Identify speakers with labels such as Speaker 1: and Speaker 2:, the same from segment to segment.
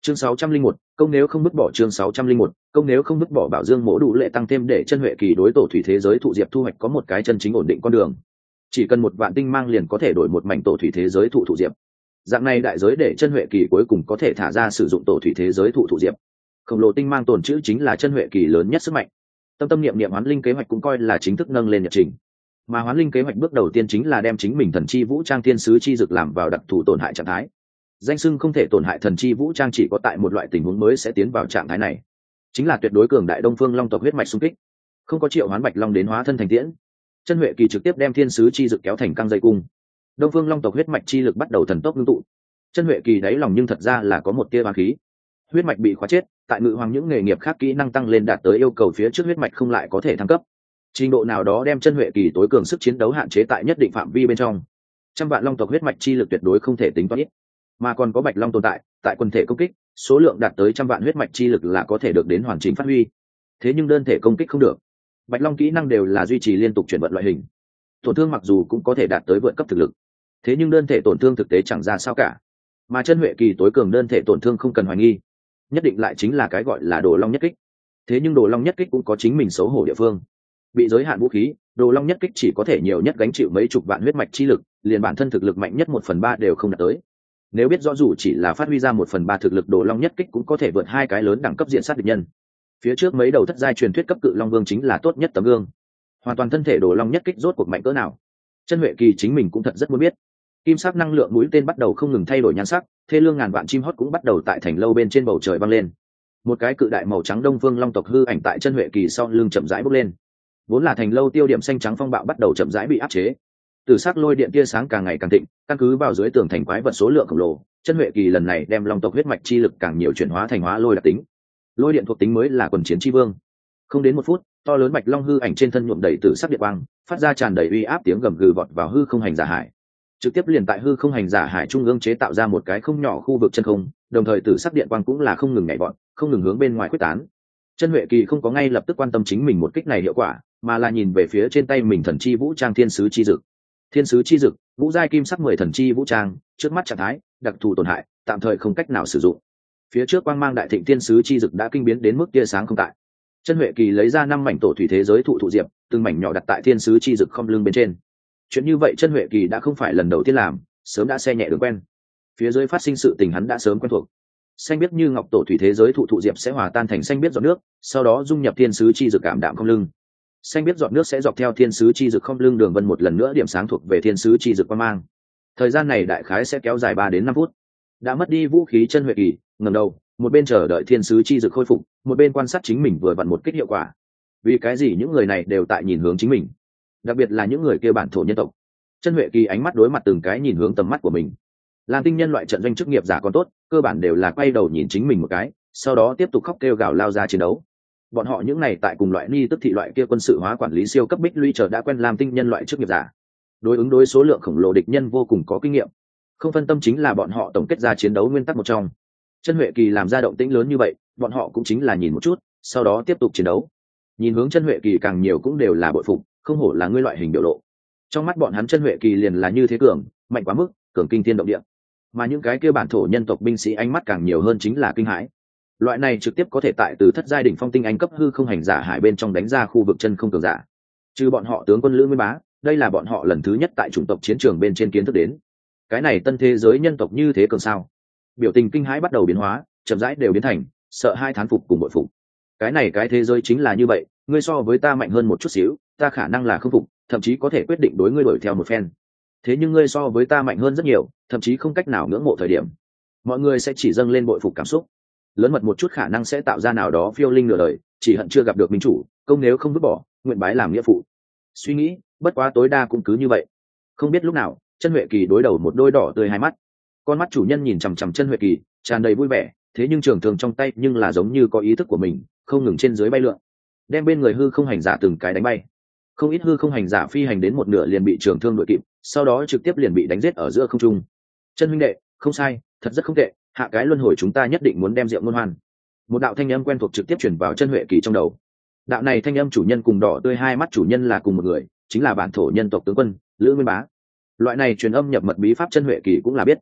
Speaker 1: Chương 601, công nếu không vứt bỏ. Chương 601, công nếu không vứt bỏ. Bảo Dương Mỗ đủ lệ tăng thêm để chân huệ kỳ đối tổ thủy thế giới thụ diệp thu hoạch có một cái chân chính ổn định con đường. Chỉ cần 1 vạn tinh mang liền có thể đổi một mảnh tổ thủy thế giới thụ diệp. Dạng này đại giới để chân huệ kỳ cuối cùng có thể thả ra sử dụng tổ thủy thế giới thụ diệp. Khổng lồ tinh mang tồn trữ chính là chân huệ kỳ lớn nhất sức mạnh. Tâm niệm niệm hoán linh kế hoạch cũng coi là chính thức nâng lên nhật trình. Mà hoán linh kế hoạch bước đầu tiên chính là đem chính mình thần chi vũ trang thiên sứ chi dực làm vào đặc thù tổn hại trạng thái. Danh xưng không thể tổn hại thần chi vũ trang chỉ có tại một loại tình huống mới sẽ tiến vào trạng thái này, chính là tuyệt đối cường đại đông phương long tộc huyết mạch xung kích. Không có triệu hoán bạch long đến hóa thân thành tiễn, chân huệ kỳ trực tiếp đem thiên sứ chi dực kéo thành căng dây cung. Đông phương long tộc huyết mạch chi lực bắt đầu thần tốc ngưng tụ. Chân huệ kỳ đáy lòng nhưng thật ra là có một tia oán khí. Huyết mạch bị khóa chết, tại ngự hoàng những nghề nghiệp khác kỹ năng tăng lên đạt tới yêu cầu phía trước huyết mạch không lại có thể thăng cấp. Trình độ nào đó đem chân huệ kỳ tối cường sức chiến đấu hạn chế tại nhất định phạm vi bên trong. 100 vạn long tộc huyết mạch chi lực tuyệt đối không thể tính toán ít, mà còn có bạch long tồn tại quần thể công kích số lượng đạt tới 100 vạn huyết mạch chi lực là có thể được đến hoàn chỉnh phát huy. Thế nhưng đơn thể công kích không được. Bạch long kỹ năng đều là duy trì liên tục chuyển vận loại hình, tổn thương mặc dù cũng có thể đạt tới vượt cấp thực lực, thế nhưng đơn thể tổn thương thực tế chẳng ra sao cả. Mà chân huệ kỳ tối cường đơn thể tổn thương không cần hoài nghi, nhất định lại chính là cái gọi là đồ long nhất kích. Thế nhưng đồ long nhất kích cũng có chính mình xấu hổ địa phương. Bị giới hạn vũ khí, đồ long nhất kích chỉ có thể nhiều nhất gánh chịu mấy chục vạn huyết mạch chi lực, liền bản thân thực lực mạnh nhất 1/3 đều không đạt tới. Nếu biết rõ dù chỉ là phát huy ra 1/3 thực lực, đồ long nhất kích cũng có thể vượt 2 cái lớn đẳng cấp diện sát địch nhân. Phía trước mấy đầu thất giai truyền thuyết cấp cự long vương chính là tốt nhất tấm gương. Hoàn toàn thân thể đồ long nhất kích rốt cuộc mạnh cỡ nào, chân huệ kỳ chính mình cũng thật rất muốn biết. Kim sắc năng lượng mũi tên bắt đầu không ngừng thay đổi nhan sắc, thê lương ngàn vạn chim hót cũng bắt đầu tại thành lâu bên trên bầu trời vang lên. Một cái cự đại màu trắng đông phương long tộc hư ảnh tại chân huệ kỳ sau lưng chậm rãi bốc lên. Vốn là thành lâu tiêu điểm xanh trắng phong bạo bắt đầu chậm rãi bị áp chế. Từ sắc lôi điện tia sáng càng ngày càng thịnh, căn cứ vào dưới tường thành quái vật số lượng khổng lồ, chân huệ kỳ lần này đem long tộc huyết mạch chi lực càng nhiều chuyển hóa thành hóa lôi đặc tính. Lôi điện thuộc tính mới là quần chiến chi vương. Không đến 1 phút, to lớn bạch long hư ảnh trên thân nhuộm đầy tử sắc điện quang, phát ra tràn đầy uy áp tiếng gầm gừ vọt vào hư không hành giả hải. Trực tiếp liền tại hư không hành giả hải trung ương chế tạo ra một cái không nhỏ khu vực chân không, đồng thời tử sắc điện quang cũng là không ngừng nhảy vọt, không ngừng hướng bên ngoài quyết tán. Chân huệ kỳ không có ngay lập tức quan tâm chính mình một kích này hiệu quả, mà là nhìn về phía trên tay mình thần chi vũ trang thiên sứ chi dực. Thiên sứ chi dực, ngũ giai kim sắc 10 thần chi vũ trang, trước mắt trạng thái đặc thù tổn hại, tạm thời không cách nào sử dụng. Phía trước quang mang đại thịnh thiên sứ chi dực đã kinh biến đến mức tia sáng không tại. Chân huệ kỳ lấy ra 5 mảnh tổ thủy thế giới thụ diệp, từng mảnh nhỏ đặt tại thiên sứ chi dực không lưng bên trên. Chuyện như vậy chân huệ kỳ đã không phải lần đầu tiên làm, sớm đã xe nhẹ đường quen. Phía dưới phát sinh sự tình hắn đã sớm quen thuộc. Xanh biết như ngọc tổ thủy thế giới thụ diệp sẽ hòa tan thành xanh biết giọt nước, sau đó dung nhập thiên sứ chi dực cảm đạm không lưng. Xanh biết giọt nước sẽ dọc theo thiên sứ chi dực không lưng đường vân một lần nữa điểm sáng thuộc về thiên sứ chi dực quang mang. Thời gian này đại khái sẽ kéo dài 3 đến 5 phút. Đã mất đi vũ khí chân huệ kỳ ngẩng đầu, một bên chờ đợi thiên sứ chi dực khôi phục, một bên quan sát chính mình vừa vặn một kích hiệu quả. Vì cái gì những người này đều tại nhìn hướng chính mình, đặc biệt là những người kia bản thổ nhân tộc. Chân huệ kỳ ánh mắt đối mặt từng cái nhìn hướng tầm mắt của mình. Làm tinh nhân loại trận doanh chức nghiệp giả còn tốt, cơ bản đều là quay đầu nhìn chính mình một cái, sau đó tiếp tục khóc kêu gào lao ra chiến đấu. Bọn họ những này tại cùng loại ni tức thị loại kia quân sự hóa quản lý siêu cấp bích lũy chờ đã quen làm tinh nhân loại chức nghiệp giả, đối ứng đối số lượng khổng lồ địch nhân vô cùng có kinh nghiệm. Không phân tâm chính là bọn họ tổng kết ra chiến đấu nguyên tắc một trong. Chân huệ kỳ làm ra động tĩnh lớn như vậy, bọn họ cũng chính là nhìn một chút, sau đó tiếp tục chiến đấu. Nhìn hướng chân huệ kỳ càng nhiều cũng đều là bội phục, không hổ là ngươi loại hình biểu lộ. Trong mắt bọn hắn chân huệ kỳ liền là như thế cường, mạnh quá mức, cường kinh thiên động địa. Mà những cái kia bản thổ nhân tộc binh sĩ ánh mắt càng nhiều hơn chính là kinh hãi. Loại này trực tiếp có thể tại từ thất giai đỉnh phong tinh anh cấp hư không hành giả hải bên trong đánh ra khu vực chân không cường giả. Trừ bọn họ tướng quân Lữ Nguyên Bá, đây là bọn họ lần thứ nhất tại chủng tộc chiến trường bên trên kiến thức đến. Cái này tân thế giới nhân tộc như thế cường sao? Biểu tình kinh hãi bắt đầu biến hóa, chậm rãi đều biến thành sợ hai thán phục cùng bội phục. Cái thế giới chính là như vậy, ngươi so với ta mạnh hơn một chút xíu, ta khả năng là không phục, thậm chí có thể quyết định đối ngươi đuổi theo một phen. Thế nhưng ngươi so với ta mạnh hơn rất nhiều, thậm chí không cách nào ngưỡng mộ thời điểm, mọi người sẽ chỉ dâng lên bội phục cảm xúc. Lớn mật một chút khả năng sẽ tạo ra nào đó phiêu linh nửa đời, chỉ hận chưa gặp được minh chủ, công nếu không vứt bỏ, nguyện bái làm nghĩa phụ. Suy nghĩ, bất quá tối đa cũng cứ như vậy. Không biết lúc nào, chân huệ kỳ đối đầu một đôi đỏ tươi hai mắt. Con mắt chủ nhân nhìn chằm chằm chân huệ kỳ, tràn đầy vui vẻ, thế nhưng trường thường trong tay nhưng là giống như có ý thức của mình, không ngừng trên dưới bay lượn, đem bên người hư không hành giả từng cái đánh bay. Không ít hư không hành giả phi hành đến một nửa liền bị trường thương đuổi kịp, sau đó trực tiếp liền bị đánh giết ở giữa không trung. Chân huynh đệ, không sai, thật rất không tệ, hạ cái luân hồi chúng ta nhất định muốn đem rượu ngôn hoan. Một đạo thanh âm quen thuộc trực tiếp truyền vào chân huệ kỳ trong đầu. Đạo này thanh âm chủ nhân cùng đỏ tươi hai mắt chủ nhân là cùng một người, chính là bản thổ nhân tộc tướng quân Lữ Nguyên Bá. Loại này truyền âm nhập mật bí pháp chân huệ kỳ cũng là biết.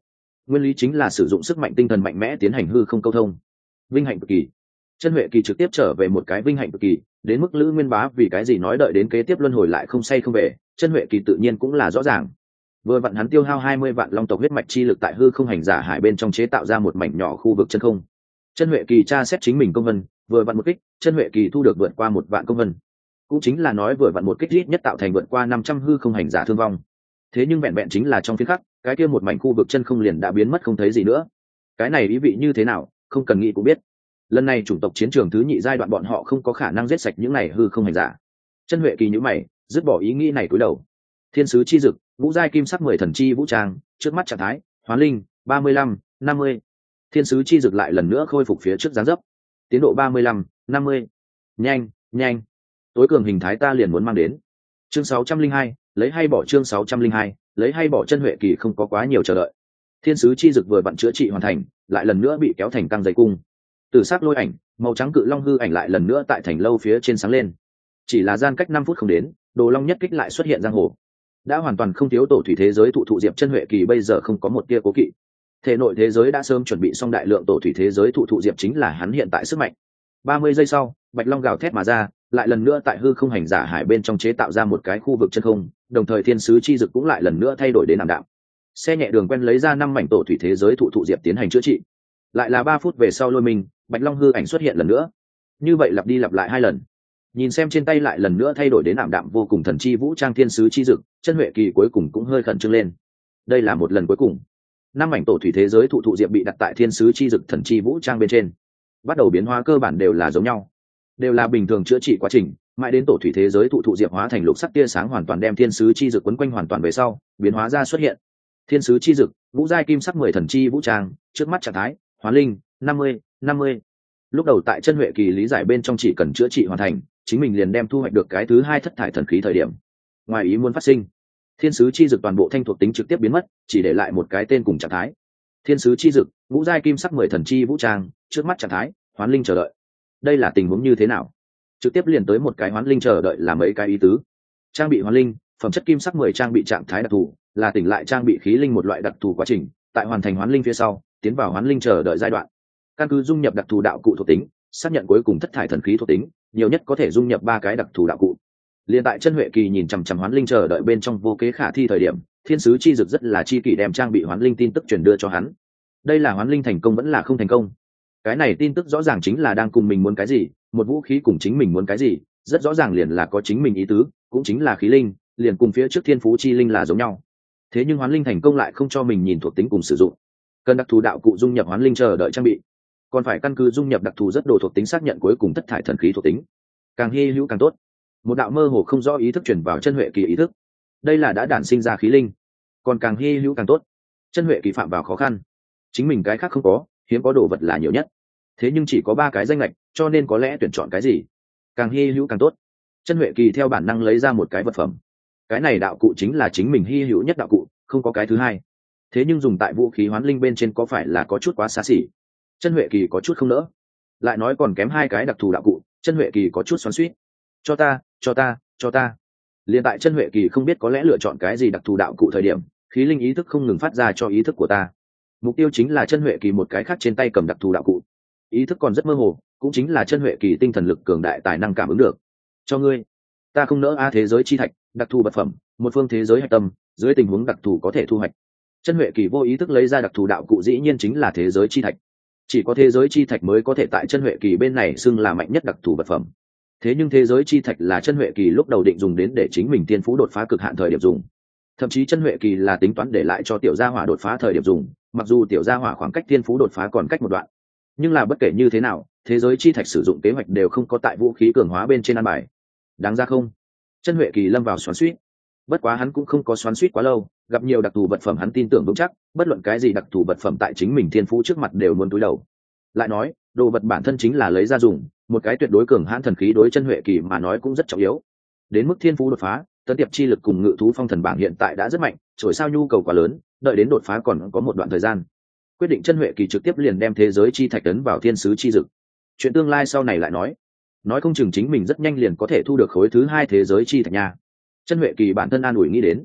Speaker 1: nguyên lý chính là sử dụng sức mạnh tinh thần mạnh mẽ tiến hành hư không câu thông. Vinh hạnh cực kỳ. Chân Huệ Kỳ trực tiếp trở về một cái vinh hạnh cực kỳ, đến mức Lữ Nguyên Bá vì cái gì nói đợi đến kế tiếp luân hồi lại không say không về, Chân Huệ Kỳ tự nhiên cũng là rõ ràng. Vừa vặn hắn tiêu hao 20 vạn long tộc huyết mạch chi lực tại hư không hành giả hải bên trong chế tạo ra một mảnh nhỏ khu vực chân không. Chân Huệ Kỳ tra xét chính mình công vân, vừa vặn một kích, Chân Huệ Kỳ thu được vượt qua 1 vạn công vân. Cũng chính là nói vừa vặn một kích ít nhất tạo thành vượt qua 500 hư không hành giả thương vong. Thế nhưng vẹn vẹn chính là trong phiên khắc, cái kia một mảnh khu vực chân không liền đã biến mất không thấy gì nữa. Cái này ý vị như thế nào, không cần nghĩ cũng biết. Lần này chủng tộc chiến trường thứ nhị giai đoạn bọn họ không có khả năng giết sạch những này hư không hành giả. Chân Huệ Kỳ nhíu mày, dứt bỏ ý nghĩ này cúi đầu. Thiên sứ chi dực, ngũ giai kim sắc 10 thần chi vũ trang, trước mắt trạng thái, Hoán Linh, 35, 50. Thiên sứ chi dực lại lần nữa khôi phục phía trước dáng dấp. Tiến độ 35, 50. Nhanh, nhanh. Tối cường hình thái ta liền muốn mang đến. Chương 602, lấy hay bỏ chương 602, lấy hay bỏ. Chân Huệ Kỳ không có quá nhiều chờ đợi. Thiên sứ chi dực vừa vặn chữa trị hoàn thành, lại lần nữa bị kéo thành căng dây cung. Từ sắc lôi ảnh, màu trắng cự long hư ảnh lại lần nữa tại thành lâu phía trên sáng lên. Chỉ là gian cách 5 phút không đến, đồ long nhất kích lại xuất hiện giang hồ. Đã hoàn toàn không thiếu tổ thủy thế giới thụ thụ diệp Chân Huệ Kỳ bây giờ không có một tia cố kỵ. Thể nội thế giới đã sớm chuẩn bị xong đại lượng tổ thủy thế giới thụ thụ diệp chính là hắn hiện tại sức mạnh. 30 giây sau, bạch long gào thét mà ra, lại lần nữa tại hư không hành giả hải bên trong chế tạo ra một cái khu vực chân không, đồng thời thiên sứ chi dực cũng lại lần nữa thay đổi đến ảm đạm. Xe nhẹ đường quen lấy ra 5 mảnh tổ thủy thế giới thụ thụ diệp tiến hành chữa trị. Lại là 3 phút về sau lôi mình, bạch long hư ảnh xuất hiện lần nữa. Như vậy lặp đi lặp lại 2 lần. Nhìn xem trên tay lại lần nữa thay đổi đến ảm đạm vô cùng thần chi vũ trang thiên sứ chi dực, Chân Huệ Kỳ cuối cùng cũng hơi khẩn trương lên. Đây là một lần cuối cùng. 5 mảnh tổ thủy thế giới thụ thụ diệp bị đặt tại thiên sứ chi dực thần chi vũ trang bên trên, bắt đầu biến hóa cơ bản đều là giống nhau, đều là bình thường chữa trị quá trình, mãi đến tổ thủy thế giới thụ thụ diệp hóa thành lục sắc tia sáng hoàn toàn đem thiên sứ chi dực quấn quanh hoàn toàn về sau, biến hóa ra xuất hiện. Thiên sứ chi dực, ngũ giai kim sắc 10 thần chi vũ trang, trước mắt trạng thái, Hoán Linh, 50, 50. Lúc đầu tại Chân Huệ Kỳ lý giải bên trong chỉ cần chữa trị hoàn thành, chính mình liền đem thu hoạch được cái thứ 2 thất thải thần khí thời điểm. Ngoài ý muốn phát sinh, thiên sứ chi dực toàn bộ thanh thuộc tính trực tiếp biến mất, chỉ để lại một cái tên cùng trạng thái. Thiên sứ chi dực, ngũ giai kim sắc 10 thần chi vũ trang, trước mắt trạng thái, Hoán Linh chờ đợi. Đây là tình huống như thế nào? Trực tiếp liền tới một cái Hoán Linh chờ đợi là mấy cái ý tứ. Trang bị Hoán Linh, phẩm chất kim sắc 10 trang bị trạng thái đặc thù, là tỉnh lại trang bị khí linh một loại đặc thù quá trình, tại hoàn thành Hoán Linh phía sau, tiến vào Hoán Linh chờ đợi giai đoạn. Căn cứ dung nhập đặc thù đạo cụ thuộc tính, xác nhận cuối cùng thất thải thần khí thuộc tính, nhiều nhất có thể dung nhập 3 cái đặc thù đạo cụ. Liên tại Chân Huệ Kỳ nhìn chằm chằm Hoán Linh chờ đợi bên trong vô kế khả thi thời điểm, thiên sứ chi dực rất là chi kỷ đem trang bị Hoán Linh tin tức truyền đưa cho hắn. Đây là Hoán Linh thành công vẫn là không thành công? Cái này tin tức rõ ràng chính là đang cùng mình muốn cái gì, một vũ khí cùng chính mình muốn cái gì, rất rõ ràng liền là có chính mình ý tứ, cũng chính là khí linh, liền cùng phía trước thiên phú chi linh là giống nhau. Thế nhưng Hoán Linh thành công lại không cho mình nhìn thuộc tính cùng sử dụng, cần đặc thù đạo cụ dung nhập Hoán Linh chờ đợi trang bị, còn phải căn cứ dung nhập đặc thù rất đồ thuộc tính xác nhận cuối cùng thất thải thần khí thuộc tính, càng hy hữu càng tốt. Một đạo mơ hồ không rõ ý thức chuyển vào Chân Huệ Kỳ ý thức, đây là đã đản sinh ra khí linh, còn càng hy hữu càng tốt. Chân Huệ Kỳ phạm vào khó khăn, chính mình cái khác không có, hiếm có đồ vật là nhiều nhất, thế nhưng chỉ có 3 cái danh lệch, cho nên có lẽ tuyển chọn cái gì càng hy hữu càng tốt. Chân Huệ Kỳ theo bản năng lấy ra một cái vật phẩm, cái này đạo cụ chính là chính mình hy hữu nhất đạo cụ, không có cái thứ hai. Thế nhưng dùng tại vũ khí Hoán Linh bên trên có phải là có chút quá xa xỉ? Chân Huệ Kỳ có chút không nỡ, lại nói còn kém 2 cái đặc thù đạo cụ. Chân Huệ Kỳ có chút xoắn xuýt. Cho ta, cho ta, cho ta. Liên tại Chân Huệ Kỳ không biết có lẽ lựa chọn cái gì đặc thù đạo cụ thời điểm, khí linh ý thức không ngừng phát ra cho ý thức của ta. Mục tiêu chính là Chân Huệ Kỳ một cái khác trên tay cầm đặc thù đạo cụ. Ý thức còn rất mơ hồ, cũng chính là Chân Huệ Kỳ tinh thần lực cường đại tài năng cảm ứng được. Cho ngươi. Ta không nỡ thế giới chi thạch, đặc thù vật phẩm, một phương thế giới hạch tâm, dưới tình huống đặc thù có thể thu hoạch. Chân Huệ Kỳ vô ý thức lấy ra đặc thù đạo cụ, dĩ nhiên chính là thế giới chi thạch. Chỉ có thế giới chi thạch mới có thể tại Chân Huệ Kỳ bên này xưng là mạnh nhất đặc thù vật phẩm. Thế nhưng thế giới chi thạch là Chân Huệ Kỳ lúc đầu định dùng đến để chính mình tiên phú đột phá cực hạn thời điểm dùng. Thậm chí Chân Huệ Kỳ là tính toán để lại cho tiểu gia hỏa đột phá thời điểm dùng, mặc dù tiểu gia hỏa khoảng cách tiên phú đột phá còn cách một đoạn. Nhưng là bất kể như thế nào, thế giới chi thạch sử dụng kế hoạch đều không có tại vũ khí cường hóa bên trên ăn bài. Đáng ra không? Chân Huệ Kỳ lâm vào xoắn xuýt. Bất quá hắn cũng không có xoắn xuýt quá lâu, gặp nhiều đặc thù vật phẩm hắn tin tưởng vững chắc, bất luận cái gì đặc thù vật phẩm tại chính mình thiên phú trước mặt đều muốn túi đầu. Lại nói, đồ vật bản thân chính là lấy ra dùng, một cái tuyệt đối cường hãn thần khí đối Chân Huệ Kỳ mà nói cũng rất trọng yếu. Đến mức thiên phú đột phá, tấn tiệp chi lực cùng ngự thú phong thần bảng hiện tại đã rất mạnh, trổi sao nhu cầu quá lớn, đợi đến đột phá còn có một đoạn thời gian. Quyết định Chân Huệ Kỳ trực tiếp liền đem thế giới chi thạch tấn vào thiên sứ chi dực. Chuyện tương lai sau này lại nói không chừng chính mình rất nhanh liền có thể thu được khối thứ 2 thế giới chi thạch nha. Chân Huệ Kỳ bản thân an ủi nghĩ đến.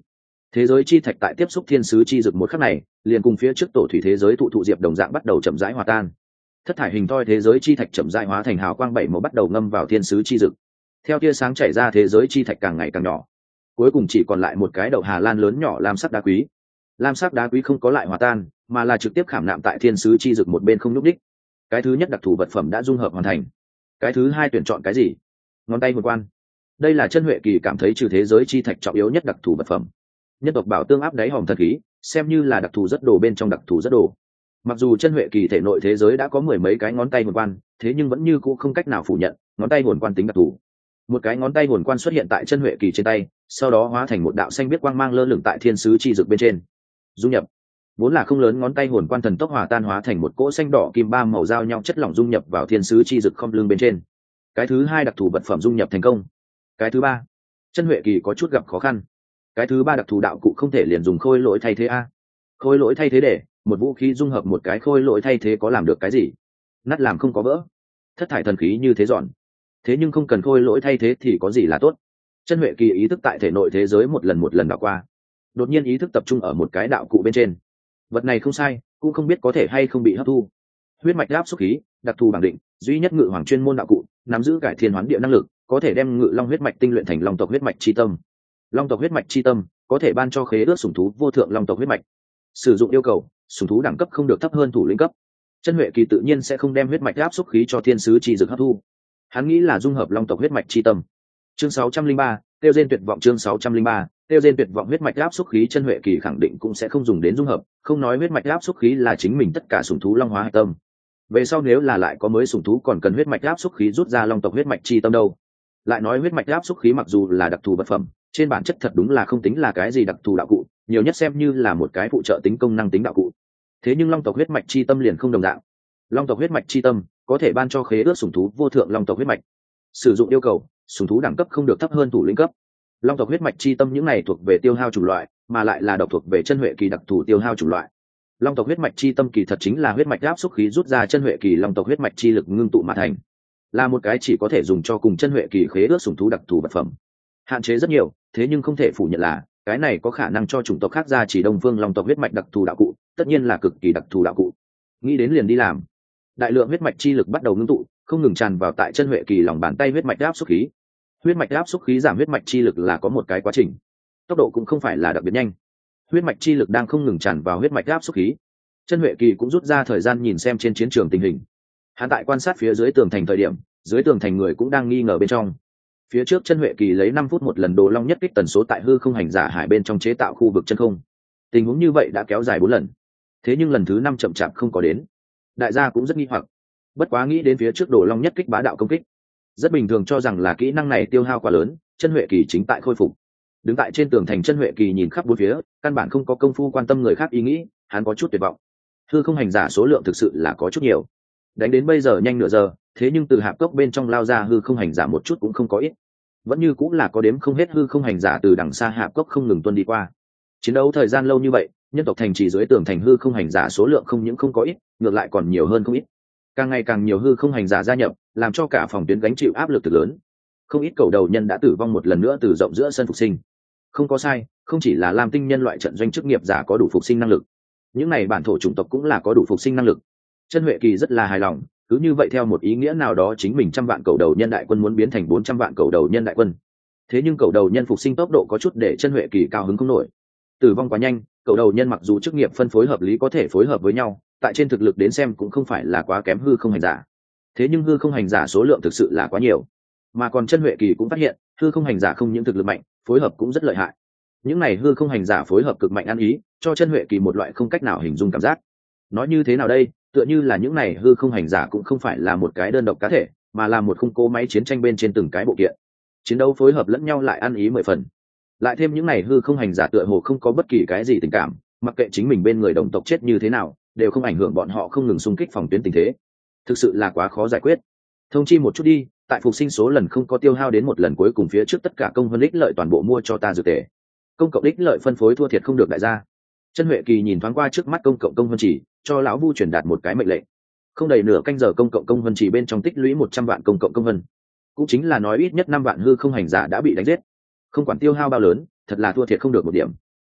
Speaker 1: Thế giới chi thạch tại tiếp xúc thiên sứ chi dực một khắc này, liền cùng phía trước tổ thủy thế giới thụ diệp đồng dạng bắt đầu chậm rãi hòa tan. Thất thải hình thoi thế giới chi thạch chậm rãi hóa thành hào quang bảy màu bắt đầu ngâm vào thiên sứ chi dực. Theo tia sáng chảy ra, thế giới chi thạch càng ngày càng nhỏ, cuối cùng chỉ còn lại một cái đậu hà lan lớn nhỏ lam sắc đá quý. Lam sắc đá quý không có lại hòa tan, mà là trực tiếp khảm nạm tại thiên sứ chi dực một bên không nhúc đích. Cái thứ nhất đặc thù vật phẩm đã dung hợp hoàn thành. Cái thứ hai tuyển chọn cái gì? Ngón tay hồn quan. Đây là chân huệ kỳ cảm thấy trừ thế giới chi thạch trọng yếu nhất đặc thù vật phẩm. Nhân tộc bảo tương áp đáy hòm thần khí, xem như là đặc thù rất đồ bên trong đặc thù rất đồ. Mặc dù chân huệ kỳ thể nội thế giới đã có mười mấy cái ngón tay hồn quan, thế nhưng vẫn như cũ không cách nào phủ nhận ngón tay hồn quan tính đặc thù. Một cái ngón tay hồn quan xuất hiện tại chân huệ kỳ trên tay, sau đó hóa thành một đạo xanh biết quang mang lơ lửng tại thiên sứ chi dực bên trên. Dung nhập. Vốn là không lớn ngón tay hồn quan thần tốc hòa tan hóa thành một cỗ xanh đỏ kim ba màu giao nhau chất lỏng dung nhập vào thiên sứ chi dực không lưng bên trên. Cái thứ hai đặc thù vật phẩm dung nhập thành công. Cái thứ ba, chân huệ kỳ có chút gặp khó khăn. Cái thứ ba đặc thù đạo cụ không thể liền dùng khôi lỗi thay thế a. Khôi lỗi thay thế để một vũ khí dung hợp một cái khôi lỗi thay thế có làm được cái gì? Nát làm không có vỡ. Thất thải thần khí như thế dọn. Thế nhưng không cần khôi lỗi thay thế thì có gì là tốt? Chân huệ kỳ ý thức tại thể nội thế giới một lần đảo qua. Đột nhiên ý thức tập trung ở một cái đạo cụ bên trên. Vật này không sai, cũng không biết có thể hay không bị hấp thu. Huyết mạch áp xúc khí, đặc thù bảng định, duy nhất ngự hoàng chuyên môn đạo cụ, nắm giữ cải thiên hoán địa năng lực, có thể đem ngự long huyết mạch tinh luyện thành long tộc huyết mạch chi tâm. Long tộc huyết mạch chi tâm có thể ban cho khế ước sủng thú vô thượng long tộc huyết mạch. Sử dụng yêu cầu, sủng thú đẳng cấp không được thấp hơn thủ lĩnh cấp. Chân huệ kỳ tự nhiên sẽ không đem huyết mạch áp xúc khí cho thiên sứ chi dực hấp thu. Hắn nghĩ là dung hợp long tộc huyết mạch chi tâm. Chương 603, tiêu diệt tuyệt vọng. Chương 603, tiêu diệt tuyệt vọng. Huyết mạch áp xúc khí chân huệ kỳ khẳng định cũng sẽ không dùng đến dung hợp, không nói huyết mạch áp xúc khí là chính mình tất cả sủng thú long hóa hạch tâm. Về sau nếu là lại có mới sủng thú còn cần huyết mạch áp xúc khí rút ra long tộc huyết mạch chi tâm đâu. Lại nói huyết mạch áp xúc khí mặc dù là đặc thù vật phẩm, trên bản chất thật đúng là không tính là cái gì đặc thù đạo cụ, nhiều nhất xem như là một cái phụ trợ tính công năng tính đạo cụ. Thế nhưng long tộc huyết mạch chi tâm liền không đồng dạng. Long tộc huyết mạch chi tâm có thể ban cho khế ước sủng thú vô thượng long tộc huyết mạch. Sử dụng yêu cầu, sủng thú đẳng cấp không được thấp hơn thủ lĩnh cấp. Long tộc huyết mạch chi tâm những này thuộc về tiêu hao chủng loại, mà lại là độc thuộc về chân huệ kỳ đặc thù tiêu hao chủng loại. Long tộc huyết mạch chi tâm kỳ thật chính là huyết mạch áp xúc khí rút ra chân huệ kỳ long tộc huyết mạch chi lực ngưng tụ mà thành, là một cái chỉ có thể dùng cho cùng chân huệ kỳ khế ước sủng thú đặc thù vật phẩm. Hạn chế rất nhiều, thế nhưng không thể phủ nhận là cái này có khả năng cho chủng tộc khác ra chỉ đông phương long tộc huyết mạch đặc thù đạo cụ, tất nhiên là cực kỳ đặc thù đạo cụ. Nghĩ đến liền đi làm. Đại lượng huyết mạch chi lực bắt đầu ngưng tụ, không ngừng tràn vào tại chân huệ kỳ lòng bàn tay huyết mạch áp xúc khí. Huyết mạch áp xúc khí giảm huyết mạch chi lực là có một cái quá trình, tốc độ cũng không phải là đặc biệt nhanh. Huyết mạch chi lực đang không ngừng tràn vào huyết mạch áp xúc khí. Chân huệ kỳ cũng rút ra thời gian nhìn xem trên chiến trường tình hình. Hắn tại quan sát phía dưới tường thành thời điểm, dưới tường thành người cũng đang nghi ngờ bên trong. Phía trước chân huệ kỳ lấy 5 phút một lần đồ long nhất kích tần số tại hư không hành giả hải bên trong chế tạo khu vực chân không. Tình huống như vậy đã kéo dài 4 lần, thế nhưng lần thứ 5 chậm chạp không có đến. Đại gia cũng rất nghi hoặc, bất quá nghĩ đến phía trước đồ long nhất kích bá đạo công kích, rất bình thường cho rằng là kỹ năng này tiêu hao quá lớn, chân huệ kỳ chính tại khôi phục. Đứng tại trên tường thành chân huệ kỳ nhìn khắp bốn phía, căn bản không có công phu quan tâm người khác ý nghĩ, hắn có chút tuyệt vọng. Hư không hành giả số lượng thực sự là có chút nhiều, đánh đến bây giờ nhanh nửa giờ, thế nhưng từ hạp cốc bên trong lao ra hư không hành giả một chút cũng không có ít, vẫn như cũng là có đếm không hết hư không hành giả từ đằng xa hạp cốc không ngừng tuân đi qua. Chiến đấu thời gian lâu như vậy, nhân tộc thành trì dưới tường thành hư không hành giả số lượng không những không có ít, ngược lại còn nhiều hơn không ít. Càng ngày càng nhiều hư không hành giả gia nhập, làm cho cả phòng tuyến gánh chịu áp lực thực lớn. Không ít cầu đầu nhân đã tử vong một lần nữa từ rộng giữa sân phục sinh. Không có sai, không chỉ là lam tinh nhân loại trận doanh chức nghiệp giả có đủ phục sinh năng lực, những này bản thổ chủng tộc cũng là có đủ phục sinh năng lực. Chân huệ kỳ rất là hài lòng, cứ như vậy theo một ý nghĩa nào đó chính mình 100 vạn cầu đầu nhân đại quân muốn biến thành 400 vạn cầu đầu nhân đại quân. Thế nhưng cầu đầu nhân phục sinh tốc độ có chút để chân huệ kỳ cao hứng không nổi. Tử vong quá nhanh, cầu đầu nhân mặc dù chức nghiệp phân phối hợp lý có thể phối hợp với nhau, tại trên thực lực đến xem cũng không phải là quá kém hư không hành giả. Thế nhưng hư không hành giả số lượng thực sự là quá nhiều, mà còn chân huệ kỳ cũng phát hiện hư không hành giả không những thực lực mạnh, phối hợp cũng rất lợi hại. Những này hư không hành giả phối hợp cực mạnh ăn ý, cho chân huệ kỳ một loại không cách nào hình dung cảm giác. Nói như thế nào đây, tựa như là những này hư không hành giả cũng không phải là một cái đơn độc cá thể, mà là một khung cỗ máy chiến tranh bên trên từng cái bộ kiện, chiến đấu phối hợp lẫn nhau lại ăn ý 10 phần. Lại thêm những này hư không hành giả tựa hồ không có bất kỳ cái gì tình cảm, mặc kệ chính mình bên người đồng tộc chết như thế nào, đều không ảnh hưởng bọn họ không ngừng xung kích phòng tuyến tình thế. Thực sự là quá khó giải quyết. Thông chi một chút đi, tại phục sinh số lần không có tiêu hao đến một lần cuối cùng phía trước tất cả công vân ích lợi toàn bộ mua cho ta dược tề. Công cộng ích lợi phân phối thua thiệt không được đại gia. Chân huệ kỳ nhìn thoáng qua trước mắt công cộng công vân chỉ, cho lão vu truyền đạt một cái mệnh lệnh. Không đầy nửa canh giờ công cộng công vân chỉ bên trong tích lũy 100 vạn công cộng công vân, cũng chính là nói ít nhất 5 vạn hư không hành giả đã bị đánh giết. Không quản tiêu hao bao lớn, thật là thua thiệt không được một điểm.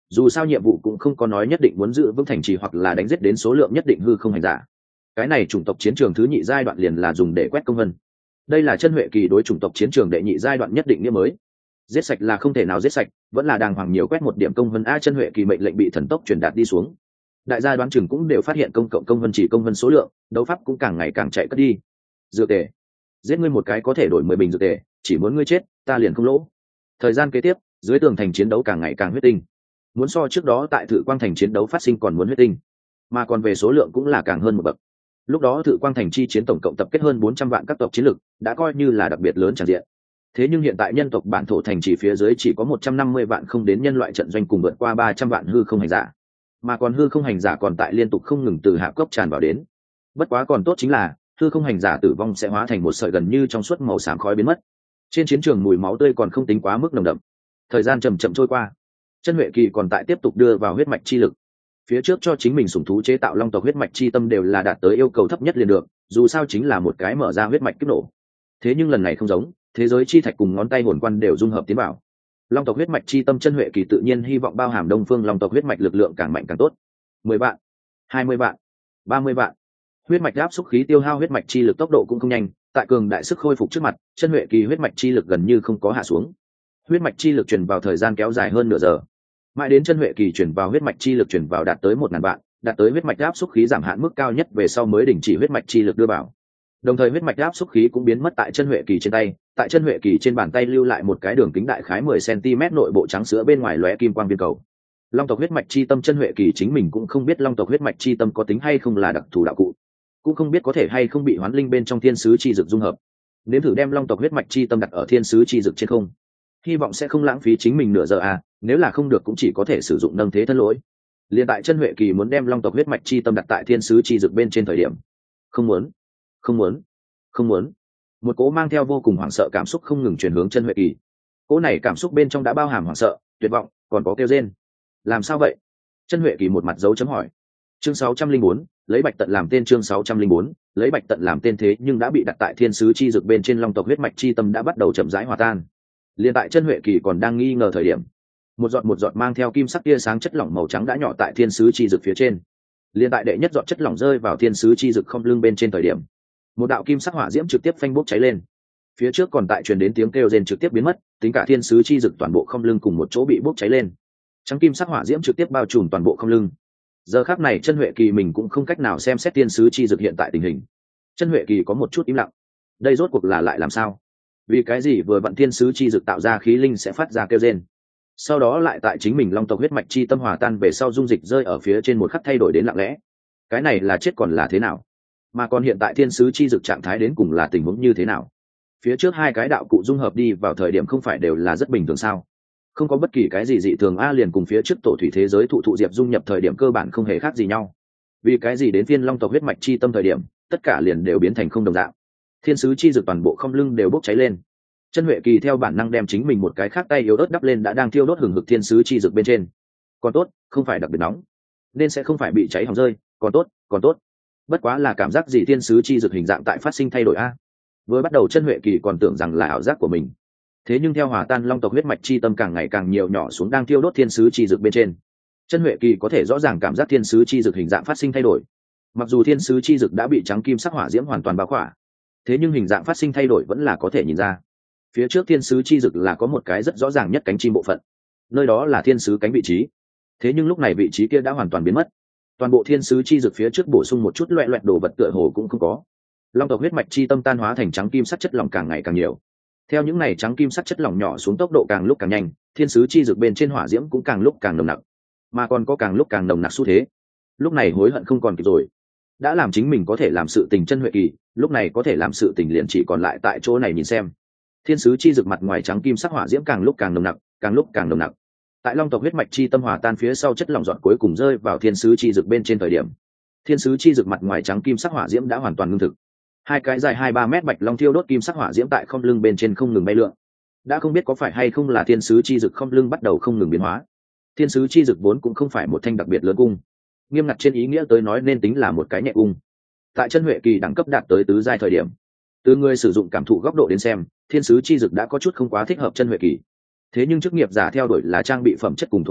Speaker 1: dù sao nhiệm vụ cũng không có nói nhất định muốn giữ vững thành trì hoặc là đánh giết đến số lượng nhất định hư không hành giả. Cái này chủng tộc chiến trường thứ nhị giai đoạn liền là dùng để quét công vân. Đây là chân huệ kỳ đối chủng tộc chiến trường đệ nhị giai đoạn nhất định nghĩa mới. Giết sạch là không thể nào giết sạch, vẫn là đàng hoàng nhiều quét một điểm công vân a. Chân huệ kỳ mệnh lệnh bị thần tốc truyền đạt đi xuống. Đại gia đoán chừng cũng đều phát hiện công cộng công vân chỉ công vân số lượng, đấu pháp cũng càng ngày càng chạy cất đi. Dược tề, giết ngươi một cái có thể đổi 10 bình dược tề, chỉ muốn ngươi chết ta liền không lỗ. Thời gian kế tiếp, dưới tường thành chiến đấu càng ngày càng huyết tinh, muốn so trước đó tại Thự Quang thành chiến đấu phát sinh còn muốn huyết tinh, mà còn về số lượng cũng là càng hơn một bậc. Lúc đó Thự Quang thành chi chiến tổng cộng tập kết hơn 400 vạn các tộc chiến lực, đã coi như là đặc biệt lớn tràn diện. Thế nhưng hiện tại nhân tộc bản thổ thành chỉ phía dưới chỉ có 150 vạn không đến nhân loại trận doanh cùng vượt qua 300 vạn hư không hành giả, mà còn hư không hành giả còn tại liên tục không ngừng từ hạ cốc tràn vào đến. Bất quá còn tốt chính là hư không hành giả tử vong sẽ hóa thành một sợi gần như trong suốt màu xám khói biến mất. Trên chiến trường mùi máu tươi còn không tính quá mức nồng đậm. Thời gian chậm chậm trôi qua, chân huệ kỳ còn tại tiếp tục đưa vào huyết mạch chi lực. Phía trước cho chính mình sủng thú chế tạo long tộc huyết mạch chi tâm đều là đạt tới yêu cầu thấp nhất liền được, dù sao chính là một cái mở ra huyết mạch kích nổ. Thế nhưng lần này không giống, thế giới chi thạch cùng ngón tay hồn quan đều dung hợp tiến vào. Long tộc huyết mạch chi tâm chân huệ kỳ tự nhiên hy vọng bao hàm đông phương long tộc huyết mạch lực lượng càng mạnh càng tốt. 10 vạn, 20 vạn, 30 vạn. Huyết mạch áp xúc khí tiêu hao huyết mạch chi lực tốc độ cũng không nhanh, tại cường đại sức khôi phục trước mặt, chân huệ kỳ huyết mạch chi lực gần như không có hạ xuống. Huyết mạch chi lực truyền vào thời gian kéo dài hơn nửa giờ, mãi đến chân huệ kỳ truyền vào huyết mạch chi lực truyền vào đạt tới 1000 vạn, đạt tới huyết mạch áp xúc khí giảm hạn mức cao nhất về sau mới đình chỉ huyết mạch chi lực đưa vào. Đồng thời huyết mạch áp xúc khí cũng biến mất tại chân huệ kỳ trên tay, tại chân huệ kỳ trên bàn tay lưu lại một cái đường kính đại khái 10 cm nội bộ trắng sữa bên ngoài lóe kim quang viên cầu. Long tộc huyết mạch chi tâm chân huệ kỳ chính mình cũng không biết long tộc huyết mạch chi tâm có tính hay không là đặc thù đạo cụ, cũng không biết có thể hay không bị hoán linh bên trong thiên sứ chi dực dung hợp. Nếu thử đem long tộc huyết mạch chi tâm đặt ở thiên sứ chi dực trên không, hy vọng sẽ không lãng phí chính mình nửa giờ à, nếu là không được cũng chỉ có thể sử dụng nâng thế thân lỗi. Liên tại chân huệ kỳ muốn đem long tộc huyết mạch chi tâm đặt tại thiên sứ chi dực bên trên thời điểm, không muốn, không muốn, không muốn, một cỗ mang theo vô cùng hoảng sợ cảm xúc không ngừng chuyển hướng chân huệ kỳ. Cỗ này cảm xúc bên trong đã bao hàm hoảng sợ, tuyệt vọng, còn có kêu rên. Làm sao vậy? Chân huệ kỳ một mặt dấu chấm hỏi. Chương 604, lấy bạch tận làm tên. Chương 604, lấy bạch tận làm tên. Thế nhưng đã bị đặt tại thiên sứ chi dực bên trên long tộc huyết mạch chi tâm đã bắt đầu chậm rãi hòa tan. Liên tại chân huệ kỳ còn đang nghi ngờ thời điểm, một giọt mang theo kim sắc tia sáng chất lỏng màu trắng đã nhỏ tại thiên sứ chi dực phía trên. Liên tại đệ nhất giọt chất lỏng rơi vào thiên sứ chi dực không lưng bên trên thời điểm, một đạo kim sắc hỏa diễm trực tiếp phanh bốc cháy lên. Phía trước còn tại truyền đến tiếng kêu rên trực tiếp biến mất, tính cả thiên sứ chi dực toàn bộ không lưng cùng một chỗ bị bốc cháy lên. Trắng kim sắc hỏa diễm trực tiếp bao trùm toàn bộ không lưng. Giờ khắc này chân huệ kỳ mình cũng không cách nào xem xét thiên sứ chi dực hiện tại tình hình. Chân huệ kỳ có một chút im lặng. Đây rốt cuộc là lại làm sao? Vì cái gì vừa vặn thiên sứ chi dực tạo ra khí linh sẽ phát ra kêu rên, sau đó lại tại chính mình long tộc huyết mạch chi tâm hòa tan về sau dung dịch rơi ở phía trên một khắc thay đổi đến lặng lẽ. Cái này là chết còn là thế nào? Mà còn hiện tại thiên sứ chi dực trạng thái đến cùng là tình huống như thế nào? Phía trước hai cái đạo cụ dung hợp đi vào thời điểm không phải đều là rất bình thường sao? Không có bất kỳ cái gì dị thường a, liền cùng phía trước tổ thủy thế giới thụ diệp dung nhập thời điểm cơ bản không hề khác gì nhau. Vì cái gì đến phiên long tộc huyết mạch chi tâm thời điểm tất cả liền đều biến thành không đồng dạng? Thiên sứ chi dực toàn bộ không lưng đều bốc cháy lên. Chân huệ kỳ theo bản năng đem chính mình một cái khác tay yếu ớt đắp lên đã đang thiêu đốt hừng hực thiên sứ chi dực bên trên. Còn tốt, không phải đặc biệt nóng, nên sẽ không phải bị cháy hỏng rơi. Còn tốt, còn tốt. Bất quá là cảm giác gì thiên sứ chi dực hình dạng tại phát sinh thay đổi a? Vừa bắt đầu chân huệ kỳ còn tưởng rằng là ảo giác của mình, thế nhưng theo hòa tan long tộc huyết mạch chi tâm càng ngày càng nhiều nhỏ xuống đang thiêu đốt thiên sứ chi dực bên trên, chân huệ kỳ có thể rõ ràng cảm giác thiên sứ chi dực hình dạng phát sinh thay đổi. Mặc dù thiên sứ chi dực đã bị trắng kim sắc hỏa diễm hoàn toàn bao khỏa, thế nhưng hình dạng phát sinh thay đổi vẫn là có thể nhìn ra. Phía trước thiên sứ chi dực là có một cái rất rõ ràng nhất cánh chim bộ phận, nơi đó là thiên sứ cánh vị trí. Thế nhưng lúc này vị trí kia đã hoàn toàn biến mất, toàn bộ thiên sứ chi dực phía trước bổ sung một chút loẹt loẹt đồ vật tựa hồ cũng không có. Long tộc huyết mạch chi tâm tan hóa thành trắng kim sắc chất lỏng càng ngày càng nhiều. Theo những này trắng kim sắc chất lỏng nhỏ xuống tốc độ càng lúc càng nhanh, thiên sứ chi dực bên trên hỏa diễm cũng càng lúc càng nồng nặc, mà còn có càng lúc càng nồng nặc xu thế. Lúc này hối hận không còn kịp rồi. Đã làm chính mình có thể làm sự tình chân huệ kỳ, lúc này có thể làm sự tình liền chỉ còn lại tại chỗ này nhìn xem. Thiên sứ chi dực mặt ngoài trắng kim sắc hỏa diễm càng lúc càng nồng nặc, càng lúc càng nồng nặc. Tại long tộc huyết mạch chi tâm hòa tan phía sau chất lỏng giọt cuối cùng rơi vào thiên sứ chi dực bên trên thời điểm, thiên sứ chi dực mặt ngoài trắng kim sắc hỏa diễm đã hoàn toàn ngưng thực. Hai cái dài 2-3 mét bạch long thiêu đốt kim sắc hỏa diễm tại không lưng bên trên không ngừng bay lượn. Đã không biết có phải hay không là thiên sứ chi dực không lưng bắt đầu không ngừng biến hóa. Thiên sứ chi dực vốn cũng không phải một thanh đặc biệt lớn cung, nghiêm ngặt trên ý nghĩa tới nói nên tính là một cái nhẹ cung. Tại chân huệ kỳ đẳng cấp đạt tới tứ giai thời điểm, từ người sử dụng cảm thụ góc độ đến xem, thiên sứ chi dực đã có chút không quá thích hợp chân huệ kỳ. Thế nhưng chức nghiệp giả theo đuổi là trang bị phẩm chất cùng thuộc tính,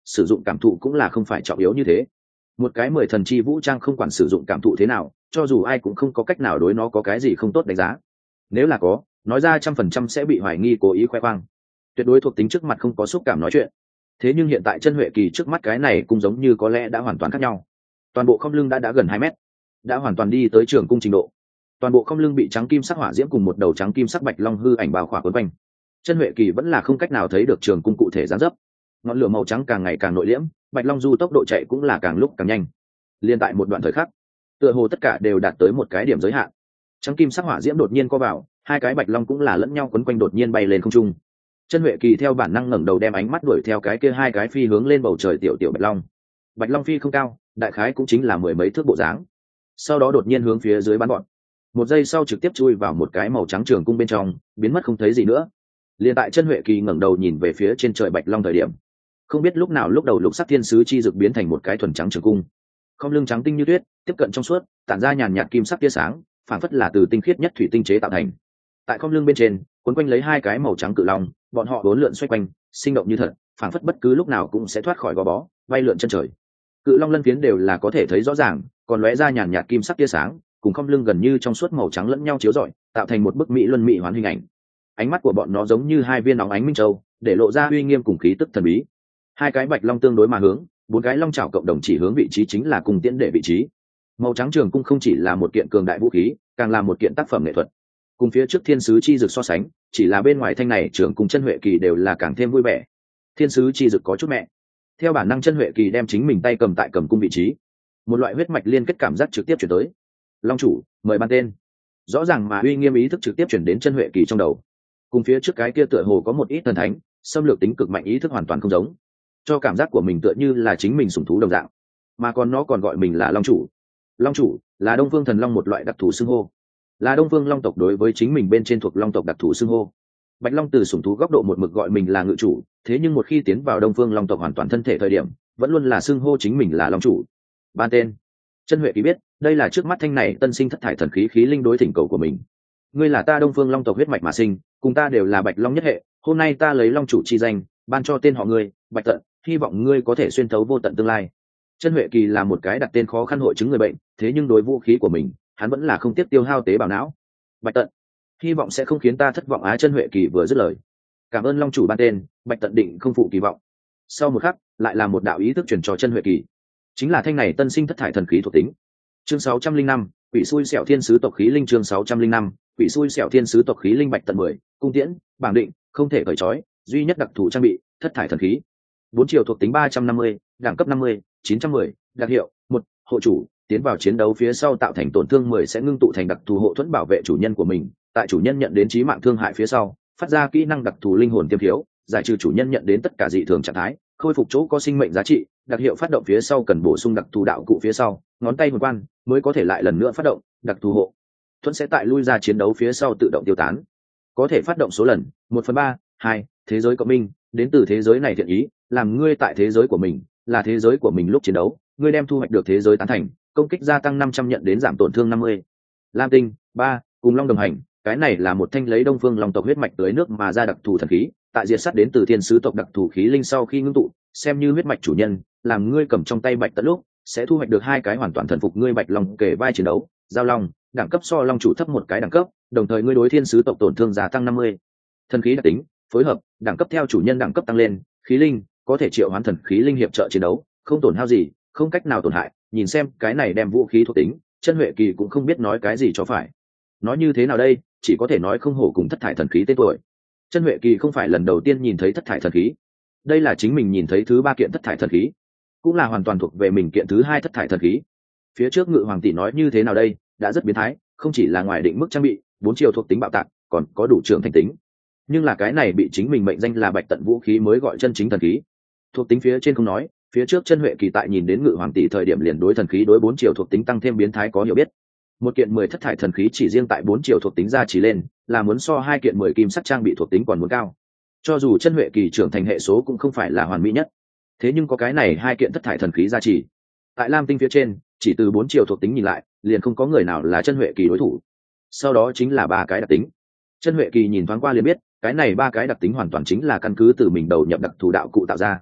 Speaker 1: sử dụng cảm thụ cũng là không phải trọng yếu như thế. Một cái 10 thần chi vũ trang không quản sử dụng cảm thụ thế nào, cho dù ai cũng không có cách nào đối nó có cái gì không tốt đánh giá. Nếu là có, nói ra 100% sẽ bị hoài nghi cố ý khoe khoang. Tuyệt đối thuộc tính trước mặt không có xúc cảm nói chuyện. Thế nhưng hiện tại chân huệ kỳ trước mắt cái này cũng giống như có lẽ đã hoàn toàn khác nhau. Toàn bộ không lưng đã gần 2 mét, đã hoàn toàn đi tới trường cung trình độ. Toàn bộ không lưng bị trắng kim sắc hỏa diễm cùng một đầu trắng kim sắc bạch long hư ảnh bao khỏa quấn quanh. Chân huệ kỳ vẫn là không cách nào thấy được trường cung cụ thể dáng dấp. Ngọn lửa màu trắng càng ngày càng nội liễm, bạch long du tốc độ chạy cũng là càng lúc càng nhanh. Liên tại một đoạn thời khắc, tựa hồ tất cả đều đạt tới một cái điểm giới hạn. Trắng kim sắc hỏa diễm đột nhiên co vào, hai cái bạch long cũng là lẫn nhau quấn quanh đột nhiên bay lên không trung. Chân huệ kỳ theo bản năng ngẩng đầu đem ánh mắt đuổi theo cái kia hai cái phi hướng lên bầu trời tiểu tiểu bạch long. Bạch long phi không cao, đại khái cũng chính là 10 mấy thước bộ dáng. Sau đó đột nhiên hướng phía dưới bắn gọn. Một giây sau trực tiếp chui vào một cái màu trắng trường cung bên trong, biến mất không thấy gì nữa. Liên tại chân huệ kỳ ngẩng đầu nhìn về phía trên trời bạch long thời điểm, không biết lúc nào lúc đầu lục sắc thiên sứ chi dực biến thành một cái thuần trắng trường cung. Không lưng trắng tinh như tuyết, tiếp cận trong suốt, tản ra nhàn nhạt kim sắc tia sáng, phản phất là từ tinh khiết nhất thủy tinh chế tạo thành. Tại không lưng bên trên, quấn quanh lấy hai cái màu trắng cự long, bọn họ uốn lượn xoay quanh, sinh động như thật, phản phất bất cứ lúc nào cũng sẽ thoát khỏi gò bó, bay lượn chân trời. Cự long lân phiến đều là có thể thấy rõ ràng, còn lóe ra nhàn nhạt kim sắc tia sáng, cùng không lưng gần như trong suốt màu trắng lẫn nhau chiếu rọi, tạo thành một bức mỹ luân mỹ hoán hình ảnh. Ánh mắt của bọn nó giống như hai viên nóng ánh minh châu, để lộ ra uy nghiêm cùng khí tức thần bí. Hai cái bạch long tương đối mà hướng, bốn cái long chảo cộng đồng chỉ hướng vị trí chính là cùng tiễn để vị trí. Màu trắng trường cung không chỉ là một kiện cường đại vũ khí, càng là một kiện tác phẩm nghệ thuật. Cùng phía trước thiên sứ chi dực so sánh, chỉ là bên ngoài thanh này trường cung chân huệ kỳ đều là càng thêm vui vẻ. Thiên sứ chi dực có chút mẹ. Theo bản năng chân huệ kỳ đem chính mình tay cầm tại cầm cung vị trí, một loại huyết mạch liên kết cảm giác trực tiếp chuyển tới. Long chủ, mời ban tên. Rõ ràng mà uy nghiêm ý thức trực tiếp chuyển đến chân huệ kỳ trong đầu. Cùng phía trước cái kia tựa hồ có một ít thần thánh, xâm lược tính cực mạnh ý thức hoàn toàn không giống, cho cảm giác của mình tựa như là chính mình sủng thú đồng dạng, mà còn nó còn gọi mình là long chủ. Long chủ là đông phương thần long một loại đặc thù xưng hô, là đông phương long tộc đối với chính mình bên trên thuộc long tộc đặc thù xưng hô. Bạch long từ sủng thú góc độ một mực gọi mình là ngự chủ, thế nhưng một khi tiến vào đông phương long tộc hoàn toàn thân thể thời điểm, vẫn luôn là xưng hô chính mình là long chủ. Ban tên. Chân huệ kỳ biết đây là trước mắt thanh này tân sinh thất thải thần khí khí linh đối thỉnh cầu của mình. Ngươi là ta đông phương long tộc huyết mạch mà sinh, cùng ta đều là bạch long nhất hệ, hôm nay ta lấy long chủ chi danh ban cho tên họ ngươi, Bạch Tận, hy vọng ngươi có thể xuyên thấu vô tận tương lai. Chân huệ kỳ là một cái đặt tên khó khăn hội chứng người bệnh, thế nhưng đối vũ khí của mình hắn vẫn là không tiếc tiêu hao tế bào não. Bạch Tận, hy vọng sẽ không khiến ta thất vọng á. Chân huệ kỳ vừa dứt lời, cảm ơn long chủ ban tên, Bạch Tận định không phụ kỳ vọng. Sau một khắc lại là một đạo ý thức truyền cho chân huệ kỳ, chính là thanh này tân sinh thất thải thần khí thuộc tính. Chương 605, quỷ xui xẻo thiên sứ tộc khí linh. Chương 605, quỷ xui xẻo thiên sứ tộc khí linh. Bạch Tận 10, cung tiễn, bảng định, không thể cởi trói, duy nhất đặc thù trang bị, thất thải thần khí. 4 chiều thuộc tính 350, đẳng cấp 50, 910, đặc hiệu 1, hộ chủ, tiến vào chiến đấu phía sau tạo thành tổn thương 10 sẽ ngưng tụ thành đặc thù hộ thuẫn bảo vệ chủ nhân của mình, tại chủ nhân nhận đến chí mạng thương hại phía sau, phát ra kỹ năng đặc thù linh hồn tiêm thiếu, giải trừ chủ nhân nhận đến tất cả dị thường trạng thái, khôi phục chỗ có sinh mệnh giá trị. Đặc hiệu phát động phía sau cần bổ sung đặc thù đạo cụ phía sau, ngón tay hồn quan mới có thể lại lần nữa phát động. Đặc thù hộ thuẫn sẽ tại lui ra chiến đấu phía sau tự động tiêu tán, có thể phát động số lần 1/3. 2, thế giới cộng minh, đến từ thế giới này thiện ý, làm ngươi tại thế giới của mình, là thế giới của mình lúc chiến đấu, ngươi đem thu hoạch được thế giới tán thành, công kích gia tăng 500 nhận đến giảm tổn thương 50. Lam tinh 3, cùng long đồng hành, cái này là một thanh lấy đông phương long tộc huyết mạch tưới nước mà ra đặc thù thần khí, tại diệt sát đến từ thiên sứ tộc đặc thù khí linh sau khi ngưng tụ, xem như huyết mạch chủ nhân, làm ngươi cầm trong tay Bạch Tận lúc sẽ thu hoạch được 2 cái hoàn toàn thần phục ngươi bạch long kể vai chiến đấu. Giao long, đẳng cấp so long chủ thấp một cái đẳng cấp, đồng thời ngươi đối thiên sứ tộc tổn thương gia tăng 50. Thần khí đặc tính, phối hợp, đẳng cấp theo chủ nhân đẳng cấp tăng lên, khí linh, có thể triệu hoán thần khí linh hiệp trợ chiến đấu, không tổn hao gì, không cách nào tổn hại. Nhìn xem cái này đem vũ khí thuộc tính, chân huệ kỳ cũng không biết nói cái gì cho phải. Nói như thế nào đây, chỉ có thể nói không hổ cùng thất thải thần khí tên tuổi. Chân huệ kỳ không phải lần đầu tiên nhìn thấy thất thải thần khí, đây là chính mình nhìn thấy thứ 3 kiện thất thải thần khí, cũng là hoàn toàn thuộc về mình kiện thứ 2 thất thải thần khí. Phía trước ngự hoàng tỷ nói như thế nào đây, đã rất biến thái, không chỉ là ngoài định mức trang bị 4 chiều thuộc tính bạo tạc, còn có đủ trưởng thành tính. Nhưng là cái này bị chính mình mệnh danh là Bạch Tận vũ khí mới gọi chân chính thần khí. Thuộc tính phía trên không nói, phía trước chân huệ kỳ tại nhìn đến ngự hoàng tỷ thời điểm liền đối thần khí đối 4 chiều thuộc tính tăng thêm biến thái có hiểu biết. Một kiện 10 thất thải thần khí chỉ riêng tại 4 chiều thuộc tính ra chỉ lên, là muốn so 2 kiện 10 kim sắc trang bị thuộc tính còn muốn cao. Cho dù chân huệ kỳ trưởng thành hệ số cũng không phải là hoàn mỹ nhất, thế nhưng có cái này 2 kiện thất thải thần khí ra chỉ, tại lam tinh phía trên chỉ từ 4 chiều thuộc tính nhìn lại, liền không có người nào là chân huệ kỳ đối thủ. Sau đó chính là 3 cái đặc tính. Chân huệ kỳ nhìn thoáng qua liền biết, cái này 3 cái đặc tính hoàn toàn chính là căn cứ từ mình đầu nhập đặc thù đạo cụ tạo ra.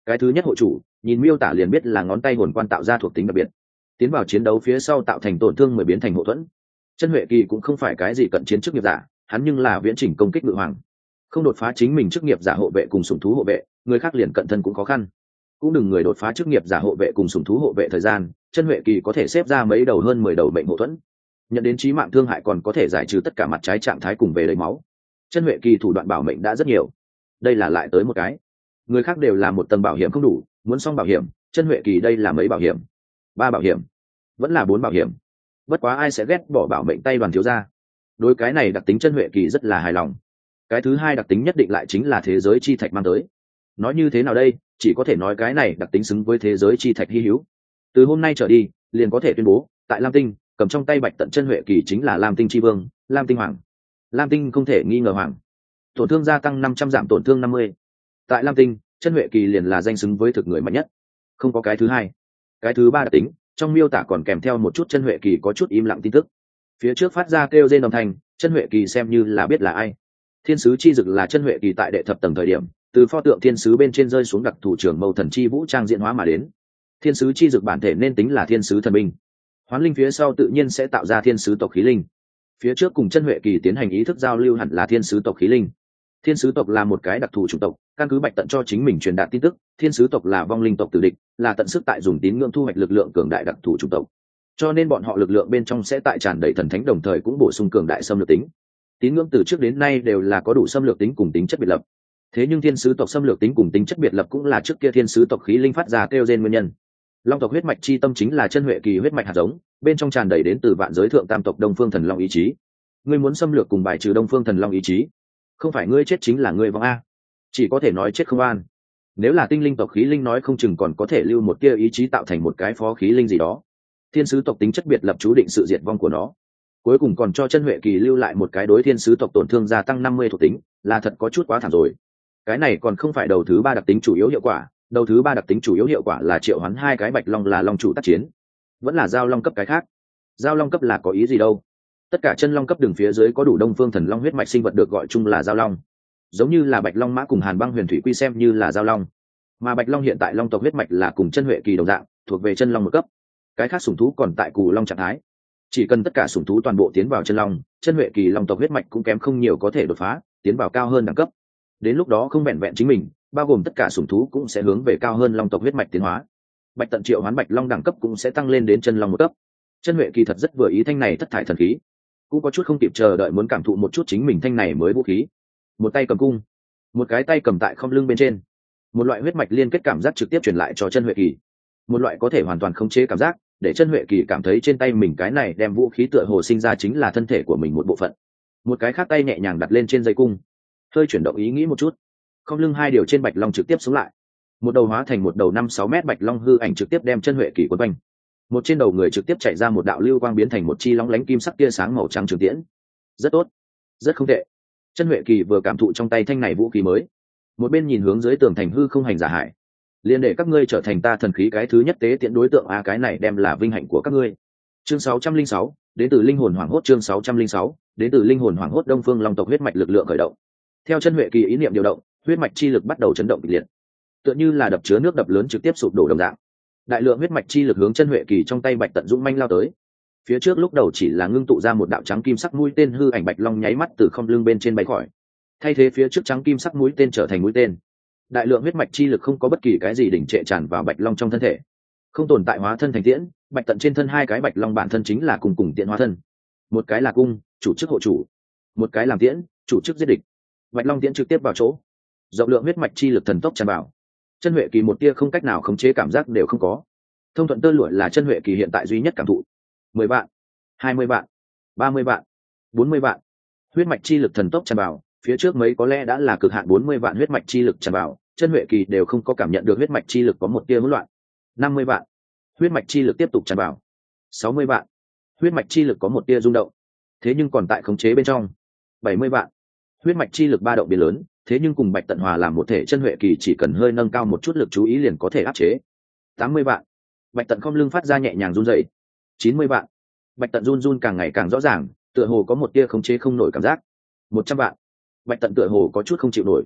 Speaker 1: Cái thứ nhất hộ chủ, nhìn miêu tả liền biết là ngón tay hồn quan tạo ra thuộc tính đặc biệt, tiến vào chiến đấu phía sau tạo thành tổn thương mới biến thành hộ thuẫn. Chân Huệ Kỳ cũng không phải cái gì cận chiến chức nghiệp giả, hắn nhưng là viễn chỉnh công kích ngự hoàng, không đột phá chính mình chức nghiệp giả hộ vệ cùng sủng thú hộ vệ, người khác liền cận thân cũng khó khăn. Cũng đừng người đột phá chức nghiệp giả hộ vệ cùng sủng thú hộ vệ thời gian, Chân Huệ Kỳ có thể xếp ra mấy đầu hơn 10 đầu mệnh hộ thuẫn, nhận đến chí mạng thương hại còn có thể giải trừ tất cả mặt trái trạng thái cùng về lấy máu. Chân Huệ Kỳ thủ đoạn bảo mệnh đã rất nhiều, đây là lại tới một cái. Người khác đều là một tầng bảo hiểm không đủ, muốn xong bảo hiểm, Chân Huệ Kỳ đây là mấy bảo hiểm? 3 bảo hiểm, vẫn là 4 bảo hiểm. Bất quá ai sẽ ghét bỏ bảo mệnh tay đoàn thiếu gia. Đối cái này đặc tính Chân Huệ Kỳ rất là hài lòng. Cái thứ hai đặc tính nhất định lại chính là thế giới chi thạch mang tới. Nói như thế nào đây, chỉ có thể nói cái này đặc tính xứng với thế giới chi thạch hy hữu. Từ hôm nay trở đi, liền có thể tuyên bố, tại Lam Tinh, cầm trong tay Bạch Tận Chân Huệ Kỳ chính là Lam Tinh chi vương, Lam Tinh hoàng. Lam Tinh không thể nghi ngờ hoàng. Tổn thương gia tăng 500 giảm tổn thương 50. Tại Lam Tinh, Chân Huệ Kỳ liền là danh xứng với thực người mạnh nhất. Không có cái thứ hai. Cái thứ ba đặc tính, trong miêu tả còn kèm theo một chút Chân Huệ Kỳ có chút im lặng tin tức. Phía trước phát ra kêu rên âm thanh, Chân Huệ Kỳ xem như là biết là ai. Thiên sứ chi dực là Chân Huệ Kỳ tại đệ thập tầng thời điểm, từ pho tượng thiên sứ bên trên rơi xuống đặc thủ trưởng mâu thần chi vũ trang diễn hóa mà đến. Thiên sứ chi dực bản thể nên tính là thiên sứ thần binh. Hoán linh phía sau tự nhiên sẽ tạo ra thiên sứ tộc khí linh. Phía trước cùng Chân Huệ Kỳ tiến hành ý thức giao lưu hẳn là thiên sứ tộc khí linh. Thiên sứ tộc là một cái đặc thù chủng tộc, căn cứ Bạch Tận cho chính mình truyền đạt tin tức, thiên sứ tộc là vong linh tộc tử địch, là tận sức tại dùng tín ngưỡng thu hoạch lực lượng cường đại đặc thù chủng tộc. Cho nên bọn họ lực lượng bên trong sẽ tại tràn đầy thần thánh đồng thời cũng bổ sung cường đại xâm lược tính. Tín ngưỡng từ trước đến nay đều là có đủ xâm lược tính cùng tính chất biệt lập. Thế nhưng thiên sứ tộc xâm lược tính cùng tính chất biệt lập cũng là trước kia thiên sứ tộc khí linh phát ra kêu gen nguyên nhân. Long tộc huyết mạch chi tâm chính là Chân Huệ Kỳ huyết mạch hạt giống, bên trong tràn đầy đến từ vạn giới thượng tam tộc Đông Phương Thần Long ý chí. Ngươi muốn xâm lược cùng bài trừ Đông Phương Thần Long ý chí, không phải ngươi chết chính là ngươi vong a. Chỉ có thể nói chết không an. Nếu là tinh linh tộc khí linh nói không chừng còn có thể lưu một tia ý chí tạo thành một cái phó khí linh gì đó. Thiên sứ tộc tính chất biệt lập chú định sự diệt vong của nó. Cuối cùng còn cho Chân Huệ Kỳ lưu lại một cái đối thiên sứ tộc tổn thương gia tăng 50 thuộc tính, là thật có chút quá thảm rồi. Cái này còn không phải đầu thứ ba đặc tính chủ yếu hiệu quả, đầu thứ ba đặc tính chủ yếu hiệu quả là triệu hoán 2 cái bạch long là long chủ tác chiến, vẫn là giao long cấp cái khác. Giao long cấp là có ý gì đâu? Tất cả chân long cấp đường phía dưới có đủ Đông Phương Thần Long huyết mạch sinh vật được gọi chung là giao long, giống như là bạch long mã cùng Hàn Băng Huyền Thủy Quy xem như là giao long, mà bạch long hiện tại long tộc huyết mạch là cùng Chân Huệ Kỳ đồng dạng, thuộc về chân long một cấp. Cái khác sủng thú còn tại cù long trạng thái, chỉ cần tất cả sủng thú toàn bộ tiến vào chân long, Chân Huệ Kỳ long tộc huyết mạch cũng kém không nhiều có thể đột phá, tiến vào cao hơn đẳng cấp. Đến lúc đó không vẹn vẹn chính mình, bao gồm tất cả sủng thú cũng sẽ hướng về cao hơn long tộc huyết mạch tiến hóa. Bạch Tận triệu hoán bạch long đẳng cấp cũng sẽ tăng lên đến chân long một cấp. Chân Huệ Kỳ thật rất vừa ý thanh này thất thải thần khí, cũng có chút không kịp chờ đợi muốn cảm thụ một chút chính mình thanh này mới vũ khí. Một tay cầm cung, một cái tay cầm tại không lưng bên trên, một loại huyết mạch liên kết cảm giác trực tiếp truyền lại cho Chân Huệ Kỳ, một loại có thể hoàn toàn khống chế cảm giác, để Chân Huệ Kỳ cảm thấy trên tay mình cái này đem vũ khí tựa hồ sinh ra chính là thân thể của mình một bộ phận. Một cái khác tay nhẹ nhàng đặt lên trên dây cung, hơi chuyển động ý nghĩ một chút, không lưng 2 điều trên bạch long trực tiếp xuống lại, một đầu hóa thành một đầu 5-6 mét bạch long hư ảnh trực tiếp đem Chân Huệ Kỳ quấn quanh. Một trên đầu người trực tiếp chạy ra một đạo lưu quang biến thành một chi lóng lánh kim sắc tia sáng màu trắng trường tiễn. Rất tốt, rất không tệ. Chân Huệ Kỳ vừa cảm thụ trong tay thanh này vũ khí mới, một bên nhìn hướng dưới tường thành hư không hành giả hải, liền để các ngươi trở thành ta thần khí cái thứ nhất tế tiễn đối tượng a, cái này đem là vinh hạnh của các ngươi. Chương 606, đến từ linh hồn hoàng hốt. Chương 606, đến từ linh hồn hoàng hốt. Đông Phương Long tộc huyết mạch lực lượng khởi động. Theo Chân Huệ Kỳ ý niệm điều động, huyết mạch chi lực bắt đầu chấn động kịch liệt, tựa như là đập chứa nước đập lớn trực tiếp sụp đổ đồng dạng. Đại lượng huyết mạch chi lực hướng Chân Huệ Kỳ trong tay Bạch Tận dũng manh lao tới. Phía trước lúc đầu chỉ là ngưng tụ ra một đạo trắng kim sắc mũi tên hư ảnh bạch long nháy mắt từ không lưng bên trên bay khỏi, thay thế phía trước trắng kim sắc mũi tên trở thành mũi tên. Đại lượng huyết mạch chi lực không có bất kỳ cái gì đỉnh trệ tràn vào bạch long trong thân thể, không tồn tại hóa thân thành tiễn. Bạch Tận trên thân 2 cái bạch long bản thân chính là cùng tiễn hóa thân, một cái là cung, chủ chức hộ chủ, một cái làm tiễn, chủ chức giết địch. Bạch long tiễn trực tiếp vào chỗ, rộng lượng huyết mạch chi lực thần tốc tràn vào. Chân Huệ Kỳ một tia không cách nào khống chế cảm giác đều không có. Thông thuận tơ lụa là Chân Huệ Kỳ hiện tại duy nhất cảm thụ. 10 vạn, 20 vạn, 30 vạn, 40 vạn. Huyết mạch chi lực thần tốc tràn vào, phía trước mấy có lẽ đã là cực hạn 40 vạn huyết mạch chi lực tràn vào, Chân Huệ Kỳ đều không có cảm nhận được huyết mạch chi lực có một tia hỗn loạn. 50 vạn. Huyết mạch chi lực tiếp tục tràn vào. 60 vạn. Huyết mạch chi lực có một tia rung động, thế nhưng còn tại khống chế bên trong. 70 vạn. Huyết mạch chi lực ba động biến lớn, thế nhưng cùng Bạch Tận hòa làm một thể, Chân Huệ Kỳ chỉ cần hơi nâng cao một chút lực chú ý liền có thể áp chế. 80 vạn. Bạch Tận không lưng phát ra nhẹ nhàng run rẩy. 90 vạn. Bạch Tận run run càng ngày càng rõ ràng, tựa hồ có một tia khống chế không nổi cảm giác. 100 vạn. Bạch Tận tựa hồ có chút không chịu nổi.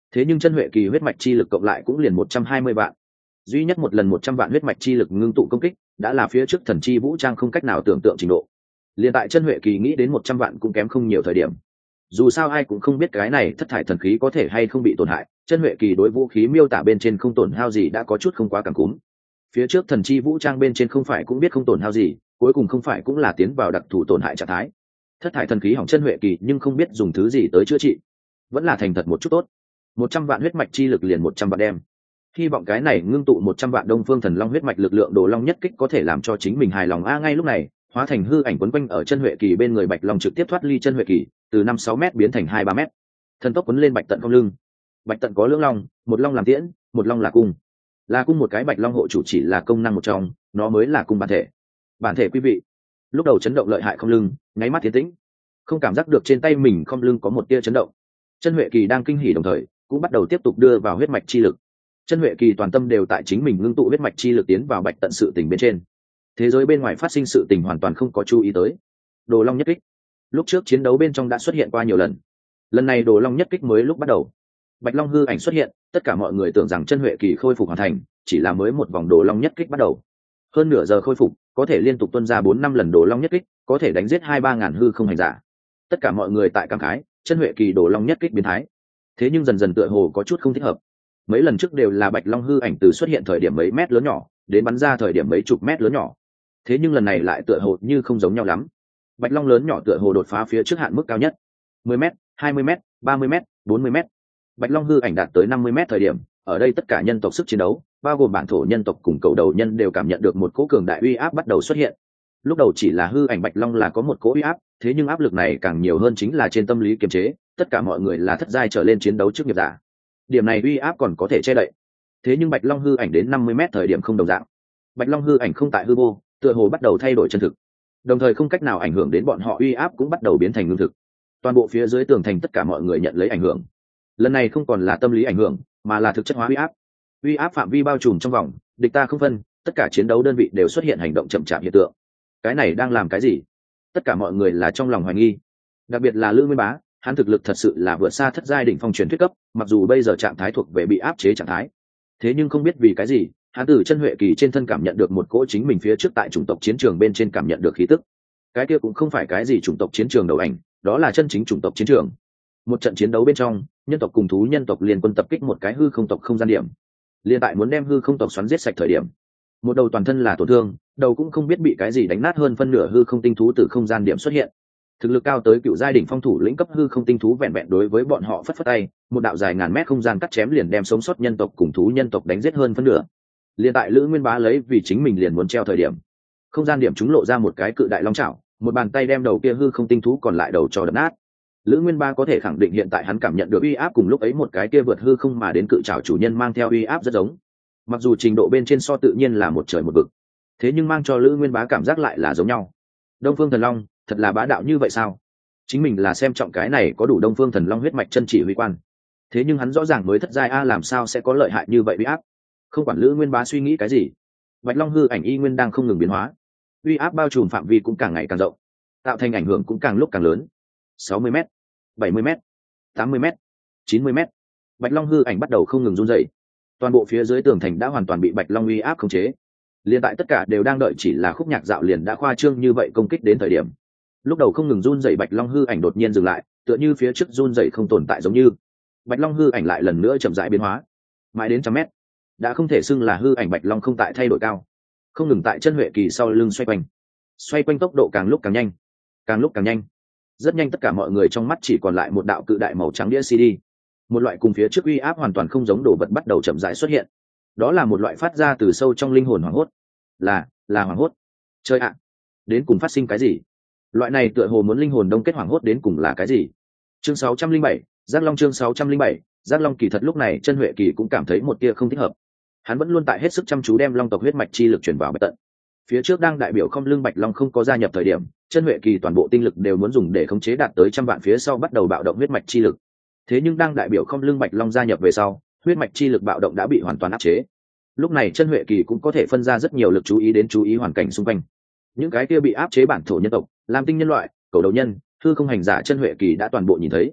Speaker 1: thế nhưng chân huệ kỳ huyết mạch chi lực cộng lại cũng liền 120 vạn, duy nhất một lần 100 vạn huyết mạch chi lực ngưng tụ công kích đã là phía trước thần chi vũ trang không cách nào tưởng tượng trình độ. Liên tại chân huệ kỳ nghĩ đến 100 vạn cũng kém không nhiều thời điểm, dù sao ai cũng không biết cái này thất thải thần khí có thể hay không bị tổn hại, chân huệ kỳ đối vũ khí miêu tả bên trên không tổn hao gì đã có chút không quá cảm cúm. Phía trước thần chi vũ trang bên trên không phải cũng biết không tổn hao gì, cuối cùng không phải cũng là tiến vào đặc thù tổn hại trạng thái. Thất thải thần khí hỏng chân huệ kỳ nhưng không biết dùng thứ gì tới chữa trị, vẫn là thành thật một chút tốt. 100 vạn huyết mạch chi lực liền 100 vạn đem, hy vọng cái này ngưng tụ 100 vạn đông phương thần long huyết mạch lực lượng đồ long nhất kích có thể làm cho chính mình hài lòng. Ngay lúc này hóa thành hư ảnh quấn quanh ở chân huệ kỳ bên người bạch long trực tiếp thoát ly chân huệ kỳ, từ 5-6 mét biến thành 2-3 mét, thần tốc quấn lên bạch tận không lưng. Bạch tận có lưỡng long, một long làm tiễn, một long là cung. Là cung một cái bạch long hộ chủ chỉ là công năng một trong, nó mới là cung bản thể. Bản thể quý vị, lúc đầu chấn động lợi hại không lưng, nháy mắt tiến tĩnh, không cảm giác được trên tay mình không lưng có một tia chấn động. Chân huệ kỳ đang kinh hỉ đồng thời cũng bắt đầu tiếp tục đưa vào huyết mạch chi lực. Chân huệ kỳ toàn tâm đều tại chính mình ngưng tụ huyết mạch chi lực tiến vào bạch tận sự tình bên trên, thế giới bên ngoài phát sinh sự tình hoàn toàn không có chú ý tới. Đồ long nhất kích lúc trước chiến đấu bên trong đã xuất hiện qua nhiều lần, lần này đồ long nhất kích mới lúc bắt đầu. Bạch long hư ảnh xuất hiện, tất cả mọi người tưởng rằng chân huệ kỳ khôi phục hoàn thành, chỉ là mới một vòng đồ long nhất kích bắt đầu. Hơn nửa giờ khôi phục, có thể liên tục tuân ra 4-5 lần đồ long nhất kích, có thể đánh giết 2-3 ngàn hư không hành giả. Tất cả mọi người tại cảm khái, chân huệ kỳ đồ long nhất kích biến thái. Thế nhưng dần dần tựa hồ có chút không thích hợp. Mấy lần trước đều là bạch long hư ảnh từ xuất hiện thời điểm mấy mét lớn nhỏ đến bắn ra thời điểm mấy chục mét lớn nhỏ, thế nhưng lần này lại tựa hồ như không giống nhau lắm. Bạch long lớn nhỏ tựa hồ đột phá phía trước hạn mức cao nhất, 10 m, 20 m, 30 m, 40 m. Bạch long hư ảnh đạt tới 50 m thời điểm, ở đây tất cả nhân tộc sức chiến đấu, bao gồm bản thổ nhân tộc cùng cầu đầu nhân đều cảm nhận được một cỗ cường đại uy áp bắt đầu xuất hiện. Lúc đầu chỉ là hư ảnh bạch long là có một cỗ uy áp, thế nhưng áp lực này càng nhiều hơn chính là trên tâm lý kiềm chế, tất cả mọi người là thất giai trở lên chiến đấu trước nghiệp giả. Điểm này uy áp còn có thể che đậy, thế nhưng bạch long hư ảnh đến 50 m thời điểm không đồng dạng. Bạch long hư ảnh không tại hư vô, tựa hồ bắt đầu thay đổi chân thực, đồng thời không cách nào ảnh hưởng đến bọn họ, uy áp cũng bắt đầu biến thành ngưng thực. Toàn bộ phía dưới tường thành tất cả mọi người nhận lấy ảnh hưởng, lần này không còn là tâm lý ảnh hưởng mà là thực chất hóa uy áp. Uy áp phạm vi bao trùm trong vòng, địch ta không phân, tất cả chiến đấu đơn vị đều xuất hiện hành động chậm chạp hiện tượng. Cái này đang làm cái gì? Tất cả mọi người là trong lòng hoài nghi, đặc biệt là Lữ Nguyên Bá, hắn thực lực thật sự là vượt xa thất giai đỉnh phong truyền thuyết cấp, mặc dù bây giờ trạng thái thuộc về bị áp chế trạng thái, thế nhưng không biết vì cái gì, hắn từ chân huệ kỳ trên thân cảm nhận được một cỗ chính mình phía trước tại chủng tộc chiến trường bên trên cảm nhận được khí tức. Cái kia cũng không phải cái gì chủng tộc chiến trường đầu ảnh, đó là chân chính chủng tộc chiến trường. Một trận chiến đấu bên trong, nhân tộc cùng thú nhân tộc liên quân tập kích một cái hư không tộc không gian điểm, liên tại muốn đem hư không tộc xoắn giết sạch thời điểm, một đầu toàn thân là tổn thương, đầu cũng không biết bị cái gì đánh nát hơn phân nửa hư không tinh thú từ không gian điểm xuất hiện. Thực lực cao tới cựu giai đỉnh phong thủ lĩnh cấp hư không tinh thú vẹn vẹn đối với bọn họ phất phất tay, một đạo dài ngàn mét không gian cắt chém liền đem sống sót nhân tộc cùng thú nhân tộc đánh giết hơn phân nửa. Liên tại Lữ Nguyên Bá lấy vì chính mình liền muốn treo thời điểm, không gian điểm chúng lộ ra một cái cự đại long chảo, một bàn tay đem đầu kia hư không tinh thú còn lại đầu cho đập nát. Lữ Nguyên Bá có thể khẳng định hiện tại hắn cảm nhận được uy áp cùng lúc ấy một cái kia vượt hư không mà đến cự trảo chủ nhân mang theo uy áp rất giống, mặc dù trình độ bên trên so tự nhiên là một trời một vực, thế nhưng mang cho Lữ Nguyên Bá cảm giác lại là giống nhau. Đông Phương Thần Long thật là bá đạo như vậy sao? Chính mình là xem trọng cái này có đủ Đông Phương Thần Long huyết mạch chân chỉ huy quan, thế nhưng hắn rõ ràng mới thất giai a, làm sao sẽ có lợi hại như vậy uy áp? Không quản Lữ Nguyên Bá suy nghĩ cái gì, bạch long hư ảnh y nguyên đang không ngừng biến hóa, uy áp bao trùm phạm vi cũng càng ngày càng rộng, tạo thành ảnh hưởng cũng càng lúc càng lớn. 60 m, 70 m, 80 m, 90 m, bạch long hư ảnh bắt đầu không ngừng run rẩy. Toàn bộ phía dưới tường thành đã hoàn toàn bị bạch long uy áp khống chế. Liên tại tất cả đều đang đợi chỉ là khúc nhạc dạo liền đã khoa trương như vậy công kích đến thời điểm, lúc đầu không ngừng run rẩy bạch long hư ảnh đột nhiên dừng lại, tựa như phía trước run rẩy không tồn tại giống như. Bạch long hư ảnh lại lần nữa chậm rãi biến hóa, mãi đến 100 m, đã không thể xưng là hư ảnh bạch long không tại thay đổi cao, không ngừng tại chân huệ kỳ sau lưng xoay quanh tốc độ càng lúc càng nhanh, càng lúc càng nhanh. Rất nhanh tất cả mọi người trong mắt chỉ còn lại một đạo cự đại màu trắng đĩa CD. Một loại cùng phía trước uy áp hoàn toàn không giống đồ vật bắt đầu chậm rãi xuất hiện. Đó là một loại phát ra từ sâu trong linh hồn hoảng hốt. Là hoảng hốt. Chơi ạ, đến cùng phát sinh cái gì? Loại này tựa hồ muốn linh hồn đông kết hoảng hốt đến cùng là cái gì? Chương 607, Giác Long chương 607, Giác Long. Kỳ thật lúc này chân huệ kỳ cũng cảm thấy một tia không thích hợp. Hắn vẫn luôn tại hết sức chăm chú đem long tộc huyết mạch chi lực truyền vào bạch tận. Phía trước đang đại biểu không lưng bạch long không có gia nhập thời điểm, chân huệ kỳ toàn bộ tinh lực đều muốn dùng để khống chế đạt tới 100 vạn, phía sau bắt đầu bạo động huyết mạch chi lực. Thế nhưng đang đại biểu không lưng bạch long gia nhập về sau, huyết mạch chi lực bạo động đã bị hoàn toàn áp chế. Lúc này chân huệ kỳ cũng có thể phân ra rất nhiều lực chú ý hoàn cảnh xung quanh. Những cái kia bị áp chế bản thổ nhân tộc, làm tinh nhân loại, cầu đầu nhân, hư không hành giả chân huệ kỳ đã toàn bộ nhìn thấy.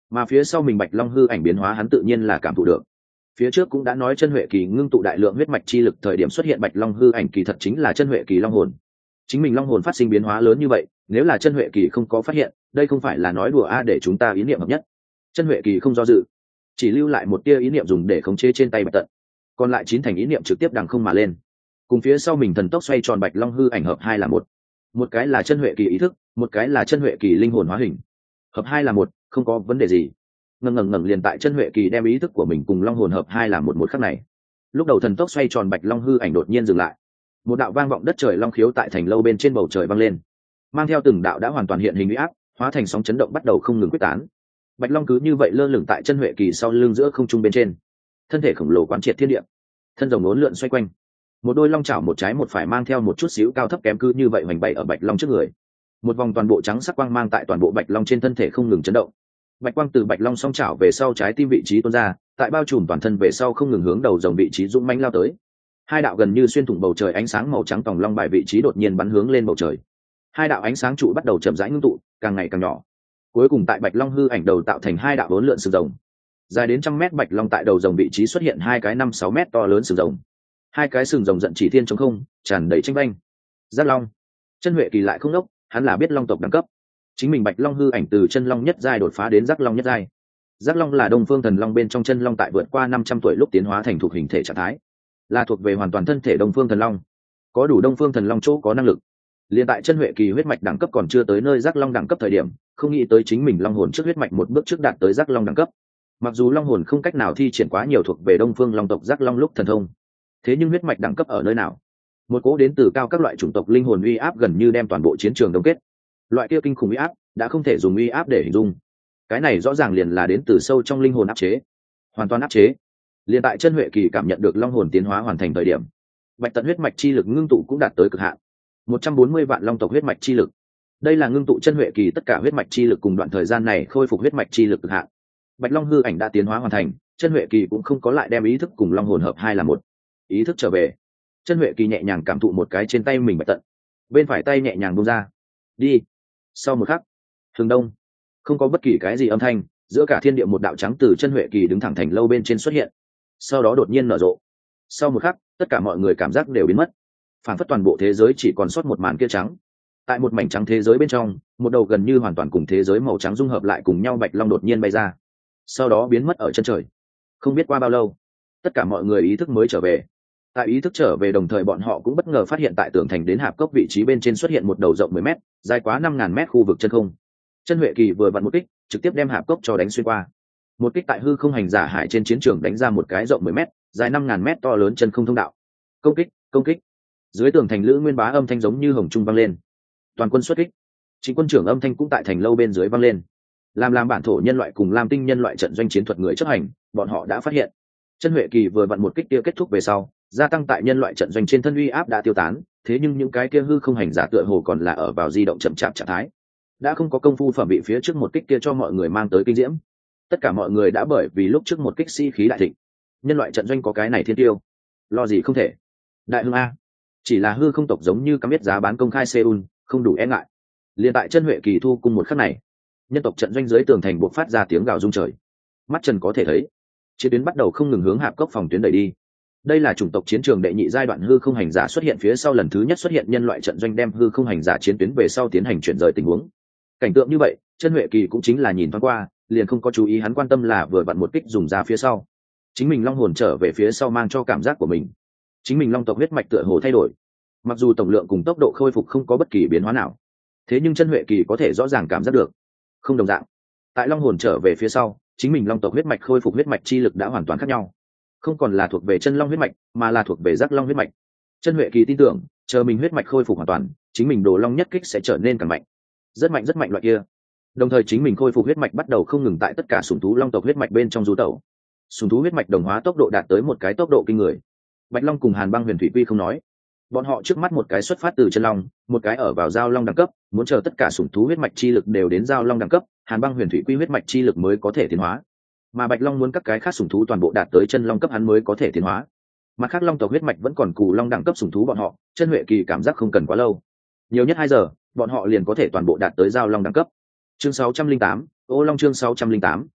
Speaker 1: mà phía sau mình bạch long hư ảnh biến hóa hắn tự nhiên là cảm thụ được. Phía trước cũng đã nói chân huệ kỳ ngưng tụ đại lượng huyết mạch chi lực thời điểm xuất hiện bạch long hư ảnh kỳ thật chính là chân huệ kỳ long hồn. Chính mình long hồn phát sinh biến hóa lớn như vậy, nếu là chân huệ kỳ không có phát hiện, đây không phải là nói đùa để chúng ta ý niệm hợp nhất. Chân huệ kỳ không do dự, chỉ lưu lại một tia ý niệm dùng để khống chế trên tay bạch tận, còn lại 9 thành ý niệm trực tiếp đằng không mà lên, cùng phía sau mình thần tốc xoay tròn bạch long hư ảnh hợp hai là một cái là chân huệ kỳ ý thức, một cái là chân huệ kỳ linh hồn hóa hình, hợp hai là một, không có vấn đề gì. Ngẩng liền tại chân huệ kỳ đem ý thức của mình cùng long hồn hợp hai là một khắc này, lúc đầu thần tốc xoay tròn bạch long hư ảnh đột nhiên dừng lại, một đạo vang vọng đất trời long khiếu tại thành lâu bên trên bầu trời vang lên, mang theo từng đạo đã hoàn toàn hiện hình uy áp, hóa thành sóng chấn động bắt đầu không ngừng quyết tán. Bạch long cứ như vậy lơ lửng tại chân huệ kỳ sau lưng giữa không trung bên trên, thân thể khổng lồ quán triệt thiên địa, thân rồng uốn lượn xoay quanh, một đôi long chảo một trái một phải mang theo một chút xíu cao thấp kém cứ như vậy hoành bày ở bạch long trước người. Một vòng toàn bộ trắng sắc quang mang tại toàn bộ bạch long trên thân thể không ngừng chấn động. Bạch quang từ bạch long song chảo về sau trái tim vị trí tuôn ra, tại bao trùm toàn thân về sau không ngừng hướng đầu rồng vị trí dũng mãnh lao tới. Hai đạo gần như xuyên thủng bầu trời ánh sáng màu trắng tòng long bài vị trí đột nhiên bắn hướng lên bầu trời. Hai đạo ánh sáng trụ bắt đầu chậm rãi ngưng tụ, càng ngày càng nhỏ. Cuối cùng tại bạch long hư ảnh đầu tạo thành hai đạo uốn lượn sừng rồng. Dài đến 100 mét bạch long tại đầu rồng vị trí xuất hiện hai cái 5-6 mét to lớn sừng rồng. Hai cái sừng rồng giận chỉ thiên trong không, tràn đầy tranh banh. Giác long. Chân huệ kỳ lại không đốc, hắn là biết long tộc đẳng cấp. Chính mình bạch long hư ảnh từ chân long nhất giai đột phá đến giác long nhất giai. Giác long là đông phương thần long bên trong chân long tại vượt qua 500 tuổi lúc tiến hóa thành thuộc hình thể trạng thái, là thuộc về hoàn toàn thân thể đông phương thần long, có đủ đông phương thần long chỗ có năng lực. Liên tại chân huệ kỳ huyết mạch đẳng cấp còn chưa tới nơi giác long đẳng cấp thời điểm, không nghĩ tới chính mình long hồn trước huyết mạch một bước trước đạt tới giác long đẳng cấp. Mặc dù long hồn không cách nào thi triển quá nhiều thuộc về đông phương long tộc giác long lúc thần thông, thế nhưng huyết mạch đẳng cấp ở nơi nào, một cỗ đến từ cao các loại chủng tộc linh hồn uy áp gần như đem toàn bộ chiến trường đông kết. Loại kia kinh khủng uy áp đã không thể dùng uy áp để hình dung, cái này rõ ràng liền là đến từ sâu trong linh hồn áp chế, hoàn toàn áp chế. Liên tại chân huệ kỳ cảm nhận được long hồn tiến hóa hoàn thành thời điểm, bạch tận huyết mạch chi lực ngưng tụ cũng đạt tới cực hạn, 140 vạn long tộc huyết mạch chi lực. Đây là ngưng tụ chân huệ kỳ tất cả huyết mạch chi lực cùng đoạn thời gian này khôi phục huyết mạch chi lực cực hạn. Bạch long hư ảnh đã tiến hóa hoàn thành, chân huệ kỳ cũng không có lại đem ý thức cùng long hồn hợp hai là một. Ý thức trở về, chân huệ kỳ nhẹ nhàng cảm thụ một cái trên tay mình bạch tận, bên phải tay nhẹ nhàng buông ra. Đi. Sau một khắc, hướng đông, không có bất kỳ cái gì âm thanh, giữa cả thiên địa một đạo trắng từ chân huệ kỳ đứng thẳng thành lâu bên trên xuất hiện, sau đó đột nhiên nở rộ. Sau một khắc, tất cả mọi người cảm giác đều biến mất, phản phất toàn bộ thế giới chỉ còn sót một màn kia trắng. Tại một mảnh trắng thế giới bên trong, một đầu gần như hoàn toàn cùng thế giới màu trắng dung hợp lại cùng nhau bạch long đột nhiên bay ra, sau đó biến mất ở chân trời. Không biết qua bao lâu, tất cả mọi người ý thức mới trở về. Tại ý thức trở về đồng thời bọn họ cũng bất ngờ phát hiện tại tường thành đến hạp cốc vị trí bên trên xuất hiện một đầu rộng 10 mét, dài quá 5.000 mét khu vực chân không. Chân huệ kỳ vừa vặn một kích, trực tiếp đem hạp cốc cho đánh xuyên qua. Một kích tại hư không hành giả hải trên chiến trường đánh ra một cái rộng 10 mét, dài 5.000 mét to lớn chân không thông đạo. Công kích, công kích. Dưới tường thành lữ nguyên bá âm thanh giống như hồng trung vang lên. Toàn quân xuất kích. Chính quân trưởng âm thanh cũng tại thành lâu bên dưới vang lên. Làm bản thổ nhân loại cùng lam tinh nhân loại trận doanh chiến thuật người chấp hành, bọn họ đã phát hiện. Chân huệ kỳ vừa vặn một kích kia kết thúc về sau, gia tăng tại nhân loại trận doanh trên thân uy áp đã tiêu tán, thế nhưng những cái kia hư không hành giả tựa hồ còn là ở vào di động chậm chạp trạng thái, đã không có công phu phẩm bị phía trước một kích kia cho mọi người mang tới kinh diễm. Tất cả mọi người đã bởi vì lúc trước một kích khí đại thịnh, nhân loại trận doanh có cái này thiên tiêu, lo gì không thể. Đại hưng a, chỉ là hư không tộc giống như cắm biết giá bán công khai Seoul, không đủ e ngại. Liên tại chân huệ kỳ thu cùng một khắc này, nhân tộc trận doanh dưới tường thành buộc phát ra tiếng gào rung trời. Mắt trần có thể thấy, chiến tuyến bắt đầu không ngừng hướng hạp cốc phòng tuyến đẩy đi. Đây là chủng tộc chiến trường đệ nhị giai đoạn hư không hành giả xuất hiện phía sau lần thứ nhất xuất hiện nhân loại trận doanh đem hư không hành giả chiến tuyến về sau tiến hành chuyển rời tình huống. Cảnh tượng như vậy, chân huệ kỳ cũng chính là nhìn thoáng qua, liền không có chú ý hắn quan tâm là vừa vặn một kích dùng ra phía sau. Chính mình long hồn trở về phía sau mang cho cảm giác của mình. Chính mình long tộc huyết mạch tựa hồ thay đổi. Mặc dù tổng lượng cùng tốc độ khôi phục không có bất kỳ biến hóa nào, thế nhưng chân huệ kỳ có thể rõ ràng cảm giác được. Không đồng dạng. Tại long hồn trở về phía sau, chính mình long tộc huyết mạch khôi phục huyết mạch chi lực đã hoàn toàn khác nhau. Không còn là thuộc về chân long huyết mạch, mà là thuộc về giác long huyết mạch. Chân huệ kỳ tin tưởng, chờ mình huyết mạch khôi phục hoàn toàn, chính mình đồ long nhất kích sẽ trở nên càng mạnh. Rất mạnh loại kia. Đồng thời chính mình khôi phục huyết mạch bắt đầu không ngừng tại tất cả sủng thú long tộc huyết mạch bên trong du tẩu. Sủng thú huyết mạch đồng hóa tốc độ đạt tới một cái tốc độ kinh người. Bạch long cùng hàn băng huyền thủy quy không nói, bọn họ trước mắt một cái xuất phát từ chân long, một cái ở vào giao long đẳng cấp, muốn chờ tất cả sủng thú huyết mạch chi lực đều đến giao long đẳng cấp, hàn băng huyền thủy quy huyết mạch chi lực mới có thể tiến hóa. Mà bạch long muốn các cái khác sủng thú toàn bộ đạt tới chân long cấp hắn mới có thể tiến hóa. Mặt khác long tộc huyết mạch vẫn còn cù long đẳng cấp sủng thú bọn họ, chân huệ kỳ cảm giác không cần quá lâu, nhiều nhất 2 giờ bọn họ liền có thể toàn bộ đạt tới giao long đẳng cấp. Chương 608, ô long chương 608,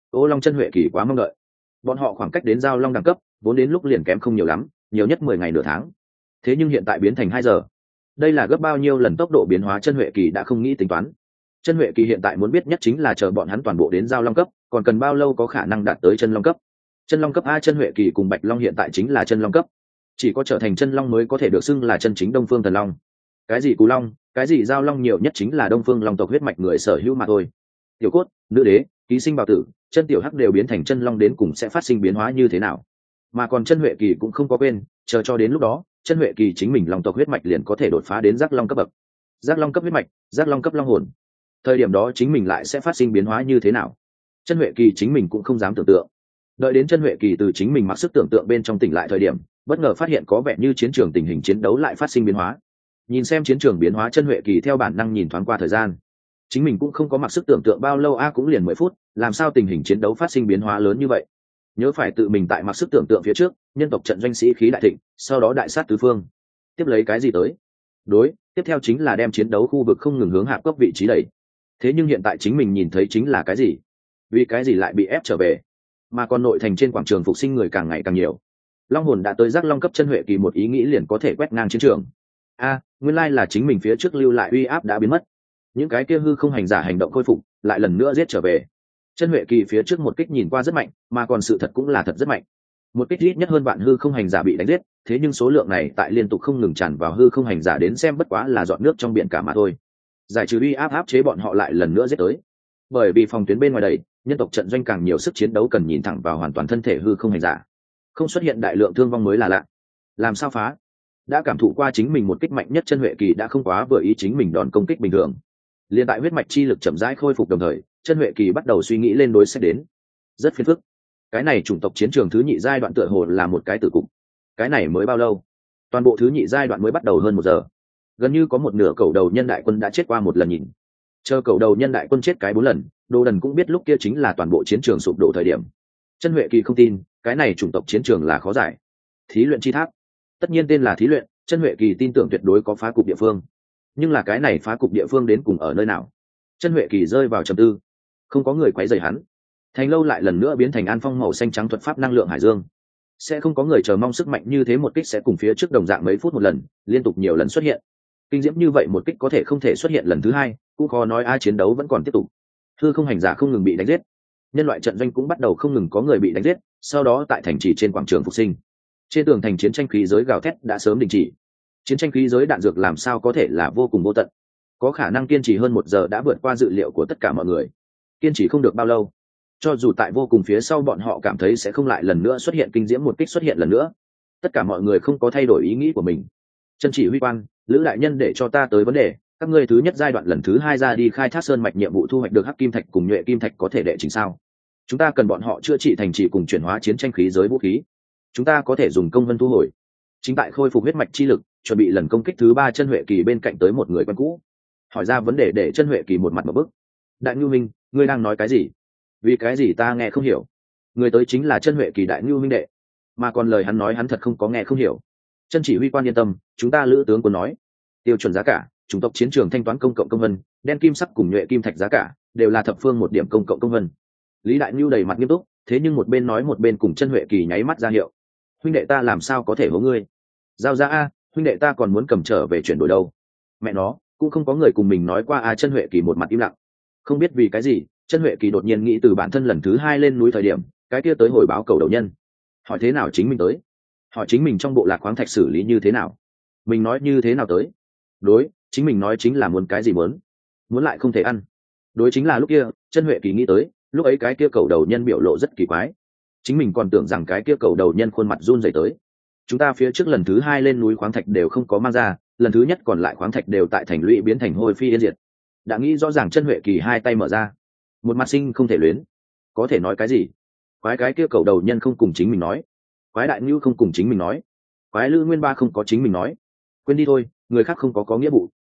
Speaker 1: Ô Long chân Huệ Kỳ quá mong đợi. Bọn họ khoảng cách đến giao long đẳng cấp vốn đến lúc liền kém không nhiều lắm, nhiều nhất 10 ngày nửa tháng. Thế nhưng hiện tại biến thành 2 giờ. Đây là gấp bao nhiêu lần tốc độ biến hóa chân Huệ Kỳ đã không nghĩ tính toán. Chân Huệ Kỳ hiện tại muốn biết nhất chính là chờ bọn hắn toàn bộ đến giao long cấp, còn cần bao lâu có khả năng đạt tới chân long cấp. Chân long cấp A chân Huệ Kỳ cùng Bạch Long hiện tại chính là chân long cấp. Chỉ có trở thành chân long mới có thể được xưng là chân chính Đông Phương Thần Long. Cái gì Cú Long, cái gì Giao Long nhiều nhất chính là Đông Phương Long tộc huyết mạch người sở hữu mà thôi. Tiểu Cốt, Nữ Đế, Ký Sinh Bào Tử, chân Tiểu Hắc đều biến thành chân long đến cùng sẽ phát sinh biến hóa như thế nào. Mà còn chân Huệ Kỳ cũng không có quên, chờ cho đến lúc đó, chân Huệ Kỳ chính mình long tộc huyết mạch liền có thể đột phá đến giác long cấp bậc. Giác long cấp huyết mạch, giác long cấp long hồn. Thời điểm đó chính mình lại sẽ phát sinh biến hóa như thế nào? Chân Huệ Kỳ chính mình cũng không dám tưởng tượng. Đợi đến chân Huệ Kỳ từ chính mình mặc sức tưởng tượng bên trong tỉnh lại thời điểm, bất ngờ phát hiện có vẻ như chiến trường tình hình chiến đấu lại phát sinh biến hóa. Nhìn xem chiến trường biến hóa, chân Huệ Kỳ theo bản năng nhìn thoáng qua thời gian. Chính mình cũng không có mặc sức tưởng tượng bao lâu, cũng liền 10 phút, làm sao tình hình chiến đấu phát sinh biến hóa lớn như vậy? Nhớ phải tự mình tại mặc sức tưởng tượng phía trước, nhân tộc trận doanh sĩ khí đại thịnh, sau đó đại sát tứ phương. Tiếp lấy cái gì tới? Đối, tiếp theo chính là đem chiến đấu khu vực không ngừng hướng hạ cấp vị trí đẩy. Thế nhưng hiện tại chính mình nhìn thấy chính là cái gì? Vì cái gì lại bị ép trở về? Mà còn nội thành trên quảng trường phục sinh người càng ngày càng nhiều. Long hồn đã tới giác long cấp, chân Huệ Kỳ một ý nghĩ liền có thể quét ngang chiến trường. Nguyên lai là chính mình phía trước lưu lại uy áp đã biến mất. Những cái kia hư không hành giả hành động khôi phục, lại lần nữa giết trở về. Chân Huệ Kỳ phía trước một kích nhìn qua rất mạnh, mà còn sự thật cũng là thật rất mạnh. Một kích ít nhất hơn vạn hư không hành giả bị đánh giết, thế nhưng số lượng này tại liên tục không ngừng tràn vào hư không hành giả đến xem bất quá là giọt nước trong biển cả mà thôi. Giải trừ uy áp chế bọn họ lại lần nữa giết tới. Bởi vì phòng tuyến bên ngoài đầy, nhân tộc trận doanh càng nhiều sức chiến đấu cần nhìn thẳng vào hoàn toàn thân thể hư không hành giả. Không xuất hiện đại lượng thương vong mới là lạ. Làm sao phá? Đã cảm thụ qua chính mình một kích mạnh nhất, chân Huệ Kỳ đã không quá vừa ý chính mình đòn công kích bình thường. Liên tại huyết mạch chi lực chậm rãi khôi phục đồng thời, chân Huệ Kỳ bắt đầu suy nghĩ lên đối sách đến. Rất phiền phức. Cái này chủng tộc chiến trường thứ nhị giai đoạn tựa hồ là một cái tử cục. Cái này mới bao lâu? Toàn bộ thứ nhị giai đoạn mới bắt đầu hơn 1 giờ. Gần như có một nửa cầu đầu nhân đại quân đã chết qua một lần nhìn. Chờ cầu đầu nhân đại quân chết cái 4 lần, Đồ Đần cũng biết lúc kia chính là toàn bộ chiến trường sụp đổ thời điểm. Chân Huệ Kỳ không tin, cái này chủng tộc chiến trường là khó giải. Thí luyện chi tháp. Tất nhiên tên là thí luyện, chân Huệ Kỳ tin tưởng tuyệt đối có phá cục địa phương. Nhưng là cái này phá cục địa phương đến cùng ở nơi nào? Chân Huệ Kỳ rơi vào trầm tư. Không có người quấy rầy hắn. Thành lâu lại lần nữa biến thành an phong màu xanh trắng thuật pháp năng lượng hải dương. Sẽ không có người chờ mong sức mạnh như thế một kích sẽ cùng phía trước đồng dạng mấy phút một lần, liên tục nhiều lần xuất hiện. Kinh diễm như vậy một kích có thể không thể xuất hiện lần thứ hai, cũng khó nói chiến đấu vẫn còn tiếp tục. Hư không hành giả không ngừng bị đánh giết, nhân loại trận doanh cũng bắt đầu không ngừng có người bị đánh giết, sau đó tại thành trì trên quảng trường phục sinh. Trên tường thành chiến tranh khí giới gào thét đã sớm đình chỉ. Chiến tranh khí giới đạn dược làm sao có thể là vô cùng vô tận? Có khả năng kiên trì hơn 1 giờ đã vượt qua dự liệu của tất cả mọi người. Kiên trì không được bao lâu, cho dù tại vô cùng phía sau bọn họ cảm thấy sẽ không lại lần nữa xuất hiện kinh diễm một kích xuất hiện lần nữa. Tất cả mọi người không có thay đổi ý nghĩ của mình. Chân chỉ huy quan, Lữ đại nhân để cho ta tới vấn đề, các ngươi thứ nhất giai đoạn lần thứ 2 ra đi khai thác sơn mạch nhiệm vụ thu hoạch được hắc kim thạch cùng nhuệ kim thạch có thể đệ trình sao? Chúng ta cần bọn họ chữa trị thành trì cùng chuyển hóa chiến tranh khí giới vũ khí. Chúng ta có thể dùng công vân thu hồi. Chính tại khôi phục huyết mạch chi lực, chuẩn bị lần công kích thứ 3, chân Huệ Kỳ bên cạnh tới một người quen cũ, hỏi ra vấn đề để chân Huệ Kỳ một mặt một bức. Đại Nhu Minh, ngươi đang nói cái gì? Vì cái gì ta nghe không hiểu? Người tới chính là chân Huệ Kỳ Đại Nhu Minh đệ, mà còn lời hắn nói hắn thật không có nghe không hiểu. Chân chỉ huy quan yên tâm, chúng ta Lữ tướng quân nói, tiêu chuẩn giá cả, chủng tộc chiến trường thanh toán công cộng công vân, đen kim sắc cùng nhuệ kim thạch giá cả đều là thập phương 1 điểm công cộng công vân. Lý Đại Nhu đầy mặt nghiêm túc, thế nhưng một bên nói một bên cùng chân Huệ Kỳ nháy mắt ra hiệu. Huynh đệ ta làm sao có thể hố ngươi? Giao ra a, huynh đệ ta còn muốn cầm trở về chuyển đổi đâu. Mẹ nó, cũng không có người cùng mình nói qua. Chân Huệ Kỳ một mặt im lặng. Không biết vì cái gì, chân Huệ Kỳ đột nhiên nghĩ từ bản thân lần thứ 2 lên núi thời điểm, cái kia tới hồi báo cầu đầu nhân. Hỏi thế nào chính mình tới? Hỏi chính mình trong bộ lạc khoáng thạch xử lý như thế nào? Mình nói như thế nào tới? Đối, chính mình nói chính là muốn cái gì muốn lại không thể ăn. Đối, chính là lúc kia, chân Huệ Kỳ nghĩ tới, lúc ấy cái kia cầu đầu nhân biểu lộ rất kỳ quái. Chính mình còn tưởng rằng cái kia cầu đầu nhân khuôn mặt run rẩy tới. Chúng ta phía trước lần thứ 2 lên núi khoáng thạch đều không có mang ra, lần thứ nhất còn lại khoáng thạch đều tại thành lũy biến thành hôi phi yên diệt. Đã nghĩ rõ ràng, chân Huệ Kỳ 2 tay mở ra, một mặt sinh không thể luyến. Có thể nói cái gì? Quái cái kia cầu đầu nhân không cùng chính mình nói, quái Đại Nhu không cùng chính mình nói, quái Lữ Nguyên Ba không có chính mình nói. Quên đi thôi, người khác không có nghĩa vụ.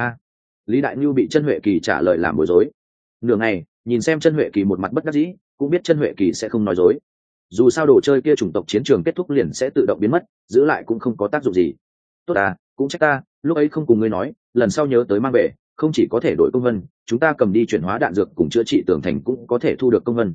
Speaker 1: Lý Đại Nhu bị chân Huệ Kỳ trả lời làm bối rối. Nửa ngày, nhìn xem chân Huệ Kỳ một mặt bất đắc dĩ, cũng biết chân Huệ Kỳ sẽ không nói dối. Dù sao đồ chơi kia chủng tộc chiến trường kết thúc liền sẽ tự động biến mất, giữ lại cũng không có tác dụng gì. Tốt cũng trách ta, lúc ấy không cùng ngươi nói, lần sau nhớ tới mang về, không chỉ có thể đổi công vân, chúng ta cầm đi chuyển hóa đạn dược cùng chữa trị tường thành cũng có thể thu được công vân.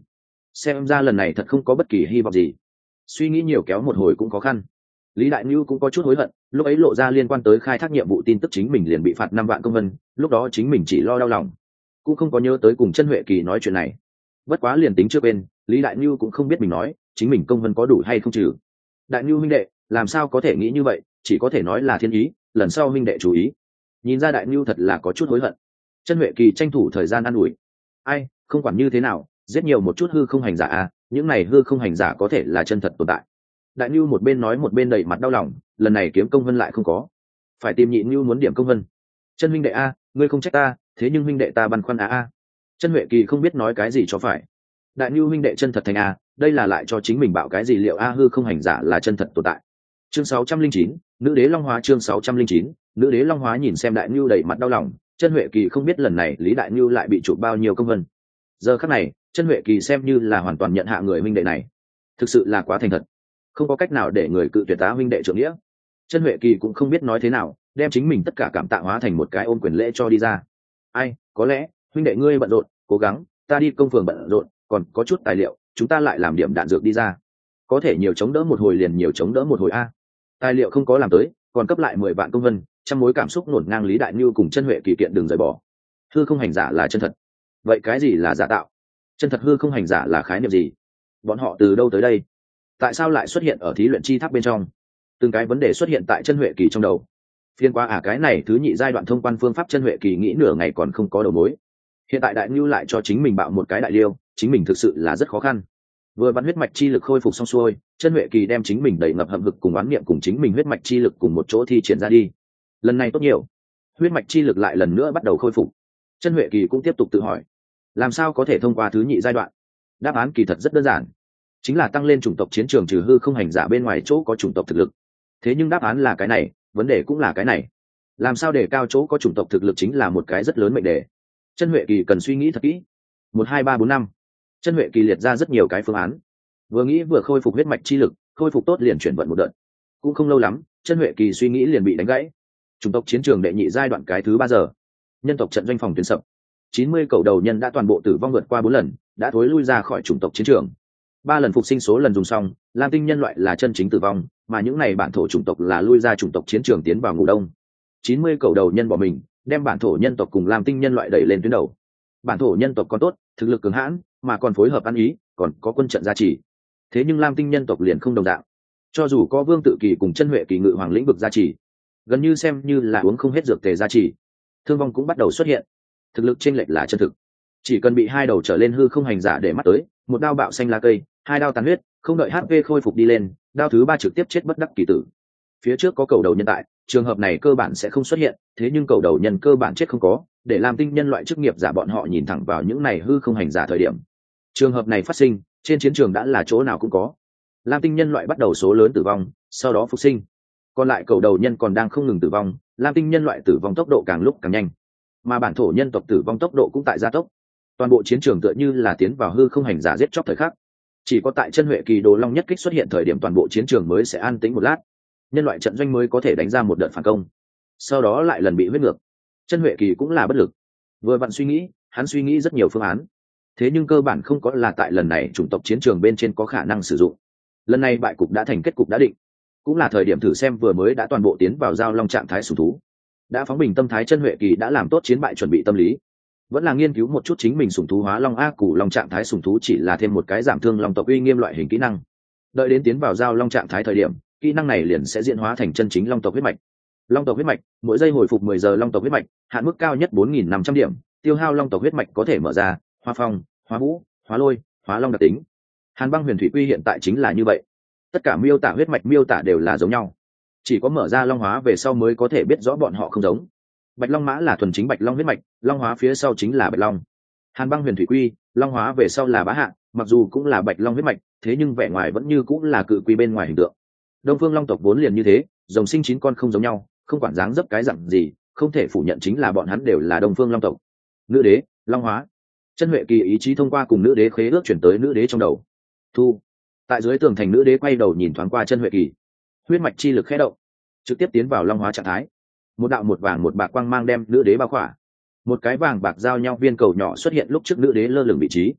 Speaker 1: xem ra lần này thật không có bất kỳ hy vọng gì. Suy nghĩ nhiều kéo một hồi cũng khó khăn. Lý Đại Nhu cũng có chút hối hận, lúc ấy lộ ra liên quan tới khai thác nhiệm vụ tin tức chính mình liền bị phạt 5 vạn công vân, lúc đó chính mình chỉ lo đau lòng, cũng không có nhớ tới cùng Chân Huệ Kỳ nói chuyện này. Bất quá liền tính trước bên, Lý Đại Nhu cũng không biết mình nói chính mình công vân có đủ hay không trừ. Đại Nhu huynh đệ, làm sao có thể nghĩ như vậy, chỉ có thể nói là thiên ý, lần sau huynh đệ chú ý. Nhìn ra Đại Nhu thật là có chút hối hận. Chân Huệ Kỳ tranh thủ thời gian an ủi. Ai, không quản như thế nào, giết nhiều một chút hư không hành giả à, những này hư không hành giả có thể là chân thật tồn tại. Đại Nhu một bên nói một bên đầy mặt đau lòng, lần này kiếm công vân lại không có, phải tìm Nhị Nhu muốn điểm công vân. Chân huynh đệ a, ngươi không trách ta, thế nhưng huynh đệ ta băn khoăn a. Chân Huệ Kỳ không biết nói cái gì cho phải. Đại Nhu huynh đệ chân thật thành a, đây là lại cho chính mình bảo cái gì liệu a hư không hành giả là chân thật tồn tại. Chương 609, nữ đế long hóa. Chương 609, nữ đế long hóa. Nhìn xem Đại Nhu đầy mặt đau lòng, Chân Huệ Kỳ không biết lần này Lý Đại Nhu lại bị chụp bao nhiêu công vân. Giờ khắc này, Chân Huệ Kỳ xem như là hoàn toàn nhận hạ người huynh đệ này, thực sự là quá thành thật, không có cách nào để người cự tuyệt tá huynh đệ trưởng nghĩa. Chân Huệ Kỳ cũng không biết nói thế nào, đem chính mình tất cả cảm tạ hóa thành một cái ôm quyền lễ cho đi ra. Ai, có lẽ huynh đệ ngươi bận rộn, cố gắng, ta đi công phường bận rộn, còn có chút tài liệu, chúng ta lại làm điểm đạn dược đi ra, có thể nhiều chống đỡ một hồi liền nhiều chống đỡ một hồi a. Tài liệu không có làm tới, còn cấp lại 10 vạn công vân, trăm mối cảm xúc ngổn ngang. Lý Đại Nhu cùng Chân Huệ Kỳ kiện đừng rời bỏ. Hư không hành giả là chân thật, vậy cái gì là giả tạo? Chân thật hư không hành giả là khái niệm gì? Bọn họ từ đâu tới đây? Tại sao lại xuất hiện ở thí luyện chi tháp bên trong? Từng cái vấn đề xuất hiện tại Chân Huệ Kỳ trong đầu. Phiên qua cái này thứ nhị giai đoạn thông quan phương pháp Chân Huệ Kỳ nghĩ nửa ngày còn không có đầu mối. Hiện tại Đại Nhu lại cho chính mình bạo một cái đại liêu, chính mình thực sự là rất khó khăn. Vừa vặn huyết mạch chi lực khôi phục xong xuôi, Chân Huệ Kỳ đem chính mình đầy ngập hậm hực cùng oán niệm cùng chính mình huyết mạch chi lực cùng một chỗ thi triển ra đi. Lần này tốt nhiều, huyết mạch chi lực lại lần nữa bắt đầu khôi phục. Chân Huệ Kỳ cũng tiếp tục tự hỏi, làm sao có thể thông qua thứ nhị giai đoạn? Đáp án kỳ thật rất đơn giản, chính là tăng lên chủng tộc chiến trường trừ hư không hành giả bên ngoài chỗ có chủng tộc thực lực. Thế nhưng đáp án là cái này, vấn đề cũng là cái này. Làm sao để cao chỗ có chủng tộc thực lực chính là một cái rất lớn mệnh đề. Chân Huệ Kỳ cần suy nghĩ thật kỹ. 1 2 3 4 5. Chân Huệ Kỳ liệt ra rất nhiều cái phương án. Vừa nghĩ vừa khôi phục huyết mạch chi lực, khôi phục tốt liền chuyển vận một đợt. Cũng không lâu lắm, Chân Huệ Kỳ suy nghĩ liền bị đánh gãy. Chủng tộc chiến trường đệ nhị giai đoạn cái thứ 3 giờ. Nhân tộc trận doanh phòng tuyến sập. 90 cầu đầu nhân đã toàn bộ tử vong vượt qua 4 lần, đã thối lui ra khỏi chủng tộc chiến trường. 3 lần phục sinh số lần dùng xong, Lam Tinh nhân loại là chân chính tử vong, mà những này bản thổ chủng tộc là lui ra chủng tộc chiến trường tiến vào ngủ đông. 90 cầu đầu nhân bỏ mình, đem bản thổ nhân tộc cùng Lam Tinh nhân loại đẩy lên tuyến đầu. Bản thổ nhân tộc còn tốt, thực lực cường hãn, mà còn phối hợp ăn ý, còn có quân trận gia trì. Thế nhưng Lam Tinh nhân tộc liền không đồng dạng. Cho dù có Vương Tự Kỳ cùng Chân Huệ Kỳ ngự hoàng lĩnh vực gia trì, gần như xem như là uống không hết dược tề gia trì, thương vong cũng bắt đầu xuất hiện. Thực lực chênh lệch là chân thực. Chỉ cần bị 2 đầu trở lên hư không hành giả để mắt tới, một đao bạo xanh lá cây, 2 đao tàn huyết, không đợi HP khôi phục đi lên, đao thứ 3 trực tiếp chết bất đắc kỳ tử. Phía trước có cầu đầu nhân tại, trường hợp này cơ bản sẽ không xuất hiện, thế nhưng cầu đầu nhân cơ bản chết không có, để làm tinh nhân loại chức nghiệp giả bọn họ nhìn thẳng vào những này hư không hành giả thời điểm. Trường hợp này phát sinh, trên chiến trường đã là chỗ nào cũng có. Lam Tinh nhân loại bắt đầu số lớn tử vong, sau đó phục sinh. Còn lại cầu đầu nhân còn đang không ngừng tử vong, Lam Tinh nhân loại tử vong tốc độ càng lúc càng nhanh, mà bản thổ nhân tộc tử vong tốc độ cũng tại gia tốc. Toàn bộ chiến trường tựa như là tiến vào hư không hành giả giết chóc thời khắc. Chỉ có tại Chân Huệ Kỳ đồ long nhất kích xuất hiện thời điểm toàn bộ chiến trường mới sẽ an tĩnh một lát, nhân loại trận doanh mới có thể đánh ra một đợt phản công, sau đó lại lần bị huyết ngược. Chân Huệ Kỳ cũng là bất lực. Vừa vặn suy nghĩ, hắn suy nghĩ rất nhiều phương án, thế nhưng cơ bản không có là tại lần này chủng tộc chiến trường bên trên có khả năng sử dụng. Lần này bại cục đã thành kết cục đã định, cũng là thời điểm thử xem. Vừa mới đã toàn bộ tiến vào giao long trạng thái sủng thú, đã phóng bình tâm thái. Chân Huệ Kỳ đã làm tốt chiến bại chuẩn bị tâm lý, vẫn là nghiên cứu một chút chính mình sủng thú hóa long a củ long trạng thái sủng thú chỉ là thêm một cái giảm thương long tộc uy nghiêm loại hình kỹ năng. Đợi đến tiến vào giao long trạng thái thời điểm, kỹ năng này liền sẽ diễn hóa thành chân chính long tộc huyết mạch. Long tộc huyết mạch, mỗi giây hồi phục 10 giờ long tộc huyết mạch, hạn mức cao nhất 4.500 điểm, tiêu hao long tộc huyết mạch có thể mở ra hóa phong, hóa vũ, hóa lôi, hóa long đặc tính. Hàn băng huyền thủy quy hiện tại chính là như vậy. Tất cả miêu tả huyết mạch miêu tả đều là giống nhau, chỉ có mở ra long hóa về sau mới có thể biết rõ bọn họ không giống. Bạch long mã là thuần chính bạch long huyết mạch, long hóa phía sau chính là bạch long. Hàn băng huyền thủy quy, long hóa về sau là bá hạ, mặc dù cũng là bạch long huyết mạch, thế nhưng vẻ ngoài vẫn như cũng là cự quy bên ngoài hình tượng. Đông phương long tộc vốn liền như thế, rồng sinh 9 con không giống nhau, không quản dáng dấp cái dặn gì, không thể phủ nhận chính là bọn hắn đều là đông phương long tộc. Nữ đế, long hóa. Chân Huệ Kỳ ý chí thông qua cùng nữ đế khế ước chuyển tới nữ đế trong đầu. Thu. Tại dưới tường thành nữ đế quay đầu nhìn thoáng qua Chân Huệ Kỳ, huyết mạch chi lực khẽ động, trực tiếp tiến vào long hóa trạng thái. Một đạo một vàng một bạc quang mang đem nữ đế bao khỏa. Một cái vàng bạc giao nhau viên cầu nhỏ xuất hiện lúc trước nữ đế lơ lửng vị trí.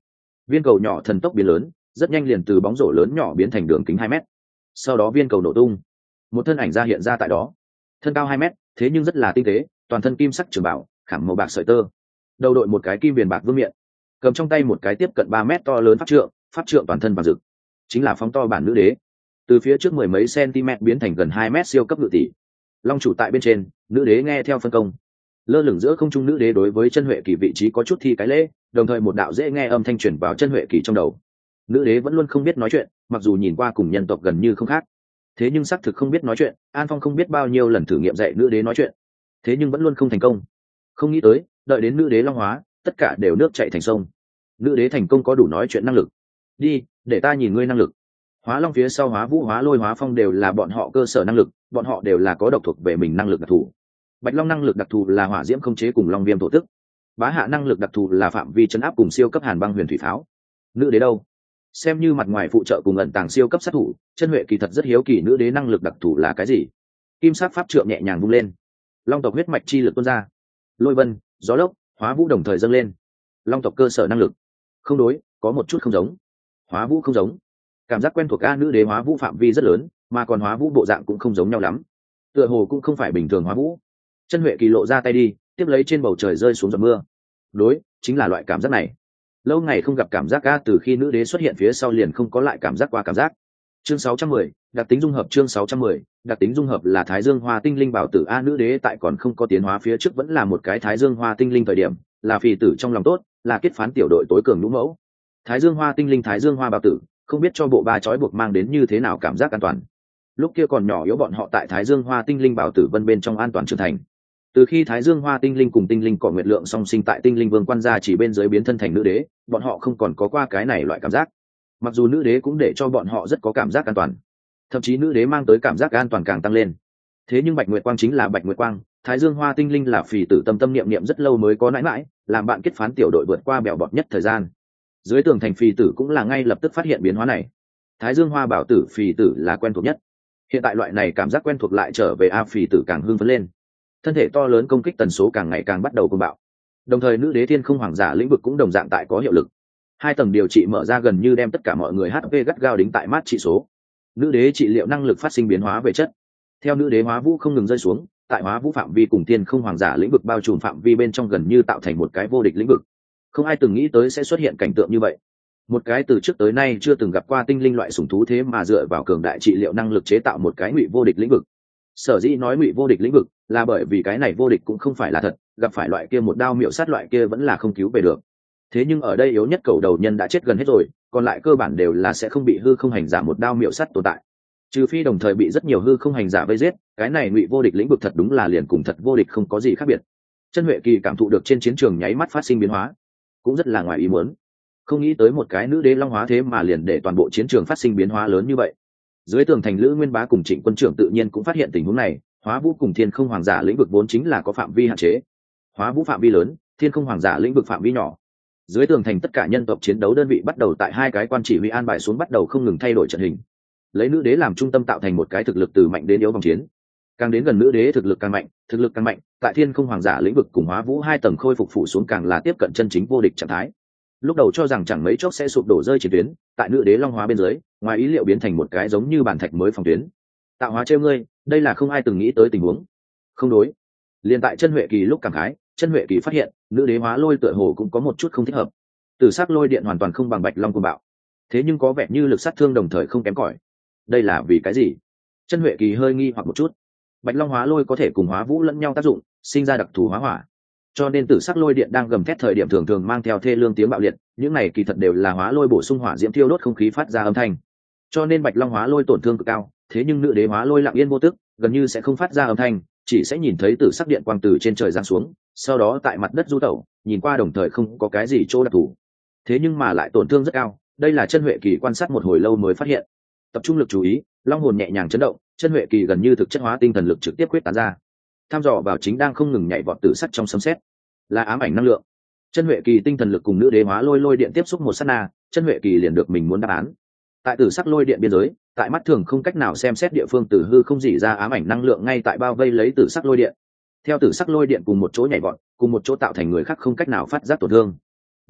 Speaker 1: viên cầu nhỏ thần tốc biến lớn, rất nhanh liền từ bóng rổ lớn nhỏ biến thành đường kính 2 mét. Sau đó viên cầu nổ tung, một thân ảnh ra hiện ra tại đó, thân cao 2 mét, thế nhưng rất là tinh tế, toàn thân kim sắc trường bảo, khảm màu bạc sợi tơ, đầu đội một cái kim viền bạc vương miện, cầm trong tay một cái tiếp cận 3 mét to lớn pháp trượng toàn thân vàng rực, chính là phóng to bản nữ đế. Từ phía trước mười mấy cm biến thành gần 2 mét siêu cấp ngự tỷ, long chủ tại bên trên, nữ đế nghe theo phân công. Lơ lửng giữa không trung nữ đế đối với chân huệ kỳ vị trí có chút thi cái lễ, đồng thời một đạo dễ nghe âm thanh truyền vào chân huệ kỳ trong đầu. Nữ đế vẫn luôn không biết nói chuyện, mặc dù nhìn qua cùng nhân tộc gần như không khác, thế nhưng xác thực không biết nói chuyện. An Phong không biết bao nhiêu lần thử nghiệm dạy nữ đế nói chuyện, thế nhưng vẫn luôn không thành công. Không nghĩ tới, đợi đến nữ đế long hóa, tất cả đều nước chảy thành sông. Nữ đế thành công có đủ nói chuyện năng lực. Đi, để ta nhìn ngươi năng lực. Hóa long phía sau hóa vũ, hóa lôi, hóa phong đều là bọn họ cơ sở năng lực, bọn họ đều là có độc thuộc về mình năng lực đặc thù. Bạch long năng lực đặc thù là hỏa diễm không chế cùng long viêm thổ tức. Bá hạ năng lực đặc thù là phạm vi chấn áp cùng siêu cấp hàn băng huyền thủy pháo. Nữ đế đâu? Xem như mặt ngoài phụ trợ cùng ẩn tàng siêu cấp sát thủ, chân huệ kỳ thật rất hiếu kỳ nữ đế năng lực đặc thù là cái gì. Kim sắc pháp trượng nhẹ nhàng vung lên, long tộc huyết mạch chi lực tuôn ra, lôi vân, gió lốc, hóa vũ đồng thời dâng lên. Long tộc cơ sở năng lực không đối, có một chút không giống. Hóa vũ không giống, cảm giác quen thuộc. A, nữ đế hóa vũ phạm vi rất lớn, mà còn hóa vũ bộ dạng cũng không giống nhau lắm, tựa hồ cũng không phải bình thường hóa vũ. Chân huệ kỳ lộ ra tay đi, tiếp lấy trên bầu trời rơi xuống giọt mưa. Đối, chính là loại cảm giác này. Lâu ngày không gặp cảm giác. A, từ khi nữ đế xuất hiện phía sau liền không có lại cảm giác qua cảm giác. Chương 610, đặc tính dung hợp. Chương 610, đặc tính dung hợp là Thái Dương Hoa Tinh Linh bảo tử. A, nữ đế tại còn không có tiến hóa phía trước vẫn là một cái Thái Dương Hoa Tinh Linh thời điểm, là phì tử trong lòng tốt, là kết phán tiểu đội tối cường lũ mẫu. Thái Dương Hoa Tinh Linh, Thái Dương Hoa bảo tử, không biết cho bộ ba trói buộc mang đến như thế nào cảm giác an toàn. Lúc kia còn nhỏ yếu bọn họ tại Thái Dương Hoa Tinh Linh bảo tử vân bên trong an toàn trưởng thành. Từ khi Thái Dương Hoa Tinh Linh cùng Tinh Linh cỏ nguyệt lượng song sinh tại Tinh Linh Vương quan gia chỉ bên dưới biến thân thành nữ đế, bọn họ không còn có qua cái này loại cảm giác. Mặc dù nữ đế cũng để cho bọn họ rất có cảm giác an toàn, thậm chí nữ đế mang tới cảm giác an toàn càng tăng lên. Thế nhưng Bạch Nguyệt Quang chính là Bạch Nguyệt Quang, Thái Dương Hoa Tinh Linh là phì tử tâm tâm niệm niệm rất lâu mới có nãi mãi, làm bạn kết phán tiểu đội vượt qua bèo bọt nhất thời gian. Dưới tường thành phì tử cũng là ngay lập tức phát hiện biến hóa này. Thái Dương Hoa bảo tử phì tử là quen thuộc nhất. Hiện tại loại này cảm giác quen thuộc lại trở về, a phì tử càng hưng phấn lên. Thân thể to lớn, công kích tần số càng ngày càng bắt đầu cuồng bạo. Đồng thời nữ đế thiên không hoàng giả lĩnh vực cũng đồng dạng tại có hiệu lực. 2 tầng điều trị mở ra gần như đem tất cả mọi người HP gắt gao đính tại mát trị số. Nữ đế trị liệu năng lực phát sinh biến hóa về chất. Theo nữ đế hóa vũ không ngừng rơi xuống, tại hóa vũ phạm vi cùng thiên không hoàng giả lĩnh vực bao trùm phạm vi bên trong gần như tạo thành một cái vô địch lĩnh vực. Không ai từng nghĩ tới sẽ xuất hiện cảnh tượng như vậy. Một cái từ trước tới nay chưa từng gặp qua tinh linh loại sủng thú thế mà dựa vào cường đại trị liệu năng lực chế tạo một cái ngụy vô địch lĩnh vực. Sở dĩ nói ngụy vô địch lĩnh vực là bởi vì cái này vô địch cũng không phải là thật, gặp phải loại kia một đao miệu sát loại kia vẫn là không cứu về được. Thế nhưng ở đây yếu nhất cầu đầu nhân đã chết gần hết rồi, còn lại cơ bản đều là sẽ không bị hư không hành giả một đao miệu sát tồn tại. Trừ phi đồng thời bị rất nhiều hư không hành giả vây giết, cái này ngụy vô địch lĩnh vực thật đúng là liền cùng thật vô địch không có gì khác biệt. Chân huệ kỳ cảm thụ được trên chiến trường nháy mắt phát sinh biến hóa, cũng rất là ngoài ý muốn. Không nghĩ tới một cái nữ đế long hóa thế mà liền để toàn bộ chiến trường phát sinh biến hóa lớn như vậy. Dưới tường thành Lữ Nguyên Bá cùng Trịnh quân trưởng tự nhiên cũng phát hiện tình huống này. Hóa vũ cùng thiên không hoàng giả lĩnh vực vốn chính là có phạm vi hạn chế, hóa vũ phạm vi lớn, thiên không hoàng giả lĩnh vực phạm vi nhỏ. Dưới tường thành tất cả nhân tộc chiến đấu đơn vị bắt đầu tại 2 cái quan chỉ huy an bài xuống bắt đầu không ngừng thay đổi trận hình, lấy nữ đế làm trung tâm tạo thành một cái thực lực từ mạnh đến yếu vòng chiến. Càng đến gần nữ đế thực lực càng mạnh, thực lực càng mạnh, tại thiên không hoàng giả lĩnh vực cùng hóa vũ 2 tầng khôi phục phủ xuống càng là tiếp cận chân chính vô địch trạng thái. Lúc đầu cho rằng chẳng mấy chốc sẽ sụp đổ rơi chiến tuyến, tại nữ đế long hóa bên dưới, ngoài ý liệu biến thành một cái giống như bàn thạch mới phòng tuyến. Tạo hóa trêu ngươi, đây là không ai từng nghĩ tới tình huống. Không đối. Liên tại chân huệ kỳ lúc cảm khái, chân huệ kỳ phát hiện nữ đế hóa lôi tựa hồ cũng có một chút không thích hợp. Tử sắc lôi điện hoàn toàn không bằng bạch long cuồng bạo, thế nhưng có vẻ như lực sát thương đồng thời không kém cỏi. Đây là vì cái gì? Chân huệ kỳ hơi nghi hoặc một chút. Bạch long hóa lôi có thể cùng hóa vũ lẫn nhau tác dụng, sinh ra đặc thù hóa hỏa, cho nên tử sắc lôi điện đang gầm thét thời điểm thường thường mang theo thê lương tiếng bạo liệt. Những này kỳ thật đều là hóa lôi bổ sung hỏa diễm thiêu đốt không khí phát ra âm thanh. Cho nên bạch long hóa lôi tổn thương cực cao, thế nhưng nữ đế hóa lôi lặng yên vô tức, gần như sẽ không phát ra âm thanh, chỉ sẽ nhìn thấy tử sắc điện quang từ trên trời giáng xuống, sau đó tại mặt đất du tẩu, nhìn qua đồng thời không có cái gì chỗ đặc thù. Thế nhưng mà lại tổn thương rất cao, đây là chân huệ kỳ quan sát một hồi lâu mới phát hiện. Tập trung lực chú ý, long hồn nhẹ nhàng chấn động, chân huệ kỳ gần như thực chất hóa tinh thần lực trực tiếp quyết tán ra, tham dò vào chính đang không ngừng nhảy vọt tử sắc trong sấm sét, là ám ảnh năng lượng. Chân huệ kỳ tinh thần lực cùng nữ đế hóa lôi lôi điện tiếp xúc một sát na, chân huệ kỳ liền được mình muốn đáp án. Tại tử sắc lôi điện biên giới, tại mắt thường không cách nào xem xét địa phương từ hư không dỉ ra ám ảnh năng lượng ngay tại bao vây lấy tử sắc lôi điện. Theo tử sắc lôi điện cùng một chỗ nhảy vọt, cùng một chỗ tạo thành người khác không cách nào phát giác tổn thương.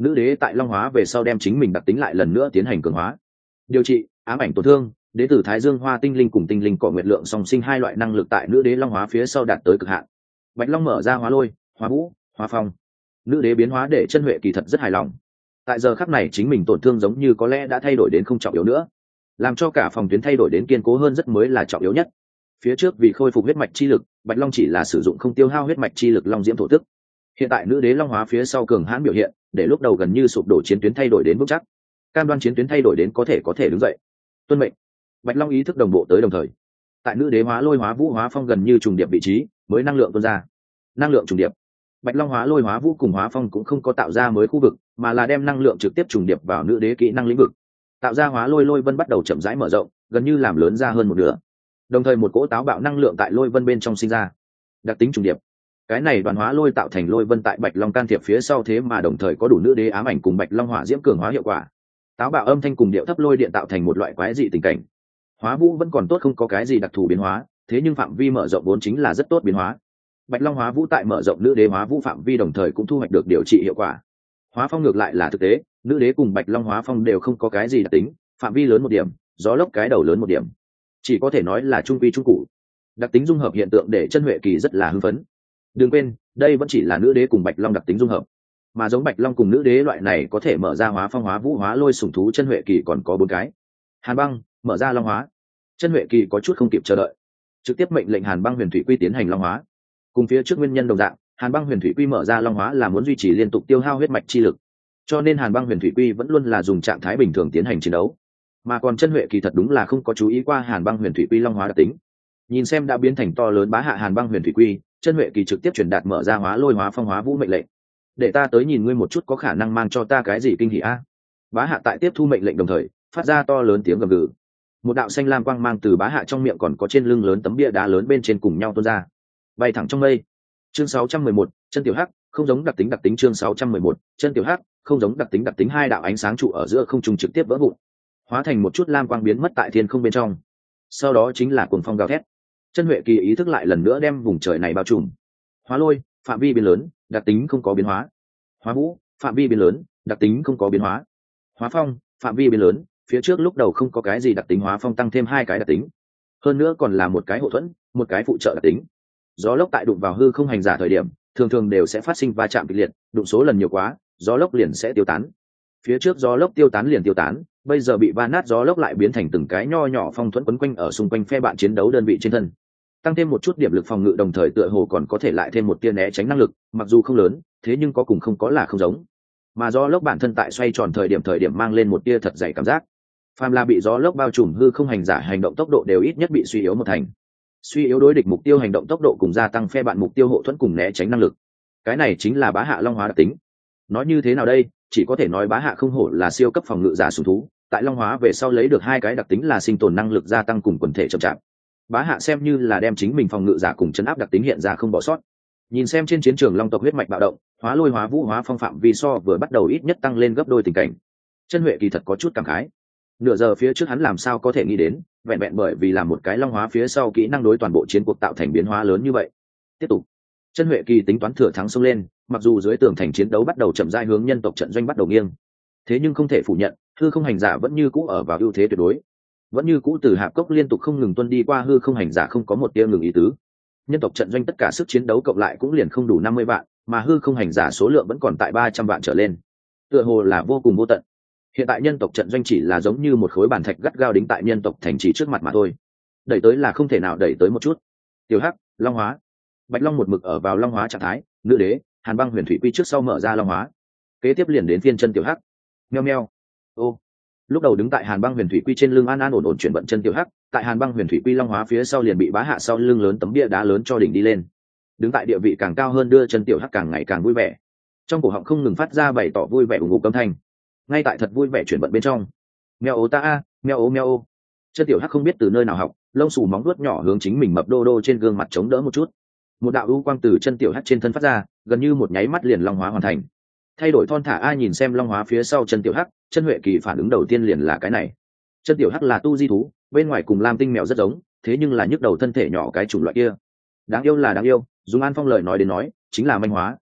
Speaker 1: nữ đế tại long hóa về sau đem chính mình đặc tính lại lần nữa tiến hành cường hóa. Điều trị ám ảnh tổn thương, đến từ thái dương hoa tinh linh cùng tinh linh cỏ nguyệt lượng song sinh hai loại năng lực tại nữ đế long hóa phía sau đạt tới cực hạn. Bạch long mở ra hóa lôi, hóa vũ, hóa phong. Nữ đế biến hóa để chân huệ kỳ thật rất hài lòng. Tại giờ khắc này chính mình tổn thương giống như có lẽ đã thay đổi đến không trọng yếu nữa, làm cho cả phòng tuyến thay đổi đến kiên cố hơn rất mới là trọng yếu nhất. Phía trước vì khôi phục huyết mạch chi lực, Bạch Long chỉ là sử dụng không tiêu hao huyết mạch chi lực long diễm thổ tức. Hiện tại nữ đế long hóa phía sau cường hãn biểu hiện, để lúc đầu gần như sụp đổ chiến tuyến thay đổi đến vững chắc, cam đoan chiến tuyến thay đổi đến có thể đứng dậy. Tuân mệnh. Bạch Long ý thức đồng bộ tới đồng thời, tại nữ đế hóa lôi hóa vũ hóa phong gần như trùng điệp vị trí, mới năng lượng tuôn ra. Năng lượng trùng điệp. Bạch Long hóa lôi hóa vũ cùng hóa phong cũng không có tạo ra mới khu vực, mà là đem năng lượng trực tiếp trùng điệp vào nữ đế kỹ năng lĩnh vực, tạo ra hóa lôi lôi vân bắt đầu chậm rãi mở rộng, gần như làm lớn ra hơn một nửa. Đồng thời một cỗ táo bạo năng lượng tại lôi vân bên trong sinh ra. Đặc tính trùng điệp. Cái này đoàn hóa lôi tạo thành lôi vân tại Bạch Long can thiệp phía sau, thế mà đồng thời có đủ nữ đế ám ảnh cùng Bạch Long hỏa diễm cường hóa hiệu quả. Táo bạo âm thanh cùng điệu thấp lôi điện tạo thành một loại quái dị tình cảnh. Hóa vũ vẫn còn tốt, không có cái gì đặc thù biến hóa, thế nhưng phạm vi mở rộng vốn chính là rất tốt biến hóa. Bạch Long hóa vũ tại mở rộng nữ đế hóa vũ phạm vi đồng thời cũng thu hoạch được điều trị hiệu quả. Hóa phong ngược lại là thực tế, nữ đế cùng Bạch Long hóa phong đều không có cái gì đặc tính, phạm vi lớn một điểm, gió lốc cái đầu lớn một điểm, chỉ có thể nói là trung quy trung cụ. Đặc tính dung hợp hiện tượng để chân huệ kỳ rất là hưng phấn. Đừng quên, đây vẫn chỉ là nữ đế cùng Bạch Long đặc tính dung hợp, mà giống Bạch Long cùng nữ đế loại này có thể mở ra hóa phong hóa vũ hóa lôi sủng thú chân huệ kỳ còn có 4 cái. Hàn băng mở ra long hóa. Chân huệ kỳ có chút không kịp chờ đợi, trực tiếp mệnh lệnh Hàn băng huyền thủy quy tiến hành long hóa. Cùng phía trước nguyên nhân đồng dạng, Hàn băng huyền thủy quy mở ra long hóa là muốn duy trì liên tục tiêu hao huyết mạch chi lực, cho nên Hàn băng huyền thủy quy vẫn luôn là dùng trạng thái bình thường tiến hành chiến đấu. Mà còn chân huệ kỳ thật đúng là không có chú ý qua Hàn băng huyền thủy quy long hóa đặc tính. Nhìn xem đã biến thành to lớn bá hạ Hàn băng huyền thủy quy, chân huệ kỳ trực tiếp truyền đạt mở ra hóa lôi hóa phong hóa vũ mệnh lệnh. Để ta tới nhìn ngươi một chút có khả năng mang cho ta cái gì kinh hỉ a. Bá hạ tại tiếp thu mệnh lệnh đồng thời phát ra to lớn tiếng gầm gừ. Một đạo xanh lam quang mang từ bá hạ trong miệng còn có trên lưng lớn tấm bia đá lớn bên trên cùng nhau tuôn ra, bay thẳng trong mây. Chương 611, chân tiểu hắc, không giống đặc tính chương 611, chân tiểu hắc, không giống đặc tính hai đạo ánh sáng trụ ở giữa không trung trực tiếp vỡ vụn, hóa thành một chút lam quang biến mất tại thiên không bên trong. Sau đó chính là cuồng phong gào thét. Chân huệ kỳ ý thức lại lần nữa đem vùng trời này bao trùm. Hóa lôi, phạm vi biến lớn, đặc tính không có biến hóa. Hóa vũ, phạm vi biến lớn, đặc tính không có biến hóa. Hóa phong, phạm vi biến lớn, phía trước lúc đầu không có cái gì đặc tính, hóa phong tăng thêm 2 cái đặc tính, hơn nữa còn là một cái hậu thuẫn, một cái phụ trợ đặc tính. Gió lốc tại đụng vào hư không hành giả thời điểm thường thường đều sẽ phát sinh va chạm kịch liệt, đụng số lần nhiều quá gió lốc liền sẽ tiêu tán. Phía trước gió lốc tiêu tán liền tiêu tán, bây giờ bị va nát gió lốc lại biến thành từng cái nho nhỏ phong thuẫn quấn quanh ở xung quanh phe bạn chiến đấu đơn vị trên thân, tăng thêm một chút điểm lực phòng ngự, đồng thời tựa hồ còn có thể lại thêm một tia né tránh năng lực, mặc dù không lớn thế nhưng có cùng không có là không giống. Mà gió lốc bản thân tại xoay tròn thời điểm mang lên một tia thật dày cảm giác. Phàm là bị gió lốc bao trùm hư không hành giả hành động tốc độ đều ít nhất bị suy yếu một thành. Suy yếu đối địch mục tiêu hành động tốc độ cùng gia tăng phe bạn mục tiêu hộ thuẫn cùng né tránh năng lực. Cái này chính là bá hạ long hóa đặc tính. Nói như thế nào đây, chỉ có thể nói bá hạ không hổ là siêu cấp phòng ngự giả sủng thú, tại long hóa về sau lấy được 2 cái đặc tính là sinh tồn năng lực gia tăng cùng quần thể chậm chạp. Bá hạ xem như là đem chính mình phòng ngự giả cùng chấn áp đặc tính hiện ra không bỏ sót. Nhìn xem trên chiến trường long tộc huyết mạch bạo động, hóa lôi hóa vũ hóa phong phạm vi so vừa bắt đầu ít nhất tăng lên gấp đôi tình cảnh. Chân huệ kỳ thật có chút cảm khái. Nửa giờ phía trước hắn làm sao có thể nghĩ đến, vẹn vẹn bởi vì làm một cái long hóa phía sau kỹ năng đối toàn bộ chiến cuộc tạo thành biến hóa lớn như vậy. Tiếp tục, chân huệ kỳ tính toán thừa thắng xông lên, mặc dù dưới tường thành chiến đấu bắt đầu chậm rãi hướng nhân tộc trận doanh bắt đầu nghiêng, thế nhưng không thể phủ nhận hư không hành giả vẫn như cũ ở vào ưu thế tuyệt đối, vẫn như cũ từ hạp cốc liên tục không ngừng tuân đi qua hư không hành giả không có một tia ngừng ý tứ. Nhân tộc trận doanh tất cả sức chiến đấu cộng lại cũng liền không đủ 50 vạn, mà hư không hành giả số lượng vẫn còn tại 300 vạn trở lên, tựa hồ là vô cùng vô tận. Hiện tại nhân tộc trận doanh chỉ là giống như một khối bàn thạch gắt gao đính tại nhân tộc thành trì trước mặt mà thôi, đẩy tới là không thể nào đẩy tới một chút. Tiểu hắc, long hóa. Bạch Long một mực ở vào long hóa trạng thái, nữ đế Hàn băng huyền thủy quy trước sau mở ra long hóa, kế tiếp liền đến phiên chân tiểu hắc. Meo meo. Ô. Lúc đầu đứng tại Hàn băng huyền thủy quy trên lưng an an ổn ổn chuyển vận chân tiểu hắc, tại Hàn băng huyền thủy quy long hóa phía sau liền bị bá hạ sau lưng lớn tấm bia đá lớn cho đỉnh đi lên. Đứng tại địa vị càng cao hơn đưa chân tiểu hắc càng ngày càng vui vẻ, trong cổ họng không ngừng phát ra bày tỏ vui vẻ ủng hộ âm thanh. Ngay tại thật vui vẻ chuyển vận bên trong, meo ố ta a, meo ố meo ô. Chân tiểu hắc không biết từ nơi nào học, lông xù móng vuốt nhỏ hướng chính mình mập đô đô trên gương mặt chống đỡ một chút. Một đạo u quang từ chân tiểu hắc trên thân phát ra, gần như một nháy mắt liền long hóa hoàn thành. Thay đổi thon thả ai nhìn xem long hóa phía sau chân tiểu hắc, chân huệ kỳ phản ứng đầu tiên liền là cái này. Chân tiểu hắc là tu di thú, bên ngoài cùng lam tinh mèo rất giống, thế nhưng là nhức đầu thân thể nhỏ cái chủng loại kia. Đáng yêu là đáng yêu, dùng An Phong lời nói đến nói, chính là manh hóa,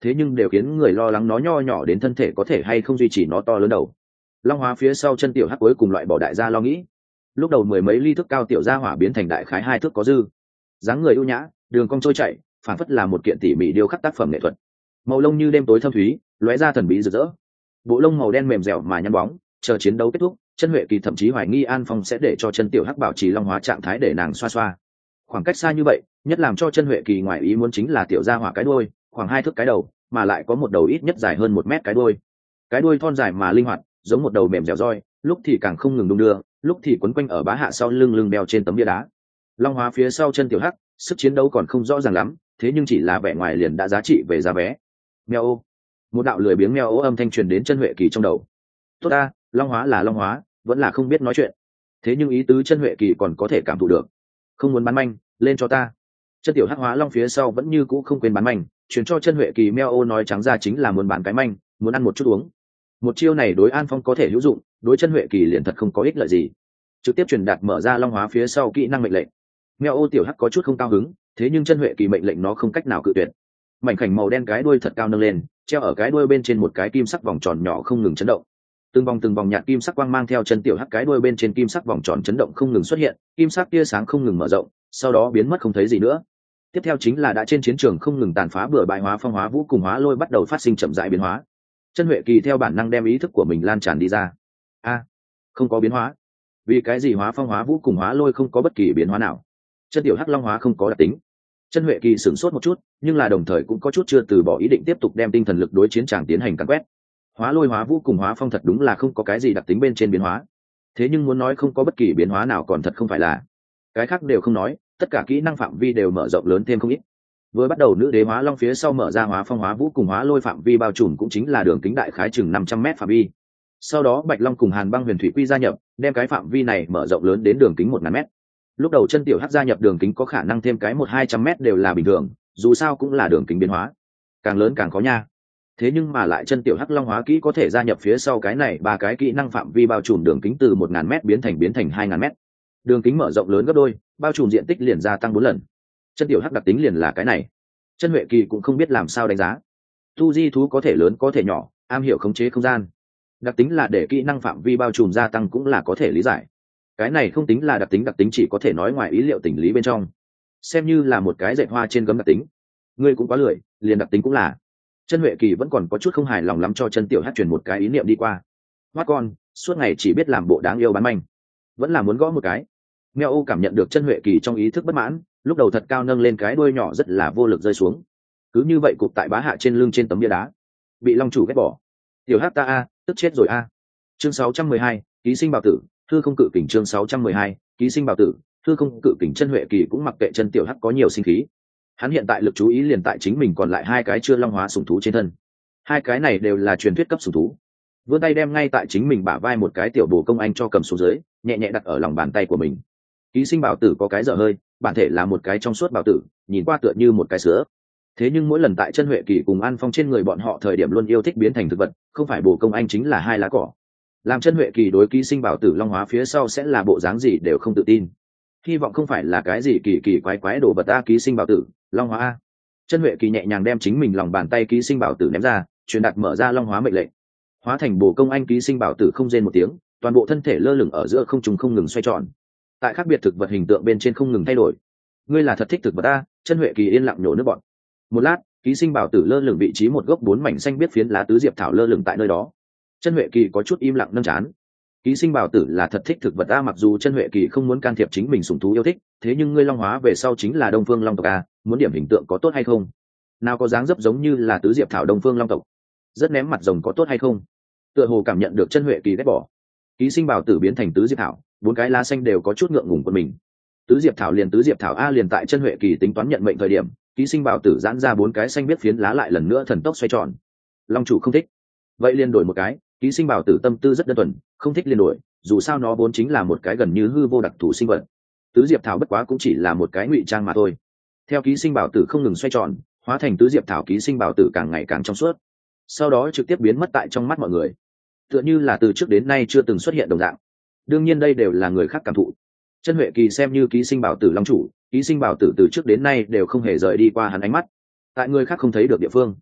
Speaker 1: thế nhưng đều khiến người lo lắng nó nho nhỏ đến thân thể có thể hay không duy trì nó to lớn đầu. Long hóa phía sau chân tiểu hắc cuối cùng loại bỏ đại gia lo nghĩ. Lúc đầu mười mấy ly thước cao tiểu gia hỏa biến thành đại khái 2 thước có dư, dáng người ưu nhã, đường cong trôi chảy, phản phất là một kiện tỉ mỉ điêu khắc tác phẩm nghệ thuật. Màu lông như đêm tối thâm thúy, lóe ra thần bí rực rỡ. Bộ lông màu đen mềm dẻo mà nhăn bóng, chờ chiến đấu kết thúc, chân Huệ Kỳ thậm chí hoài nghi An Phong sẽ để cho chân tiểu hắc bảo trì long hóa trạng thái để nàng xoa xoa. Khoảng cách xa như vậy, nhất làm cho chân Huệ Kỳ ngoài ý muốn chính là tiểu gia hỏa cái đuôi, khoảng 2 thước cái đầu, mà lại có một đầu ít nhất dài hơn 1 mét cái đuôi thon dài mà linh hoạt, giống một đầu mềm dẻo roi, lúc thì càng không ngừng đung đưa, lúc thì quấn quanh ở bá hạ sau lưng đeo trên tấm bia đá. Long hóa phía sau chân tiểu hắc, sức chiến đấu còn không rõ ràng lắm, thế nhưng chỉ là vẻ ngoài liền đã giá trị về giá vé. Meo ô, một đạo lười biếng meo ô âm thanh truyền đến chân Huệ Kỳ trong đầu. Tốt ta, long hóa là long hóa, vẫn là không biết nói chuyện. Thế nhưng ý tứ chân Huệ Kỳ còn có thể cảm thụ được. Không muốn bán manh, lên cho ta. Chân tiểu hắc hóa long phía sau vẫn như cũ không quên bán manh, truyền cho chân Huệ Kỳ meo ô nói trắng ra chính là muốn bán cái manh, muốn ăn một chút uống. Một chiêu này đối An Phong có thể hữu dụng, đối chân Huệ Kỳ liền thật không có ích lợi gì. Trực tiếp truyền đạt mở ra long hóa phía sau kỹ năng mệnh lệnh. Meo ô tiểu hắc có chút không cao hứng, thế nhưng chân Huệ Kỳ mệnh lệnh nó không cách nào cự tuyệt. Mảnh khảnh màu đen cái đuôi thật cao nâng lên, treo ở cái đuôi bên trên một cái kim sắc vòng tròn nhỏ không ngừng chấn động. Từng vòng nhạt kim sắc quang mang theo chân tiểu hắc cái đuôi bên trên kim sắc vòng tròn chấn động không ngừng xuất hiện, kim sắc tia sáng không ngừng mở rộng, sau đó biến mất không thấy gì nữa. Tiếp theo chính là đã trên chiến trường không ngừng tàn phá bừa bãi hóa phong hóa vũ cùng hóa lôi bắt đầu phát sinh chậm rãi biến hóa. Chân Huệ Kỳ theo bản năng đem ý thức của mình lan tràn đi ra. Không có biến hóa. Vì cái gì hóa phong hóa vũ cùng hóa lôi không có bất kỳ biến hóa nào? Chân tiểu hắc long hóa không có đặc tính. Chân Huệ Kỳ sửng sốt một chút, nhưng là đồng thời cũng có chút chưa từ bỏ ý định tiếp tục đem tinh thần lực đối chiến tràng tiến hành càn quét. Hóa lôi hóa vũ cùng hóa phong thật đúng là không có cái gì đặc tính bên trên biến hóa. Thế nhưng muốn nói không có bất kỳ biến hóa nào còn thật không phải là. Cái khác đều không nói, tất cả kỹ năng phạm vi đều mở rộng lớn thêm không ít. Vừa bắt đầu nữ đế hóa long phía sau mở ra hóa phong hóa vũ cùng hóa lôi phạm vi bao trùm cũng chính là đường kính đại khái chừng 500 m phạm vi. Sau đó Bạch Long cùng Hàn Băng Huyền Thủy Quy gia nhập, đem cái phạm vi này mở rộng lớn đến đường kính 1000 m. Lúc đầu chân tiểu hắc gia nhập đường kính có khả năng thêm cái 100-200 m đều là bình thường, dù sao cũng là đường kính biến hóa, càng lớn càng khó nha. Thế nhưng mà lại chân tiểu hắc long hóa kỹ có thể gia nhập phía sau cái này ba cái kỹ năng phạm vi bao trùm đường kính từ 1000 m biến thành 2000 m. Đường kính mở rộng lớn gấp đôi, bao trùm diện tích liền gia tăng 4 lần. Chân tiểu hắc đặc tính liền là cái này. Chân Huệ Kỳ cũng không biết làm sao đánh giá. Tu di thú có thể lớn có thể nhỏ, am hiểu khống chế không gian. Đặc tính là để kỹ năng phạm vi bao trùm gia tăng cũng là có thể lý giải. Cái này không tính là đặc tính chỉ có thể nói ngoài ý liệu tình lý bên trong. Xem như là một cái dệt hoa trên gấm đặc tính. Ngươi cũng quá lười, liền đặc tính cũng là. Chân Huệ Kỳ vẫn còn có chút không hài lòng lắm cho chân tiểu hắc truyền một cái ý niệm đi qua. Hoát con, suốt ngày chỉ biết làm bộ đáng yêu bán manh, vẫn là muốn gõ một cái. Meo ô cảm nhận được chân Huệ Kỳ trong ý thức bất mãn, lúc đầu thật cao nâng lên cái đuôi nhỏ rất là vô lực rơi xuống. Cứ như vậy cụp tại bá hạ trên lưng trên tấm bia đá, bị long chủ ghét bỏ. Tiểu hắc ta a, tức chết rồi a. Chương 612, ký sinh bảo tử, thư không cự kình. Chương 612, ký sinh bảo tử, thư không cự kình. Chân Huệ Kỳ cũng mặc kệ chân tiểu hắc có nhiều sinh khí. Hắn hiện tại lực chú ý liền tại chính mình còn lại 2 cái chưa long hóa sủng thú trên thân. 2 cái này đều là truyền thuyết cấp sủng thú. Vươn tay đem ngay tại chính mình bả vai một cái tiểu bồ công anh cho cầm xuống dưới, nhẹ nhẹ đặt ở lòng bàn tay của mình. Ký sinh bảo tử có cái dở hơi, bản thể là một cái trong suốt bảo tử, nhìn qua tựa như một cái sữa. Thế nhưng mỗi lần tại chân Huệ Kỳ cùng An Phong trên người bọn họ thời điểm luôn yêu thích biến thành thực vật, không phải bồ công anh chính là 2 lá cỏ. Làm chân Huệ Kỳ đối ký sinh bảo tử long hóa phía sau sẽ là bộ dáng gì đều không tự tin. Hy vọng không phải là cái gì kỳ quái đồ vật a. Ký sinh bảo tử, long hóa a. Chân Huệ Kỳ nhẹ nhàng đem chính mình lòng bàn tay ký sinh bảo tử ném ra, truyền đạt mở ra long hóa mệnh lệnh. Hóa thành bồ công anh ký sinh bảo tử không rên một tiếng, toàn bộ thân thể lơ lửng ở giữa không trung không ngừng xoay tròn. Tại khác biệt thực vật hình tượng bên trên không ngừng thay đổi. Ngươi là thật thích thực vật a. Chân Huệ Kỳ yên lặng nhổ nước bọt. Một lát, ký sinh bảo tử lơ lửng vị trí một gốc 4 mảnh xanh biết phiến lá tứ diệp thảo lơ lửng tại nơi đó. Chân Huệ Kỳ có chút im lặng nâng chán. Ký sinh bảo tử là thật thích thực vật a. Mặc dù chân Huệ Kỳ không muốn can thiệp chính mình sủng thú yêu thích, thế nhưng ngươi long hóa về sau chính là Đông Phương Long tộc a, muốn điểm hình tượng có tốt hay không? Nào có dáng dấp giống như là tứ diệp thảo Đông Phương Long tộc. Rất ném mặt rồng có tốt hay không? Tựa hồ cảm nhận được chân Huệ Kỳ ghét bỏ. Ký sinh bảo tử biến thành tứ diệp thảo, 4 cái lá xanh đều có chút ngượng ngùng của mình. Tứ diệp thảo a. Liền tại chân Huệ Kỳ tính toán nhận mệnh thời điểm, ký sinh bảo tử giãn ra 4 cái xanh biết phiến lá lại lần nữa thần tốc xoay tròn. Long chủ không thích, vậy liền đổi một cái. Ký sinh bảo tử tâm tư rất đơn thuần, không thích liền đổi, dù sao nó vốn chính là một cái gần như hư vô đặc thù sinh vật. Tứ diệp thảo bất quá cũng chỉ là một cái ngụy trang mà thôi. Theo ký sinh bảo tử không ngừng xoay tròn, hóa thành tứ diệp thảo ký sinh bảo tử càng ngày càng trong suốt, sau đó trực tiếp biến mất tại trong mắt mọi người, tựa như là từ trước đến nay chưa từng xuất hiện đồng dạng. Đương nhiên đây đều là người khác cảm thụ. Chân Huệ Kỳ xem như ký sinh bảo tử long chủ, ký sinh bảo tử từ trước đến nay đều không hề rời đi qua hắn ánh mắt, tại người khác không thấy được địa phương.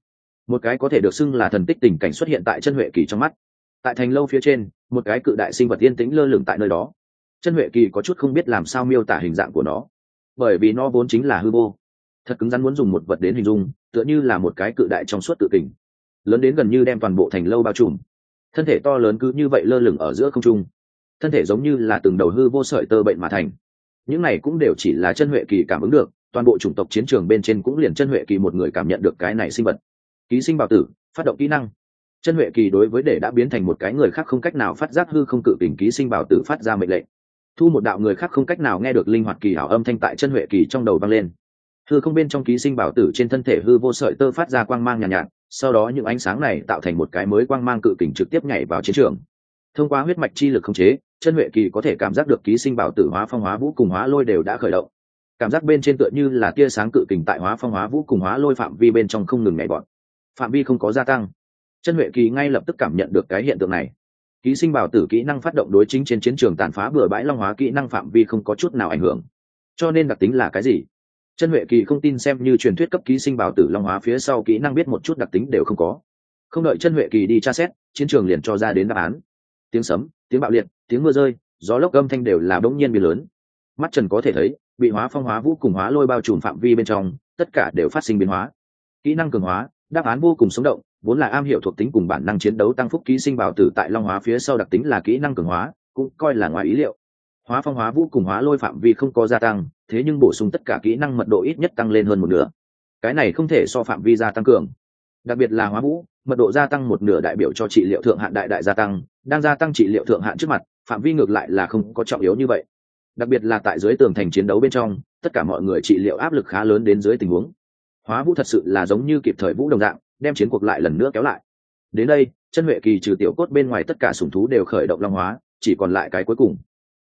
Speaker 1: một cái có thể được xưng là thần tích tình cảnh xuất hiện tại chân huệ kỳ trong mắt. Tại thành lâu phía trên, một cái cự đại sinh vật yên tĩnh lơ lửng tại nơi đó. Chân huệ kỳ có chút không biết làm sao miêu tả hình dạng của nó, bởi vì nó vốn chính là hư vô, thật cứng rắn, muốn dùng một vật đến hình dung tựa như là một cái cự đại trong suốt tự kình, lớn đến gần như đem toàn bộ thành lâu bao trùm. Thân thể to lớn cứ như vậy lơ lửng ở giữa không trung, thân thể giống như là từng đầu hư vô sợi tơ bệnh mà thành. Những này cũng đều chỉ là chân huệ kỳ cảm ứng được, toàn bộ chủng tộc chiến trường bên trên cũng liền chân huệ kỳ một người cảm nhận được cái này sinh vật. Ký sinh bào tử, phát động kỹ năng. Chân huệ kỳ đối với để đã biến thành một cái người khác không cách nào phát giác hư không cự kình ký sinh bào tử phát ra mệnh lệnh. Thu một đạo người khác không cách nào nghe được linh hoạt kỳ ảo âm thanh tại chân huệ kỳ trong đầu vang lên. Hư không bên trong ký sinh bào tử trên thân thể hư vô sợi tơ phát ra quang mang nhàn nhạt, sau đó những ánh sáng này tạo thành một cái mới quang mang cự kình trực tiếp nhảy vào chiến trường. Thông qua huyết mạch chi lực khống chế, chân huệ kỳ có thể cảm giác được ký sinh bào tử hóa phong hóa vũ cùng hóa lôi đều đã khởi động. Cảm giác bên trên tựa như là tia sáng cự kình tại hóa phong hóa vũ cùng hóa lôi phạm vi bên trong không ngừng nhảy vọt. Phạm vi không có gia tăng. Chân huệ kỳ ngay lập tức cảm nhận được cái hiện tượng này. Ký sinh bào tử kỹ năng phát động đối chính trên chiến trường tàn phá bừa bãi long hóa kỹ năng phạm vi không có chút nào ảnh hưởng. Cho nên đặc tính là cái gì? Chân huệ kỳ không tin xem như truyền thuyết cấp ký sinh bào tử long hóa phía sau kỹ năng biết một chút đặc tính đều không có. Không đợi chân huệ kỳ đi tra xét, chiến trường liền cho ra đến đáp án. Tiếng sấm, tiếng bạo liệt, tiếng mưa rơi, gió lốc âm thanh đều là bỗng nhiên biến lớn. Mắt trần có thể thấy, bị hóa phong hóa vũ cùng hóa lôi bao trùm phạm vi bên trong, tất cả đều phát sinh biến hóa. Kỹ năng cường hóa, đáp án vô cùng sống động, vốn là am hiểu thuộc tính cùng bản năng chiến đấu tăng phúc ký sinh bào tử tại long hóa phía sau đặc tính là kỹ năng cường hóa, cũng coi là ngoài ý liệu. Hóa phong hóa vũ cùng hóa lôi phạm vi không có gia tăng, thế nhưng bổ sung tất cả kỹ năng mật độ ít nhất tăng lên hơn một nửa. Cái này không thể so phạm vi gia tăng cường. Đặc biệt là hóa vũ, mật độ gia tăng một nửa đại biểu cho trị liệu thượng hạn đại đại gia tăng, đang gia tăng trị liệu thượng hạn trước mặt, phạm vi ngược lại là không có trọng yếu như vậy. Đặc biệt là tại dưới tường thành chiến đấu bên trong, tất cả mọi người trị liệu áp lực khá lớn đến dưới tình huống. Hóa vũ thật sự là giống như kịp thời vũ đồng dạng, đem chiến cuộc lại lần nữa kéo lại. Đến đây, chân huệ kỳ trừ tiểu cốt bên ngoài tất cả sủng thú đều khởi động long hóa, chỉ còn lại cái cuối cùng.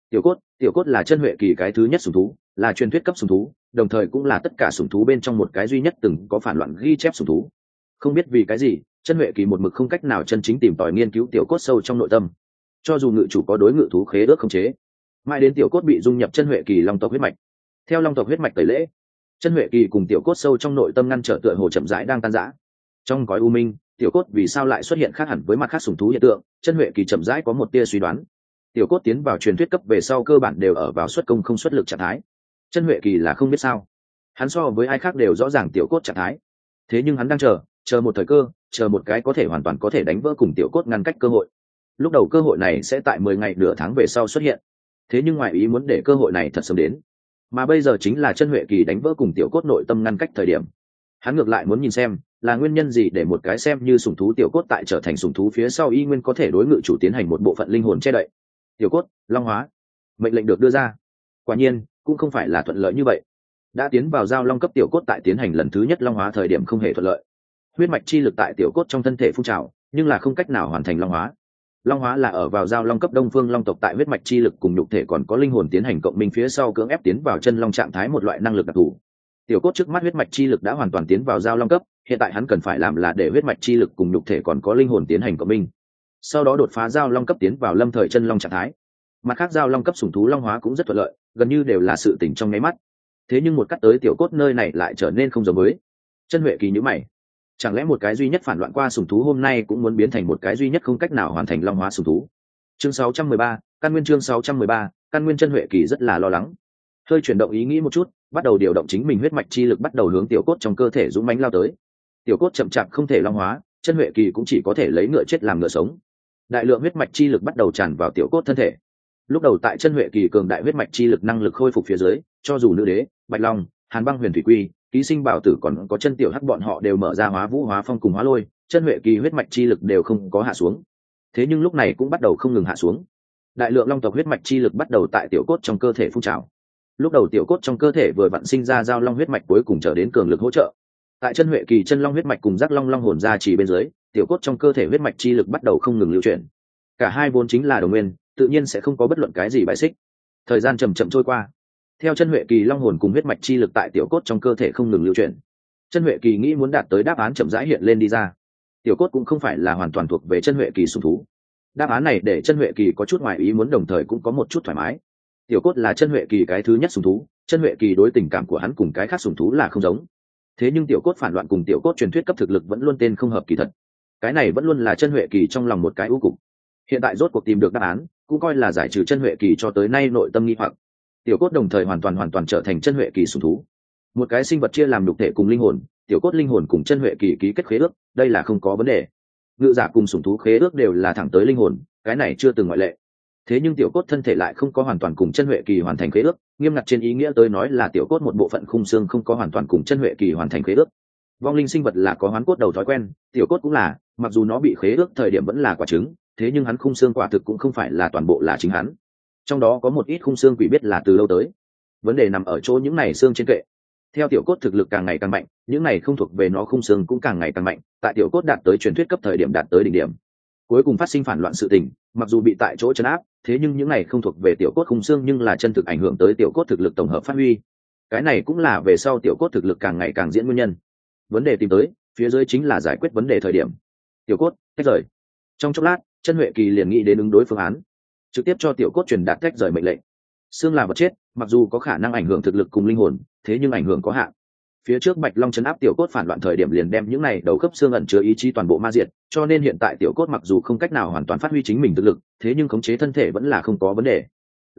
Speaker 1: Tiểu cốt là chân huệ kỳ cái thứ nhất sủng thú, là truyền thuyết cấp sủng thú, đồng thời cũng là tất cả sủng thú bên trong một cái duy nhất từng có phản loạn ghi chép sủng thú. Không biết vì cái gì, chân huệ kỳ một mực không cách nào chân chính tìm tòi nghiên cứu tiểu cốt sâu trong nội tâm. Cho dù ngự chủ có đối ngự thú khế ước khống chế, mãi đến tiểu cốt bị dung nhập chân huệ kỳ long tộc huyết mạch. Theo long tộc huyết mạch tẩy lễ, chân huệ kỳ cùng tiểu cốt sâu trong nội tâm ngăn trở tựa hồ chậm rãi đang tan rã. Trong cõi u minh, tiểu cốt vì sao lại xuất hiện khác hẳn với mặt khác sủng thú hiện tượng, chân huệ kỳ chậm rãi có một tia suy đoán. Tiểu cốt tiến vào truyền thuyết cấp về sau cơ bản đều ở vào xuất công không xuất lực trạng thái. Chân huệ kỳ là không biết sao, hắn so với ai khác đều rõ ràng tiểu cốt trạng thái, thế nhưng hắn đang chờ một thời cơ, chờ một cái có thể hoàn toàn có thể đánh vỡ cùng tiểu cốt ngăn cách cơ hội. Lúc đầu cơ hội này sẽ tại 10 ngày nửa tháng về sau xuất hiện, thế nhưng ngoại ý muốn để cơ hội này thật sớm đến, mà bây giờ chính là chân huệ kỳ đánh vỡ cùng tiểu cốt nội tâm ngăn cách thời điểm. Hắn ngược lại muốn nhìn xem là nguyên nhân gì để một cái xem như sủng thú tiểu cốt tại trở thành sủng thú phía sau y nguyên có thể đối ngự chủ tiến hành một bộ phận linh hồn che đậy. Tiểu cốt long hóa, mệnh lệnh được đưa ra. Quả nhiên cũng không phải là thuận lợi như vậy. Đã tiến vào giao long cấp tiểu cốt tại tiến hành lần thứ nhất long hóa thời điểm không hề thuận lợi. Huyết mạch chi lực tại tiểu cốt trong thân thể phun trào, nhưng là không cách nào hoàn thành long hóa. Long hóa là ở vào giao long cấp đông phương long tộc tại huyết mạch chi lực cùng nhục thể còn có linh hồn tiến hành cộng minh phía sau cưỡng ép tiến vào chân long trạng thái một loại năng lực đặc thù. Tiểu cốt trước mắt huyết mạch chi lực đã hoàn toàn tiến vào giao long cấp, hiện tại hắn cần phải làm là để huyết mạch chi lực cùng nhục thể còn có linh hồn tiến hành cộng minh, sau đó đột phá giao long cấp tiến vào lâm thời chân long trạng thái. Mặt khác giao long cấp sủng thú long hóa cũng rất thuận lợi, gần như đều là sự tỉnh trong nháy mắt. Thế nhưng một cắt tới tiểu cốt nơi này lại trở nên không giống với. Chân huệ kỳ nhíu mày, chẳng lẽ một cái duy nhất phản loạn qua sủng thú hôm nay cũng muốn biến thành một cái duy nhất không cách nào hoàn thành long hóa sủng thú? Chương 613, căn nguyên. Chương 613, căn nguyên. Chân huệ kỳ rất là lo lắng, hơi chuyển động ý nghĩ một chút, bắt đầu điều động chính mình huyết mạch chi lực bắt đầu hướng tiểu cốt trong cơ thể dũng mãnh lao tới. Tiểu cốt chậm chạp không thể long hóa, chân huệ kỳ cũng chỉ có thể lấy ngựa chết làm ngựa sống. Đại lượng huyết mạch chi lực bắt đầu tràn vào tiểu cốt thân thể. Lúc đầu tại chân huệ kỳ cường đại huyết mạch chi lực năng lực khôi phục phía dưới, cho dù nữ đế, bạch long, hàn băng huyền thủy quy, ký sinh bảo tử còn có chân tiểu hắc bọn họ đều mở ra hóa vũ hóa phong cùng hóa lôi, chân huệ kỳ huyết mạch chi lực đều không có hạ xuống. Thế nhưng lúc này cũng bắt đầu không ngừng hạ xuống. Đại lượng long tộc huyết mạch chi lực bắt đầu tại tiểu cốt trong cơ thể phun trào. Lúc đầu tiểu cốt trong cơ thể vừa vặn sinh ra giao long huyết mạch cuối cùng trở đến cường lực hỗ trợ. Tại chân huệ kỳ chân long huyết mạch cùng giác long long hồn ra chỉ bên dưới, tiểu cốt trong cơ thể huyết mạch chi lực bắt đầu không ngừng lưu chuyển. Cả hai vốn chính là đồng nguyên, tự nhiên sẽ không có bất luận cái gì bài xích. Thời gian chậm chậm trôi qua, theo chân huệ kỳ long hồn cùng huyết mạch chi lực tại tiểu cốt trong cơ thể không ngừng lưu chuyển, chân huệ kỳ nghĩ muốn đạt tới đáp án chậm rãi hiện lên đi ra. Tiểu cốt cũng không phải là hoàn toàn thuộc về chân huệ kỳ sủng thú. Đáp án này để chân huệ kỳ có chút ngoài ý muốn, đồng thời cũng có một chút thoải mái. Tiểu cốt là chân huệ kỳ cái thứ nhất sủng thú, chân huệ kỳ đối tình cảm của hắn cùng cái khác sủng thú là không giống. thế nhưng tiểu cốt phản loạn cùng tiểu cốt truyền thuyết cấp thực lực vẫn luôn tên không hợp kỳ thật. Cái này vẫn luôn là chân huệ kỳ trong lòng một cái ưu cục. Hiện tại rốt cuộc tìm được đáp án, cũng coi là giải trừ chân huệ kỳ cho tới nay nội tâm nghi hoặc. Tiểu cốt đồng thời hoàn toàn trở thành chân huệ kỳ sủng thú. Một cái sinh vật chia làm nhục thể cùng linh hồn, tiểu cốt linh hồn cùng chân huệ kỳ ký kết khế ước, đây là không có vấn đề. Ngự giả cùng sủng thú khế ước đều là thẳng tới linh hồn, cái này chưa từng ngoại lệ. Thế nhưng tiểu cốt thân thể lại không có hoàn toàn cùng chân huệ kỳ hoàn thành khế ước, nghiêm ngặt trên ý nghĩa tới nói là tiểu cốt một bộ phận khung xương không có hoàn toàn cùng chân huệ kỳ hoàn thành khế ước. Vong linh sinh vật là có hoán cốt đầu thói quen, tiểu cốt cũng là, mặc dù nó bị khế ước thời điểm vẫn là quả trứng, thế nhưng hắn khung xương quả thực cũng không phải là toàn bộ là chính hắn. Trong đó có một ít khung xương quỷ biết là từ lâu tới. Vấn đề nằm ở chỗ những này xương trên kệ. Theo tiểu cốt thực lực càng ngày càng mạnh, những này không thuộc về nó khung xương cũng càng ngày càng mạnh, tại tiểu cốt đạt tới truyền thuyết cấp thời điểm đạt tới đỉnh điểm. Cuối cùng phát sinh phản loạn sự tình, mặc dù bị tại chỗ trấn áp, thế nhưng những này không thuộc về tiểu cốt khung xương nhưng là chân thực ảnh hưởng tới tiểu cốt thực lực tổng hợp phát huy. Cái này cũng là về sau tiểu cốt thực lực càng ngày càng diễn nguyên nhân. Vấn đề tìm tới, phía dưới chính là giải quyết vấn đề thời điểm. Tiểu cốt tách rời. Trong chốc lát, chân huệ kỳ liền nghĩ đến ứng đối phương án, trực tiếp cho tiểu cốt truyền đạt tách rời mệnh lệnh. Xương là vật chết, mặc dù có khả năng ảnh hưởng thực lực cùng linh hồn, thế nhưng ảnh hưởng có hạn. Phía trước Bạch Long chấn áp tiểu cốt phản loạn thời điểm liền đem những này đầu khớp xương ẩn chứa ý chí toàn bộ ma diệt, cho nên hiện tại tiểu cốt mặc dù không cách nào hoàn toàn phát huy chính mình thực lực, thế nhưng khống chế thân thể vẫn là không có vấn đề.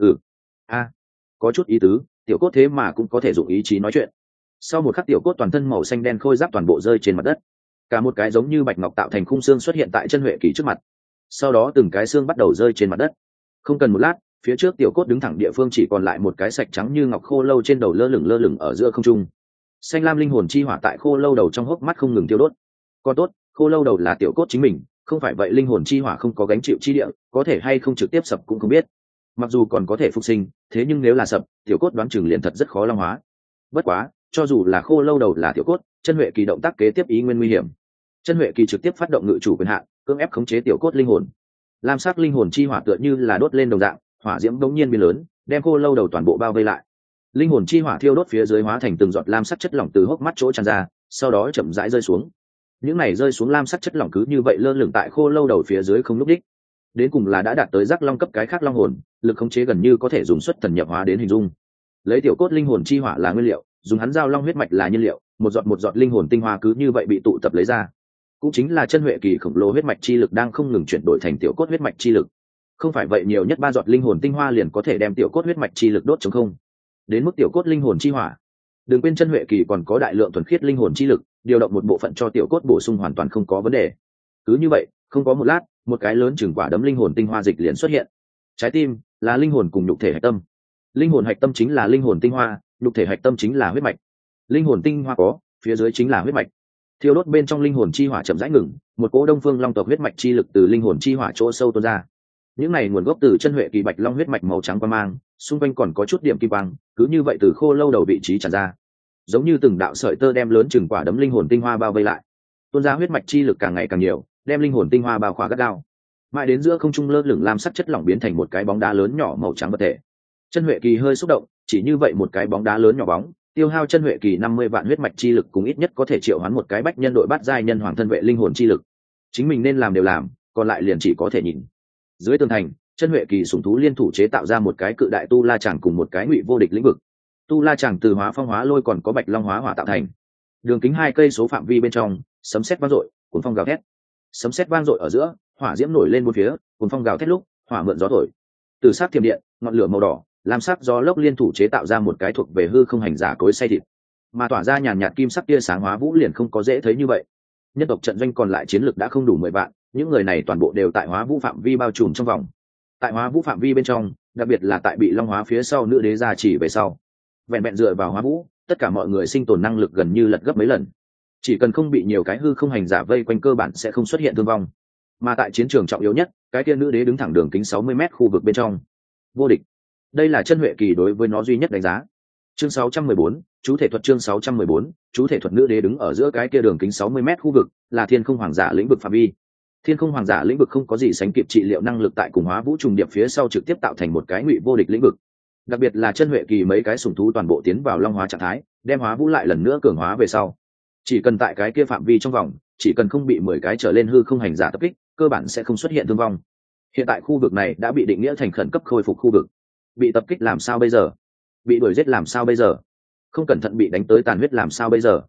Speaker 1: Có chút ý tứ, tiểu cốt thế mà cũng có thể dùng ý chí nói chuyện. Sau một khắc tiểu cốt toàn thân màu xanh đen khôi giáp toàn bộ rơi trên mặt đất, cả một cái giống như bạch ngọc tạo thành khung xương xuất hiện tại chân huệ kỳ trước mặt. Sau đó từng cái xương bắt đầu rơi trên mặt đất. Không cần một lát, phía trước tiểu cốt đứng thẳng địa phương chỉ còn lại một cái sạch trắng như ngọc khô lâu trên đầu lơ lửng ở giữa không trung. Xanh lam linh hồn chi hỏa tại khô lâu đầu trong hốc mắt không ngừng tiêu đốt. Còn tốt, khô lâu đầu là tiểu cốt chính mình, không phải vậy linh hồn chi hỏa không có gánh chịu chi địa, có thể hay không trực tiếp sập cũng không biết. Mặc dù còn có thể phục sinh, thế nhưng nếu là sập, tiểu cốt đoán chừng liền thật rất khó long hóa. Bất quá, cho dù là khô lâu đầu là tiểu cốt, chân huệ kỳ động tác kế tiếp ý nguyên nguy hiểm. Chân huệ kỳ trực tiếp phát động ngự chủ quyền hạn, cưỡng ép khống chế tiểu cốt linh hồn. Lam sắc linh hồn chi hỏa tựa như là đốt lên đồng dạng, hỏa diễm đống nhiên biến lớn, đem khô lâu đầu toàn bộ bao vây lại. Linh hồn chi hỏa thiêu đốt phía dưới hóa thành từng giọt lam sắc chất lỏng từ hốc mắt chỗ tràn ra, sau đó chậm rãi rơi xuống. Những này rơi xuống lam sắc chất lỏng cứ như vậy lơ lửng tại khô lâu đầu phía dưới không lúc đích. Đến cùng là đã đạt tới giác long cấp cái khác long hồn, lực khống chế gần như có thể dùng xuất thần nhập hóa đến hình dung. Lấy tiểu cốt linh hồn chi hỏa là nguyên liệu, dùng hắn giao long huyết mạch là nhiên liệu, một giọt linh hồn tinh hoa cứ như vậy bị tụ tập lấy ra. Cũng chính là chân huệ kỳ khổng lồ huyết mạch chi lực đang không ngừng chuyển đổi thành tiểu cốt huyết mạch chi lực. Không phải vậy nhiều nhất 3 giọt linh hồn tinh hoa liền có thể đem tiểu cốt huyết mạch chi lực đốt trống không. Đến mức tiểu cốt linh hồn chi hỏa, đừng quên chân huệ kỳ còn có đại lượng thuần khiết linh hồn chi lực, điều động một bộ phận cho tiểu cốt bổ sung hoàn toàn không có vấn đề. Cứ như vậy, không có một lát, một cái lớn chừng quả đấm linh hồn tinh hoa dịch liền xuất hiện. Trái tim là linh hồn cùng nhục thể hạch tâm. Linh hồn hạch tâm chính là linh hồn tinh hoa, nhục thể hạch tâm chính là huyết mạch. Linh hồn tinh hoa có, phía dưới chính là huyết mạch. Thiêu đốt bên trong linh hồn chi hỏa chậm rãi ngừng, một cỗ đông phương long tộc huyết mạch chi lực từ linh hồn chi hỏa chỗ sâu tuôn ra. Những này nguồn gốc từ chân huệ kỳ bạch long huyết mạch màu trắng quang mang, xung quanh còn có chút điểm kim quang, cứ như vậy từ khô lâu đầu vị trí tràn ra, giống như từng đạo sợi tơ đem lớn chừng quả đấm linh hồn tinh hoa bao vây lại. Tuôn ra huyết mạch chi lực càng ngày càng nhiều, đem linh hồn tinh hoa bao khỏa gắt gao. Mãi đến giữa không trung lơ lửng lam sắc chất lỏng biến thành một cái bóng đá lớn nhỏ màu trắng vật thể. Chân huệ kỳ hơi xúc động, chỉ như vậy một cái bóng đá lớn nhỏ bóng, tiêu hao chân huệ kỳ 50 vạn huyết mạch chi lực cùng ít nhất có thể triệu hoán một cái bách nhân đội bát giai nhân hoàng thân vệ linh hồn chi lực. Chính mình nên làm đều làm, còn lại liền chỉ có thể nhìn. Dưới tường thành, chân huệ kỳ sủng thú liên thủ chế tạo ra một cái cự đại tu la chàng cùng một cái ngụy vô địch lĩnh vực. Tu la chàng từ hóa phong hóa lôi còn có bạch long hóa hỏa tạo thành. Đường kính 2 cây số phạm vi bên trong, sấm sét vang dội, cuốn phong gào thét. Sấm sét vang dội ở giữa, hỏa diễm nổi lên bốn phía, cuốn phong gào thét lúc, hỏa mượn gió thổi. Từ sắc thiểm điện, ngọn lửa màu đỏ, lam sắc gió lốc liên thủ chế tạo ra một cái thuộc về hư không hành giả cối xay thịt, mà tỏa ra nhàn nhạt kim sắc tia sáng hóa vũ liền không có dễ thấy như vậy. Nhân tộc trận doanh còn lại chiến lực đã không đủ 10 vạn, những người này toàn bộ đều tại hóa vũ phạm vi bao trùm trong vòng. Tại hóa vũ phạm vi bên trong, đặc biệt là tại bị long hóa phía sau nữ đế gia chỉ về sau, vẹn vẹn dựa vào hóa vũ, tất cả mọi người sinh tồn năng lực gần như lật gấp mấy lần. Chỉ cần không bị nhiều cái hư không hành giả vây quanh cơ bản sẽ không xuất hiện thương vong. Mà tại chiến trường trọng yếu nhất, cái kia nữ đế đứng thẳng đường kính 60 m khu vực bên trong, vô địch. Đây là chân huệ kỳ đối với nó duy nhất đánh giá. Chương 614, chú thể thuật. Chương 614, chú thể thuật. Nữ đế đứng ở giữa cái kia đường kính 60 m khu vực, là thiên không hoàng giả lĩnh vực phạm vi. Thiên không hoàng giả lĩnh vực không có gì sánh kịp trị liệu năng lực tại cùng hóa vũ trùng điệp phía sau trực tiếp tạo thành một cái ngụy vô địch lĩnh vực. Đặc biệt là chân huệ kỳ mấy cái sủng thú toàn bộ tiến vào long hóa trạng thái, đem hóa vũ lại lần nữa cường hóa về sau. Chỉ cần tại cái kia phạm vi trong vòng, chỉ cần không bị 10 cái trở lên hư không hành giả tập kích, cơ bản sẽ không xuất hiện thương vong. Hiện tại khu vực này đã bị định nghĩa thành khẩn cấp khôi phục khu vực. Bị tập kích làm sao bây giờ? Bị đuổi giết làm sao bây giờ? Không cẩn thận bị đánh tới tàn huyết làm sao bây giờ?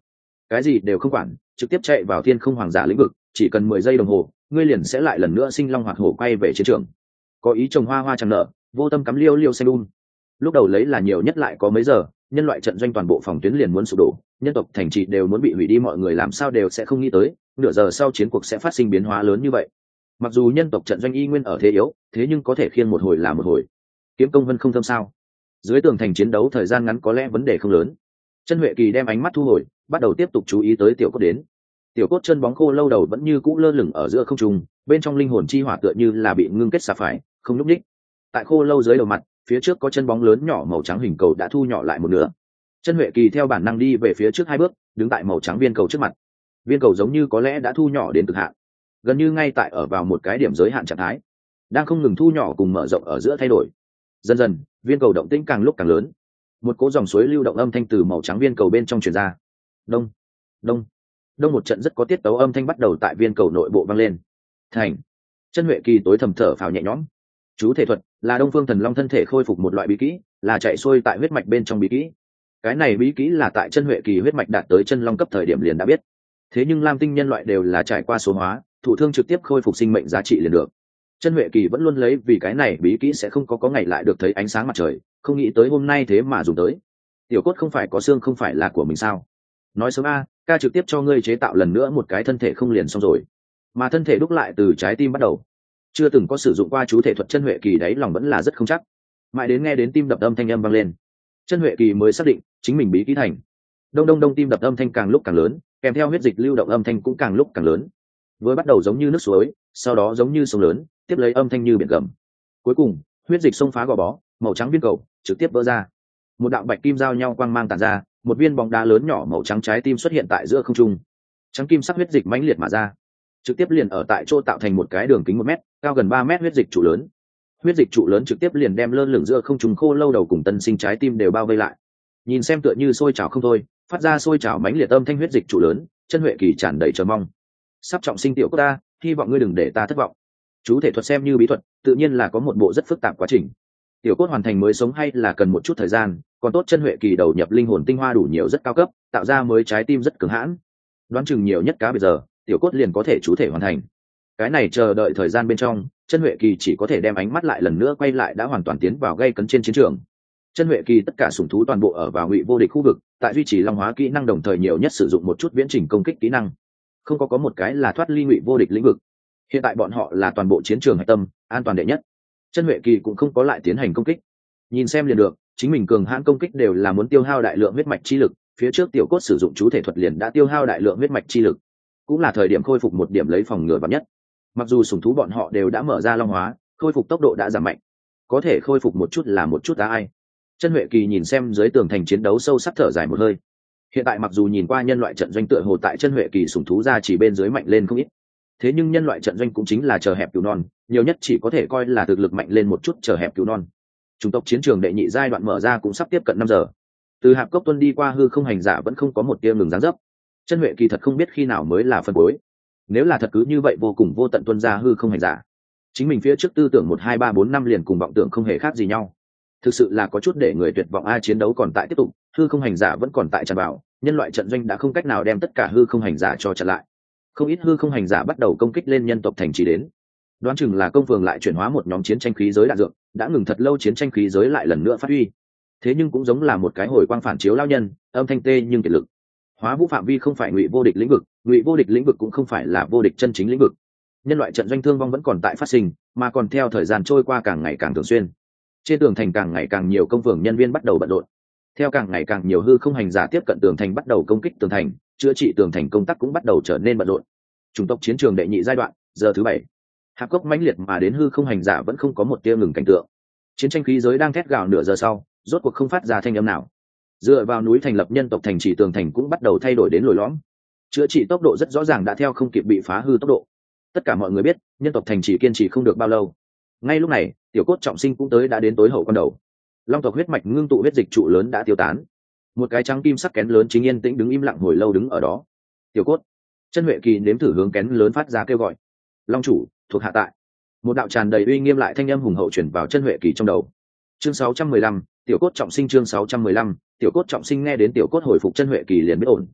Speaker 1: cái gì đều không quản, trực tiếp chạy vào thiên không hoàng giả lĩnh vực, chỉ cần 10 giây đồng hồ ngươi liền sẽ lại lần nữa sinh long hoạt hổ quay về chiến trường. Có ý trồng hoa hoa chẳng nở, vô tâm cắm liêu liêu xanh lúc đầu lấy là nhiều nhất lại có mấy giờ, nhân loại trận doanh toàn bộ phòng tuyến liền muốn sụp đổ, nhân tộc thành trì đều muốn bị hủy đi, mọi người làm sao đều sẽ không nghĩ tới nửa giờ sau chiến cuộc sẽ phát sinh biến hóa lớn như vậy. Mặc dù nhân tộc trận doanh y nguyên ở thế yếu, thế nhưng có thể khiêng một hồi là một hồi. Kiếm công vân không thâm sao? Dưới tường thành chiến đấu thời gian ngắn có lẽ vấn đề không lớn. Chân Huệ Kỳ đem ánh mắt thu hồi, bắt đầu tiếp tục chú ý tới tiểu cốt đến. Tiểu cốt chân bóng khô lâu đầu vẫn như cũ lơ lửng ở giữa không trung, bên trong linh hồn chi hỏa tựa như là bị ngưng kết xà phải, không nhúc nhích. Tại khô lâu dưới đầu mặt, phía trước có chân bóng lớn nhỏ màu trắng hình cầu đã thu nhỏ lại một nửa. Chân Huệ Kỳ theo bản năng đi về phía trước 2 bước, đứng tại màu trắng viên cầu trước mặt. Viên cầu giống như có lẽ đã thu nhỏ đến cực hạn, gần như ngay tại ở vào một cái điểm giới hạn trạng thái, đang không ngừng thu nhỏ cùng mở rộng ở giữa thay đổi. Dần dần, viên cầu động tĩnh càng lúc càng lớn, một cỗ dòng suối lưu động âm thanh từ màu trắng viên cầu bên trong truyền ra. Đông, đông, đông, một trận rất có tiết tấu âm thanh bắt đầu tại viên cầu nội bộ vang lên. Thành. Chân Huệ Kỳ tối thầm thở phào nhẹ nhõm. Chú thể thuật là Đông Phương Thần Long thân thể khôi phục một loại bí kỹ, là chạy xuôi tại huyết mạch bên trong bí kỹ. Cái này bí kỹ là tại Chân Huệ Kỳ huyết mạch đạt tới chân long cấp thời điểm liền đã biết. Thế nhưng Lam Tinh nhân loại đều là trải qua số hóa, thụ thương trực tiếp khôi phục sinh mệnh giá trị liền được. Chân Huệ Kỳ vẫn luôn lấy vì cái này bí kỹ sẽ không có ngày lại được thấy ánh sáng mặt trời, không nghĩ tới hôm nay thế mà dùng tới. Tiểu cốt không phải có xương không phải là của mình sao? Nói sớm a, ca trực tiếp cho ngươi chế tạo lần nữa một cái thân thể không liền xong rồi. Mà thân thể đúc lại từ trái tim bắt đầu. Chưa từng có sử dụng qua chú thể thuật, Chân Huệ Kỳ đáy lòng vẫn là rất không chắc. Mãi đến nghe đến tim đập âm thanh âm vang lên, Chân Huệ Kỳ mới xác định chính mình bí kỹ thành. Đông đông đông, tim đập âm thanh càng lúc càng lớn, kèm theo huyết dịch lưu động âm thanh cũng càng lúc càng lớn. Vừa bắt đầu giống như nước suối, sau đó giống như sông lớn, tiếp lấy âm thanh như biển gầm. Cuối cùng, huyết dịch xông phá gò bó, màu trắng viên cầu trực tiếp vỡ ra. Một đạo bạch kim giao nhau quang mang tản ra, một viên bóng đá lớn nhỏ màu trắng trái tim xuất hiện tại giữa không trung. Trắng kim sắc huyết dịch mãnh liệt mà ra, trực tiếp liền ở tại chỗ tạo thành một cái đường kính 1 mét, cao gần 3 mét huyết dịch trụ lớn. Huyết dịch trụ lớn trực tiếp liền đem lơ lửng giữa không trung khô lâu đầu cùng tân sinh trái tim đều bao vây lại. Nhìn xem tựa như sôi trào không thôi, phát ra sôi trào mãnh liệt âm thanh huyết dịch trụ lớn, Chân Huệ Kỳ tràn đầy chờ mong. Sắp trọng sinh tiểu cốt ta, hy vọng ngươi đừng để ta thất vọng. Chú thể thuật xem như bí thuật, tự nhiên là có một bộ rất phức tạp quá trình. Tiểu cốt hoàn thành mới sống hay là cần một chút thời gian, còn tốt Chân Huệ Kỳ đầu nhập linh hồn tinh hoa đủ nhiều rất cao cấp, tạo ra mới trái tim rất cứng hãn. Đoán chừng nhiều nhất cá bây giờ, tiểu cốt liền có thể chú thể hoàn thành. Cái này chờ đợi thời gian bên trong, Chân Huệ Kỳ chỉ có thể đem ánh mắt lại lần nữa quay lại đã hoàn toàn tiến vào gây cấn trên chiến trường. Chân Huệ Kỳ tất cả sủng thú toàn bộ ở vào Ngụy Vô Địch khu vực, tại duy trì long hóa kỹ năng đồng thời nhiều nhất sử dụng một chút viễn trình công kích kỹ năng, không có một cái là thoát ly Ngụy Vô Địch lĩnh vực. Hiện tại bọn họ là toàn bộ chiến trường hạch tâm, an toàn đệ nhất. Chân Huệ Kỳ cũng không có lại tiến hành công kích, nhìn xem liền được, chính mình cường hãn công kích đều là muốn tiêu hao đại lượng huyết mạch chi lực, phía trước tiểu cốt sử dụng chú thể thuật liền đã tiêu hao đại lượng huyết mạch chi lực, cũng là thời điểm khôi phục một điểm lấy phòng ngừa vạn nhất. Mặc dù sủng thú bọn họ đều đã mở ra long hóa, khôi phục tốc độ đã giảm mạnh, có thể khôi phục một chút là một chút đã ai. Chân Huệ Kỳ nhìn xem dưới tường thành chiến đấu sâu sắc thở dài một hơi. Hiện tại mặc dù nhìn qua nhân loại trận doanh tựa hồ tại Chân Huệ Kỳ sủng thú ra chỉ bên dưới mạnh lên không ít, thế nhưng nhân loại trận doanh cũng chính là chờ hẹp cứu non, nhiều nhất chỉ có thể coi là thực lực mạnh lên một chút chờ hẹp cứu non. Chủng tộc chiến trường đệ nhị giai đoạn mở ra cũng sắp tiếp cận 5 giờ. Từ hạp cốc tuân đi qua hư không hành giả vẫn không có một tia ngừng dáng dấp. Chân Huệ Kỳ thật không biết khi nào mới là phân cuối. Nếu là thật cứ như vậy vô cùng vô tận tuân ra hư không hành giả, chính mình phía trước tư tưởng 1 2 3 4 5 liền cùng vọng tưởng không hề khác gì nhau. Thực sự là có chút để người tuyệt vọng. Chiến đấu còn tại tiếp tục, hư không hành giả vẫn còn tại tràn vào, nhân loại trận doanh đã không cách nào đem tất cả hư không hành giả cho chặn lại. Không ít hư không hành giả bắt đầu công kích lên nhân tộc thành trì đến. Đoán chừng là công phường lại chuyển hóa một nhóm chiến tranh khí giới đạn dược, đã ngừng thật lâu chiến tranh khí giới lại lần nữa phát huy. Thế nhưng cũng giống là một cái hồi quang phản chiếu lao nhân, âm thanh tê nhưng kiệt lực. Hóa vũ phạm vi không phải Ngụy Vô Địch lĩnh vực, Ngụy Vô Địch lĩnh vực cũng không phải là vô địch chân chính lĩnh vực. Nhân loại trận doanh thương vong vẫn còn tại phát sinh, mà còn theo thời gian trôi qua càng ngày càng thường xuyên. Trên tường thành càng ngày càng nhiều công phường nhân viên bắt đầu bận rộn. Theo càng ngày càng nhiều hư không hành giả tiếp cận tường thành bắt đầu công kích tường thành, chữa trị tường thành công tác cũng bắt đầu trở nên bận rộn. Chủng tộc chiến trường đệ nhị giai đoạn, giờ thứ 7. Hạp cốc mãnh liệt mà đến hư không hành giả vẫn không có một tia ngừng cảnh tượng. Chiến tranh khí giới đang thét gào nửa giờ sau, rốt cuộc không phát ra thanh âm nào. Dựa vào núi thành lập nhân tộc thành trì tường thành cũng bắt đầu thay đổi đến lồi lõm. Chữa trị tốc độ rất rõ ràng đã theo không kịp bị phá hư tốc độ. Tất cả mọi người biết, nhân tộc thành trì kiên trì không được bao lâu. Ngay lúc này, tiểu cốt trọng sinh cũng tới đã đến tối hậu quan đầu. Long tộc huyết mạch ngưng tụ huyết dịch trụ lớn đã tiêu tán. Một cái trắng kim sắc kén lớn chính yên tĩnh đứng im lặng hồi lâu đứng ở đó. Tiểu cốt. Chân Huệ Kỳ nếm thử hướng kén lớn phát ra kêu gọi. Long chủ, thuộc hạ tại. Một đạo tràn đầy uy nghiêm lại thanh âm hùng hậu truyền vào Chân Huệ Kỳ trong đầu. Chương 615, tiểu cốt trọng sinh. Chương 615, tiểu cốt trọng sinh. Nghe đến tiểu cốt hồi phục, Chân Huệ Kỳ liền biết ổn.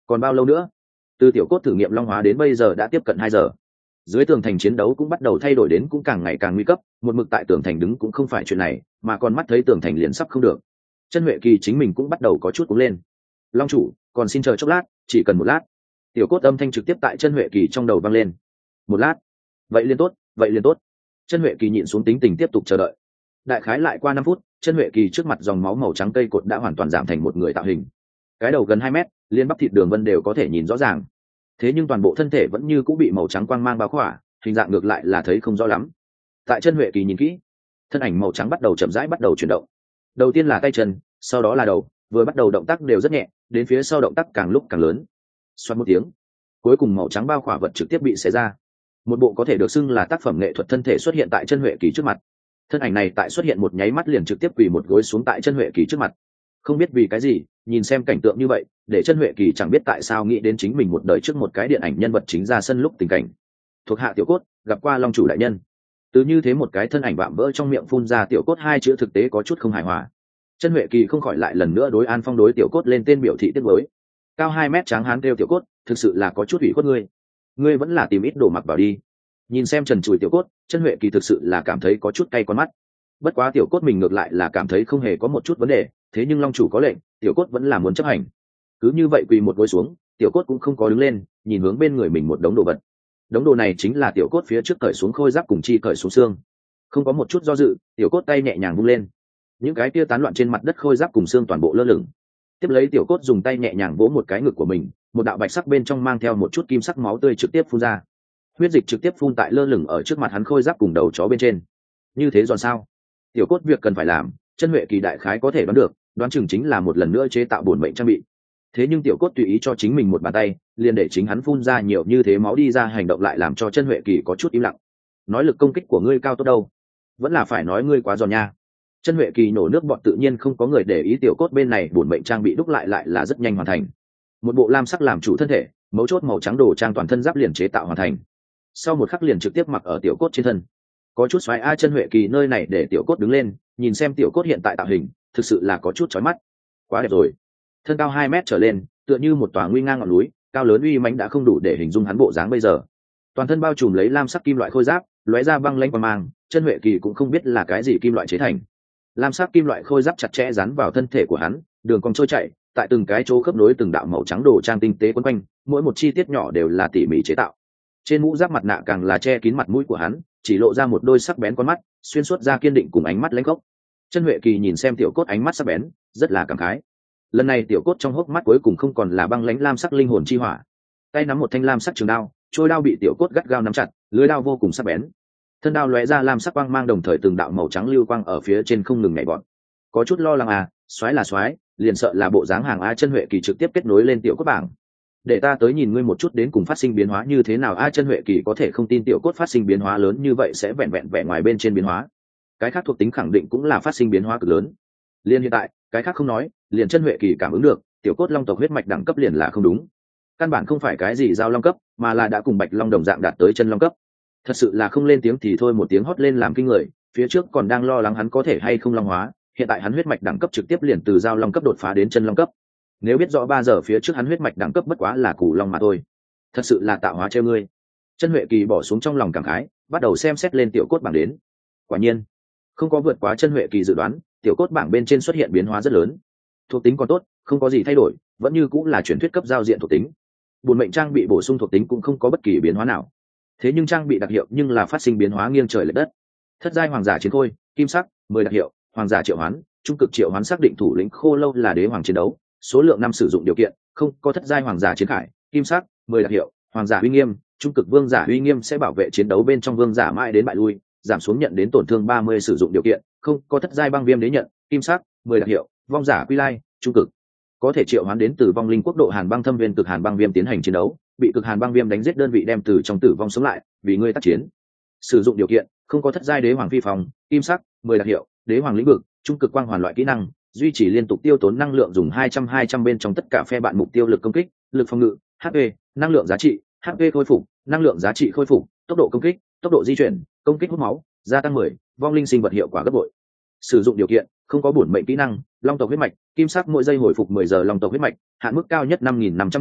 Speaker 1: Còn bao lâu nữa? Từ tiểu cốt thử nghiệm long hóa đến bây giờ đã tiếp cận 2 giờ. Dưới tường thành chiến đấu cũng bắt đầu thay đổi đến cũng càng ngày càng nguy cấp, một mực tại tường thành đứng cũng không phải chuyện này, mà còn mắt thấy tường thành liền sắp không được. Chân Huệ Kỳ chính mình cũng bắt đầu có chút cuống lên. Long chủ, còn xin chờ chốc lát, chỉ cần một lát. Tiểu cốt âm thanh trực tiếp tại Chân Huệ Kỳ trong đầu vang lên. Một lát? Vậy liền tốt, vậy liền tốt. Chân Huệ Kỳ nhịn xuống tính tình tiếp tục chờ đợi. Đại khái lại qua 5 phút, Chân Huệ Kỳ trước mặt dòng máu màu trắng cây cột đã hoàn toàn giảm thành một người tạo hình. Cái đầu gần 2 mét, liên bắp thịt đường vân đều có thể nhìn rõ ràng. Thế nhưng toàn bộ thân thể vẫn như cũng bị màu trắng quang mang bao khỏa, hình dạng ngược lại là thấy không rõ lắm. Tại Chân Huệ Kỳ nhìn kỹ, thân ảnh màu trắng bắt đầu chậm rãi bắt đầu chuyển động. Đầu tiên là tay chân, sau đó là đầu, vừa bắt đầu động tác đều rất nhẹ, đến phía sau động tác càng lúc càng lớn. Xoát một tiếng, cuối cùng màu trắng bao khỏa vật trực tiếp bị xé ra. Một bộ có thể được xưng là tác phẩm nghệ thuật thân thể xuất hiện tại Chân Huệ Kỳ trước mặt. Thân ảnh này tại xuất hiện một nháy mắt liền trực tiếp quỳ một gối xuống tại Chân Huệ Kỳ trước mặt. Không biết vì cái gì, nhìn xem cảnh tượng như vậy, để Chân Huệ Kỳ chẳng biết tại sao nghĩ đến chính mình một đời trước một cái điện ảnh nhân vật chính ra sân lúc tình cảnh. Thuộc hạ tiểu cốt, gặp qua Long chủ đại nhân. Từ như thế một cái thân ảnh vạm vỡ trong miệng phun ra tiểu cốt 2 chữ thực tế có chút không hài hòa. Chân Huệ Kỳ không khỏi lại lần nữa đối An Phong đối tiểu cốt lên tên biểu thị tiếc nuối. Cao 2 mét tráng hán kêu tiểu cốt, thực sự là có chút ủy khuất ngươi. Ngươi vẫn là tìm ít đồ mặc vào đi. Nhìn xem trần trụi tiểu cốt, Chân Huệ Kỳ thực sự là cảm thấy có chút cay con mắt. Bất quá tiểu cốt mình ngược lại là cảm thấy không hề có một chút vấn đề, thế nhưng long chủ có lệnh, tiểu cốt vẫn là muốn chấp hành. Cứ như vậy quỳ một gối xuống, tiểu cốt cũng không có đứng lên, nhìn hướng bên người mình một đống đồ vật. Đống đồ này chính là tiểu cốt phía trước cởi xuống khôi giáp cùng chi cởi xuống xương. Không có một chút do dự, tiểu cốt tay nhẹ nhàng vung lên. Những cái tia tán loạn trên mặt đất khôi giáp cùng xương toàn bộ lơ lửng. Tiếp lấy tiểu cốt dùng tay nhẹ nhàng vỗ một cái ngực của mình, một đạo bạch sắc bên trong mang theo một chút kim sắc máu tươi trực tiếp phun ra. Huyết dịch trực tiếp phun tại lơ lửng ở trước mặt hắn khôi giáp cùng đầu chó bên trên. Như thế giòn sao? Tiểu cốt việc cần phải làm, Chân Huệ Kỳ đại khái có thể đoán được, đoán chừng chính là một lần nữa chế tạo bổn mệnh trang bị. Thế nhưng tiểu cốt tùy ý cho chính mình một bàn tay, liền để chính hắn phun ra nhiều như thế máu đi ra, hành động lại làm cho Chân Huệ Kỳ có chút im lặng. Nói lực công kích của ngươi cao tốt đâu, vẫn là phải nói ngươi quá giòn nha. Chân Huệ Kỳ nổ nước bọt, tự nhiên không có người để ý tiểu cốt bên này bổn mệnh trang bị đúc lại là rất nhanh hoàn thành. Một bộ lam sắc làm chủ thân thể, mấu chốt màu trắng đồ trang toàn thân giáp liền chế tạo hoàn thành. Sau một khắc liền trực tiếp mặc ở tiểu cốt trên thân. Có chút xoáy a. Chân Huệ Kỳ nơi này để tiểu cốt đứng lên, nhìn xem tiểu cốt hiện tại tạo hình, thực sự là có chút chói mắt. Quá đẹp rồi. Thân cao 2 mét trở lên, tựa như một tòa nguy ngang ngọn núi, cao lớn uy mãnh đã không đủ để hình dung hắn bộ dáng bây giờ. Toàn thân bao trùm lấy lam sắc kim loại khôi giáp, lóe ra băng lãnh quang mang, Chân Huệ Kỳ cũng không biết là cái gì kim loại chế thành. Lam sắc kim loại khôi giáp chặt chẽ dán vào thân thể của hắn, đường cong trôi chảy, tại từng cái chỗ khớp nối từng đạo màu trắng đồ trang tinh tế quấn quanh, mỗi một chi tiết nhỏ đều là tỉ mỉ chế tạo. Trên mũ giáp mặt nạ càng là che kín mặt mũi của hắn, chỉ lộ ra một đôi sắc bén con mắt, xuyên suốt ra kiên định cùng ánh mắt lãnh khốc. Chân Huệ Kỳ nhìn xem tiểu cốt ánh mắt sắc bén, rất là cảm khái. Lần này tiểu cốt trong hốc mắt cuối cùng không còn là băng lãnh lam sắc linh hồn chi hỏa. Tay nắm một thanh lam sắc trường đao, trôi đao bị tiểu cốt gắt gao nắm chặt, lưỡi đao vô cùng sắc bén. Thân đao lóe ra lam sắc quang mang, đồng thời từng đạo màu trắng lưu quang ở phía trên không ngừng nhảy vọt. Có chút lo lắng à, soái là soái, liền sợ là bộ dáng hàng a. Chân Huệ Kỳ trực tiếp kết nối lên tiểu cốt bảng. Để ta tới nhìn ngươi một chút đến cùng phát sinh biến hóa như thế nào a. Chân Huệ Kỳ có thể không tin tiểu cốt phát sinh biến hóa lớn như vậy sẽ vẹn vẹn vẻ ngoài bên trên biến hóa. Cái khác thuộc tính khẳng định cũng là phát sinh biến hóa cực lớn. Liên hiện tại, cái khác không nói, liền Chân Huệ Kỳ cảm ứng được, tiểu cốt long tộc huyết mạch đẳng cấp liền là không đúng. Căn bản không phải cái gì giao long cấp, mà là đã cùng bạch long đồng dạng đạt tới chân long cấp. Thật sự là không lên tiếng thì thôi, một tiếng hót lên làm kinh người, phía trước còn đang lo lắng hắn có thể hay không long hóa, hiện tại hắn huyết mạch đẳng cấp trực tiếp liền từ giao long cấp đột phá đến chân long cấp. Nếu biết rõ 3 giờ phía trước hắn huyết mạch đẳng cấp bất quá là củ long mà thôi. Thật sự là tạo hóa treo ngươi. Chân Huệ Kỳ bỏ xuống trong lòng cảm khái, bắt đầu xem xét lên tiểu cốt bảng đến. Quả nhiên, không có vượt quá Chân Huệ Kỳ dự đoán, tiểu cốt bảng bên trên xuất hiện biến hóa rất lớn. Thuộc tính còn tốt, không có gì thay đổi, vẫn như cũng là truyền thuyết cấp giao diện thuộc tính. Bổn mệnh trang bị bổ sung thuộc tính cũng không có bất kỳ biến hóa nào. Thế nhưng trang bị đặc hiệu nhưng là phát sinh biến hóa nghiêng trời lệch đất. Thất giai hoàng giả chiến khôi, kim sắc, 10 đặc hiệu, hoàng giả triệu hoán, trung cực triệu hoán xác định thủ lĩnh khô lâu là đế hoàng chiến đấu, số lượng năm sử dụng điều kiện, không có thất giai hoàng giả chiến khải, kim sắc, 10 đặc hiệu, hoàng giả uy nghiêm, trung cực vương giả uy nghiêm sẽ bảo vệ chiến đấu bên trong vương giả mãi đến bại lui, giảm xuống nhận đến tổn thương 30 sử dụng điều kiện, không có thất giai băng viêm đế nhận, kim sắc, 10 đặc hiệu, vong giả quy lai, trung cực. Có thể triệu hoán đến từ vong linh quốc độ Hàn Băng Thâm Viên cực Hàn Băng Viêm tiến hành chiến đấu, bị cực Hàn Băng Viêm đánh giết đơn vị đem từ trong tử vong sống lại, vì ngươi tác chiến. Sử dụng điều kiện, không có thất giai đế hoàng phi phòng, kim sắc, 10 đặc hiệu, đế hoàng lĩnh vực, trung cực quang hoàn loại kỹ năng, duy trì liên tục tiêu tốn năng lượng dùng 200 bên trong tất cả phe bạn mục tiêu lực công kích, lực phòng ngự, HP, năng lượng giá trị, HP khôi phục, năng lượng giá trị khôi phục, tốc độ công kích, tốc độ di chuyển, công kích hút máu, gia tăng 10, vong linh sinh vật hiệu quả gấp bội. Sử dụng điều kiện, không có bổn mệnh kỹ năng, long tộc huyết mạch, kim sắc mỗi giây hồi phục 10 giờ long tộc huyết mạch, hạn mức cao nhất 5.500 điểm,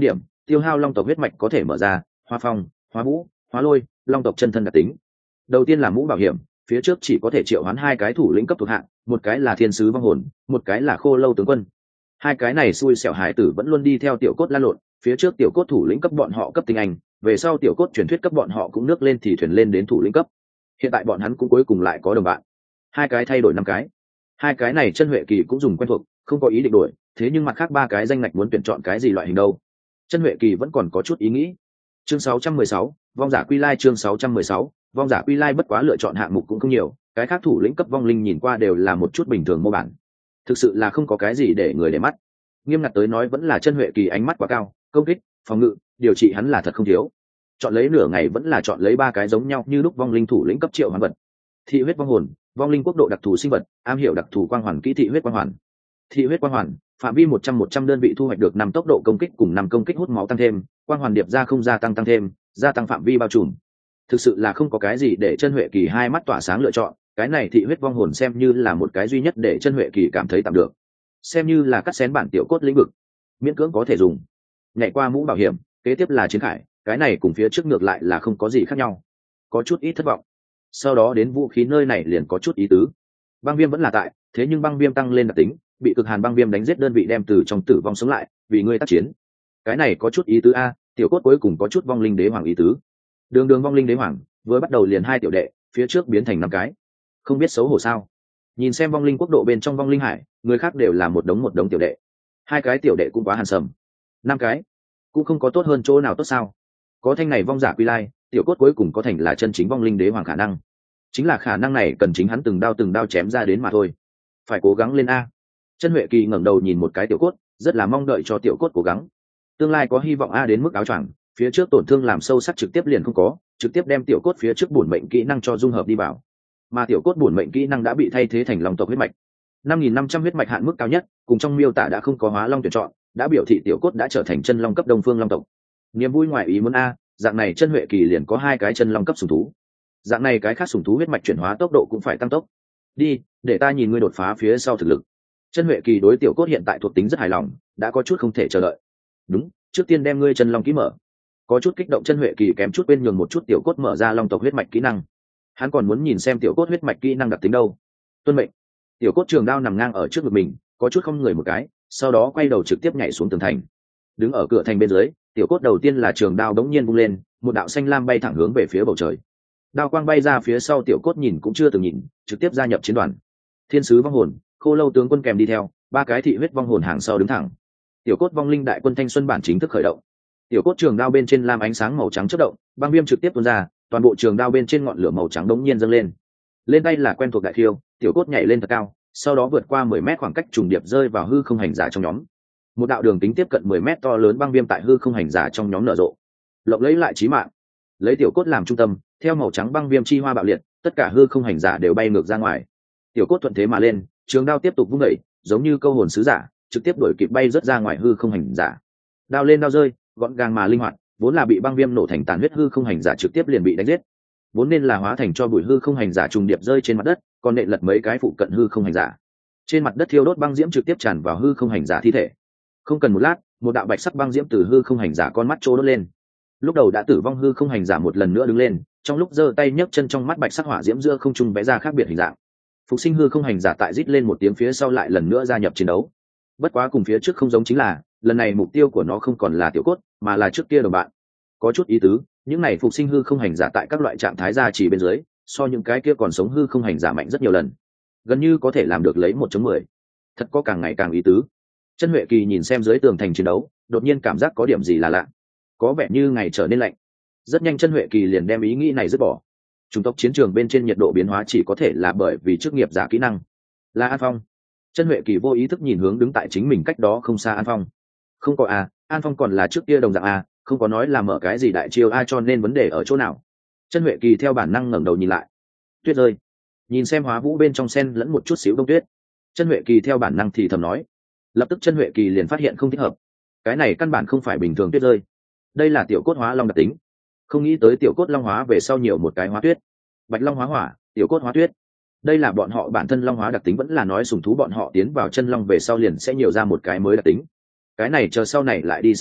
Speaker 1: tiêu hao long tộc huyết mạch có thể mở ra hóa phong, hóa vũ, hóa lôi, long tộc chân thân đặc tính. Đầu tiên là mũ bảo hiểm, phía trước chỉ có thể triệu hoán hai cái thủ lĩnh cấp thuộc hạng, một cái là thiên sứ vong hồn, một cái là khô lâu tướng quân. Hai cái này xui xẻo hải tử vẫn luôn đi theo tiểu cốt lan lộn, phía trước tiểu cốt thủ lĩnh cấp bọn họ cấp tinh anh, về sau tiểu cốt truyền thuyết cấp bọn họ cũng nước lên thì thuyền lên đến thủ lĩnh cấp. Hiện tại bọn hắn cũng cuối cùng lại có đồng bạn. Hai cái thay đổi 5 cái. Hai cái này chân huệ kỳ cũng dùng quen thuộc, không có ý định đổi, thế nhưng mặt khác 3 cái danh ngạch muốn tuyển chọn cái gì loại hình đâu. Chân huệ kỳ vẫn còn có chút ý nghĩ. Chương 616, vong giả quy lai. Chương 616, vong giả quy lai. Bất quá lựa chọn hạng mục cũng không nhiều, cái khác thủ lĩnh cấp vong linh nhìn qua đều là một chút bình thường mô bản, thực sự là không có cái gì để người để mắt. Nghiêm ngặt tới nói vẫn là chân huệ kỳ ánh mắt quá cao, công kích, phòng ngự, điều trị hắn là thật không thiếu. Chọn lấy nửa ngày vẫn là chọn lấy 3 cái giống nhau như lúc vong linh thủ lĩnh cấp triệu hoán vật. Thị huyết vong hồn, vong linh quốc độ đặc thù sinh vật, am hiểu đặc thù quang hoàn kỹ thị huyết quang hoàn. Thị huyết quang hoàn, phạm vi 100 đơn vị thu hoạch được 5 tốc độ công kích cùng 5 công kích hút máu tăng thêm, quang hoàn điệp ra không gia tăng tăng thêm, gia tăng phạm vi bao trùm. Thực sự là không có cái gì để chân huệ kỳ hai mắt tỏa sáng lựa chọn, cái này thị huyết vong hồn xem như là một cái duy nhất để chân huệ kỳ cảm thấy tạm được, xem như là cắt xén bản tiểu cốt lĩnh vực, miễn cưỡng có thể dùng. Nhảy qua mũ bảo hiểm, kế tiếp là chiến khải, cái này cùng phía trước ngược lại là không có gì khác nhau, có chút ít thất vọng. Sau đó đến vũ khí nơi này liền có chút ý tứ. Băng viêm vẫn là tại, thế nhưng băng viêm tăng lên đặc tính, bị cực hàn băng viêm đánh giết đơn vị đem từ trong tử vong sống lại, vì ngươi tác chiến. Cái này có chút ý tứ a, tiểu cốt cuối cùng có chút vong linh đế hoàng ý tứ. Đường vong linh đế hoàng, vừa bắt đầu liền 2 tiểu đệ, phía trước biến thành 5 cái. Không biết xấu hổ sao? Nhìn xem vong linh quốc độ bên trong vong linh hải, người khác đều là một đống tiểu đệ. 2 cái tiểu đệ cũng quá hàn sầm. 5 cái, cũng không có tốt hơn chỗ nào tốt sao? Có thanh này vong giả quy lai, tiểu cốt cuối cùng có thành là chân chính vong linh đế hoàng khả năng. Chính là khả năng này cần chính hắn từng đao chém ra đến mà thôi. Phải cố gắng lên a. Chân huệ kỳ ngẩng đầu nhìn một cái tiểu cốt, rất là mong đợi cho tiểu cốt cố gắng. Tương lai có hy vọng a đến mức áo choàng, phía trước tổn thương làm sâu sắc trực tiếp liền không có, trực tiếp đem tiểu cốt phía trước bổn mệnh kỹ năng cho dung hợp đi vào. Mà tiểu cốt bổn mệnh kỹ năng đã bị thay thế thành long tộc huyết mạch. 5.500 huyết mạch hạn mức cao nhất, cùng trong miêu tả đã không có hóa long tuyển chọn, đã biểu thị tiểu cốt đã trở thành chân long cấp đông phương long tộc. Niềm vui ngoài ý muốn a, dạng này chân huệ kỳ liền có 2 cái chân long cấp sủng thú. Dạng này cái khác sủng thú huyết mạch chuyển hóa tốc độ cũng phải tăng tốc. Đi, để ta nhìn ngươi đột phá phía sau thực lực. Chân huệ kỳ đối tiểu cốt hiện tại thuộc tính rất hài lòng, đã có chút không thể chờ đợi. Đúng, trước tiên đem ngươi chân long kỹ mở. Có chút kích động chân huệ kỳ kém chút quên nhường một chút tiểu cốt mở ra long tộc huyết mạch kỹ năng. Hắn còn muốn nhìn xem tiểu cốt huyết mạch kỹ năng đặc tính đâu. Tuân mệnh. Tiểu cốt trường đao nằm ngang ở trước ngực mình, có chút không người một cái, sau đó quay đầu trực tiếp nhảy xuống tường thành. Đứng ở cửa thành bên dưới, tiểu cốt đầu tiên là trường đao đống nhiên vung lên, một đạo xanh lam bay thẳng hướng về phía bầu trời. Đao quang bay ra phía sau, tiểu cốt nhìn cũng chưa từng nhìn, trực tiếp gia nhập chiến đoàn. Thiên sứ vong hồn, khô lâu tướng quân kèm đi theo, 3 cái thị huyết vong hồn hàng sau đứng thẳng. Tiểu cốt vong linh đại quân thanh xuân bản chính thức khởi động. Tiểu cốt trường đao bên trên lam ánh sáng màu trắng chớp động, băng viêm trực tiếp tuôn ra, toàn bộ trường đao bên trên ngọn lửa màu trắng đống nhiên dâng lên. Lên tay là quen thuộc đại khiêu, tiểu cốt nhảy lên thật cao, sau đó vượt qua 10 mét khoảng cách trùng điệp rơi vào hư không hành giả trong nhóm. Một đạo đường kính tiếp cận 10 mét to lớn băng viêm tại hư không hành giả trong nhóm nở rộ, lộng lấy lại chí mạng. Lấy tiểu cốt làm trung tâm, theo màu trắng băng viêm chi hoa bạo liệt, tất cả hư không hành giả đều bay ngược ra ngoài. Tiểu cốt thuận thế mà lên, trường đao tiếp tục vung đẩy, giống như câu hồn sứ giả, trực tiếp đuổi kịp bay rất ra ngoài hư không hành giả. Đao lên đao rơi, gọn gàng mà linh hoạt, vốn là bị băng viêm nổ thành tàn huyết hư không hành giả trực tiếp liền bị đánh giết. Vốn nên là hóa thành cho bụi hư không hành giả trùng điệp rơi trên mặt đất, còn nện lật mấy cái phụ cận hư không hành giả. Trên mặt đất thiêu đốt băng diễm trực tiếp tràn vào hư không hành giả thi thể. Không cần một lát, một đạo bạch sắc băng diễm từ hư không hành giả con mắt trô đốt lên. Lúc đầu đã tử vong hư không hành giả một lần nữa đứng lên, trong lúc giơ tay nhấc chân trong mắt bạch sắc hỏa diễm giữa không trung vẽ ra khác biệt hình dạng. Phục sinh hư không hành giả tại rít lên một tiếng phía sau lại lần nữa gia nhập chiến đấu. Bất quá cùng phía trước không giống chính là, lần này mục tiêu của nó không còn là tiểu cốt, mà là trước kia đồng bạn. Có chút ý tứ, những này phục sinh hư không hành giả tại các loại trạng thái gia trì bên dưới, so những cái kia còn sống hư không hành giả mạnh rất nhiều lần, gần như có thể làm được lấy 1.10. Thật có càng ngày càng ý tứ. Chân huệ kỳ nhìn xem dưới tường thành chiến đấu, đột nhiên cảm giác có điểm gì là lạ, có vẻ như ngày trở nên lạnh. Rất nhanh chân huệ kỳ liền đem ý nghĩ này dứt bỏ. Chủng tộc chiến trường bên trên nhiệt độ biến hóa chỉ có thể là bởi vì chức nghiệp giả kỹ năng. Là An Phong. Chân huệ kỳ vô ý thức nhìn hướng đứng tại chính mình cách đó không xa An Phong. Không có a, An Phong còn là trước kia đồng dạng a, không có nói là mở cái gì đại chiêu a, cho nên vấn đề ở chỗ nào. Chân huệ kỳ theo bản năng ngẩng đầu nhìn lại. Tuyết rơi. Nhìn xem hóa vũ bên trong sen lẫn một chút xíu đông tuyết. Chân huệ kỳ theo bản năng thì thầm nói. Lập tức chân huệ kỳ liền phát hiện không thích hợp. Cái này căn bản không phải bình thường tuyết rơi. Đây là tiểu cốt hóa long đặc tính. Không nghĩ tới tiểu cốt long hóa về sau nhiều một cái hóa tuyết. Bạch long hóa hỏa, tiểu cốt hóa tuyết. Đây là bọn họ bản thân long hóa đặc tính, vẫn là nói sủng thú bọn họ tiến vào chân long về sau liền sẽ nhiều ra một cái mới đặc tính. Cái này chờ sau này lại đi xác nhận,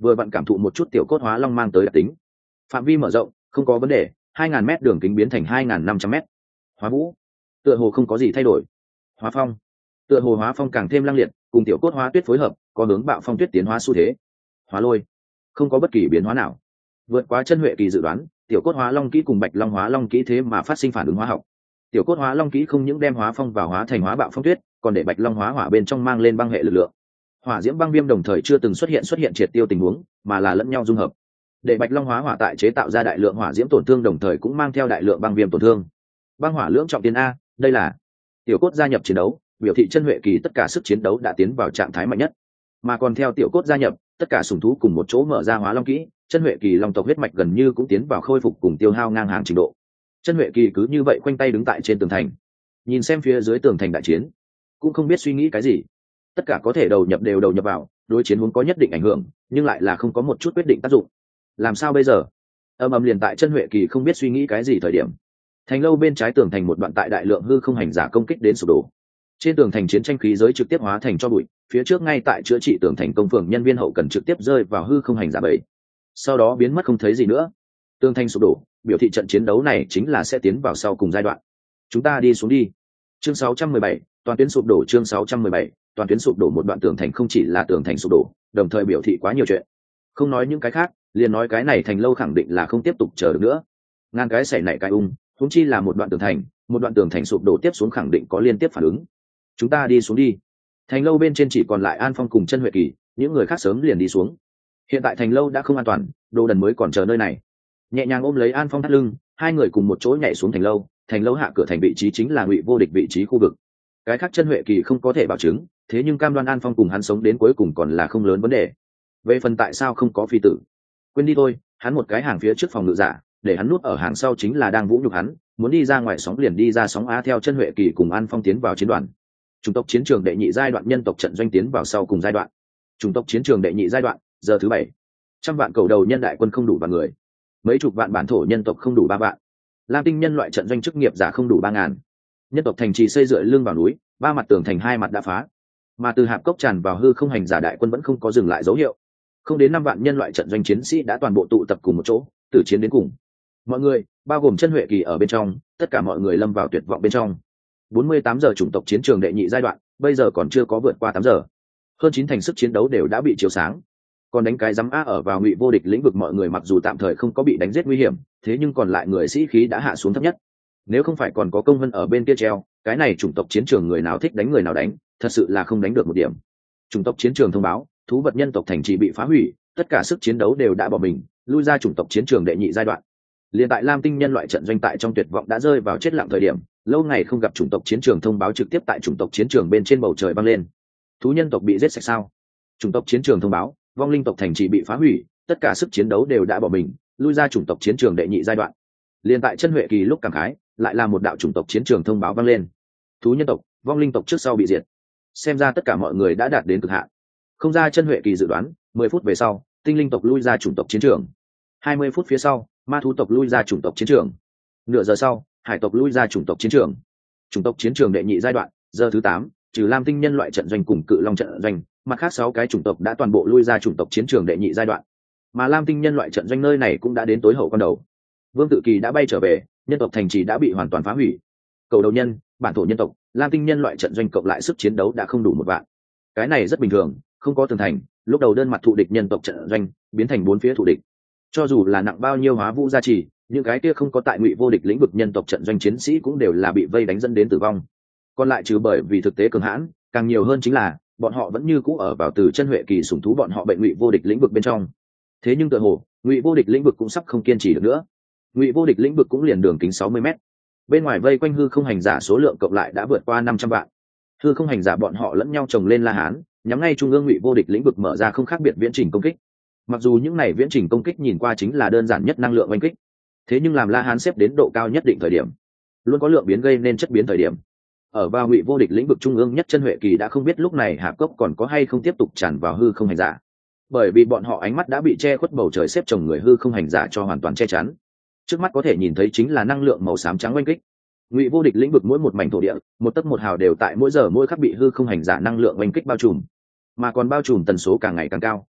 Speaker 1: vừa vặn cảm thụ một chút tiểu cốt hóa long mang tới đặc tính. Phạm vi mở rộng, không có vấn đề, 2.000 m đường kính biến thành 2.500 m. Hóa vũ, tựa hồ không có gì thay đổi. Hóa phong, tựa hồ hóa phong càng thêm lăng liệt, cùng tiểu cốt hóa tuyết phối hợp, có hướng bạo phong tuyết tiến hóa xu thế. Hóa lôi, không có bất kỳ biến hóa nào. Vượt quá chân huệ kỳ dự đoán, tiểu cốt hóa long kỹ cùng bạch long hóa long kỹ thế mà phát sinh phản ứng hóa học. Tiểu cốt hóa long kỹ không những đem hóa phong vào hóa thành hóa bạo phong tuyết, còn để bạch long hóa hỏa bên trong mang lên băng hệ lực lượng. Hỏa diễm băng viêm đồng thời chưa từng xuất hiện triệt tiêu tình huống, mà là lẫn nhau dung hợp. Để bạch long hóa hỏa tại chế tạo ra đại lượng hỏa diễm tổn thương đồng thời cũng mang theo đại lượng băng viêm tổn thương. Băng hỏa lưỡng trọng tiên a, đây là tiểu cốt gia nhập chiến đấu, biểu thị chân huệ kỳ tất cả sức chiến đấu đã tiến vào trạng thái mạnh nhất. Mà còn theo tiểu cốt gia nhập, tất cả sủng thú cùng một chỗ mở ra hóa long kỹ, chân huệ kỳ long tộc huyết mạch gần như cũng tiến vào khôi phục cùng tiêu hao ngang hàng trình độ. Chân huệ kỳ cứ như vậy khoanh tay đứng tại trên tường thành, nhìn xem phía dưới tường thành đại chiến, cũng không biết suy nghĩ cái gì. Tất cả có thể đầu nhập đều đầu nhập vào, đối chiến huống có nhất định ảnh hưởng, nhưng lại là không có một chút quyết định tác dụng. Làm sao bây giờ? Ầm liền tại chân huệ kỳ không biết suy nghĩ cái gì thời điểm, thành lâu bên trái tường thành một đoạn tại đại lượng hư không hành giả công kích đến sụp đổ. Trên tường thành chiến tranh khí giới trực tiếp hóa thành cho bụi, phía trước ngay tại chữa trị tường thành công phường nhân viên hậu cần trực tiếp rơi vào hư không hành giả bẫy, sau đó biến mất không thấy gì nữa. Tường thành sụp đổ, biểu thị trận chiến đấu này chính là sẽ tiến vào sau cùng giai đoạn. Chúng ta đi xuống đi. Chương 617, toàn tuyến sụp đổ. Chương 617, toàn tuyến sụp đổ. Một đoạn tường thành không chỉ là tường thành sụp đổ, đồng thời biểu thị quá nhiều chuyện. Không nói những cái khác, liền nói cái này thành lâu khẳng định là không tiếp tục chờ được nữa. Ngàn cái xảy nảy cái huống chi là một đoạn tường thành sụp đổ tiếp xuống khẳng định có liên tiếp phản ứng. Chúng ta đi xuống đi. Thành lâu bên trên chỉ còn lại An Phong cùng chân huệ kỳ, những người khác sớm liền đi xuống. Hiện tại thành lâu đã không an toàn, Đồ Đần mới còn chờ nơi này. Nhẹ nhàng ôm lấy An Phong thắt lưng, hai người cùng một chỗ nhảy xuống thành lâu hạ cửa thành vị trí chính là Ngụy Vô Địch vị trí khu vực. Cái khác chân huệ kỳ không có thể bảo chứng, thế nhưng cam đoan An Phong cùng hắn sống đến cuối cùng còn là không lớn vấn đề. Về phần tại sao không có phi tử, quên đi thôi, hắn một cái hàng phía trước phòng ngự giả, để hắn núp ở hàng sau chính là đang vũ nhục hắn, muốn đi ra ngoài sóng liền đi ra sóng á. Theo chân huệ kỳ cùng An Phong tiến vào chiến đoàn. Chủng tộc chiến trường đệ nhị giai đoạn, nhân tộc trận doanh tiến vào sau cùng giai đoạn. Chủng tộc chiến trường đệ nhị giai đoạn, giờ thứ 7. 100 vạn cầu đầu nhân đại quân không đủ vạn người, mấy chục vạn bản thổ nhân tộc không đủ 3 vạn, lam tinh nhân loại trận doanh chức nghiệp giả không đủ 3.000. Nhân tộc thành trì xây dựa lưng vào núi, 3 mặt tường thành 2 mặt đã phá, mà từ hạp cốc tràn vào hư không hành giả đại quân vẫn không có dừng lại dấu hiệu. Không đến 5 vạn nhân loại trận doanh chiến sĩ đã toàn bộ tụ tập cùng một chỗ, tử chiến đến cùng. Mọi người, bao gồm chân huệ kỳ ở bên trong, tất cả mọi người lâm vào tuyệt vọng bên trong. 48 giờ chủng tộc chiến trường đệ nhị giai đoạn, bây giờ còn chưa có vượt qua 8 giờ. Hơn 9 thành sức chiến đấu đều đã bị chiếu sáng. Còn đánh cái giám a ở vào Ngụy Vô Địch lĩnh vực, mọi người mặc dù tạm thời không có bị đánh giết nguy hiểm, thế nhưng còn lại người sĩ khí đã hạ xuống thấp nhất. Nếu không phải còn có công vân ở bên kia treo, cái này chủng tộc chiến trường người nào thích đánh người nào đánh, thật sự là không đánh được một điểm. Chủng tộc chiến trường thông báo, thú vật nhân tộc thành trì bị phá hủy, tất cả sức chiến đấu đều đã bỏ mình, lui ra chủng tộc chiến trường đệ nhị giai đoạn. Liên tại Lam Tinh nhân loại trận doanh tại trong tuyệt vọng đã rơi vào chết lặng thời điểm, lâu ngày không gặp chủng tộc chiến trường thông báo trực tiếp tại chủng tộc chiến trường bên trên bầu trời vang lên. Thú nhân tộc bị giết sạch sao? Chủng tộc chiến trường thông báo, vong linh tộc thành trì bị phá hủy, tất cả sức chiến đấu đều đã bỏ mình, lui ra chủng tộc chiến trường đệ nhị giai đoạn. Liên tại chân huệ kỳ lúc cảm khái, lại là một đạo chủng tộc chiến trường thông báo vang lên. Thú nhân tộc, vong linh tộc trước sau bị diệt. Xem ra tất cả mọi người đã đạt đến cực hạn. Không ra chân huệ kỳ dự đoán, 10 phút về sau, tinh linh tộc lui ra chủng tộc chiến trường. 20 phút phía sau, ma thú tộc lui ra chủng tộc chiến trường. Nửa giờ sau, hải tộc lui ra chủng tộc chiến trường. Chủng tộc chiến trường đệ nhị giai đoạn, giờ thứ 8, trừ Lam Tinh nhân loại trận doanh cùng Cự Long trận doanh, mặt khác 6 cái chủng tộc đã toàn bộ lui ra chủng tộc chiến trường đệ nhị giai đoạn. Mà Lam Tinh nhân loại trận doanh nơi này cũng đã đến tối hậu con đầu. Vương Tự Kỳ đã bay trở về, nhân tộc thành trì đã bị hoàn toàn phá hủy. Cầu đầu nhân, bản thổ nhân tộc, Lam Tinh nhân loại trận doanh cộng lại sức chiến đấu đã không đủ 1 vạn. Cái này rất bình thường, không có tường thành, lúc đầu đơn mặt thụ địch nhân tộc trận doanh biến thành 4 phía thụ địch. Cho dù là nặng bao nhiêu hóa vũ gia trì, những cái kia không có tại Ngụy Vô Địch lĩnh vực nhân tộc trận doanh chiến sĩ cũng đều là bị vây đánh dẫn đến tử vong. Còn lại trừ bởi vì thực tế cường hãn, càng nhiều hơn chính là bọn họ vẫn như cũ ở vào từ chân huệ kỳ sủng thú bọn họ bệnh Ngụy Vô Địch lĩnh vực bên trong. Thế nhưng tựa hồ Ngụy Vô Địch lĩnh vực cũng sắp không kiên trì được nữa. Ngụy Vô Địch lĩnh vực cũng liền đường kính 60 mét, bên ngoài vây quanh hư không hành giả số lượng cộng lại đã vượt qua 500 vạn. Hư không hành giả bọn họ lẫn nhau chồng lên La Hán, nhắm ngay trung ương Ngụy Vô Địch lĩnh vực mở ra không khác biệt viễn trình công kích. Mặc dù những này viễn trình công kích nhìn qua chính là đơn giản nhất năng lượng oanh kích, thế nhưng làm La Hán xếp đến độ cao nhất định thời điểm, luôn có lượng biến gây nên chất biến thời điểm. Ở vào Ngụy Vô Địch lĩnh vực trung ương nhất chân huệ kỳ đã không biết lúc này hạp cốc còn có hay không tiếp tục tràn vào hư không hành giả, bởi vì bọn họ ánh mắt đã bị che khuất bầu trời xếp chồng người hư không hành giả cho hoàn toàn che chắn. Trước mắt có thể nhìn thấy chính là năng lượng màu xám trắng oanh kích. Ngụy Vô Địch lĩnh vực mỗi một mảnh thổ địa, một tấc một hào đều tại mỗi giờ mỗi khắc bị hư không hành giả năng lượng oanh kích bao trùm, mà còn bao trùm tần số càng ngày càng cao.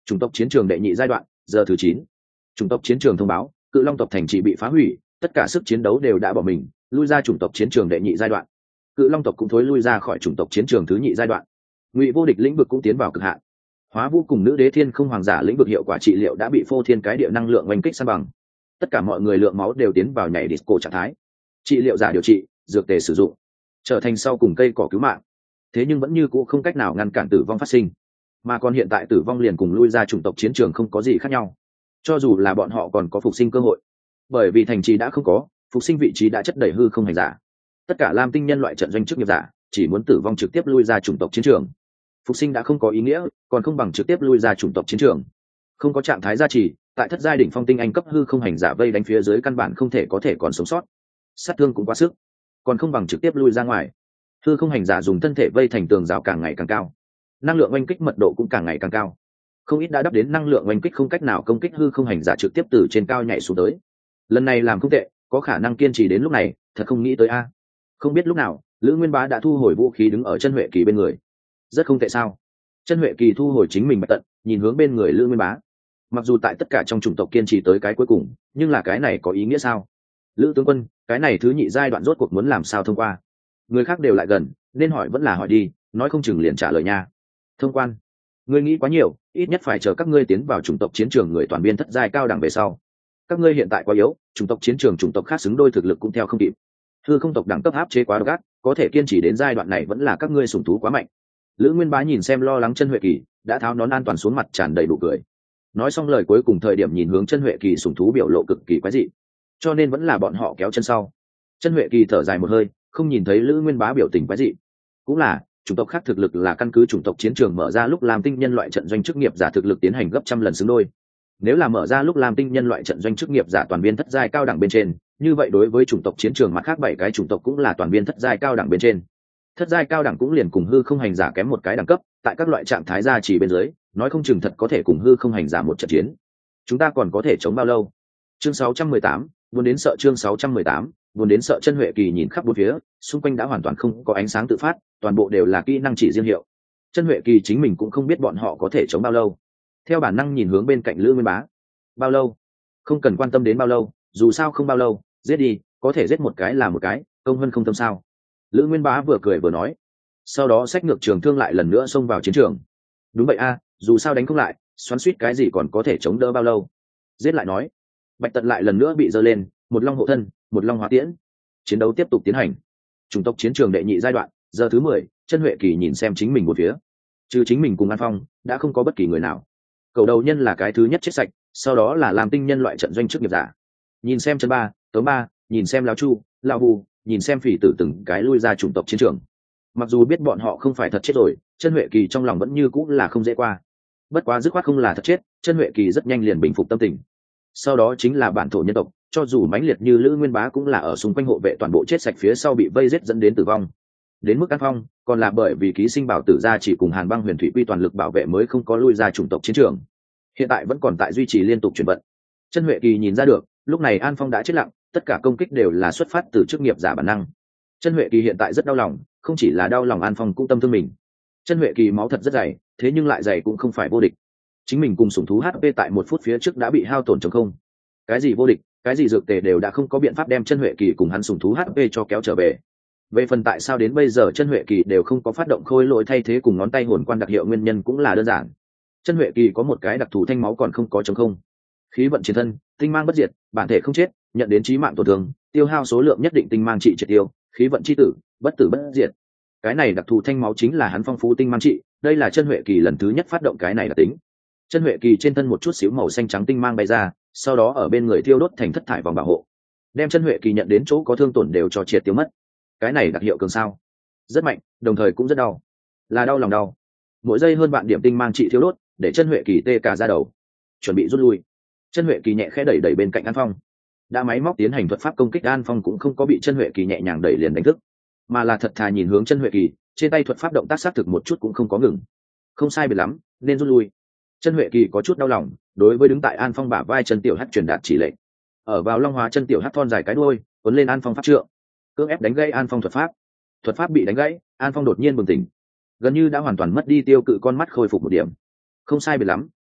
Speaker 1: Chủng tộc chiến trường đệ nhị giai đoạn, giờ thứ 9. Chủng tộc chiến trường thông báo, Cự Long tộc thành trì bị phá hủy, tất cả sức chiến đấu đều đã bỏ mình, lui ra chủng tộc chiến trường đệ nhị giai đoạn. Cự Long tộc cũng thối lui ra khỏi chủng tộc chiến trường thứ nhị giai đoạn. Ngụy Vô Địch lĩnh vực cũng tiến vào cực hạn. Hóa Vũ cùng Nữ Đế Thiên Không Hoàng giả lĩnh vực hiệu quả trị liệu đã bị phô thiên cái địa năng lượng oanh kích san bằng. Tất cả mọi người lượng máu đều tiến vào nhảy disco trạng thái. Trị liệu giả điều trị, dược tề sử dụng, trở thành sau cùng cây cỏ cứu mạng. Thế nhưng vẫn như cũ không cách nào ngăn cản tử vong phát sinh. Mà còn hiện tại tử vong liền cùng lui ra chủng tộc chiến trường không có gì khác nhau. Cho dù là bọn họ còn có phục sinh cơ hội, bởi vì thành trì đã không có, phục sinh vị trí đã chất đầy hư không hành giả. Tất cả Lam Tinh nhân loại trận doanh chức nghiệp giả chỉ muốn tử vong trực tiếp lui ra chủng tộc chiến trường. Phục sinh đã không có ý nghĩa, còn không bằng trực tiếp lui ra chủng tộc chiến trường. Không có trạng thái gia trì, tại thất giai đỉnh phong tinh anh cấp hư không hành giả vây đánh phía dưới căn bản không thể có thể còn sống sót. Sát thương cũng quá sức, còn không bằng trực tiếp lui ra ngoài. Hư không hành giả dùng thân thể vây thành tường rào càng ngày càng cao, năng lượng oanh kích mật độ cũng càng ngày càng cao. Không ít đã đắp đến năng lượng oanh kích không cách nào công kích hư không hành giả trực tiếp từ trên cao nhảy xuống tới. Lần này làm không tệ, có khả năng kiên trì đến lúc này, thật không nghĩ tới a. Không biết lúc nào, Lữ Nguyên Bá đã thu hồi vũ khí đứng ở Chân Huệ Kỳ bên người. Rất không tệ sao? Chân Huệ Kỳ thu hồi chính mình bạch tận, nhìn hướng bên người Lữ Nguyên Bá. Mặc dù tại tất cả trong chủng tộc kiên trì tới cái cuối cùng, nhưng là cái này có ý nghĩa sao? Lữ tướng quân, cái này thứ nhị giai đoạn rốt cuộc muốn làm sao thông qua? Người khác đều lại gần, nên hỏi vẫn là hỏi đi, nói không chừng liền trả lời nha. Thông quan, ngươi nghĩ quá nhiều, ít nhất phải chờ các ngươi tiến vào chủng tộc chiến trường người toàn biên thất giai cao đẳng về sau. Các ngươi hiện tại quá yếu, chủng tộc chiến trường chủng tộc khác xứng đôi thực lực cũng theo không kịp. Hư không tộc đẳng cấp áp chế quá độc ác, có thể kiên trì đến giai đoạn này vẫn là các ngươi sủng thú quá mạnh. Lữ Nguyên Bá nhìn xem lo lắng Chân Huệ Kỳ, đã tháo nón an toàn xuống mặt tràn đầy đủ cười. Nói xong lời cuối cùng thời điểm nhìn hướng Chân Huệ Kỳ sủng thú biểu lộ cực kỳ quái dị, cho nên vẫn là bọn họ kéo chân sau. Chân Huệ Kỳ thở dài một hơi, không nhìn thấy Lữ Nguyên Bá biểu tình quái dị. Cũng là, chủng tộc khác thực lực là căn cứ chủng tộc chiến trường mở ra lúc làm tinh nhân loại trận doanh chức nghiệp giả thực lực tiến hành gấp trăm lần xứng đôi. Nếu là mở ra lúc làm tinh nhân loại trận doanh chức nghiệp giả toàn viên thất giai cao đẳng bên trên, như vậy đối với chủng tộc chiến trường mặt khác 7 cái chủng tộc cũng là toàn viên thất giai cao đẳng bên trên. Thất giai cao đẳng cũng liền cùng hư không hành giả kém một cái đẳng cấp, tại các loại trạng thái gia trì bên dưới, nói không chừng thật có thể cùng hư không hành giả một trận chiến. Chúng ta còn có thể chống bao lâu? Chương 618, vốn đến sợ chương 618, vốn đến sợ. Chân Huệ Kỳ nhìn khắp bốn phía, xung quanh đã hoàn toàn không có ánh sáng tự phát, toàn bộ đều là kỹ năng chỉ riêng hiệu. Chân Huệ Kỳ chính mình cũng không biết bọn họ có thể chống bao lâu. Theo bản năng nhìn hướng bên cạnh Lữ Nguyên Bá. Bao lâu? Không cần quan tâm đến bao lâu, dù sao không bao lâu, giết đi, có thể giết một cái là một cái, công hơn không tâm sao. Lữ Nguyên Bá vừa cười vừa nói, sau đó xách ngược trường thương lại lần nữa xông vào chiến trường. Đúng vậy a, dù sao đánh không lại, xoắn suýt cái gì còn có thể chống đỡ bao lâu. Giết lại nói. Bạch Tận lại lần nữa bị giơ lên, một long hộ thân, một long hóa tiễn. Chiến đấu tiếp tục tiến hành. Chủng tộc chiến trường đệ nhị giai đoạn, giờ thứ 10. Chân Huệ Kỳ nhìn xem chính mình một phía, trừ chính mình cùng An Phong, đã không có bất kỳ người nào. Cầu đầu nhân là cái thứ nhất chết sạch, sau đó là làm tinh nhân loại trận doanh chức nghiệp giả. Nhìn xem Chân Ba, Tống Ba, nhìn xem Lão Chu, Lão Hù, nhìn xem Phỉ Tử từng cái lui ra chủng tộc chiến trường. Mặc dù biết bọn họ không phải thật chết rồi, Chân Huệ Kỳ trong lòng vẫn như cũng là không dễ qua. Bất quá dứt khoát không là thật chết, Chân Huệ Kỳ rất nhanh liền bình phục tâm tình. Sau đó chính là bản thổ nhân tộc, cho dù mãnh liệt như Lữ Nguyên Bá cũng là ở xung quanh hộ vệ toàn bộ chết sạch phía sau bị vây giết dẫn đến tử vong. Đến mức An Phong, còn là bởi vì ký sinh bảo tử gia chỉ cùng Hàn Băng Huyền Thủy Quy toàn lực bảo vệ mới không có lui ra chủng tộc chiến trường. Hiện tại vẫn còn tại duy trì liên tục chuyển vận. Chân Huệ Kỳ nhìn ra được, lúc này An Phong đã chết lặng, tất cả công kích đều là xuất phát từ chức nghiệp giả bản năng. Chân Huệ Kỳ hiện tại rất đau lòng, không chỉ là đau lòng An Phong cũng tâm thương mình. Chân Huệ Kỳ máu thật rất dày, thế nhưng lại dày cũng không phải vô địch. Chính mình cùng sủng thú HP tại 1 phút phía trước đã bị hao tổn trống không. Cái gì vô địch, cái gì dược tề đều đã không có biện pháp đem Chân Huệ Kỳ cùng hắn sủng thú HP cho kéo trở về. Về phần tại sao đến bây giờ Chân Huệ Kỳ đều không có phát động khôi lỗi thay thế cùng ngón tay hồn quan đặc hiệu, nguyên nhân cũng là đơn giản. Chân Huệ Kỳ có một cái đặc thù thanh máu còn không có trống không. Khí vận chiến thân, tinh mang bất diệt, bản thể không chết, nhận đến chí mạng tổn thương, tiêu hao số lượng nhất định tinh mang trị triệt tiêu, khí vận chi tử, bất tử bất diệt. Cái này đặc thù thanh máu chính là hắn phong phú tinh mang trị, đây là Chân Huệ Kỳ lần thứ nhất phát động cái này đặc tính. Chân Huệ Kỳ trên thân một chút xíu màu xanh trắng tinh mang bay ra, sau đó ở bên người thiêu đốt thành thất thải vòng bảo hộ, đem Chân Huệ Kỳ nhận đến chỗ có thương tổn đều cho triệt tiêu mất. Cái này đặc hiệu cường sao? Rất mạnh, đồng thời cũng rất đau. Là đau lòng đau. Mỗi giây hơn bạn điểm tinh mang trị thiêu đốt, để Chân Huệ Kỳ tê cả da đầu, chuẩn bị rút lui. Chân Huệ Kỳ nhẹ khẽ đẩy đẩy bên cạnh An Phong. Đã máy móc tiến hành thuật pháp công kích, An Phong cũng không có bị Chân Huệ Kỳ nhẹ nhàng đẩy liền đánh thức, mà là thật thà nhìn hướng Chân Huệ Kỳ, trên tay thuật pháp động tác sát thực một chút cũng không có ngừng. Không sai biệt lắm, nên rút lui. Chân Huệ Kỳ có chút đau lòng, đối với đứng tại An Phong bả vai Chân Tiểu Hắc truyền đạt chỉ lệnh. Ở vào Long Hóa Chân Tiểu Hắc thon dài cái đuôi, cuốn lên An Phong pháp trượng, cưỡng ép đánh gãy An Phong thuật pháp. Thuật pháp bị đánh gãy, An Phong đột nhiên bừng tỉnh, gần như đã hoàn toàn mất đi tiêu cự, con mắt khôi phục một điểm. Không sai biệt lắm,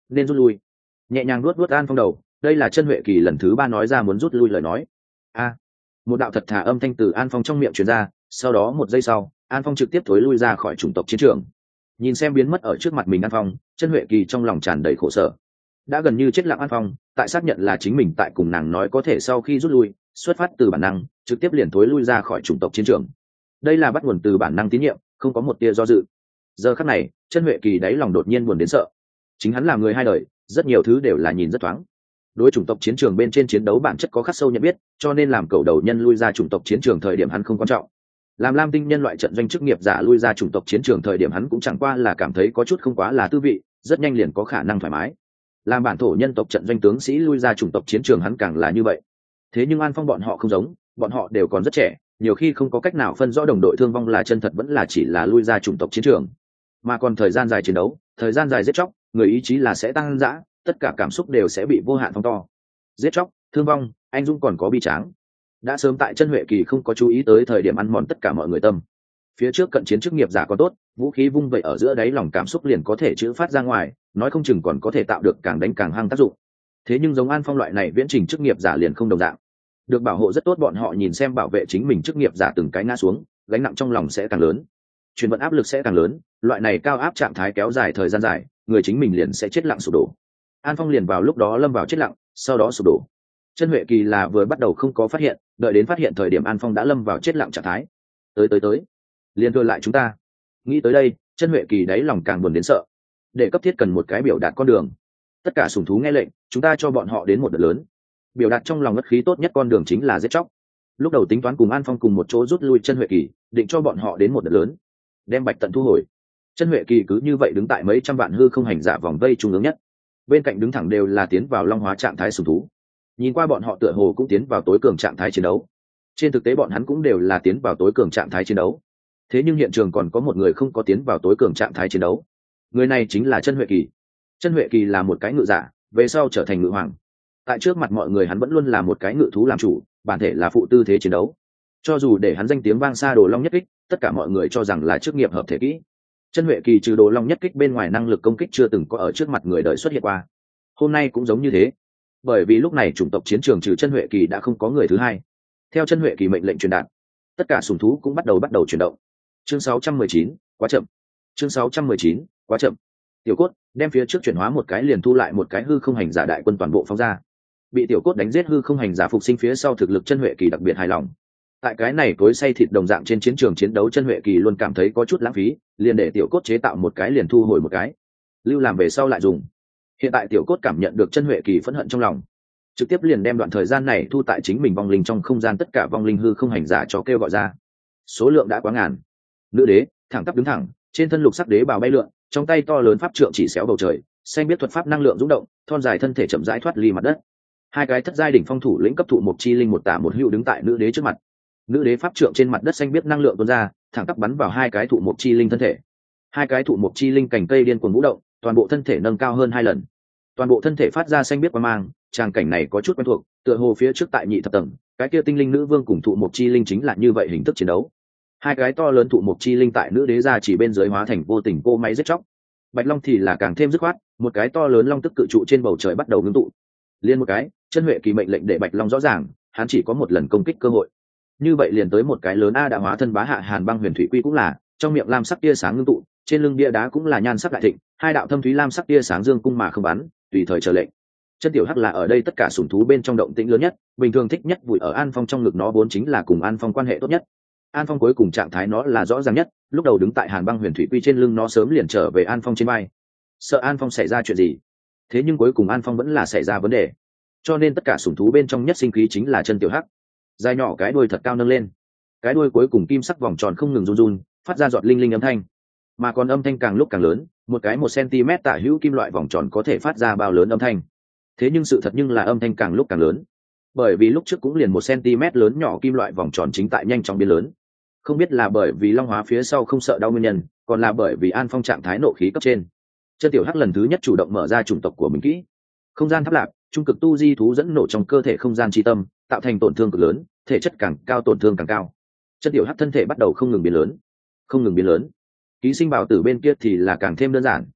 Speaker 1: nên rút lui. Nhẹ nhàng nuốt nuốt An Phong đầu, đây là chân Huệ Kỳ lần thứ 3 nói ra muốn rút lui lời nói. A, một đạo thật thà âm thanh từ An Phong trong miệng truyền ra, sau đó một giây sau, An Phong trực tiếp thối lui ra khỏi chủng tộc chiến trường. Nhìn xem biến mất ở trước mặt mình An Phong, chân Huệ Kỳ trong lòng tràn đầy khổ sở. Đã gần như chết lặng An Phong, tại xác nhận là chính mình tại cùng nàng nói có thể sau khi rút lui, xuất phát từ bản năng, trực tiếp liền thối lui ra khỏi chủng tộc chiến trường. Đây là bắt nguồn từ bản năng tín nhiệm, không có một tia do dự. Giờ khắc này, chân Huệ Kỳ đáy lòng đột nhiên buồn đến sợ. Chính hắn là người hai đời, rất nhiều thứ đều là nhìn rất thoáng. Đối chủng tộc chiến trường bên trên chiến đấu bản chất có khắc sâu nhận biết, cho nên làm cầu đầu nhân lui ra chủng tộc chiến trường thời điểm hắn không quan trọng. Làm lam tinh nhân loại trận doanh chức nghiệp giả lui ra chủng tộc chiến trường thời điểm hắn cũng chẳng qua là cảm thấy có chút không quá là tư vị, rất nhanh liền có khả năng thoải mái. Làm bản thổ nhân tộc trận doanh tướng sĩ lui ra chủng tộc chiến trường hắn càng là như vậy. Thế nhưng An Phong bọn họ không giống, bọn họ đều còn rất trẻ, nhiều khi không có cách nào phân rõ đồng đội thương vong là chân thật vẫn là chỉ là lui ra chủng tộc chiến trường. Mà còn thời gian dài chiến đấu, thời gian dài giết chóc, người ý chí là sẽ tăng dã, tất cả cảm xúc đều sẽ bị vô hạn phóng to. Giết chóc, thương vong, anh dũng còn có bi tráng. Đã sớm tại chân Huệ Kỳ không có chú ý tới thời điểm ăn mòn tất cả mọi người tâm. Phía trước cận chiến chức nghiệp giả còn tốt, vũ khí vung vậy ở giữa đáy lòng cảm xúc liền có thể chữ phát ra ngoài, nói không chừng còn có thể tạo được càng đánh càng hăng tác dụng. Thế nhưng giống An Phong loại này viễn trình chức nghiệp giả liền không đồng dạng. Được bảo hộ rất tốt, bọn họ nhìn xem bảo vệ chính mình chức nghiệp giả từng cái ngã xuống, gánh nặng trong lòng sẽ càng lớn, truyền vận áp lực sẽ càng lớn, loại này cao áp trạng thái kéo dài thời gian dài, người chính mình liền sẽ chết lặng sụp đổ. An Phong liền vào lúc đó lâm vào chết lặng, sau đó sụp đổ. Chân Huệ Kỳ là vừa bắt đầu không có phát hiện, đợi đến phát hiện thời điểm An Phong đã lâm vào chết lặng trạng thái. Tới, liền thừa lại chúng ta. Nghĩ tới đây, Chân Huệ Kỳ đáy lòng càng buồn đến sợ. Để cấp thiết cần một cái biểu đạt con đường. Tất cả sủng thú nghe lệnh, chúng ta cho bọn họ đến một đợt lớn. Biểu đạt trong lòng ngất khí tốt nhất con đường chính là giết chóc. Lúc đầu tính toán cùng An Phong cùng một chỗ rút lui Chân Huệ Kỳ, định cho bọn họ đến một đợt lớn, đem Bạch Tận thu hồi. Chân Huệ Kỳ cứ như vậy đứng tại mấy trăm vạn hư không hành giả vòng vây trung ương nhất, bên cạnh đứng thẳng đều là tiến vào long hóa trạng thái sủng thú. Nhìn qua bọn họ tựa hồ cũng tiến vào tối cường trạng thái chiến đấu, trên thực tế bọn hắn cũng đều là tiến vào tối cường trạng thái chiến đấu. Thế nhưng hiện trường còn có một người không có tiến vào tối cường trạng thái chiến đấu, người này chính là Chân Huệ Kỳ. Chân Huệ Kỳ là một cái ngự giả, về sau trở thành ngự hoàng. Tại trước mặt mọi người hắn vẫn luôn là một cái ngự thú làm chủ, bản thể là phụ tư thế chiến đấu. Cho dù để hắn danh tiếng vang xa Đồ Long Nhất Kích, tất cả mọi người cho rằng là chức nghiệp hợp thể kỹ. Chân Huệ Kỳ trừ Đồ Long Nhất Kích bên ngoài năng lực công kích chưa từng có ở trước mặt người đời xuất hiện qua. Hôm nay cũng giống như thế, bởi vì lúc này chủng tộc chiến trường trừ Chân Huệ Kỳ đã không có người thứ hai. Theo Chân Huệ Kỳ mệnh lệnh truyền đạt, tất cả sủng thú cũng bắt đầu chuyển động. Chương 619, quá chậm. Chương 619, quá chậm. Tiểu Cốt đem phía trước chuyển hóa một cái liền thu lại một cái hư không hành giả đại quân toàn bộ phóng ra. Bị Tiểu Cốt đánh giết hư không hành giả phục sinh phía sau thực lực Chân Huệ Kỳ đặc biệt hài lòng. Tại cái này cối xay thịt đồng dạng trên chiến trường chiến đấu, Chân Huệ Kỳ luôn cảm thấy có chút lãng phí, liền để Tiểu Cốt chế tạo một cái liền thu hồi một cái, lưu làm về sau lại dùng. Hiện tại Tiểu Cốt cảm nhận được Chân Huệ Kỳ phẫn hận trong lòng, trực tiếp liền đem đoạn thời gian này thu tại chính mình vong linh trong không gian tất cả vong linh hư không hành giả cho kêu gọi ra. Số lượng đã quá ngàn. Nữ đế thẳng tắp đứng thẳng, trên thân lục sắc đế bào bay lượn, trong tay to lớn pháp trượng chỉ xéo bầu trời, xanh biết thuật pháp năng lượng rung động, thon dài thân thể chậm rãi thoát ly mặt đất. Hai cái thất giai đỉnh phong thủ lĩnh cấp thụ một chi linh một tả một hữu đứng tại nữ đế trước mặt. Nữ đế pháp trượng trên mặt đất xanh biết năng lượng tuôn ra, thẳng tắp bắn vào hai cái thụ một chi linh thân thể. Hai cái thụ một chi linh cành cây điên cuồng vũ động, toàn bộ thân thể nâng cao hơn 2 lần, toàn bộ thân thể phát ra xanh biết quang mang. Tràng cảnh này có chút quen thuộc, tựa hồ phía trước tại nhị thập tầng, cái kia tinh linh nữ vương cùng thụ một chi linh chính là như vậy hình thức chiến đấu. Hai cái to lớn thụ một chi linh tại nữ đế ra chỉ bên dưới hóa thành vô tình cô máy giết chóc. Bạch long thì là càng thêm dứt khoát, một cái to lớn long tức cự trụ trên bầu trời bắt đầu ngưng tụ. Liên một cái, Chân Huệ Kỳ mệnh lệnh để Bạch long rõ ràng, hắn chỉ có một lần công kích cơ hội. Như vậy liền tới một cái lớn a đã hóa thân bá hạ Hàn Băng Huyền Thủy Quy cũng là, trong miệng lam sắc tia sáng ngưng tụ, trên lưng bia đá cũng là nhan sắc đại thịnh, hai đạo thâm thúy lam sắc tia sáng dương cung mà không bắn, tùy thời chờ lệnh. Chân Tiểu Hắc là ở đây tất cả sủng thú bên trong động tĩnh lớn nhất, bình thường thích nhất vùi ở An Phong trong ngực, nó vốn chính là cùng An Phong quan hệ tốt nhất. An Phong cuối cùng trạng thái nó là rõ ràng nhất, lúc đầu đứng tại Hàn Băng Huyền Thủy Quy trên lưng nó sớm liền trở về An Phong trên vai, sợ An Phong xảy ra chuyện gì. Thế nhưng cuối cùng An Phong vẫn là xảy ra vấn đề, cho nên tất cả sủng thú bên trong nhất sinh khí chính là Chân Tiểu Hắc. Dài nhỏ cái đuôi thật cao nâng lên, cái đuôi cuối cùng kim sắc vòng tròn không ngừng run run, phát ra giọt linh linh âm thanh, mà còn âm thanh càng lúc càng lớn, một cái 1 cm tả hữu kim loại vòng tròn có thể phát ra bao lớn âm thanh. Thế nhưng sự thật nhưng là âm thanh càng lúc càng lớn, bởi vì lúc trước cũng liền 1 cm lớn nhỏ kim loại vòng tròn chính tại nhanh chóng biến lớn. Không biết là bởi vì long hóa phía sau không sợ đau nguyên nhân, còn là bởi vì An Phong trạng thái nộ khí cấp trên. Chân Tiểu Hắc lần thứ nhất chủ động mở ra chủng tộc của mình kỹ không gian tháp lạc, trung cực tu di thú dẫn nổ trong cơ thể không gian chi tâm, tạo thành tổn thương cực lớn, thể chất càng cao tổn thương càng cao. Chân Tiểu Hắc thân thể bắt đầu không ngừng biến lớn, không ngừng biến lớn. Ký sinh bảo tử bên kia thì là càng thêm đơn giản.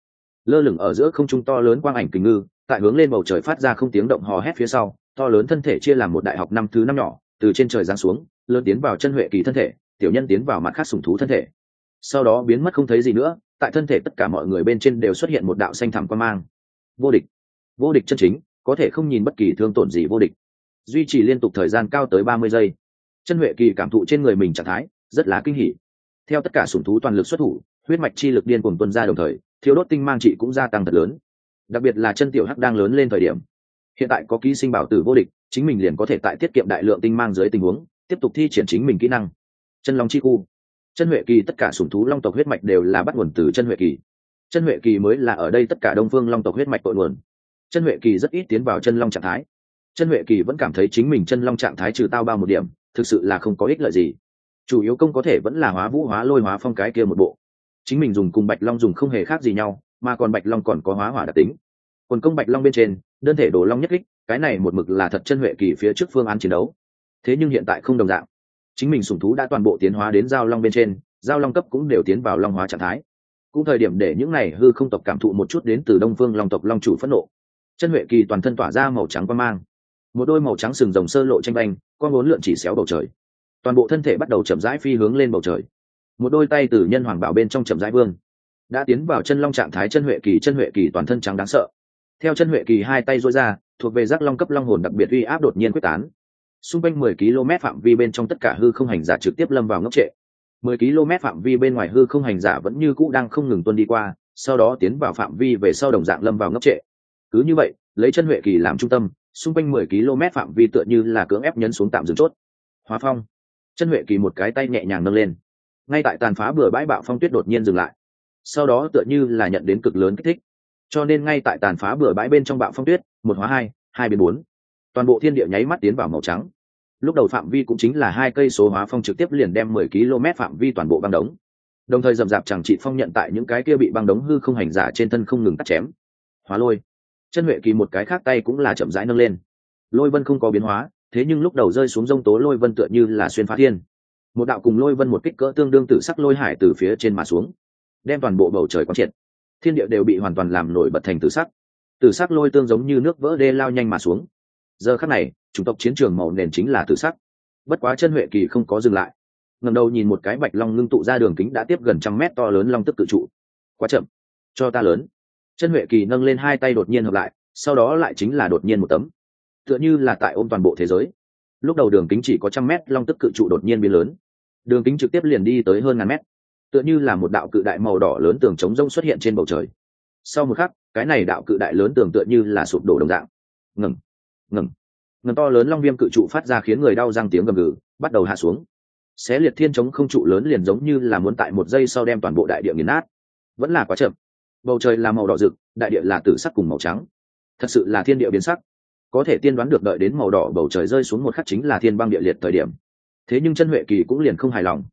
Speaker 1: lơ lửng ở giữa không trung to lớn quang ảnh kình ngư tại hướng lên bầu trời phát ra không tiếng động hò hét phía sau, to lớn thân thể chia làm một đại học năm thứ năm nhỏ, từ trên trời giáng xuống, lớn tiến vào chân huệ kỳ thân thể, tiểu nhân tiến vào mặt khác sủng thú thân thể, sau đó biến mất không thấy gì nữa. Tại thân thể tất cả mọi người bên trên đều xuất hiện một đạo xanh thẳm quang mang. Vô địch, vô địch chân chính, có thể không nhìn bất kỳ thương tổn gì vô địch, duy trì liên tục thời gian cao tới 30 giây. Chân huệ kỳ cảm thụ trên người mình trạng thái rất là kinh hỉ. Theo tất cả sủng thú toàn lực xuất thủ, huyết mạch chi lực điên cuồng tuôn ra, đồng thời thiếu đốt tinh mang trị cũng gia tăng thật lớn. Đặc biệt là chân tiểu hắc đang lớn lên thời điểm, hiện tại có ký sinh bảo tử vô địch, chính mình liền có thể tại tiết kiệm đại lượng tinh mang dưới tình huống tiếp tục thi triển chính mình kỹ năng. Chân long chi khu, chân huệ kỳ tất cả sủng thú long tộc huyết mạch đều là bắt nguồn từ chân huệ kỳ. Chân huệ kỳ mới là ở đây tất cả đông phương long tộc huyết mạch cội nguồn. Chân huệ kỳ rất ít tiến vào chân long trạng thái. Chân huệ kỳ vẫn cảm thấy chính mình chân long trạng thái trừ tao bao một điểm, thực sự là không có ích lợi gì. Chủ yếu công có thể vẫn là hóa vũ hóa lôi hóa phong cái kia một bộ. Chính mình dùng cùng bạch long dùng không hề khác gì nhau, mà còn bạch long còn có hóa hỏa đặc tính. Còn công bạch long bên trên đơn thể đồ long nhất kích, cái này một mực là thật chân huệ kỳ phía trước phương án chiến đấu. Thế nhưng hiện tại không đồng dạng, chính mình sủng thú đã toàn bộ tiến hóa đến giao long bên trên, giao long cấp cũng đều tiến vào long hóa trạng thái. Cũng thời điểm để những này hư không tộc cảm thụ một chút đến từ đông phương long tộc long chủ phẫn nộ. Chân huệ kỳ toàn thân tỏa ra màu trắng quang mang, một đôi màu trắng sừng rồng sơ lộ tranh banh, con bốn lượn chỉ xéo bầu trời, toàn bộ thân thể bắt đầu chậm rãi phi hướng lên bầu trời. Một đôi tay từ nhân hoàng bảo bên trong chậm rãi vương, đã tiến vào chân long trạng thái. Chân huệ kỳ toàn thân trắng đáng sợ. Theo chân huệ kỳ hai tay duỗi ra, thuộc về giác long cấp long hồn đặc biệt uy áp đột nhiên quyết tán. Xung quanh 10 km phạm vi bên trong tất cả hư không hành giả trực tiếp lâm vào ngốc trệ. 10 km phạm vi bên ngoài hư không hành giả vẫn như cũ đang không ngừng tuôn đi qua, sau đó tiến vào phạm vi về sau đồng dạng lâm vào ngốc trệ. Cứ như vậy, lấy chân huệ kỳ làm trung tâm, xung quanh 10 km phạm vi tựa như là cưỡng ép nhấn xuống tạm dừng chốt. Hóa phong. Chân huệ kỳ một cái tay nhẹ nhàng nâng lên. Ngay tại tàn phá bừa bãi bạo phong tuyết đột nhiên dừng lại. Sau đó tựa như là nhận đến cực lớn kích thích. Cho nên ngay tại tàn phá bừa bãi bên trong bạo phong tuyết, một hóa hai, hai biến bốn, toàn bộ thiên địa nháy mắt tiến vào màu trắng. Lúc đầu phạm vi cũng chính là 2 cây số hóa phong trực tiếp liền đem 10 km phạm vi toàn bộ băng đống. Đồng thời rầm rạp chẳng trị phong nhận tại những cái kia bị băng đống hư không hành giả trên thân không ngừng cắt chém. Hóa lôi. Chân huệ kỳ một cái khác tay cũng là chậm rãi nâng lên. Lôi vân không có biến hóa, thế nhưng lúc đầu rơi xuống rông tố lôi vân tựa như là xuyên phá thiên. Một đạo cùng lôi vân một kích cỡ tương đương tử sắc lôi hải từ phía trên mà xuống, đem toàn bộ bầu trời quán triệt. Thiên địa đều bị hoàn toàn làm nổi bật thành tử sắc. Tử sắc lôi tương giống như nước vỡ đê lao nhanh mà xuống. Giờ khắc này, chủng tộc chiến trường màu nền chính là tử sắc. Bất quá chân huệ kỳ không có dừng lại, ngẩng đầu nhìn một cái bạch long ngưng tụ ra đường kính đã tiếp gần 100 mét to lớn long tức cự trụ. Quá chậm, cho ta lớn. Chân huệ kỳ nâng lên hai tay đột nhiên hợp lại, sau đó lại chính là đột nhiên một tấm, tựa như là tại ôm toàn bộ thế giới. Lúc đầu đường kính chỉ có 100 mét long tức cự trụ đột nhiên biến lớn, đường kính trực tiếp liền đi tới hơn 1000 mét, tựa như là một đạo cự đại màu đỏ lớn tường trống rông xuất hiện trên bầu trời. Sau một khắc, cái này đạo cự đại lớn tường tựa như là sụp đổ đồng dạng. Ngừng, ngừng, ngừng, to lớn long viêm cự trụ phát ra khiến người đau răng tiếng gầm gừ, bắt đầu hạ xuống. Xé liệt thiên chống không trụ lớn liền giống như là muốn tại một giây sau đem toàn bộ đại địa nghiền nát. Vẫn là quá chậm. Bầu trời là màu đỏ rực, đại địa là tử sắc cùng màu trắng. Thật sự là thiên địa biến sắc. Có thể tiên đoán được đợi đến màu đỏ bầu trời rơi xuống một khắc chính là thiên băng địa liệt thời điểm. Thế nhưng chân huệ kỳ cũng liền không hài lòng.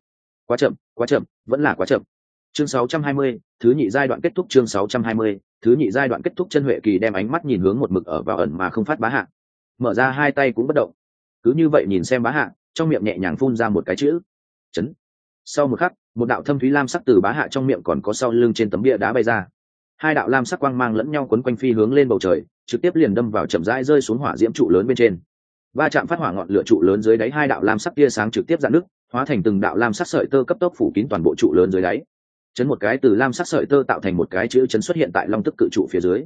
Speaker 1: Quá chậm, vẫn là quá chậm. Chương 620, thứ nhị giai đoạn kết thúc. Chương 620, thứ nhị giai đoạn kết thúc. Chân huệ kỳ đem ánh mắt nhìn hướng một mực ở vào ẩn mà không phát Bá Hạ, mở ra hai tay cũng bất động, cứ như vậy nhìn xem Bá Hạ, trong miệng nhẹ nhàng phun ra một cái chữ chấn. Sau một khắc, một đạo thâm thúy lam sắc từ Bá Hạ trong miệng còn có sau lưng trên tấm bia đá bay ra. Hai đạo lam sắc quang mang lẫn nhau quấn quanh phi hướng lên bầu trời, trực tiếp liền đâm vào chậm rãi rơi xuống hỏa diễm trụ lớn bên trên. Va chạm phát hỏa ngọn lửa trụ lớn dưới đáy, hai đạo lam sắc tia sáng trực tiếp rạn nứt, hóa thành từng đạo lam sắc sợi tơ cấp tốc phủ kín toàn bộ trụ lớn dưới đáy. Chấn một cái từ lam sắc sợi tơ tạo thành một cái chữ chấn xuất hiện tại long tức cự trụ phía dưới.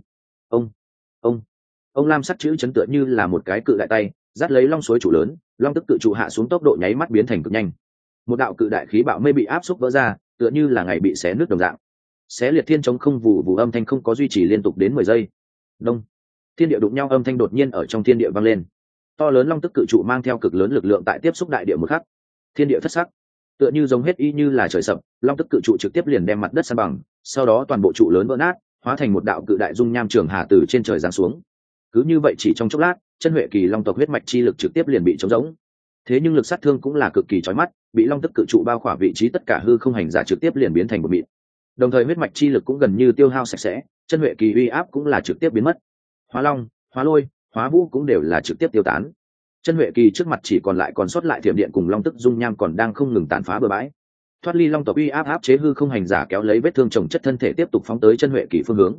Speaker 1: Ông lam sắc chữ chấn tựa như là một cái cự đại tay dắt lấy long suối trụ lớn, long tức cự trụ hạ xuống tốc độ nháy mắt biến thành cực nhanh. Một đạo cự đại khí bạo mây bị áp xúc vỡ ra, tựa như là ngày bị xé nứt đồng dạng. Xé liệt thiên chống không vụ vụ âm thanh không có duy trì liên tục đến 10 giây. Đông, thiên địa đụng nhau âm thanh đột nhiên ở trong thiên địa vang lên. To lớn long tức cự trụ mang theo cực lớn lực lượng tại tiếp xúc đại địa một khắc, thiên địa thất sắc, tựa như giống hết y như là trời sập. Long tức cự trụ trực tiếp liền đem mặt đất san bằng, sau đó toàn bộ trụ lớn vỡ nát, hóa thành một đạo cự đại dung nham trường hà từ trên trời giáng xuống. Cứ như vậy chỉ trong chốc lát, chân huệ kỳ long tộc huyết mạch chi lực trực tiếp liền bị trống rỗng. Thế nhưng lực sát thương cũng là cực kỳ chói mắt, bị long tức cự trụ bao khỏa vị trí tất cả hư không hành giả trực tiếp liền biến thành một mịn. Đồng thời huyết mạch chi lực cũng gần như tiêu hao sạch sẽ, chân huệ kỳ uy áp cũng là trực tiếp biến mất. Hóa long, hóa lôi, hóa vũ cũng đều là trực tiếp tiêu tán. Chân huệ kỳ trước mặt chỉ còn sót lại thiểm điện cùng long tức dung nham còn đang không ngừng tàn phá bừa bãi. Thoát ly long tộc uy áp áp chế hư không hành giả kéo lấy vết thương chồng chất thân thể tiếp tục phóng tới chân huệ kỳ phương hướng.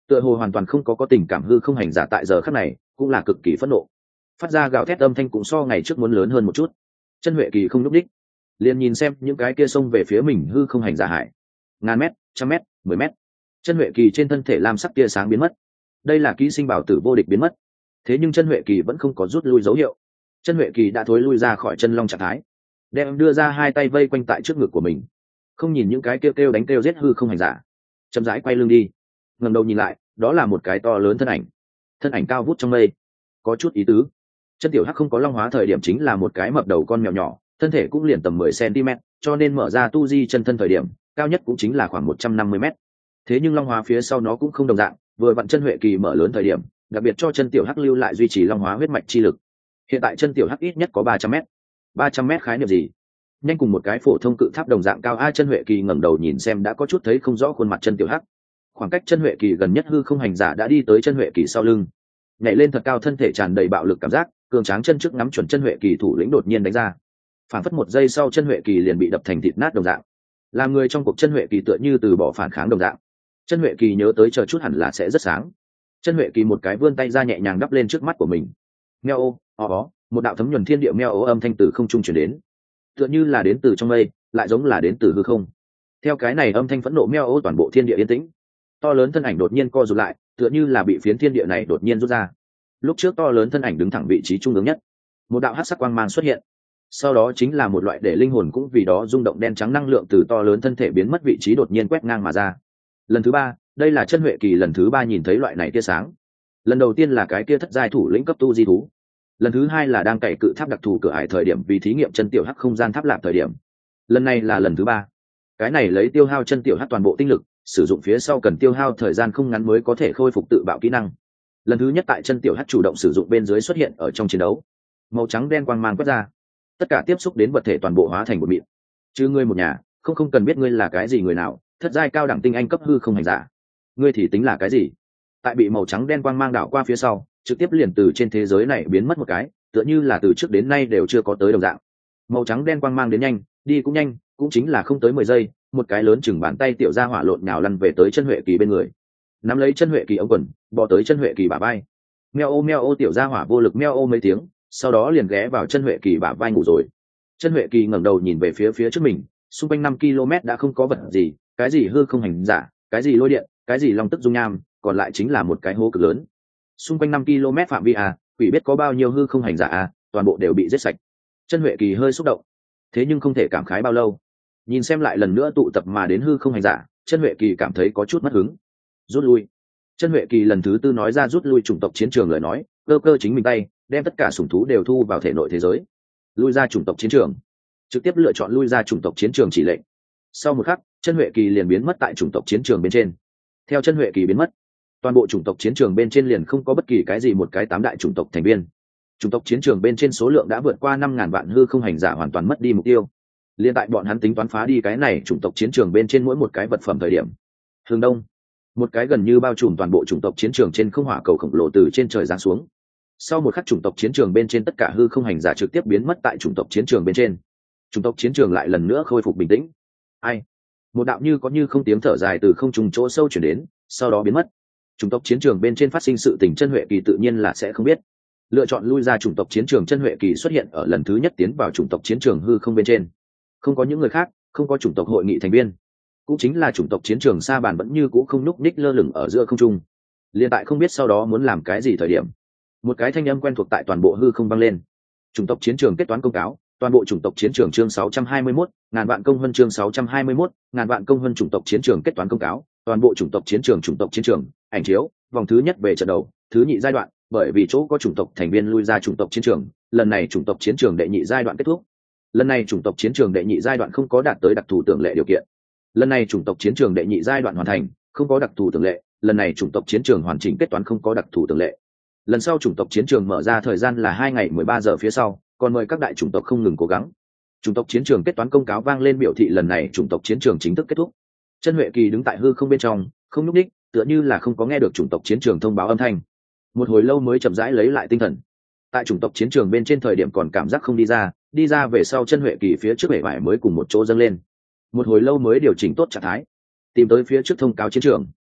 Speaker 1: tựa hồ hoàn toàn không có tình cảm hư không hành giả tại giờ khắc này cũng là cực kỳ phẫn nộ, phát ra gào thét âm thanh cũng so ngày trước muốn lớn hơn một chút. Chân Huệ Kỳ không lúc đích, liền nhìn xem những cái kia xông về phía mình hư không hành giả hải. Ngàn mét, trăm mét, 10 mét, Chân Huệ Kỳ trên thân thể lam sắc tia sáng biến mất. Đây là ký sinh bảo tử vô địch biến mất. Thế nhưng Chân Huệ Kỳ vẫn không có rút lui dấu hiệu. Chân Huệ Kỳ đã thối lui ra khỏi chân long trạng thái, đem đưa ra hai tay vây quanh tại trước ngực của mình, không nhìn những cái kêu đánh kêu giết hư không hành giả, chậm rãi quay lưng đi. Ngẩng đầu nhìn lại, đó là một cái to lớn thân ảnh cao vút trong mây, có chút ý tứ. Chân tiểu hắc không có long hóa thời điểm chính là một cái mập đầu con mèo nhỏ, thân thể cũng liền tầm 10 cm, cho nên mở ra tu di chân thân thời điểm cao nhất cũng chính là khoảng 150 m. Thế nhưng long hóa phía sau nó cũng không đồng dạng, vừa vặn Chân Huệ Kỳ mở lớn thời điểm, đặc biệt cho chân tiểu hắc lưu lại duy trì long hóa huyết mạch chi lực. Hiện tại chân tiểu hắc ít nhất có 300 m. 300 m khái niệm gì? Nhanh cùng một cái phổ thông cự tháp đồng dạng cao. Chân Huệ Kỳ ngẩng đầu nhìn xem đã có chút thấy không rõ khuôn mặt chân tiểu hắc. Khoảng cách Chân Huệ Kỳ gần nhất hư không hành giả đã đi tới Chân Huệ Kỳ sau lưng, nhảy lên thật cao, thân thể tràn đầy bạo lực cảm giác, cường tráng chân trước ngắm chuẩn Chân Huệ Kỳ thủ lĩnh đột nhiên đánh ra. Phản phất một giây sau Chân Huệ Kỳ liền bị đập thành thịt nát đồng dạng. Làm người trong cuộc Chân Huệ Kỳ tựa như từ bỏ phản kháng đồng dạng. Chân Huệ Kỳ nhớ tới chờ chút hẳn là sẽ rất sáng. Chân Huệ Kỳ một cái vươn tay ra nhẹ nhàng đắp lên trước mắt của mình. Meo ô, ó, một đạo thấm nhuần thiên địa meo ô âm thanh từ không trung truyền đến, tựa như là đến từ trong mây, lại giống là đến từ hư không. Theo cái này âm thanh phẫn nộ meo ô, toàn bộ thiên địa yên tĩnh. To lớn thân ảnh đột nhiên co rụt lại, tựa như là bị phiến thiên địa này đột nhiên rút ra. Lúc trước to lớn thân ảnh đứng thẳng vị trí trung ương nhất, một đạo hắc sắc quang mang xuất hiện, sau đó chính là một loại để linh hồn cũng vì đó rung động đen trắng năng lượng từ to lớn thân thể biến mất vị trí đột nhiên quét ngang mà ra. Lần thứ ba, đây là Chân Huệ Kỳ lần thứ ba nhìn thấy loại này tia sáng. Lần đầu tiên là cái kia thất giai thủ lĩnh cấp tu di thú, lần thứ hai là đang cày cự tháp đặc thù cửa ải thời điểm vì thí nghiệm chân tiểu hắc không gian tháp lạp thời điểm, lần này là lần thứ ba. Cái này lấy tiêu hao chân tiểu hắc toàn bộ tinh lực, sử dụng phía sau cần tiêu hao thời gian không ngắn mới có thể khôi phục tự bạo kỹ năng. Lần thứ nhất tại chân tiểu hắc chủ động sử dụng bên dưới xuất hiện ở trong chiến đấu, màu trắng đen quang mang quét ra, tất cả tiếp xúc đến vật thể toàn bộ hóa thành một mịn. Chứ ngươi một nhà, không cần biết ngươi là cái gì người nào, thất giai cao đẳng tinh anh cấp hư không hành giả, ngươi thì tính là cái gì? Tại bị màu trắng đen quang mang đảo qua phía sau, trực tiếp liền từ trên thế giới này biến mất một cái, tựa như là từ trước đến nay đều chưa có tới đồng dạng. Màu trắng đen quang mang đến nhanh, đi cũng nhanh, cũng chính là không tới 10 giây, một cái lớn chừng bàn tay tiểu gia hỏa lộn nhào lăn về tới Chân Huệ Kỳ bên người, nắm lấy Chân Huệ Kỳ ống quần, bò tới Chân Huệ Kỳ bả vai. Meo ô tiểu gia hỏa vô lực meo ô mấy tiếng, sau đó liền ghé vào Chân Huệ Kỳ bả vai ngủ rồi. Chân Huệ Kỳ ngẩng đầu nhìn về phía trước mình, xung quanh 5 km đã không có vật gì, cái gì hư không hành giả, cái gì lôi điện, cái gì long tức dung nham, còn lại chính là một cái hố cực lớn. Xung quanh 5 km phạm vi quỷ biết có bao nhiêu hư không hành giả toàn bộ đều bị giết sạch. Chân Huệ Kỳ hơi xúc động, thế nhưng không thể cảm khái bao lâu. Nhìn xem lại lần nữa tụ tập mà đến hư không hành giả, Chân Huệ Kỳ cảm thấy có chút mất hứng. Rút lui. Chân Huệ Kỳ lần thứ tư nói ra rút lui chủng tộc chiến trường lời nói, cơ chính mình tay, đem tất cả sủng thú đều thu vào thể nội thế giới. Lui ra chủng tộc chiến trường. Trực tiếp lựa chọn lui ra chủng tộc chiến trường chỉ lệnh. Sau một khắc, Chân Huệ Kỳ liền biến mất tại chủng tộc chiến trường bên trên. Theo Chân Huệ Kỳ biến mất, toàn bộ chủng tộc chiến trường bên trên liền không có bất kỳ cái gì một cái 8 đại chủng tộc thành viên. Chủng tộc chiến trường bên trên số lượng đã vượt qua 5.000 vạn hư không hành giả hoàn toàn mất đi mục tiêu. Liên tại bọn hắn tính toán phá đi cái này chủng tộc chiến trường bên trên mỗi một cái vật phẩm thời điểm. Hướng đông, một cái gần như bao trùm toàn bộ chủng tộc chiến trường trên không hỏa cầu khổng lồ từ trên trời giáng xuống. Sau một khắc chủng tộc chiến trường bên trên tất cả hư không hành giả trực tiếp biến mất tại chủng tộc chiến trường bên trên. Chủng tộc chiến trường lại lần nữa khôi phục bình tĩnh. Ai? Một đạo như có như không tiếng thở dài từ không trung chỗ sâu chuyển đến, sau đó biến mất. Chủng tộc chiến trường bên trên phát sinh sự tình Chân Huệ Kỳ tự nhiên là sẽ không biết. Lựa chọn lui ra chủng tộc chiến trường Chân Huệ Kỳ xuất hiện ở lần thứ nhất tiến vào chủng tộc chiến trường hư không bên trên. Không có những người khác, không có chủng tộc hội nghị thành viên, cũng chính là chủng tộc chiến trường sa bàn vẫn như cũ không nhúc nhích lơ lửng ở giữa không trung. Liên tại không biết sau đó muốn làm cái gì thời điểm, một cái thanh âm quen thuộc tại toàn bộ hư không vang lên. Chủng tộc chiến trường kết toán công cáo, toàn bộ chủng tộc chiến trường chương 621, ngàn vạn công huân chương 621, ngàn vạn công huân chủng tộc chiến trường kết toán công cáo, toàn bộ chủng tộc chiến trường, ảnh chiếu, vòng thứ nhất về trận đầu, thứ nhị giai đoạn, bởi vì chỗ có chủng tộc thành viên lui ra chủng tộc chiến trường, lần này chủng tộc chiến trường đệ nhị giai đoạn kết thúc. Lần này chủng tộc chiến trường đệ nhị giai đoạn không có đạt tới đặc thù tưởng lệ điều kiện. Lần này chủng tộc chiến trường đệ nhị giai đoạn hoàn thành, không có đặc thù tưởng lệ, lần này chủng tộc chiến trường hoàn chỉnh kết toán không có đặc thù tưởng lệ. Lần sau chủng tộc chiến trường mở ra thời gian là 2 ngày 13 giờ phía sau, còn mời các đại chủng tộc không ngừng cố gắng. Chủng tộc chiến trường kết toán công cáo vang lên biểu thị lần này chủng tộc chiến trường chính thức kết thúc. Chân Huệ Kỳ đứng tại hư không bên trong, không nhúc nhích, tựa như là không có nghe được chủng tộc chiến trường thông báo âm thanh. Một hồi lâu mới chậm rãi lấy lại tinh thần. Tại chủng tộc chiến trường bên trên thời điểm còn cảm giác không đi ra về sau Chân Huệ Kỳ phía trước bể vải mới cùng một chỗ dâng lên. Một hồi lâu mới điều chỉnh tốt trạng thái, tìm tới phía trước thông cáo chiến trường.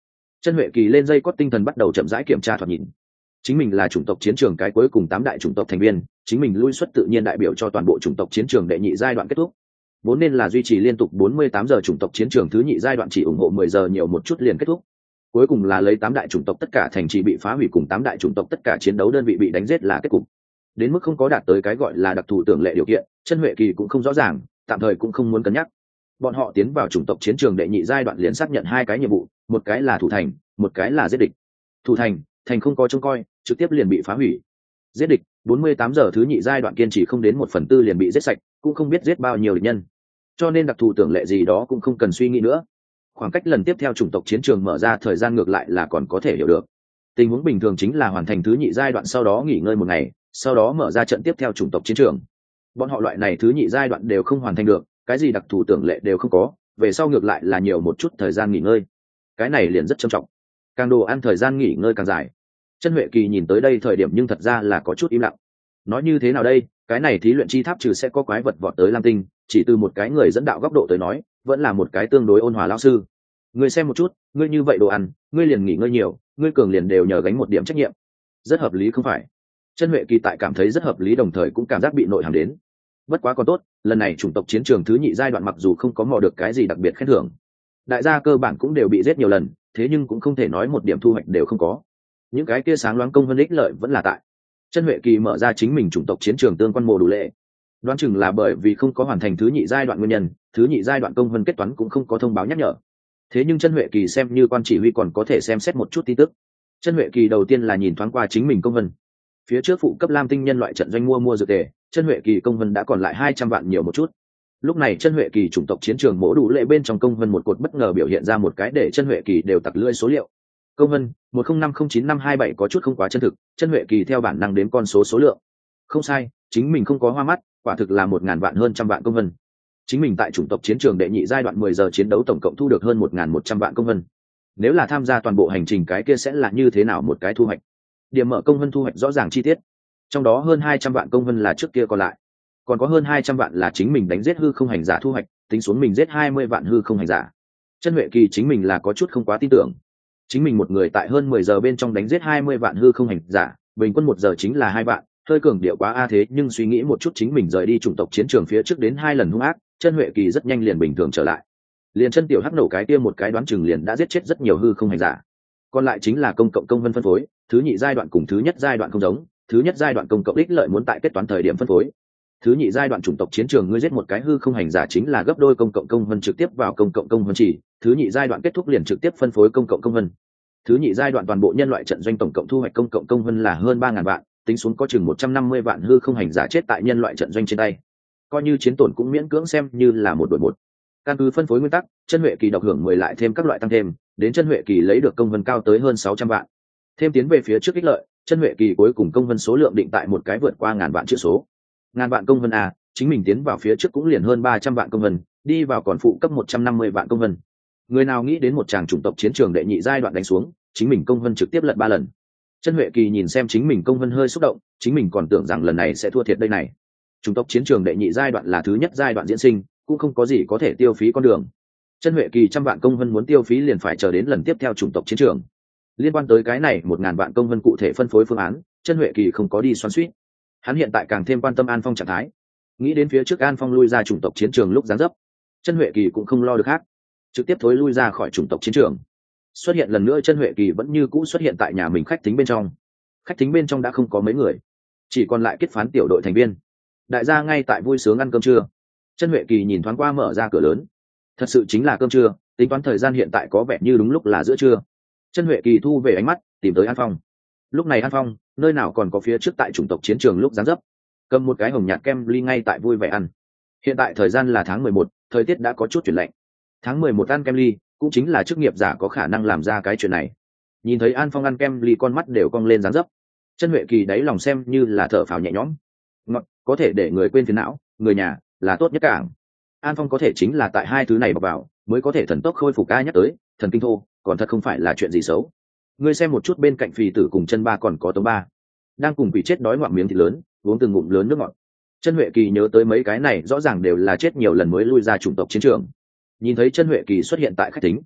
Speaker 1: Chân Huệ Kỳ lên dây cót tinh thần bắt đầu chậm rãi kiểm tra thoạt nhìn. Chính mình là chủng tộc chiến trường cái cuối cùng 8 đại chủng tộc thành viên, chính mình lui xuất tự nhiên đại biểu cho toàn bộ chủng tộc chiến trường đệ nhị giai đoạn kết thúc. Vốn nên là duy trì liên tục 48 giờ chủng tộc chiến trường thứ nhị giai đoạn chỉ ủng hộ 10 giờ nhiều một chút liền kết thúc. Cuối cùng là lấy 8 đại chủng tộc tất cả thành trì bị phá hủy cùng 8 đại chủng tộc tất cả chiến đấu đơn vị bị đánh giết là kết cục. Đến mức không có đạt tới cái gọi là đặc thù tưởng lệ điều kiện, Chân Huệ Kỳ cũng không rõ ràng, tạm thời cũng không muốn cân nhắc. Bọn họ tiến vào chủng tộc chiến trường đệ nhị giai đoạn liền xác nhận 2 cái nhiệm vụ, một cái là thủ thành, một cái là giết địch. Thủ thành, thành không có trông coi, trực tiếp liền bị phá hủy. Giết địch, 48 giờ thứ nhị giai đoạn kiên trì không đến 1/4 liền bị giết sạch, cũng không biết giết bao nhiêu địch nhân. Cho nên đặc thù tưởng lệ gì đó cũng không cần suy nghĩ nữa. Khoảng cách lần tiếp theo chủng tộc chiến trường mở ra thời gian ngược lại là còn có thể hiểu được. Tình huống bình thường chính là hoàn thành thứ nhị giai đoạn sau đó nghỉ ngơi một ngày, sau đó mở ra trận tiếp theo chủng tộc chiến trường. Bọn họ loại này thứ nhị giai đoạn đều không hoàn thành được, cái gì đặc thù tưởng lệ đều không có, về sau ngược lại là nhiều một chút thời gian nghỉ ngơi. Cái này liền rất trầm trọng. Càng đồ ăn thời gian nghỉ ngơi càng dài. Chân Huệ Kỳ nhìn tới đây thời điểm nhưng thật ra là có chút im lặng. Nói như thế nào đây, cái này thí luyện chi tháp trừ sẽ có quái vật vọt tới Lam Tinh, chỉ từ một cái người dẫn đạo góc độ tới nói, vẫn là một cái tương đối ôn hòa lão sư. Ngươi xem một chút, ngươi như vậy đồ ăn, ngươi liền nghỉ ngơi nhiều, ngươi cường liền đều nhờ gánh một điểm trách nhiệm. Rất hợp lý không phải? Chân Huệ Kỳ tại cảm thấy rất hợp lý đồng thời cũng cảm giác bị nội hàm đến. Bất quá còn tốt, lần này chủng tộc chiến trường thứ nhị giai đoạn mặc dù không có mò được cái gì đặc biệt khen thưởng, đại gia cơ bản cũng đều bị giết nhiều lần, thế nhưng cũng không thể nói một điểm thu hoạch đều không có. Những cái kia sáng loáng công vân ích lợi vẫn là tại. Chân Huệ Kỳ mở ra chính mình chủng tộc chiến trường tương quan mô đủ lệ, đoán chừng là bởi vì không có hoàn thành thứ nhị giai đoạn nguyên nhân, thứ nhị giai đoạn công vân kết toán cũng không có thông báo nhắc nhở. Thế nhưng Chân Huệ Kỳ xem như quan chỉ huy còn có thể xem xét một chút tin tức. Chân Huệ Kỳ đầu tiên là nhìn thoáng qua chính mình công vân. Phía trước phụ cấp Lam Tinh nhân loại trận doanh mua dược tề, Chân Huệ Kỳ công vân đã còn lại 200 vạn nhiều một chút. Lúc này Chân Huệ Kỳ chủng tộc chiến trường mỗ đủ lệ bên trong công vân một cột bất ngờ biểu hiện ra một cái để Chân Huệ Kỳ đều tặc lưỡi số liệu. Công vân 10509527 có chút không quá chân thực, Chân Huệ Kỳ theo bản năng đếm con số lượng. Không sai, chính mình không có hoa mắt, quả thực là 1000 vạn hơn trăm vạn công vân. Chính mình tại chủng tộc chiến trường đệ nhị giai đoạn 10 giờ chiến đấu tổng cộng thu được hơn 1100 vạn công vân. Nếu là tham gia toàn bộ hành trình cái kia sẽ là như thế nào một cái thu hoạch? Điểm mở công vân thu hoạch rõ ràng chi tiết. Trong đó hơn 200 vạn công vân là trước kia còn lại. Còn có hơn 200 vạn là chính mình đánh giết hư không hành giả thu hoạch, tính xuống mình giết 20 vạn hư không hành giả. Chân Huệ Kỳ chính mình là có chút không quá tin tưởng. Chính mình một người tại hơn 10 giờ bên trong đánh giết 20 vạn hư không hành giả, bình quân 1 giờ chính là 2 vạn, hơi cường điệu quá a thế nhưng suy nghĩ một chút chính mình rời đi chủng tộc chiến trường phía trước đến 2 lần hung ác, Chân Huệ Kỳ rất nhanh liền bình thường trở lại. Liền chân tiểu hắc nổ cái kia một cái đoán chừng liền đã giết chết rất nhiều hư không hành giả. Còn lại chính là công cộng công vân phân phối, thứ nhị giai đoạn cùng thứ nhất giai đoạn không giống, thứ nhất giai đoạn công cộng ích lợi muốn tại kết toán thời điểm phân phối. Thứ nhị giai đoạn chủng tộc chiến trường ngươi giết một cái hư không hành giả chính là gấp đôi công cộng công vân trực tiếp vào công cộng công vân chỉ, thứ nhị giai đoạn kết thúc liền trực tiếp phân phối công cộng công vân. Thứ nhị giai đoạn toàn bộ nhân loại trận doanh tổng cộng thu hoạch công cộng công vân là hơn 3000 vạn, tính xuống có chừng 150 vạn hư không hành giả chết tại nhân loại trận doanh trên tay. Coi như chiến tổn cũng miễn cưỡng xem như là một đội một. Căn cứ phân phối nguyên tắc, Chân Huệ Kỳ độc hưởng 10 lại thêm các loại tăng thêm, đến Chân Huệ Kỳ lấy được công vân cao tới hơn 600 vạn. Thêm tiến về phía trước ích lợi, Chân Huệ Kỳ cuối cùng công vân số lượng định tại một cái vượt qua 1000 vạn chữ số. 1000 vạn công vân a, chính mình tiến vào phía trước cũng liền hơn 300 vạn công vân, đi vào còn phụ cấp 150 vạn công vân. Người nào nghĩ đến một tràng chủng tộc chiến trường đệ nhị giai đoạn đánh xuống, chính mình công vân trực tiếp lật 3 lần. Chân Huệ Kỳ nhìn xem chính mình công vân hơi xúc động, chính mình còn tưởng rằng lần này sẽ thua thiệt đây này. Chủng tộc chiến trường đệ nhị giai đoạn là thứ nhất giai đoạn diễn sinh, cũng không có gì có thể tiêu phí con đường. Chân Huệ Kỳ 100 vạn công vân muốn tiêu phí liền phải chờ đến lần tiếp theo chủng tộc chiến trường. Liên quan tới cái này 1000 vạn công vân cụ thể phân phối phương án, Chân Huệ Kỳ không có đi xoắn xuýt. Hắn hiện tại càng thêm quan tâm An Phong trạng thái. Nghĩ đến phía trước An Phong lui ra chủng tộc chiến trường lúc giáng dấp, Chân Huệ Kỳ cũng không lo được khác, trực tiếp thối lui ra khỏi chủng tộc chiến trường. Xuất hiện lần nữa Chân Huệ Kỳ vẫn như cũ xuất hiện tại nhà mình khách thính bên trong. Khách thính bên trong đã không có mấy người, chỉ còn lại kết phán tiểu đội thành viên. Đại gia ngay tại vui sướng ăn cơm trưa. Chân Huệ Kỳ nhìn thoáng qua mở ra cửa lớn. Thật sự chính là cơm trưa, tính toán thời gian hiện tại có vẻ như đúng lúc là giữa trưa. Chân Huệ Kỳ thu về ánh mắt, tìm tới An Phong. Lúc này An Phong, nơi nào còn có phía trước tại chủng tộc chiến trường lúc giáng dấp, cầm một cái hồng nhạt kem ly ngay tại vui vẻ ăn. Hiện tại thời gian là tháng 11, thời tiết đã có chút chuyển lạnh. Tháng 11 ăn kem ly, cũng chính là chức nghiệp giả có khả năng làm ra cái chuyện này. Nhìn thấy An Phong ăn kem ly con mắt đều cong lên dáng dấp. Chân Huệ Kỳ đáy lòng xem như là thở phào nhẹ nhõm. Ngọt, có thể để người quên phiền não, người nhà là tốt nhất cả. An Phong có thể chính là tại hai thứ này bọc vào, mới có thể thần tốc khôi phục ca nhắc tới, thần kinh thô, còn thật không phải là chuyện gì xấu. Ngươi xem một chút bên cạnh Phì Tử cùng Chân Ba còn có Tống Ba, đang cùng quỷ chết đói ngoạm miếng thịt lớn, uống từng ngụm lớn nước ngọt. Chân Huệ Kỳ nhớ tới mấy cái này rõ ràng đều là chết nhiều lần mới lui ra chủng tộc chiến trường. Nhìn thấy Chân Huệ Kỳ xuất hiện tại khách thính,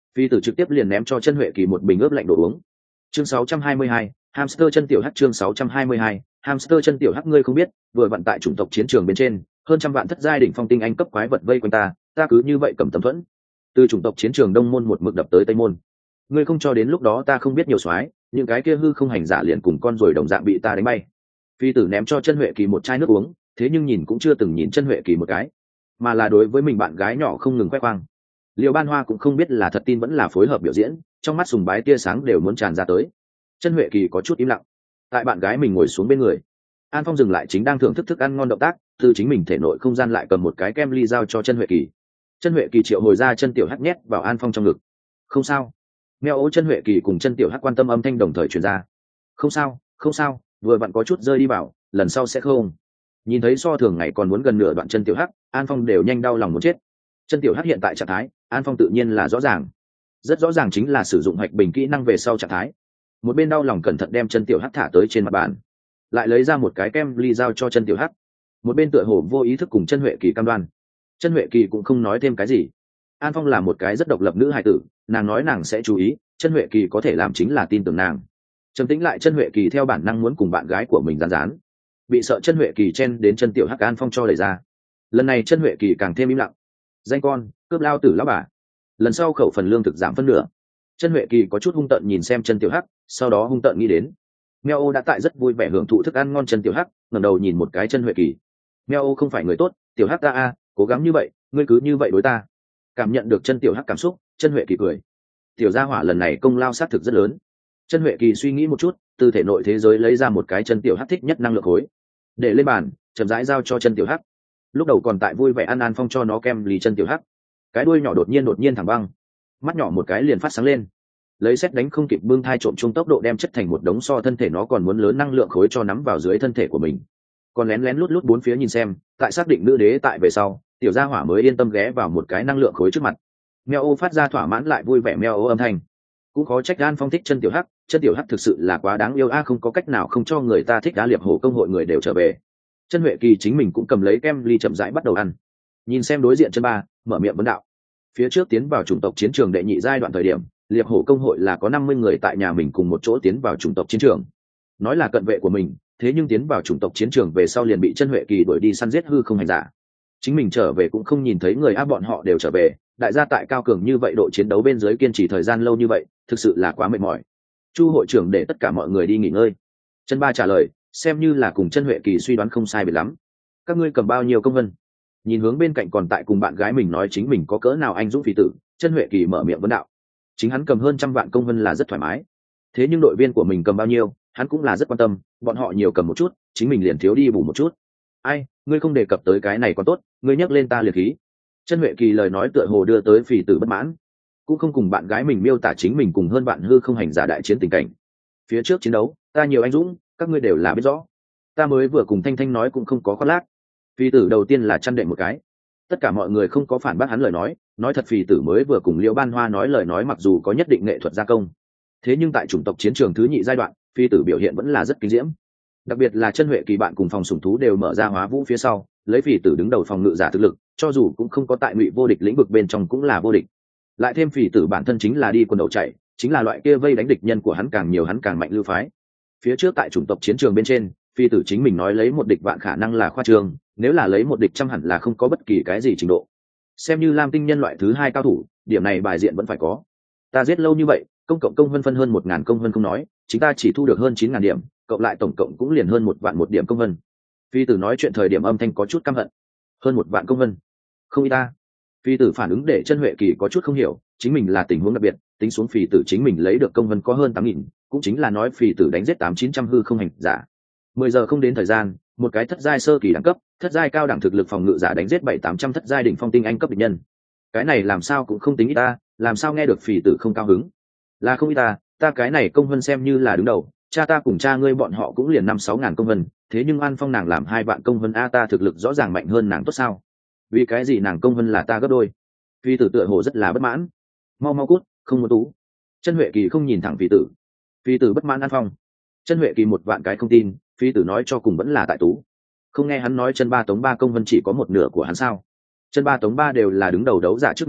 Speaker 1: phi tử trực tiếp liền ném cho chân huệ kỳ một bình ướp lạnh đồ uống. Chương 622, hamster chân tiểu hắc. Chương 622, hamster chân tiểu hắc. Ngươi không biết, vừa vận tại chủng tộc chiến trường bên trên, hơn trăm vạn thất giai đỉnh phong tinh anh cấp quái vật vây quanh ta cứ như vậy cầm tấm thuẫn, từ chủng tộc chiến trường đông môn một mực đập tới tây môn. Ngươi không cho đến lúc đó ta không biết nhiều soái, những cái kia hư không hành giả liền cùng con rồi đồng dạng bị ta đánh bay. Phi tử ném cho chân huệ kỳ một chai nước uống, thế nhưng nhìn cũng chưa từng nhìn chân huệ kỳ một cái, mà là đối với mình bạn gái nhỏ không ngừng khoe khoang. Liêu Ban Hoa cũng không biết là thật tin vẫn là phối hợp biểu diễn, trong mắt sùng bái tia sáng đều muốn tràn ra tới. Chân huệ kỳ có chút im lặng, tại bạn gái mình ngồi xuống bên người, An Phong dừng lại chính đang thưởng thức thức ăn ngon động tác, từ chính mình thể nội không gian lại cầm một cái kem ly giao cho chân huệ kỳ. Chân huệ kỳ triệu hồi ra chân tiểu hắc nhét vào An Phong trong ngực. Không sao. Mèo ố chân huệ kỳ cùng chân tiểu hắc quan tâm âm thanh đồng thời truyền ra. Không sao, không sao, vừa vặn có chút rơi đi vào, lần sau sẽ không. Nhìn thấy so thường ngày còn muốn gần nửa đoạn chân tiểu hắc, An Phong đều nhanh đau lòng muốn chết. Chân tiểu hắc hiện tại trạng thái, An Phong tự nhiên là rõ ràng, rất rõ ràng chính là sử dụng hạch bình kỹ năng về sau trạng thái. Một bên đau lòng cẩn thận đem chân tiểu hắc thả tới trên mặt bàn, lại lấy ra một cái kem ly giao cho chân tiểu hắc. Một bên tựa hồ vô ý thức cùng chân huệ kỳ cam đoan. Chân huệ kỳ cũng không nói thêm cái gì. An Phong là một cái rất độc lập nữ hài tử, nàng nói nàng sẽ chú ý, chân huệ kỳ có thể làm chính là tin tưởng nàng. Trầm tĩnh lại, chân huệ kỳ theo bản năng muốn cùng bạn gái của mình rán rán, bị sợ chân huệ kỳ chen đến chân tiểu hắc, An Phong cho đẩy ra. Lần này chân huệ kỳ càng thêm im lặng. Danh con cướp lao tử lão bà, lần sau khẩu phần lương thực giảm phân nửa. Chân huệ kỳ có chút hung tợn nhìn xem chân tiểu hắc, sau đó hung tợn nghĩ đến meo ô đã tại rất vui vẻ hưởng thụ thức ăn ngon. Chân tiểu hắc ngẩng đầu nhìn một cái chân huệ kỳ. Meo ô không phải người tốt, tiểu hắc ta cố gắng như vậy, ngươi cứ như vậy đối ta. Cảm nhận được chân tiểu hắc cảm xúc, chân huệ kỳ cười. Tiểu gia hỏa lần này công lao sát thực rất lớn. Chân huệ kỳ suy nghĩ một chút, từ thể nội thế giới lấy ra một cái chân tiểu hắc thích nhất năng lượng khối, để lên bàn, chậm rãi giao cho chân tiểu hắc. Lúc đầu còn tại vui vẻ ăn An Phong cho nó kem lì chân tiểu hắc, cái đuôi nhỏ đột nhiên thẳng băng, mắt nhỏ một cái liền phát sáng lên, lấy xét đánh không kịp bưng thai trộm chung tốc độ đem chất thành một đống so thân thể nó còn muốn lớn năng lượng khối cho nắm vào dưới thân thể của mình. Còn lén lén lút lút bốn phía nhìn xem, tại xác định nữ đế tại về sau, tiểu gia hỏa mới yên tâm ghé vào một cái năng lượng khối trước mặt. Meo ô phát ra thỏa mãn lại vui vẻ meo ô âm thanh. Cũng khó trách An Phong thích chân tiểu hắc, chân tiểu hắc thực sự là quá đáng yêu không có cách nào không cho người ta thích. Đá liệp hổ công hội người đều trở về. Chân huệ kỳ chính mình cũng cầm lấy kem ly chậm rãi bắt đầu ăn. Nhìn xem đối diện chân ba, mở miệng vấn đạo. Phía trước tiến vào chủng tộc chiến trường đệ nhị giai đoạn thời điểm, liệp hổ công hội là có 50 người tại nhà mình cùng một chỗ tiến vào chủng tộc chiến trường, nói là cận vệ của mình, thế nhưng tiến vào chủng tộc chiến trường về sau liền bị chân huệ kỳ đuổi đi săn giết hư không hành giả. Chính mình trở về cũng không nhìn thấy người bọn họ đều trở về. Đại gia tại cao cường như vậy độ chiến đấu bên dưới kiên trì thời gian lâu như vậy, thực sự là quá mệt mỏi. Chu hội trưởng để tất cả mọi người đi nghỉ ngơi. Chân ba trả lời, xem như là cùng chân huệ kỳ suy đoán không sai biệt lắm. Các ngươi cầm bao nhiêu công vân? Nhìn hướng bên cạnh còn tại cùng bạn gái mình nói chính mình có cỡ nào anh dũng phi tử, chân huệ kỳ mở miệng vấn đạo. Chính hắn cầm hơn 100 vạn công vân là rất thoải mái, thế nhưng đội viên của mình cầm bao nhiêu hắn cũng là rất quan tâm, bọn họ nhiều cầm một chút, chính mình liền thiếu đi bù một chút. Ai, ngươi không đề cập tới cái này còn tốt, ngươi nhắc lên ta liệt khí. Chân huệ kỳ lời nói tựa hồ đưa tới phì tử bất mãn, cũng không cùng bạn gái mình miêu tả chính mình cùng hơn bạn hư không hành giả đại chiến tình cảnh. Phía trước chiến đấu ta nhiều anh dũng, các ngươi đều là biết rõ, ta mới vừa cùng Thanh Thanh nói cũng không có khoác lác. Phì tử đầu tiên là chăn đệm một cái. Tất cả mọi người không có phản bác hắn lời nói thật phì tử mới vừa cùng Liễu Ban Hoa nói lời nói mặc dù có nhất định nghệ thuật gia công, thế nhưng tại chủng tộc chiến trường thứ nhị giai đoạn, phi tử biểu hiện vẫn là rất kinh diễm. Đặc biệt là chân huệ kỳ bạn cùng phòng sủng thú đều mở ra hóa vũ phía sau, lấy phỉ tử đứng đầu phòng ngự giả thực lực, cho dù cũng không có tại ngụy vô địch lĩnh vực bên trong cũng là vô địch. Lại thêm phỉ tử bản thân chính là đi quần đầu chạy, chính là loại kia vây đánh địch nhân của hắn càng nhiều hắn càng mạnh lưu phái. Phía trước tại chủng tộc chiến trường bên trên, phi tử chính mình nói lấy một địch vạn khả năng là khoa trương, nếu là lấy một địch trăm hẳn là không có bất kỳ cái gì trình độ. Xem như Lam Tinh nhân loại thứ 2 cao thủ, điểm này bài diện vẫn phải có. Ta giết lâu như vậy, công cộng công vân phân hơn 1000 công vân không nói, chúng ta chỉ thu được hơn 9000 điểm, cộng lại tổng cộng cũng liền hơn 1 vạn 1 điểm công vân. Phi tử nói chuyện thời điểm âm thanh có chút căm hận. Hơn 1 vạn công vân, không ít ta. Phi tử phản ứng để chân huệ kỳ có chút không hiểu, chính mình là tình huống đặc biệt, tính xuống phi tử chính mình lấy được công vân có hơn 8000, cũng chính là nói phi tử đánh giết 8900 hư không hành giả. 10 giờ không đến thời gian, một cái thất giai sơ kỳ đẳng cấp, thất giai cao đẳng thực lực phòng ngự giả đánh giết 700-800 thất giai đỉnh phong tinh anh cấp địch nhân. Cái này làm sao cũng không tính ít ta, làm sao nghe được phì tử không cao hứng. Là không ít ta cái này công vân xem như là đứng đầu, cha ta cùng cha ngươi bọn họ cũng liền 5-6 ngàn công vân, thế nhưng An Phong nàng làm 2 vạn công vân ta thực lực rõ ràng mạnh hơn nàng tốt sao? Vì cái gì nàng công vân là ta gấp đôi? Phi tử tựa hồ rất là bất mãn. Mau cút, không muốn tú. Chân huệ kỳ không nhìn thẳng phi tử. Phi tử bất mãn An Phong. Chân huệ kỳ một vạn cái không tin, phi tử nói cho cùng vẫn là tại tú. Không nghe hắn nói chân ba tống ba công vân chỉ có một nửa của hắn sao? Chân ba tống ba đều là đứng đầu đấu giả trước nghiệp giả,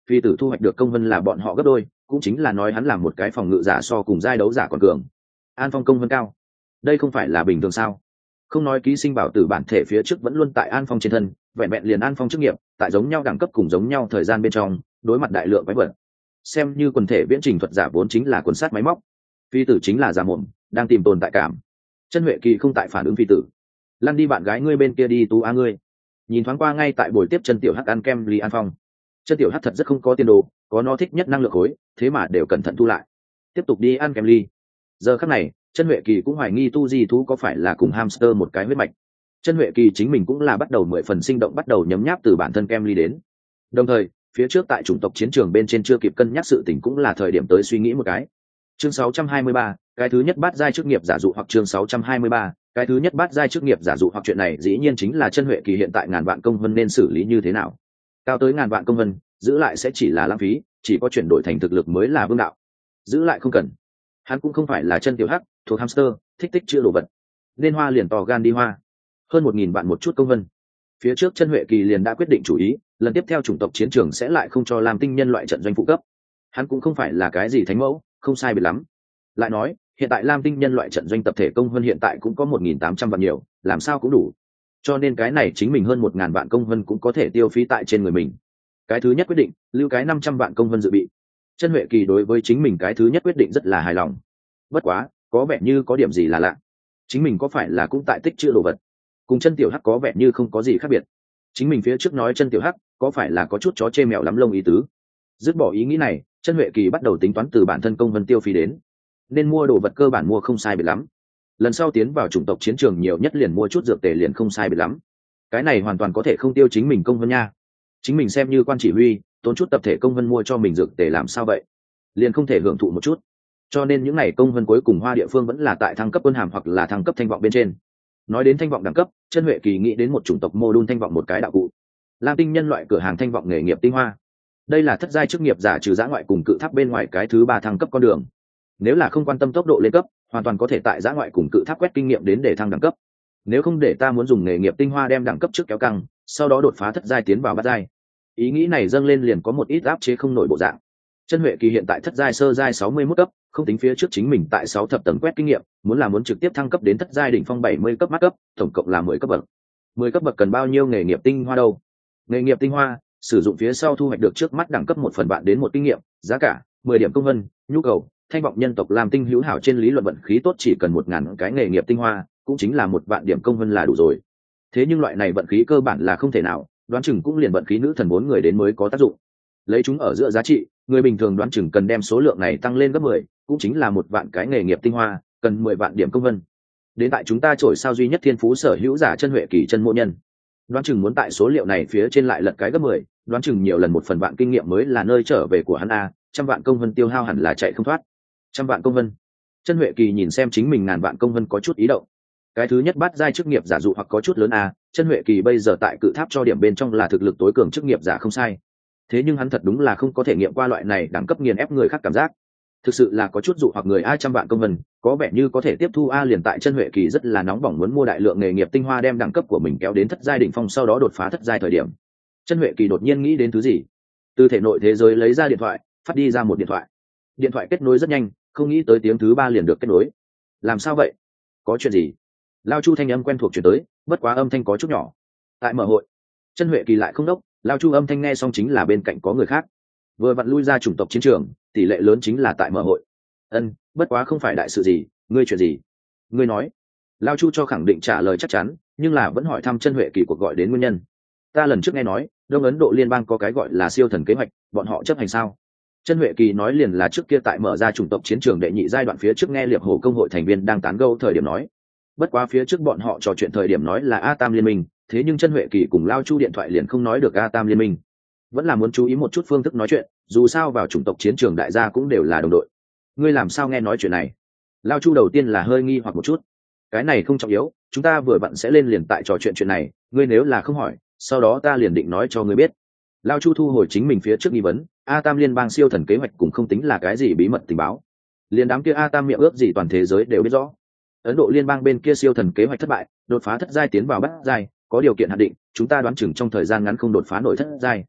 Speaker 1: phi tử thu hoạch được công vân là bọn họ gấp đôi, cũng chính là nói hắn làm một cái phòng ngự giả so cùng giai đấu giả còn cường. An Phong công vân cao, đây không phải là bình thường sao? Không nói ký sinh bảo tử bản thể phía trước vẫn luôn tại An Phong trên thân, vẹn vẹn liền An Phong chức nghiệp tại giống nhau đẳng cấp cùng giống nhau thời gian bên trong đối mặt đại lượng quái vật, xem như quần thể viễn trình thuật giả vốn chính là quần sát máy móc, phi tử chính là giả mồm đang tìm tồn tại cảm. Chân Huệ Kỳ không tại phản ứng phi tử, lăn đi bạn gái ngươi bên kia đi tú á ngươi. Nhìn thoáng qua ngay tại buổi tiếp chân tiểu hắc ăn kem ly An Phong, chân tiểu hắc thật rất không có tiền đồ, có nó thích nhất năng lượng khối, thế mà đều cẩn thận thu lại, tiếp tục đi ăn kem ly. Giờ khắc này Chân Huệ Kỳ cũng hoài nghi tu di thú có phải là cùng hamster một cái huyết mạch. Chân Huệ Kỳ chính mình cũng là bắt đầu 10 phần sinh động, bắt đầu nhấm nháp từ bản thân kem ly đến. Đồng thời phía trước tại chủng tộc chiến trường bên trên chưa kịp cân nhắc sự tình cũng là thời điểm tới suy nghĩ một cái. Chương 623, cái thứ nhất bát giai chức nghiệp giả dụ, hoặc chương 623, cái thứ nhất bát giai chức nghiệp giả dụ, hoặc chuyện này dĩ nhiên chính là Chân Huệ Kỳ hiện tại ngàn vạn công vân nên xử lý như thế nào. Cao tới ngàn vạn công vân, giữ lại sẽ chỉ là lãng phí, chỉ có chuyển đổi thành thực lực mới là vương đạo. Giữ lại không cần. Hắn cũng không phải là chân tiểu hắc, thuộc hamster, thích tích chữa đồ vật. Nên hoa liền to gan đi hoa. Hơn 1000 vạn một chút công vân. Phía trước Chân Huệ Kỳ liền đã quyết định chủ ý, lần tiếp theo chủng tộc chiến trường sẽ lại không cho làm tinh nhân loại trận doanh phụ cấp. Hắn cũng không phải là cái gì thánh mẫu, không sai biệt lắm. Lại nói, hiện tại Lam Tinh nhân loại trận doanh tập thể công vân hiện tại cũng có 1800 vạn nhiều, làm sao cũng đủ. Cho nên cái này chính mình hơn 1000 vạn công vân cũng có thể tiêu phí tại trên người mình. Cái thứ nhất quyết định, lưu cái 500 vạn công vân dự bị. Chân Huệ Kỳ đối với chính mình cái thứ nhất quyết định rất là hài lòng. Bất quá, có vẻ như có điểm gì là lạ. Chính mình có phải là cũng tại tích trữ đồ vật? Cùng chân tiểu hắc có vẻ như không có gì khác biệt. Chính mình phía trước nói chân tiểu hắc, có phải là có chút chó chê mèo lắm lông ý tứ? Dứt bỏ ý nghĩ này, Chân Huệ Kỳ bắt đầu tính toán từ bản thân công vân tiêu phí đến. Nên mua đồ vật cơ bản mua không sai biệt lắm. Lần sau tiến vào chủng tộc chiến trường nhiều nhất liền mua chút dược tề liền không sai biệt lắm. Cái này hoàn toàn có thể không tiêu chính mình công vân nha. Chính mình xem như quan chỉ huy, tốn chút tập thể công vân mua cho mình dược tề làm sao vậy? Liền không thể hưởng thụ một chút. Cho nên những ngày công vân cuối cùng hoa địa phương vẫn là tại thăng cấp quân hàm hoặc là thăng cấp thanh vọng bên trên. Nói đến thanh vọng đẳng cấp, Chân Huệ Kỳ nghĩ đến một chủng tộc mô đun thanh vọng một cái đạo cụ. Lam Tinh nhân loại cửa hàng thanh vọng nghề nghiệp tinh hoa. Đây là thất giai chức nghiệp giả trừ giã ngoại cùng cự tháp bên ngoài cái thứ 3 thăng cấp con đường. Nếu là không quan tâm tốc độ lên cấp, hoàn toàn có thể tại giã ngoại cùng cự tháp quét kinh nghiệm đến để thăng đẳng cấp. Nếu không để ta muốn dùng nghề nghiệp tinh hoa đem đẳng cấp trước kéo căng, sau đó đột phá thất giai tiến vào bát giai. Ý nghĩ này dâng lên liền có một ít áp chế không nổi bộ dạng. Chân Huệ Kỳ hiện tại thất giai sơ giai 61 cấp, không tính phía trước chính mình tại 6 thập tầng quét kinh nghiệm, muốn trực tiếp thăng cấp đến thất giai đỉnh phong 70 cấp mắt cấp, tổng cộng là 10 cấp bậc. 10 cấp bậc cần bao nhiêu nghề nghiệp tinh hoa đâu? Nghề nghiệp tinh hoa, sử dụng phía sau thu hoạch được trước mắt đẳng cấp 1 phần bạn đến 1 kinh nghiệm, giá cả 10 điểm công vân, nhu cầu, thanh vọng nhân tộc làm tinh hữu hảo trên lý luận vận khí tốt chỉ cần 1000 cái nghề nghiệp tinh hoa, cũng chính là 1 vạn điểm công vân là đủ rồi. Thế nhưng loại này vận khí cơ bản là không thể nào, đoán chừng cũng liền vận khí nữ thần 4 người đến mới có tác dụng. Lấy chúng ở giữa giá trị, người bình thường đoán chừng cần đem số lượng này tăng lên gấp 10, cũng chính là 1 vạn cái nghề nghiệp tinh hoa, cần 10 vạn điểm công vân. Đến tại chúng ta trổi sao duy nhất thiên phú sở hữu giả Chân Huệ Kỳ chân mộ nhân, đoán chừng muốn tại số liệu này phía trên lại lật cái gấp 10, đoán chừng nhiều lần 1 phần vạn kinh nghiệm mới là nơi trở về của hắn a, 100 vạn công vân tiêu hao hẳn là chạy không thoát. 100 vạn công vân. Chân Huệ Kỳ nhìn xem chính mình ngàn vạn công vân có chút ý động. Cái thứ nhất bắt giai chức nghiệp giả dụ hoặc có chút lớn a, Chân Huệ Kỳ bây giờ tại cự tháp cho điểm bên trong là thực lực tối cường chức nghiệp giả không sai. Thế nhưng hắn thật đúng là không có thể nghiệm qua loại này đẳng cấp nghiền ép người khác cảm giác. Thực sự là có chút dụ hoặc người ai 100 vạn công vân, có vẻ như có thể tiếp thu a, liền tại Chân Huệ Kỳ rất là nóng bỏng muốn mua đại lượng nghề nghiệp tinh hoa đem đẳng cấp của mình kéo đến thất giai đỉnh phong sau đó đột phá thất giai thời điểm. Chân Huệ Kỳ đột nhiên nghĩ đến thứ gì, từ thể nội thế giới lấy ra điện thoại, phát đi ra một điện thoại. Điện thoại kết nối rất nhanh, không nghĩ tới tiếng thứ 3 liền được kết nối. Làm sao vậy? Có chuyện gì? Lao Chu thanh âm quen thuộc truyền tới, bất quá âm thanh có chút nhỏ. Tại mở hội. Chân Huệ Kỳ lại không đốc, Lao Chu âm thanh nghe xong chính là bên cạnh có người khác. Vừa vặn lui ra chủng tộc chiến trường, tỷ lệ lớn chính là tại mở hội. Bất quá không phải đại sự gì, ngươi chuyện gì? Ngươi nói. Lao Chu cho khẳng định trả lời chắc chắn, nhưng là vẫn hỏi thăm Chân Huệ Kỳ cuộc gọi đến nguyên nhân. Ta lần trước nghe nói, Đông Ấn Độ liên bang có cái gọi là siêu thần kế hoạch, bọn họ chấp hành sao? Chân Huệ Kỳ nói liền là trước kia tại mở ra chủng tộc chiến trường đệ nhị giai đoạn phía trước nghe Liệp Hổ công hội thành viên đang tán gẫu thời điểm nói. Bất quá phía trước bọn họ trò chuyện thời điểm nói là A Tam liên minh, thế nhưng Chân Huệ Kỳ cùng Lao Chu điện thoại liền không nói được A Tam liên minh. Vẫn là muốn chú ý một chút phương thức nói chuyện, dù sao vào chủng tộc chiến trường đại gia cũng đều là đồng đội. Ngươi làm sao nghe nói chuyện này? Lao Chu đầu tiên là hơi nghi hoặc một chút. Cái này không trọng yếu, chúng ta vừa vặn sẽ lên liền tại trò chuyện này, ngươi nếu là không hỏi, sau đó ta liền định nói cho ngươi biết. Lao Chu thu hồi chính mình phía trước nghi vấn, A Tam liên bang siêu thần kế hoạch cũng không tính là cái gì bí mật tình báo. Liên đám kia A Tam miệng ước gì toàn thế giới đều biết rõ. Ấn Độ liên bang bên kia siêu thần kế hoạch thất bại, đột phá thất giai tiến vào bát giai, có điều kiện hạn định, chúng ta đoán chừng trong thời gian ngắn không đột phá nổi thất giai.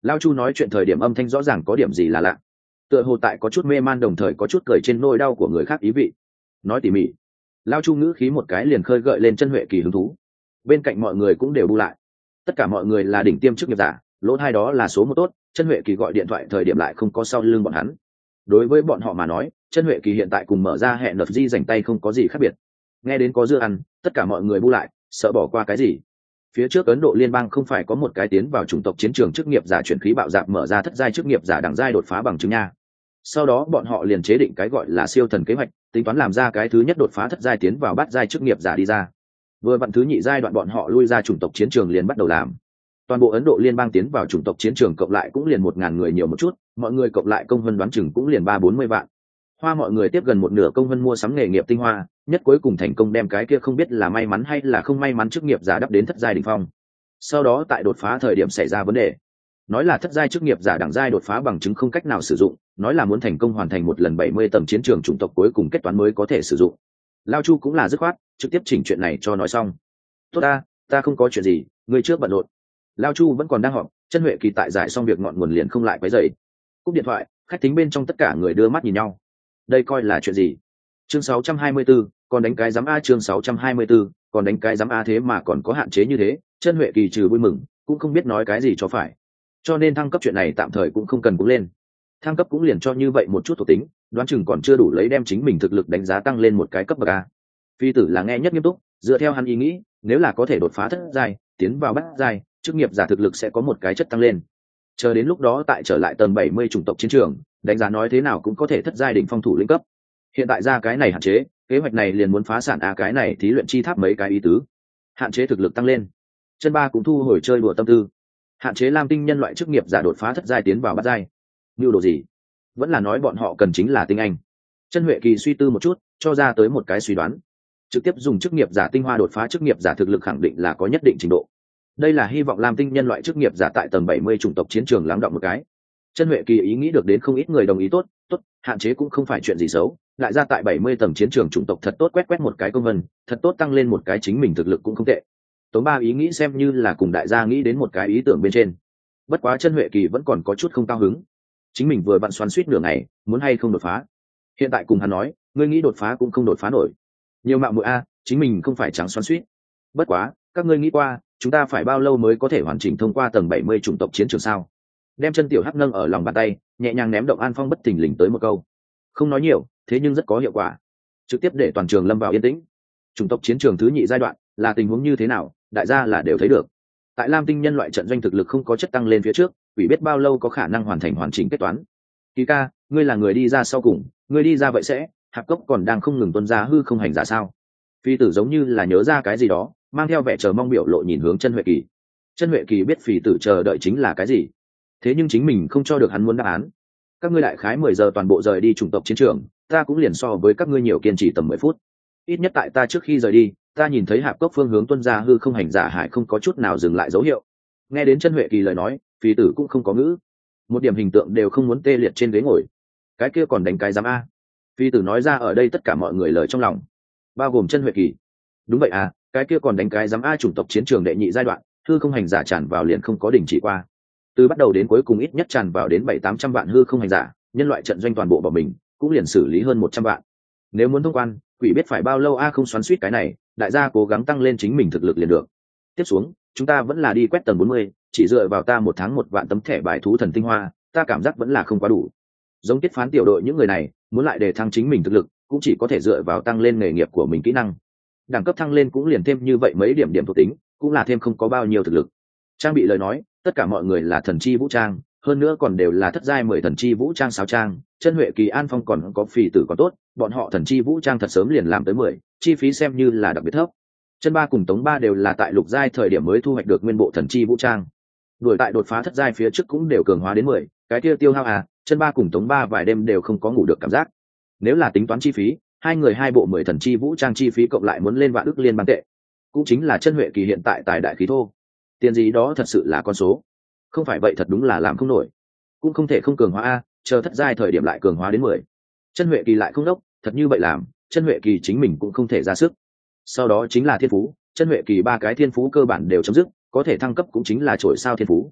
Speaker 1: Lao Chu nói chuyện thời điểm âm thanh rõ ràng có điểm gì là lạ, tựa hồ tại có chút mê man đồng thời có chút cười trên nỗi đau của người khác ý vị. Nói tỉ mỉ. Lao Chu ngữ khí một cái liền khơi gợi lên chân Huệ Kỳ hứng thú. Bên cạnh mọi người cũng đều bu lại. Tất cả mọi người là đỉnh tiêm chức nghiệp giả, lỗ hai đó là số một tốt, chân Huệ Kỳ gọi điện thoại thời điểm lại không có sau lưng bọn hắn. Đối với bọn họ mà nói, chân Huệ Kỳ hiện tại cùng mở ra hẹn nập di dành tay không có gì khác biệt. Nghe đến có dưa ăn, tất cả mọi người bu lại, sợ bỏ qua cái gì. Phía trước Ấn Độ liên bang không phải có một cái tiến vào chủng tộc chiến trường chức nghiệp giả chuyển khí bạo dạp mở ra thất giai chức nghiệp giả đẳng giai đột phá bằng chứng nha. Sau đó bọn họ liền chế định cái gọi là siêu thần kế hoạch, tính toán làm ra cái thứ nhất đột phá thất giai tiến vào bát giai chức nghiệp giả đi ra. Vừa vặn thứ nhị giai đoạn bọn họ lui ra chủng tộc chiến trường liền bắt đầu làm. Toàn bộ Ấn Độ liên bang tiến vào chủng tộc chiến trường cộng lại cũng liền 1000 người nhiều một chút, mọi người cộng lại công vân đoán chừng cũng liền 340 vạn. Hoa mọi người tiếp gần một nửa công vân mua sắm nghề nghiệp tinh hoa, nhất cuối cùng thành công đem cái kia không biết là may mắn hay là không may mắn chức nghiệp giả đắp đến thất giai đỉnh phong. Sau đó tại đột phá thời điểm xảy ra vấn đề. Nói là thất giai chức nghiệp giả đẳng giai đột phá bằng chứng không cách nào sử dụng, nói là muốn thành công hoàn thành một lần 70 tầng chiến trường chủng tộc cuối cùng kết toán mới có thể sử dụng. Lao Chu cũng là dứt khoát, trực tiếp chỉnh chuyện này cho nói xong. Tốt ta không có chuyện gì, ngươi trước bận rộn. Lao Chu vẫn còn đang họp, chân Huệ Kỳ tại giải xong việc ngọn nguồn liền không lại quấy rầy. Cúp điện thoại, khách thính bên trong tất cả người đưa mắt nhìn nhau. Đây coi là chuyện gì? Chương 624, còn đánh cái giám a chương 624, còn đánh cái giám a thế mà còn có hạn chế như thế, chân Huệ Kỳ trừ vui mừng, cũng không biết nói cái gì cho phải. Cho nên thăng cấp chuyện này tạm thời cũng không cần cũng lên. Thăng cấp cũng liền cho như vậy một chút thuộc tính, đoán chừng còn chưa đủ lấy đem chính mình thực lực đánh giá tăng lên một cái cấp bậc a. Phi tử là nghe nhất nghiêm túc, dựa theo hắn ý nghĩ, nếu là có thể đột phá thất giai, tiến vào bát giai, chức nghiệp giả thực lực sẽ có một cái chất tăng lên. Chờ đến lúc đó tại trở lại tầng 70 chủng tộc chiến trường, đánh giá nói thế nào cũng có thể thất giai đỉnh phong thủ lĩnh cấp. Hiện tại ra cái này hạn chế, kế hoạch này liền muốn phá sản cái này thí luyện chi tháp mấy cái ý tứ. Hạn chế thực lực tăng lên. Chân ba cũng thu hồi chơi đùa tâm tư. Hạn chế lam tinh nhân loại chức nghiệp giả đột phá thất giai tiến vào bát giai. Nưu đồ gì? Vẫn là nói bọn họ cần chính là tinh anh. Chân Huệ Kỳ suy tư một chút, cho ra tới một cái suy đoán. Trực tiếp dùng chức nghiệp giả tinh hoa đột phá chức nghiệp giả thực lực khẳng định là có nhất định trình độ. Đây là hy vọng lam tinh nhân loại chức nghiệp giả tại tầng 70 chủng tộc chiến trường lắng đọng một cái. Chân Huệ Kỳ ý nghĩ được đến không ít người đồng ý tốt, hạn chế cũng không phải chuyện gì xấu, lại ra tại 70 tầng chiến trường chủng tộc thật tốt quét một cái công vân, thật tốt tăng lên một cái chính mình thực lực cũng không tệ. Tống Ba ý nghĩ xem như là cùng đại gia nghĩ đến một cái ý tưởng bên trên. Bất quá Chân Huệ Kỳ vẫn còn có chút không cao hứng. Chính mình vừa bận xoắn suýt nửa ngày, muốn hay không đột phá. Hiện tại cùng hắn nói, ngươi nghĩ đột phá cũng không đột phá nổi. Nhiều mạo muội chính mình không phải trắng xoắn suýt. Bất quá, các ngươi nghĩ qua, chúng ta phải bao lâu mới có thể hoàn chỉnh thông qua tầng 70 chủng tộc chiến trường sao? Đem chân tiểu hắc nâng ở lòng bàn tay, nhẹ nhàng ném động An Phong bất thình lình tới một câu. Không nói nhiều, thế nhưng rất có hiệu quả. Trực tiếp để toàn trường lâm vào yên tĩnh. Chủng tộc chiến trường thứ nhị giai đoạn là tình huống như thế nào, đại gia là đều thấy được. Tại Lam Tinh nhân loại trận doanh thực lực không có chất tăng lên phía trước, quỷ biết bao lâu có khả năng hoàn thành hoàn chỉnh kết toán. Kỳ ca, ngươi là người đi ra sau cùng, ngươi đi ra vậy sẽ, hạp cốc còn đang không ngừng tuân ra hư không hành giả sao? Phi tử giống như là nhớ ra cái gì đó, mang theo vẻ chờ mong biểu lộ nhìn hướng Chân Huệ Kỳ. Chân Huệ Kỳ biết Phi tử chờ đợi chính là cái gì, thế nhưng chính mình không cho được hắn muốn đáp án. Các ngươi đại khái 10 giờ toàn bộ rời đi chủng tộc chiến trường, ta cũng liền so với các ngươi nhiều kiên trì tầm 10 phút. Ít nhất tại ta trước khi rời đi, ta nhìn thấy hạp cốc phương hướng tuân ra hư không hành giả hải không có chút nào dừng lại dấu hiệu. Nghe đến Chân Huệ Kỳ lời nói, Phi tử cũng không có ngữ, một điểm hình tượng đều không muốn tê liệt trên ghế ngồi. Cái kia còn đánh cái giám a? Phi tử nói ra ở đây tất cả mọi người lời trong lòng, bao gồm Chân Huệ Kỳ. Đúng vậy cái kia còn đánh cái giám a, chủng tộc chiến trường đệ nhị giai đoạn, hư không hành giả tràn vào liền không có đình chỉ qua. Từ bắt đầu đến cuối cùng ít nhất tràn vào đến 700-800 vạn hư không hành giả, nhân loại trận doanh toàn bộ bỏ mình, cũng liền xử lý hơn 100 vạn. Nếu muốn thông quan, quỷ biết phải bao lâu không xoắn suýt cái này, đại gia cố gắng tăng lên chính mình thực lực liền được. Tiếp xuống, chúng ta vẫn là đi quét tầng 40, chỉ dựa vào ta một tháng 1 vạn tấm thẻ bài thú thần tinh hoa, ta cảm giác vẫn là không quá đủ. Giống Tiết Phán tiểu đội những người này, muốn lại để thăng chính mình thực lực, cũng chỉ có thể dựa vào tăng lên nghề nghiệp của mình kỹ năng. Đẳng cấp thăng lên cũng liền thêm như vậy mấy điểm thuộc tính, cũng là thêm không có bao nhiêu thực lực. Trang bị lời nói, tất cả mọi người là thần chi vũ trang, hơn nữa còn đều là thất giai 10 thần chi vũ trang 6 trang. Chân Huệ Kỳ, An Phong còn có Phì tử còn tốt, bọn họ thần chi vũ trang thật sớm liền làm tới 10, chi phí xem như là đặc biệt thấp. Chân ba cùng Tống ba đều là tại lục giai thời điểm mới thu hoạch được nguyên bộ thần chi vũ trang. Đuổi tại đột phá thất giai phía trước cũng đều cường hóa đến 10, cái kia tiêu hao Chân ba cùng Tống ba vài đêm đều không có ngủ được cảm giác. Nếu là tính toán chi phí, hai người hai bộ 10 thần chi vũ trang chi phí cộng lại muốn lên vạn ức liên bang tệ. Cũng chính là Chân Huệ Kỳ hiện tại tài đại khí thô. Tiền gì đó thật sự là con số. Không phải vậy thật đúng là làm không nổi. Cũng không thể không cường hóa chờ thất giai thời điểm lại cường hóa đến 10. Chân Huệ Kỳ lại không đốc, thật như vậy làm, Chân Huệ Kỳ chính mình cũng không thể ra sức. Sau đó chính là thiên phú, Chân Huệ Kỳ 3 cái thiên phú cơ bản đều chấm dứt, có thể thăng cấp cũng chính là trổi sao thiên phú.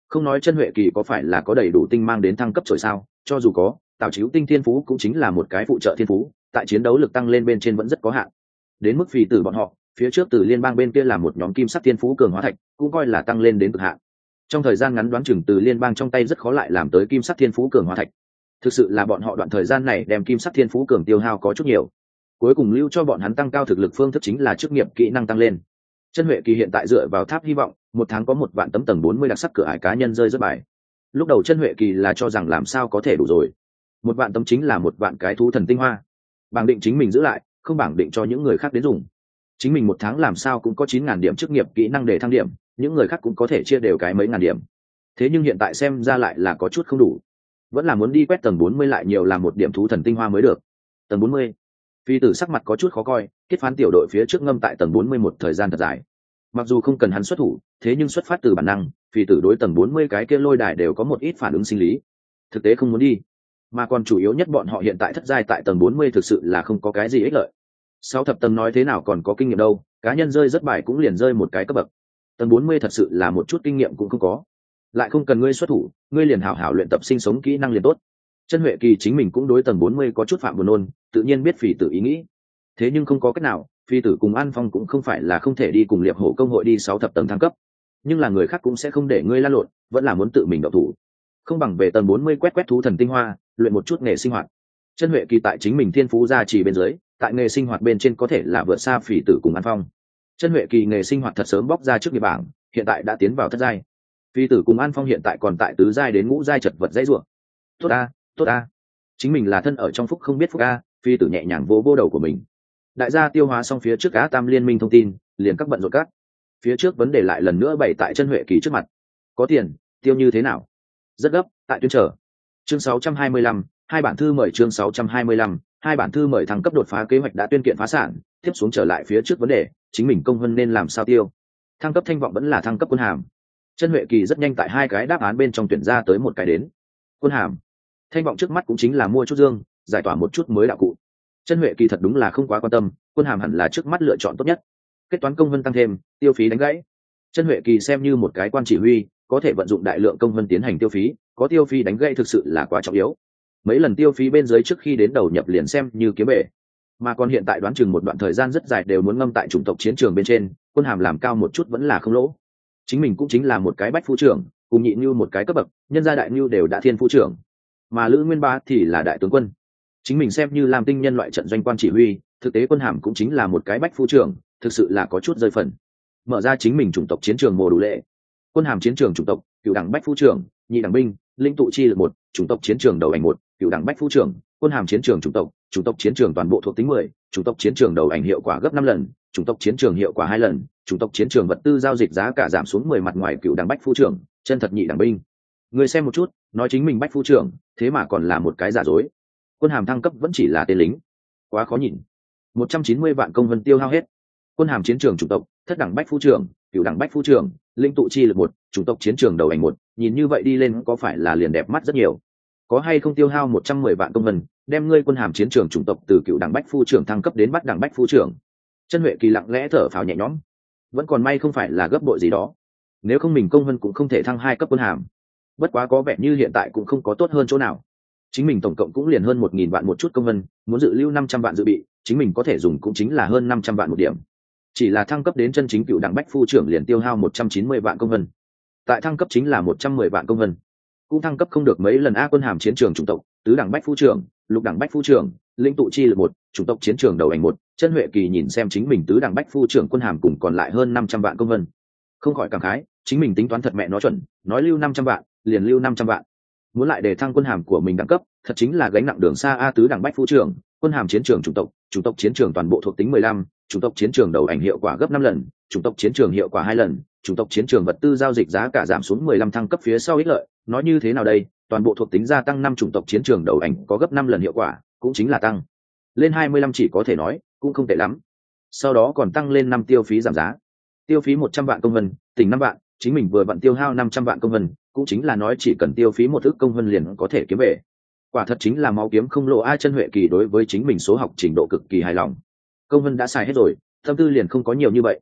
Speaker 1: Không nói chân huệ kỳ có phải là có đầy đủ tinh mang đến thăng cấp rồi sao, cho dù có, Tào Chiếu tinh thiên phú cũng chính là một cái phụ trợ thiên phú, tại chiến đấu lực tăng lên bên trên vẫn rất có hạn. Đến mức phì tử bọn họ, phía trước từ liên bang bên kia là một nhóm kim sắc thiên phú cường hóa thạch, cũng coi là tăng lên đến cực hạn. Trong thời gian ngắn đoán chừng từ liên bang trong tay rất khó lại làm tới kim sắc thiên phú cường hóa thạch. Thực sự là bọn họ đoạn thời gian này đem kim sắc thiên phú cường tiêu hao có chút nhiều. Cuối cùng lưu cho bọn hắn tăng cao thực lực phương thức chính là chức nghiệp kỹ năng tăng lên. Chân huệ kỳ hiện tại dựa vào tháp hy vọng, một tháng có 1 vạn tấm tầng 40 đặc sắc cửa ải cá nhân rơi rất bài. Lúc đầu chân huệ kỳ là cho rằng làm sao có thể đủ rồi. 1 vạn tấm chính là 1 vạn cái thú thần tinh hoa. Bảng định chính mình giữ lại, không bảng định cho những người khác đến dùng. Chính mình một tháng làm sao cũng có 9.000 điểm chức nghiệp kỹ năng để thăng điểm, những người khác cũng có thể chia đều cái mấy ngàn điểm. Thế nhưng hiện tại xem ra lại là có chút không đủ, vẫn là muốn đi quét tầng 40 lại nhiều làm 1 điểm thú thần tinh hoa mới được. Tầng 40, phi tử sắc mặt có chút khó coi, kết phán tiểu đội phía trước ngâm tại tầng 40 một thời gian thật dài. Mặc dù không cần hắn xuất thủ, thế nhưng xuất phát từ bản năng, phi tử đối tầng 40 cái kia lôi đài đều có một ít phản ứng sinh lý. Thực tế không muốn đi, mà còn chủ yếu nhất bọn họ hiện tại thất giai tại tầng 40 thực sự là không có cái gì ích lợi. 6 thập tầng nói thế nào còn có kinh nghiệm đâu, cá nhân rơi rất bài cũng liền rơi một cái cấp bậc. Tầng 40 thật sự là một chút kinh nghiệm cũng không có, lại không cần ngươi xuất thủ, ngươi liền hảo hảo luyện tập sinh sống kỹ năng liền tốt. Chân huệ kỳ chính mình cũng đối tầng 40 có chút phạm buồn nôn, tự nhiên biết phỉ tử ý nghĩ, thế nhưng không có cách nào, phi tử cùng An Phong cũng không phải là không thể đi cùng liệp hổ công hội đi 6 thập tầng thăng cấp, nhưng là người khác cũng sẽ không để ngươi lăn lộn, vẫn là muốn tự mình động thủ. Không bằng về tầng 40 quét quét thú thần tinh hoa, luyện một chút nghề sinh hoạt. Chân huệ kỳ tại chính mình thiên phú gia trì bên dưới, tại nghề sinh hoạt bên trên có thể là vượt xa phỉ tử cùng An Phong. Chân huệ kỳ nghề sinh hoạt thật sớm bóc ra trước nghiệp bảng, hiện tại đã tiến vào thất giai. Phi tử cùng An Phong hiện tại còn tại tứ giai đến ngũ giai chật vật dãy rủa. Tốt a, tốt a. Chính mình là thân ở trong phúc không biết phúc a, phi tử nhẹ nhàng vỗ đầu của mình. Đại gia tiêu hóa xong phía trước Á Tam liên minh thông tin, liền các bận rộn cắt. Phía trước vấn đề lại lần nữa bày tại chân huệ kỳ trước mặt. Có tiền, tiêu như thế nào? Rất gấp, tại tuyến trở. Chương 625, hai bản thư mời chương 625, hai bản thư mời thăng cấp đột phá kế hoạch đã tuyên kiện phá sản, tiếp xuống trở lại phía trước vấn đề, chính mình công hơn nên làm sao tiêu. Thăng cấp thanh vọng vẫn là thăng cấp quân hàm. Chân huệ kỳ rất nhanh tại hai cái đáp án bên trong tuyển ra tới một cái đến. Quân hàm. Thanh vọng trước mắt cũng chính là mua chút dương, giải tỏa một chút mới đạo cụ. Chân huệ kỳ thật đúng là không quá quan tâm, quân hàm hẳn là trước mắt lựa chọn tốt nhất. Kết toán công vân tăng thêm, tiêu phí đánh gãy. Chân huệ kỳ xem như một cái quan chỉ huy, có thể vận dụng đại lượng công vân tiến hành tiêu phí, có tiêu phí đánh gãy thực sự là quá trọng yếu. Mấy lần tiêu phí bên dưới trước khi đến đầu nhập liền xem như kiếm bể, mà còn hiện tại đoán chừng một đoạn thời gian rất dài đều muốn ngâm tại chủng tộc chiến trường bên trên, quân hàm làm cao một chút vẫn là không lỗ. Chính mình cũng chính là một cái bách phu trưởng, cùng nhị như một cái cấp bậc, nhân gia đại như đều đã thiên phu trưởng, mà Lữ Nguyên Bá thì là đại tướng quân. Chính mình xem như làm tinh nhân loại trận doanh quan chỉ huy, thực tế quân hàm cũng chính là một cái bách phu trưởng, thực sự là có chút rơi phần. Mở ra chính mình chủng tộc chiến trường mồ đủ lệ, quân hàm chiến trường chủng tộc, cựu đẳng bách phu trưởng, nhị đẳng binh, linh tụ chi lực 1, chủng tộc chiến trường đầu ảnh 1, cựu đẳng bách phu trưởng, quân hàm chiến trường chủng tộc chiến trường toàn bộ thuộc tính 10, chủng tộc chiến trường đầu ảnh hiệu quả gấp 5 lần, chủng tộc chiến trường hiệu quả 2 lần, chủng tộc chiến trường vật tư giao dịch giá cả giảm xuống 10 mặt ngoài cựu đẳng bách phu trưởng, chân thật nhị đẳng binh. Người xem một chút, nói chính mình bách phu trưởng, thế mà còn là một cái giả dối. Quân hàm thăng cấp vẫn chỉ là tên lính, quá khó nhìn. 190 vạn công vân tiêu hao hết. Quân hàm chiến trường chủng tộc, thất đẳng bách phu trưởng, cửu đẳng bách phu trưởng, linh tụ chi lực 1, chủng tộc chiến trường đầu ảnh 1, nhìn như vậy đi lên có phải là liền đẹp mắt rất nhiều. Có hay không tiêu hao 110 vạn công vân, đem ngươi quân hàm chiến trường chủng tộc từ cửu đẳng bách phu trưởng thăng cấp đến bát đẳng bách phu trưởng. Chân huệ kỳ lặng lẽ thở phào nhẹ nhõm, vẫn còn may không phải là gấp bội gì đó, nếu không mình công vân cũng không thể thăng 2 cấp quân hàm. Bất quá có vẻ như hiện tại cũng không có tốt hơn chỗ nào. Chính mình tổng cộng cũng liền hơn 1.000 vạn một chút công vân, muốn dự lưu 500 vạn dự bị, chính mình có thể dùng cũng chính là hơn 500 vạn một điểm. Chỉ là thăng cấp đến chân chính cựu đẳng bách phu trưởng liền tiêu hao 190 vạn công vân. Tại thăng cấp chính là 110 vạn công vân. Cũng thăng cấp không được mấy lần a. Quân hàm chiến trường chủng tộc, tứ đẳng bách phu trưởng, lục đẳng bách phu trưởng, linh tụ chi lực 1, chủng tộc chiến trường đầu ảnh 1, chân huệ kỳ nhìn xem chính mình tứ đẳng bách phu trưởng quân hàm cùng còn lại hơn 500 vạn công vân, không khỏi cảm khái, chính mình tính toán thật mẹ nó chuẩn, nói lưu 500 vạn, liền lưu 500 vạn. Muốn lại để thăng quân hàm của mình đẳng cấp, thật chính là gánh nặng đường xa a. Tứ đẳng bách phu trưởng, quân hàm chiến trường chủng tộc chiến trường toàn bộ thuộc tính 15, chủng tộc chiến trường đầu ảnh hiệu quả gấp 5 lần, chủng tộc chiến trường hiệu quả 2 lần, chủng tộc chiến trường vật tư giao dịch giá cả giảm xuống 15 thăng cấp phía sau ích lợi, nói như thế nào đây, toàn bộ thuộc tính gia tăng 5 chủng tộc chiến trường đầu ảnh có gấp 5 lần hiệu quả, cũng chính là tăng lên 25, chỉ có thể nói cũng không tệ lắm. Sau đó còn tăng lên 5 tiêu phí giảm giá. Tiêu phí 100 vạn công vân, tỉnh 5 vạn, chính mình vừa vặn tiêu hao 500 vạn công vân, cũng chính là nói chỉ cần tiêu phí 1 ức công vân liền có thể kiếm về. Quả thật chính là máu kiếm không lộ ai. Chân huệ kỳ đối với chính mình số học trình độ cực kỳ hài lòng. Công vân đã xài hết rồi, tâm tư liền không có nhiều như vậy.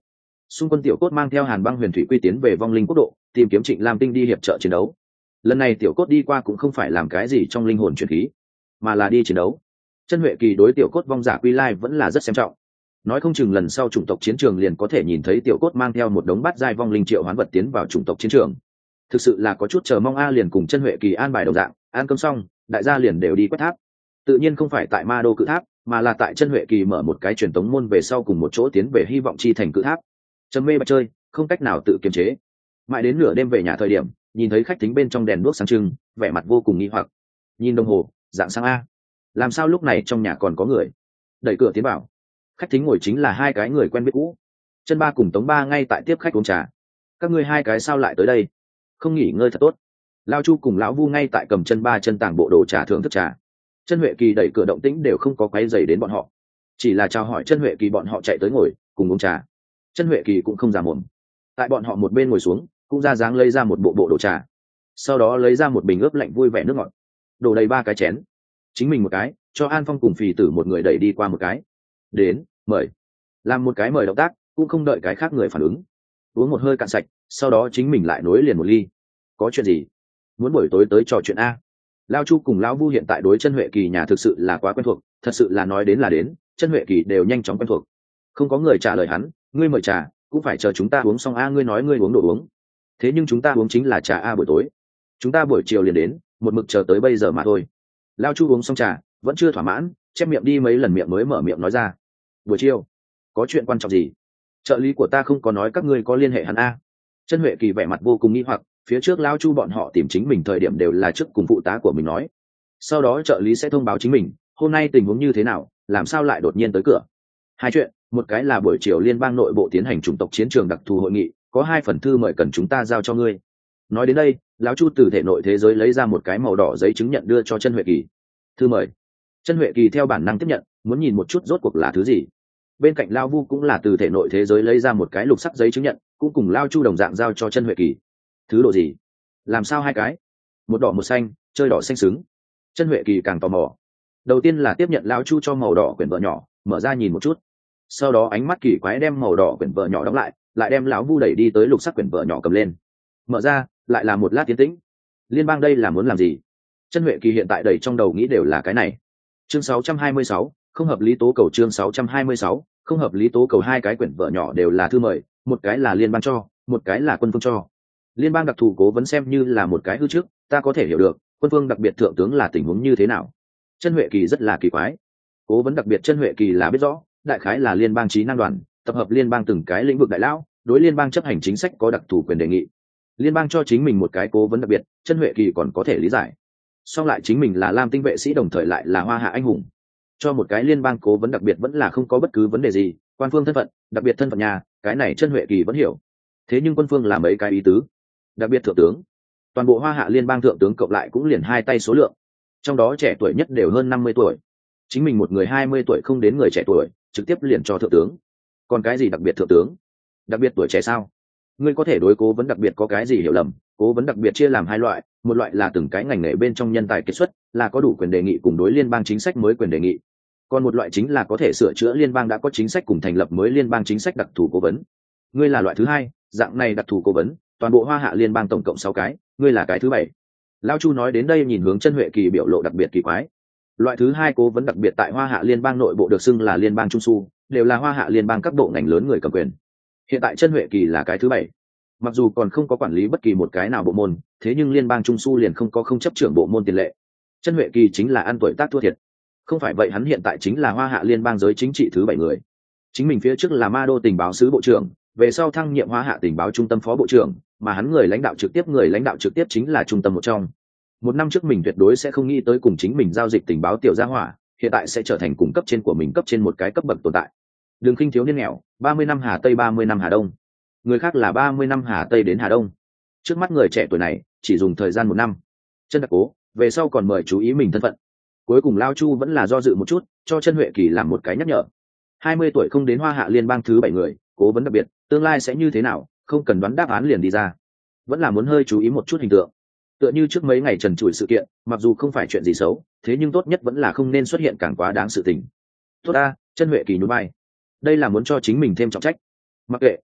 Speaker 1: xung quân tiểu cốt mang theo Hàn Băng Huyền Thủy Quy tiến về Vong Linh Quốc độ, tìm kiếm Trịnh Lam Tinh đi hiệp trợ chiến đấu. Lần này tiểu cốt đi qua cũng không phải làm cái gì trong linh hồn chuyển khí, mà là đi chiến đấu. Chân Huệ Kỳ đối tiểu cốt vong giả quy lai vẫn là rất xem trọng, nói không chừng lần sau chủng tộc chiến trường liền có thể nhìn thấy tiểu cốt mang theo một đống bát giai vong linh triệu hoán vật tiến vào chủng tộc chiến trường. Thực sự là có chút chờ mong a. Liền cùng Chân Huệ Kỳ an bài đồng dạng, ăn cơm xong đại gia liền đều đi quét tháp. Tự nhiên không phải tại Ma Đô cự tháp, mà là tại Chân Huệ Kỳ mở một cái truyền tống môn về sau cùng một chỗ tiến về hy vọng chi thành cự tháp. Trầm mê bạch chơi, không cách nào tự kiềm chế. Mãi đến nửa đêm về nhà thời điểm, nhìn thấy khách thính bên trong đèn đuốc sáng trưng, vẻ mặt vô cùng nghi hoặc. Nhìn đồng hồ, dạng sáng a, làm sao lúc này trong nhà còn có người? Đẩy cửa tiến vào, khách thính ngồi chính là hai cái người quen biết cũ. Chân Ba cùng Tống Ba ngay tại tiếp khách uống trà. Các ngươi hai cái sao lại tới đây? Không nghỉ ngơi thật tốt. Lao Chu cùng lão Vu ngay tại cầm Chân Ba chân tàng bộ đồ trà thưởng thức trà. Chân Huệ Kỳ đẩy cửa động tĩnh đều không có quấy rầy đến bọn họ, chỉ là chào hỏi Chân Huệ Kỳ bọn họ chạy tới ngồi cùng uống trà. Chân Huệ Kỳ cũng không giả mồm, tại bọn họ một bên ngồi xuống, cũng ra dáng lấy ra một bộ đồ trà, sau đó lấy ra một bình ướp lạnh vui vẻ nước ngọt, đổ đầy 3 cái chén, chính mình một cái, cho An Phong cùng Phì Tử một người đẩy đi qua một cái. Đến, mời. Làm một cái mời động tác, cũng không đợi cái khác người phản ứng. Uống một hơi cạn sạch, sau đó chính mình lại nối liền một ly. Có chuyện gì? Muốn buổi tối tới trò chuyện a? Lao Chu cùng lão Vu hiện tại đối Chân Huệ Kỳ nhà thực sự là quá quen thuộc, thật sự là nói đến là đến, Chân Huệ Kỳ đều nhanh chóng quen thuộc. Không có người trả lời hắn, ngươi mời trà, cũng phải chờ chúng ta uống xong a. Ngươi nói ngươi uống đồ uống, thế nhưng chúng ta uống chính là trà a. Buổi tối chúng ta buổi chiều liền đến, một mực chờ tới bây giờ mà thôi. Lao Chu uống xong trà vẫn chưa thỏa mãn, chép miệng đi mấy lần miệng mới mở miệng nói ra. Buổi chiều có chuyện quan trọng gì? Trợ lý của ta không có nói các ngươi có liên hệ hắn a. Chân Huệ Kỳ vẻ mặt vô cùng nghi hoặc, phía trước Lao Chu bọn họ tìm chính mình thời điểm đều là trước cùng phụ tá của mình nói, sau đó trợ lý sẽ thông báo chính mình hôm nay tình huống như thế nào, làm sao lại đột nhiên tới cửa. Hai chuyện, một cái là buổi chiều liên bang nội bộ tiến hành chủng tộc chiến trường đặc thù hội nghị, có 2 phần thư mời cần chúng ta giao cho ngươi. Nói đến đây, lão Chu từ thể nội thế giới lấy ra một cái màu đỏ giấy chứng nhận đưa cho Chân Huệ Kỳ. Thư mời. Chân Huệ Kỳ theo bản năng tiếp nhận, muốn nhìn một chút rốt cuộc là thứ gì. Bên cạnh Lao Vu cũng là từ thể nội thế giới lấy ra một cái lục sắc giấy chứng nhận, cũng cùng Lao Chu đồng dạng giao cho Chân Huệ Kỳ. Thứ độ gì? Làm sao 2 cái? Một đỏ một xanh, chơi đỏ xanh xứng. Chân Huệ Kỳ càng tò mò. Đầu tiên là tiếp nhận Lao Chu cho màu đỏ quyển vợ nhỏ, mở ra nhìn một chút. Sau đó ánh mắt kỳ quái đem màu đỏ quyển vợ nhỏ đóng lại, lại đem lão Vu đẩy đi tới lục sắc quyển vợ nhỏ cầm lên. Mở ra, lại là một lát tiến tĩnh. Liên bang đây là muốn làm gì? Chân Huệ Kỳ hiện tại đầy trong đầu nghĩ đều là cái này. Chương 626, không hợp lý tố cầu. Chương 626, không hợp lý tố cầu. 2 cái quyển vợ nhỏ đều là thư mời, một cái là liên bang cho, một cái là quân phương cho. Liên bang đặc thù cố vấn xem như là một cái hư trước, ta có thể hiểu được, quân phương đặc biệt thượng tướng là tình huống như thế nào. Chân Huệ Kỳ rất là kỳ quái. Cố vấn đặc biệt Chân Huệ Kỳ là biết rõ, đại khái là liên bang trí năng đoàn, tập hợp liên bang từng cái lĩnh vực đại lão, đối liên bang chấp hành chính sách có đặc thù quyền đề nghị. Liên bang cho chính mình một cái cố vấn đặc biệt, Chân Huệ Kỳ còn có thể lý giải. Song lại chính mình là Lam Tinh vệ sĩ đồng thời lại là Hoa Hạ anh hùng, cho một cái liên bang cố vấn đặc biệt vẫn là không có bất cứ vấn đề gì. Quan phương thân phận, đặc biệt thân phận nhà, cái này Chân Huệ Kỳ vẫn hiểu. Thế nhưng quân phương là mấy cái ý tứ? Đặc biệt thượng tướng, toàn bộ Hoa Hạ liên bang thượng tướng cộng lại cũng liền 2 tay số lượng, trong đó trẻ tuổi nhất đều hơn 50 tuổi. Chính mình một người 20 tuổi không đến người trẻ tuổi, trực tiếp liền cho thượng tướng. Còn cái gì đặc biệt thượng tướng? Đặc biệt tuổi trẻ sao? Ngươi có thể đối cố vấn đặc biệt có cái gì hiểu lầm? Cố vấn đặc biệt chia làm 2 loại, một loại là từng cái ngành nghề bên trong nhân tài kiệt xuất, là có đủ quyền đề nghị cùng đối liên bang chính sách mới quyền đề nghị. Còn một loại chính là có thể sửa chữa liên bang đã có chính sách cùng thành lập mới liên bang chính sách đặc thù cố vấn. Ngươi là loại thứ 2, dạng này đặc thù cố vấn, toàn bộ Hoa Hạ liên bang tổng cộng 6 cái, ngươi là cái thứ 7. Lao Chu nói đến đây nhìn hướng Chân Huệ Kỳ biểu lộ đặc biệt kỳ quái. Loại thứ 2 cố vấn đặc biệt tại Hoa Hạ liên bang nội bộ được xưng là liên bang trung su, đều là Hoa Hạ liên bang các bộ ngành lớn người cầm quyền. Hiện tại Chân Huệ Kỳ là cái thứ 7. Mặc dù còn không có quản lý bất kỳ một cái nào bộ môn, thế nhưng liên bang trung su liền không có không chấp trưởng bộ môn tiền lệ. Chân Huệ Kỳ chính là ăn tuổi tác thua thiệt. Không phải vậy hắn hiện tại chính là Hoa Hạ liên bang giới chính trị thứ 7 người. Chính mình phía trước là Ma Đô tình báo sứ bộ trưởng, về sau thăng nhiệm Hoa Hạ tình báo trung tâm phó bộ trưởng, mà hắn người lãnh đạo trực tiếp chính là trung tâm một trong. 1 năm trước mình tuyệt đối sẽ không nghĩ tới cùng chính mình giao dịch tình báo tiểu gia hỏa, hiện tại sẽ trở thành cùng cấp trên của mình, cấp trên một cái cấp bậc tồn tại. Đừng khinh thiếu niên nghèo, 30 năm Hà Tây 30 năm Hà Đông. Người khác là 30 năm Hà Tây đến Hà Đông. Trước mắt người trẻ tuổi này chỉ dùng thời gian 1 năm. Chân đặc cố, về sau còn mời chú ý mình thân phận. Cuối cùng Lao Chu vẫn là do dự một chút, cho Chân Huệ Kỳ làm một cái nhắc nhở. 20 tuổi không đến Hoa Hạ liên bang thứ 7 người, cố vấn đặc biệt, tương lai sẽ như thế nào, không cần đoán đáp án liền đi ra. Vẫn là muốn hơi chú ý một chút hình tượng. Tựa như trước mấy ngày trần trụi sự kiện, mặc dù không phải chuyện gì xấu, thế nhưng tốt nhất vẫn là không nên xuất hiện càng quá đáng sự tình. Tốt ta, Chân Huệ Kỳ nhún vai. Đây là muốn cho chính mình thêm trọng trách. Mặc kệ,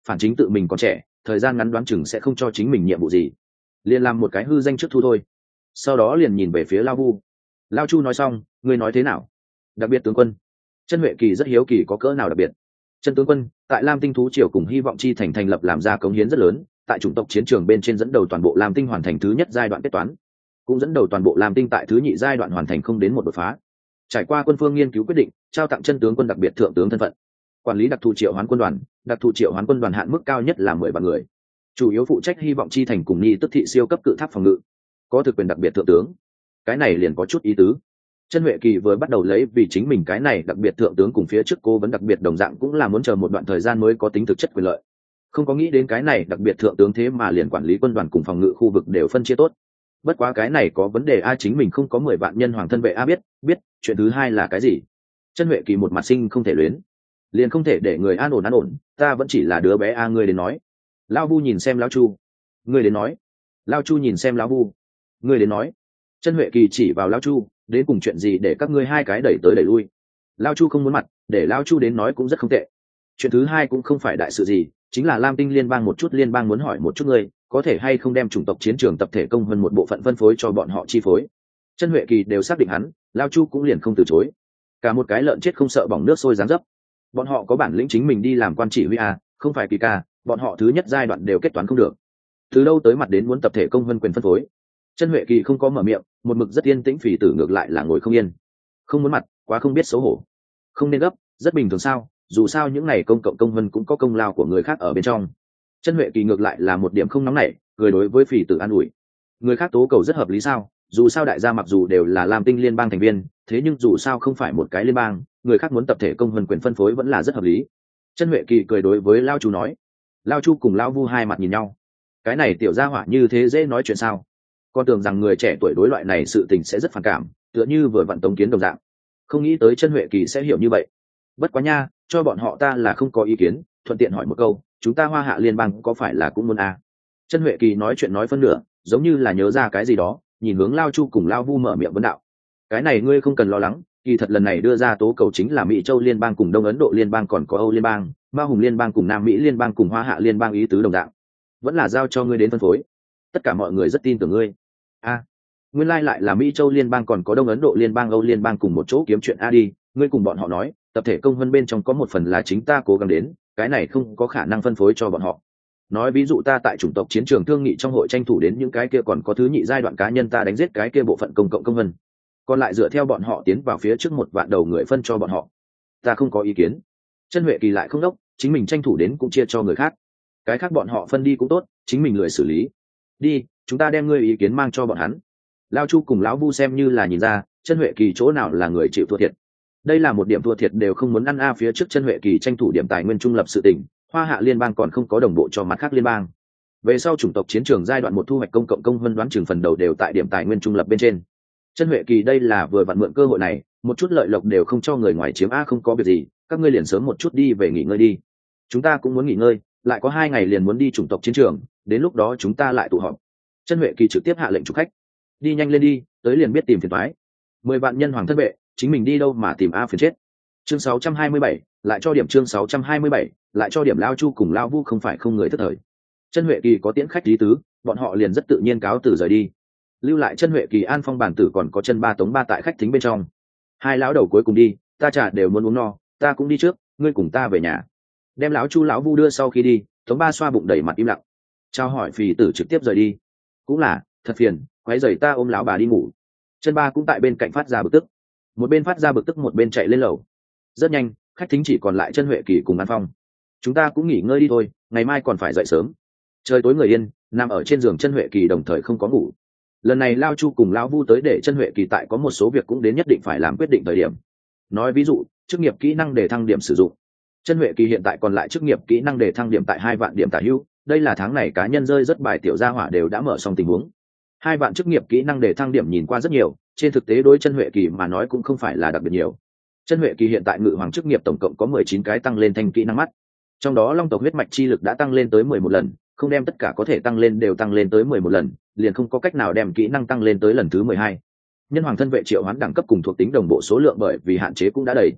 Speaker 1: phản chính tự mình còn trẻ, thời gian ngắn đoán chừng sẽ không cho chính mình nhiệm vụ gì, liền làm một cái hư danh trước thu thôi. Sau đó liền nhìn về phía Lao Vu. Lao Chu nói xong, ngươi nói thế nào? Đặc biệt tướng quân. Chân Huệ Kỳ rất hiếu kỳ có cỡ nào đặc biệt. Chân tướng quân, tại Lam Tinh thú triều cùng Hy vọng chi thành thành lập làm ra cống hiến rất lớn, tại chủng tộc chiến trường bên trên dẫn đầu toàn bộ Lam Tinh hoàn thành thứ nhất giai đoạn kết toán, cũng dẫn đầu toàn bộ Lam Tinh tại thứ nhị giai đoạn hoàn thành không đến một đột phá. Trải qua quân phương nghiên cứu quyết định, trao tặng chân tướng quân đặc biệt thượng tướng thân phận. Quản lý đặc thù triệu hoán quân đoàn, đặc thù triệu hoán quân đoàn hạn mức cao nhất là 10 vạn người, chủ yếu phụ trách Hy vọng chi thành cùng Nhi tức thị siêu cấp cự tháp phòng ngự, có thực quyền đặc biệt thượng tướng. Cái này liền có chút ý tứ. Chân Huệ Kỳ vừa bắt đầu lấy vì chính mình cái này đặc biệt thượng tướng cùng phía trước cố vấn đặc biệt đồng dạng cũng là muốn chờ một đoạn thời gian mới có tính thực chất quyền lợi, không có nghĩ đến cái này đặc biệt thượng tướng thế mà liền quản lý quân đoàn cùng phòng ngự khu vực đều phân chia tốt. Bất quá cái này có vấn đề a, chính mình không có 10 vạn nhân hoàng thân vệ a, biết chuyện thứ hai là cái gì? Chân Huệ Kỳ một mặt sinh không thể luyến, liền không thể để người an ổn, ta vẫn chỉ là đứa bé a, ngươi đến nói. Lao Vu nhìn xem Lao Chu, ngươi đến nói. Lao Chu nhìn xem Lao Vu, ngươi đến nói. Chân Huệ Kỳ chỉ vào Lao Chu, đến cùng chuyện gì để các ngươi hai cái đẩy tới đẩy lui? Lao Chu không muốn mặt, để Lao Chu đến nói cũng rất không tệ. Chuyện thứ hai cũng không phải đại sự gì, chính là Lam Tinh liên bang một chút, liên bang muốn hỏi một chút ngươi có thể hay không đem chủng tộc chiến trường tập thể công hơn một bộ phận phân phối cho bọn họ chi phối. Chân Huệ Kỳ đều xác định hắn, Lao Chu cũng liền không từ chối. Cả một cái lợn chết không sợ bỏng nước sôi dáng dấp. Bọn họ có bản lĩnh chính mình đi làm quan chỉ huy à, không phải Kỳ ca, bọn họ thứ nhất giai đoạn đều kết toán không được. Từ đâu tới mặt đến muốn tập thể công hơn quyền phân phối. Chân Huệ Kỳ không có mở miệng, một mực rất yên tĩnh, Phỉ Tử ngược lại là ngồi không yên. Không muốn mặt, quá không biết xấu hổ. Không nên gấp, rất bình thường sao, dù sao những này công cộng công vân cũng có công lao của người khác ở bên trong. Chân Huệ Kỳ ngược lại là một điểm không nóng nảy, người đối với Phỉ Tử an ủi. Người khác tố cầu rất hợp lý sao, dù sao đại gia mặc dù đều là Lam Tinh liên bang thành viên, thế nhưng dù sao không phải một cái liên bang, người khác muốn tập thể công vân quyền phân phối vẫn là rất hợp lý. Chân Huệ Kỳ cười đối với Lao Chu nói. Lao Chu cùng Lao Vu hai mặt nhìn nhau. Cái này tiểu gia hỏa như thế dễ nói chuyện sao? Con tưởng rằng người trẻ tuổi đối loại này sự tình sẽ rất phản cảm, tựa như vừa vặn Tống Kiến đồng dạng. Không nghĩ tới Chân Huệ Kỳ sẽ hiểu như vậy. Bất quá nha, cho bọn họ ta là không có ý kiến, thuận tiện hỏi một câu, chúng ta Hoa Hạ liên bang có phải là cũng muốn à? Chân Huệ Kỳ nói chuyện nói phân nửa, giống như là nhớ ra cái gì đó, nhìn hướng Lao Chu cùng Lao Vu mở miệng vấn đạo. Cái này ngươi không cần lo lắng, kỳ thật lần này đưa ra tố cầu chính là Mỹ Châu liên bang cùng Đông Ấn Độ liên bang còn có Âu liên bang, Ma Hùng liên bang cùng Nam Mỹ liên bang cùng Hoa Hạ liên bang ý tứ đồng dạng. Vẫn là giao cho ngươi đến phân phối. Tất cả mọi người rất tin tưởng ngươi. A, nguyên lai lại là Mỹ Châu liên bang còn có Đông Ấn Độ liên bang, Âu liên bang cùng một chỗ kiếm chuyện a đi, ngươi cùng bọn họ nói, tập thể công vân bên trong có một phần là chính ta cố gắng đến, cái này không có khả năng phân phối cho bọn họ. Nói ví dụ ta tại chủng tộc chiến trường thương nghị trong hội tranh thủ đến những cái kia còn có thứ nhị giai đoạn cá nhân ta đánh giết cái kia bộ phận công cộng công vân, còn lại dựa theo bọn họ tiến vào phía trước 1 vạn đầu người phân cho bọn họ. Ta không có ý kiến. Chân Huệ Kỳ lại không đốc, chính mình tranh thủ đến cũng chia cho người khác, cái khác bọn họ phân đi cũng tốt, chính mình lười xử lý. Đi, chúng ta đem ngươi ý kiến mang cho bọn hắn. Lao Chu cùng lão Vu xem như là nhìn ra Chân Huệ Kỳ chỗ nào là người chịu thua thiệt. Đây là một điểm thua thiệt đều không muốn ăn a, phía trước Chân Huệ Kỳ tranh thủ điểm tài nguyên trung lập sự tình, Hoa Hạ liên bang còn không có đồng bộ cho mặt khác liên bang. Về sau chủng tộc chiến trường giai đoạn 1 thu hoạch công cộng công vân đoán chừng phần đầu đều tại điểm tài nguyên trung lập bên trên. Chân Huệ Kỳ đây là vừa vặn mượn cơ hội này, một chút lợi lộc đều không cho người ngoài chiếm a, không có việc gì, các ngươi liền sớm một chút đi về nghỉ ngơi đi. Chúng ta cũng muốn nghỉ ngơi, lại có 2 ngày liền muốn đi chủng tộc chiến trường, đến lúc đó chúng ta lại tụ họp. Chân Huệ Kỳ trực tiếp hạ lệnh chủ khách. Đi nhanh lên đi, tới liền biết tìm phiền toái. 10 vạn nhân hoàng thân vệ, chính mình đi đâu mà tìm a phiền chết. Chương 627, lại cho điểm chương 627, lại cho điểm. Lao Chu cùng Lao Vu không phải không người thất thời. Chân Huệ Kỳ có tiễn khách lý tứ, bọn họ liền rất tự nhiên cáo từ rời đi. Lưu lại Chân Huệ Kỳ, An Phong bản tử còn có Chân Ba Tống Ba tại khách thính bên trong. Hai lão đầu cuối cùng đi, ta chả đều muốn uống no, ta cũng đi trước, ngươi cùng ta về nhà. Đem lão Chu lão Vu đưa sau khi đi, Tống Ba xoa bụng đầy mặt im lặng. Chào hỏi Phì Tử trực tiếp rời đi. Cũng là, thật phiền, quấy rầy ta ôm lão bà đi ngủ. Chân Ba cũng tại bên cạnh phát ra bực tức. Một bên phát ra bực tức một bên chạy lên lầu. Rất nhanh, khách thính chỉ còn lại Chân Huệ Kỳ cùng An Phong. Chúng ta cũng nghỉ ngơi đi thôi, ngày mai còn phải dậy sớm. Trời tối người yên, nằm ở trên giường Chân Huệ Kỳ đồng thời không có ngủ. Lần này Lao Chu cùng Lão Vu tới để Chân Huệ Kỳ tại có một số việc cũng đến nhất định phải làm quyết định thời điểm. Nói ví dụ, chức nghiệp kỹ năng để thăng điểm sử dụng. Chân Huệ Kỳ hiện tại còn lại chức nghiệp kỹ năng để thăng điểm tại 2 vạn điểm tả hữu, đây là tháng này cá nhân rơi rất bài tiểu gia hỏa đều đã mở xong tình huống. 2 vạn chức nghiệp kỹ năng để thăng điểm nhìn qua rất nhiều, trên thực tế đối Chân Huệ Kỳ mà nói cũng không phải là đặc biệt nhiều. Chân Huệ Kỳ hiện tại ngự hoàng chức nghiệp tổng cộng có 19 cái tăng lên thành kỹ năng mắt, trong đó long tộc huyết mạch chi lực đã tăng lên tới 11 lần, không đem tất cả có thể tăng lên đều tăng lên tới 11 lần, liền không có cách nào đem kỹ năng tăng lên tới lần thứ 12. Nhân hoàng thân vệ triệu hoán đẳng cấp cùng thuộc tính đồng bộ số lượng bởi vì hạn chế cũng đã đầy.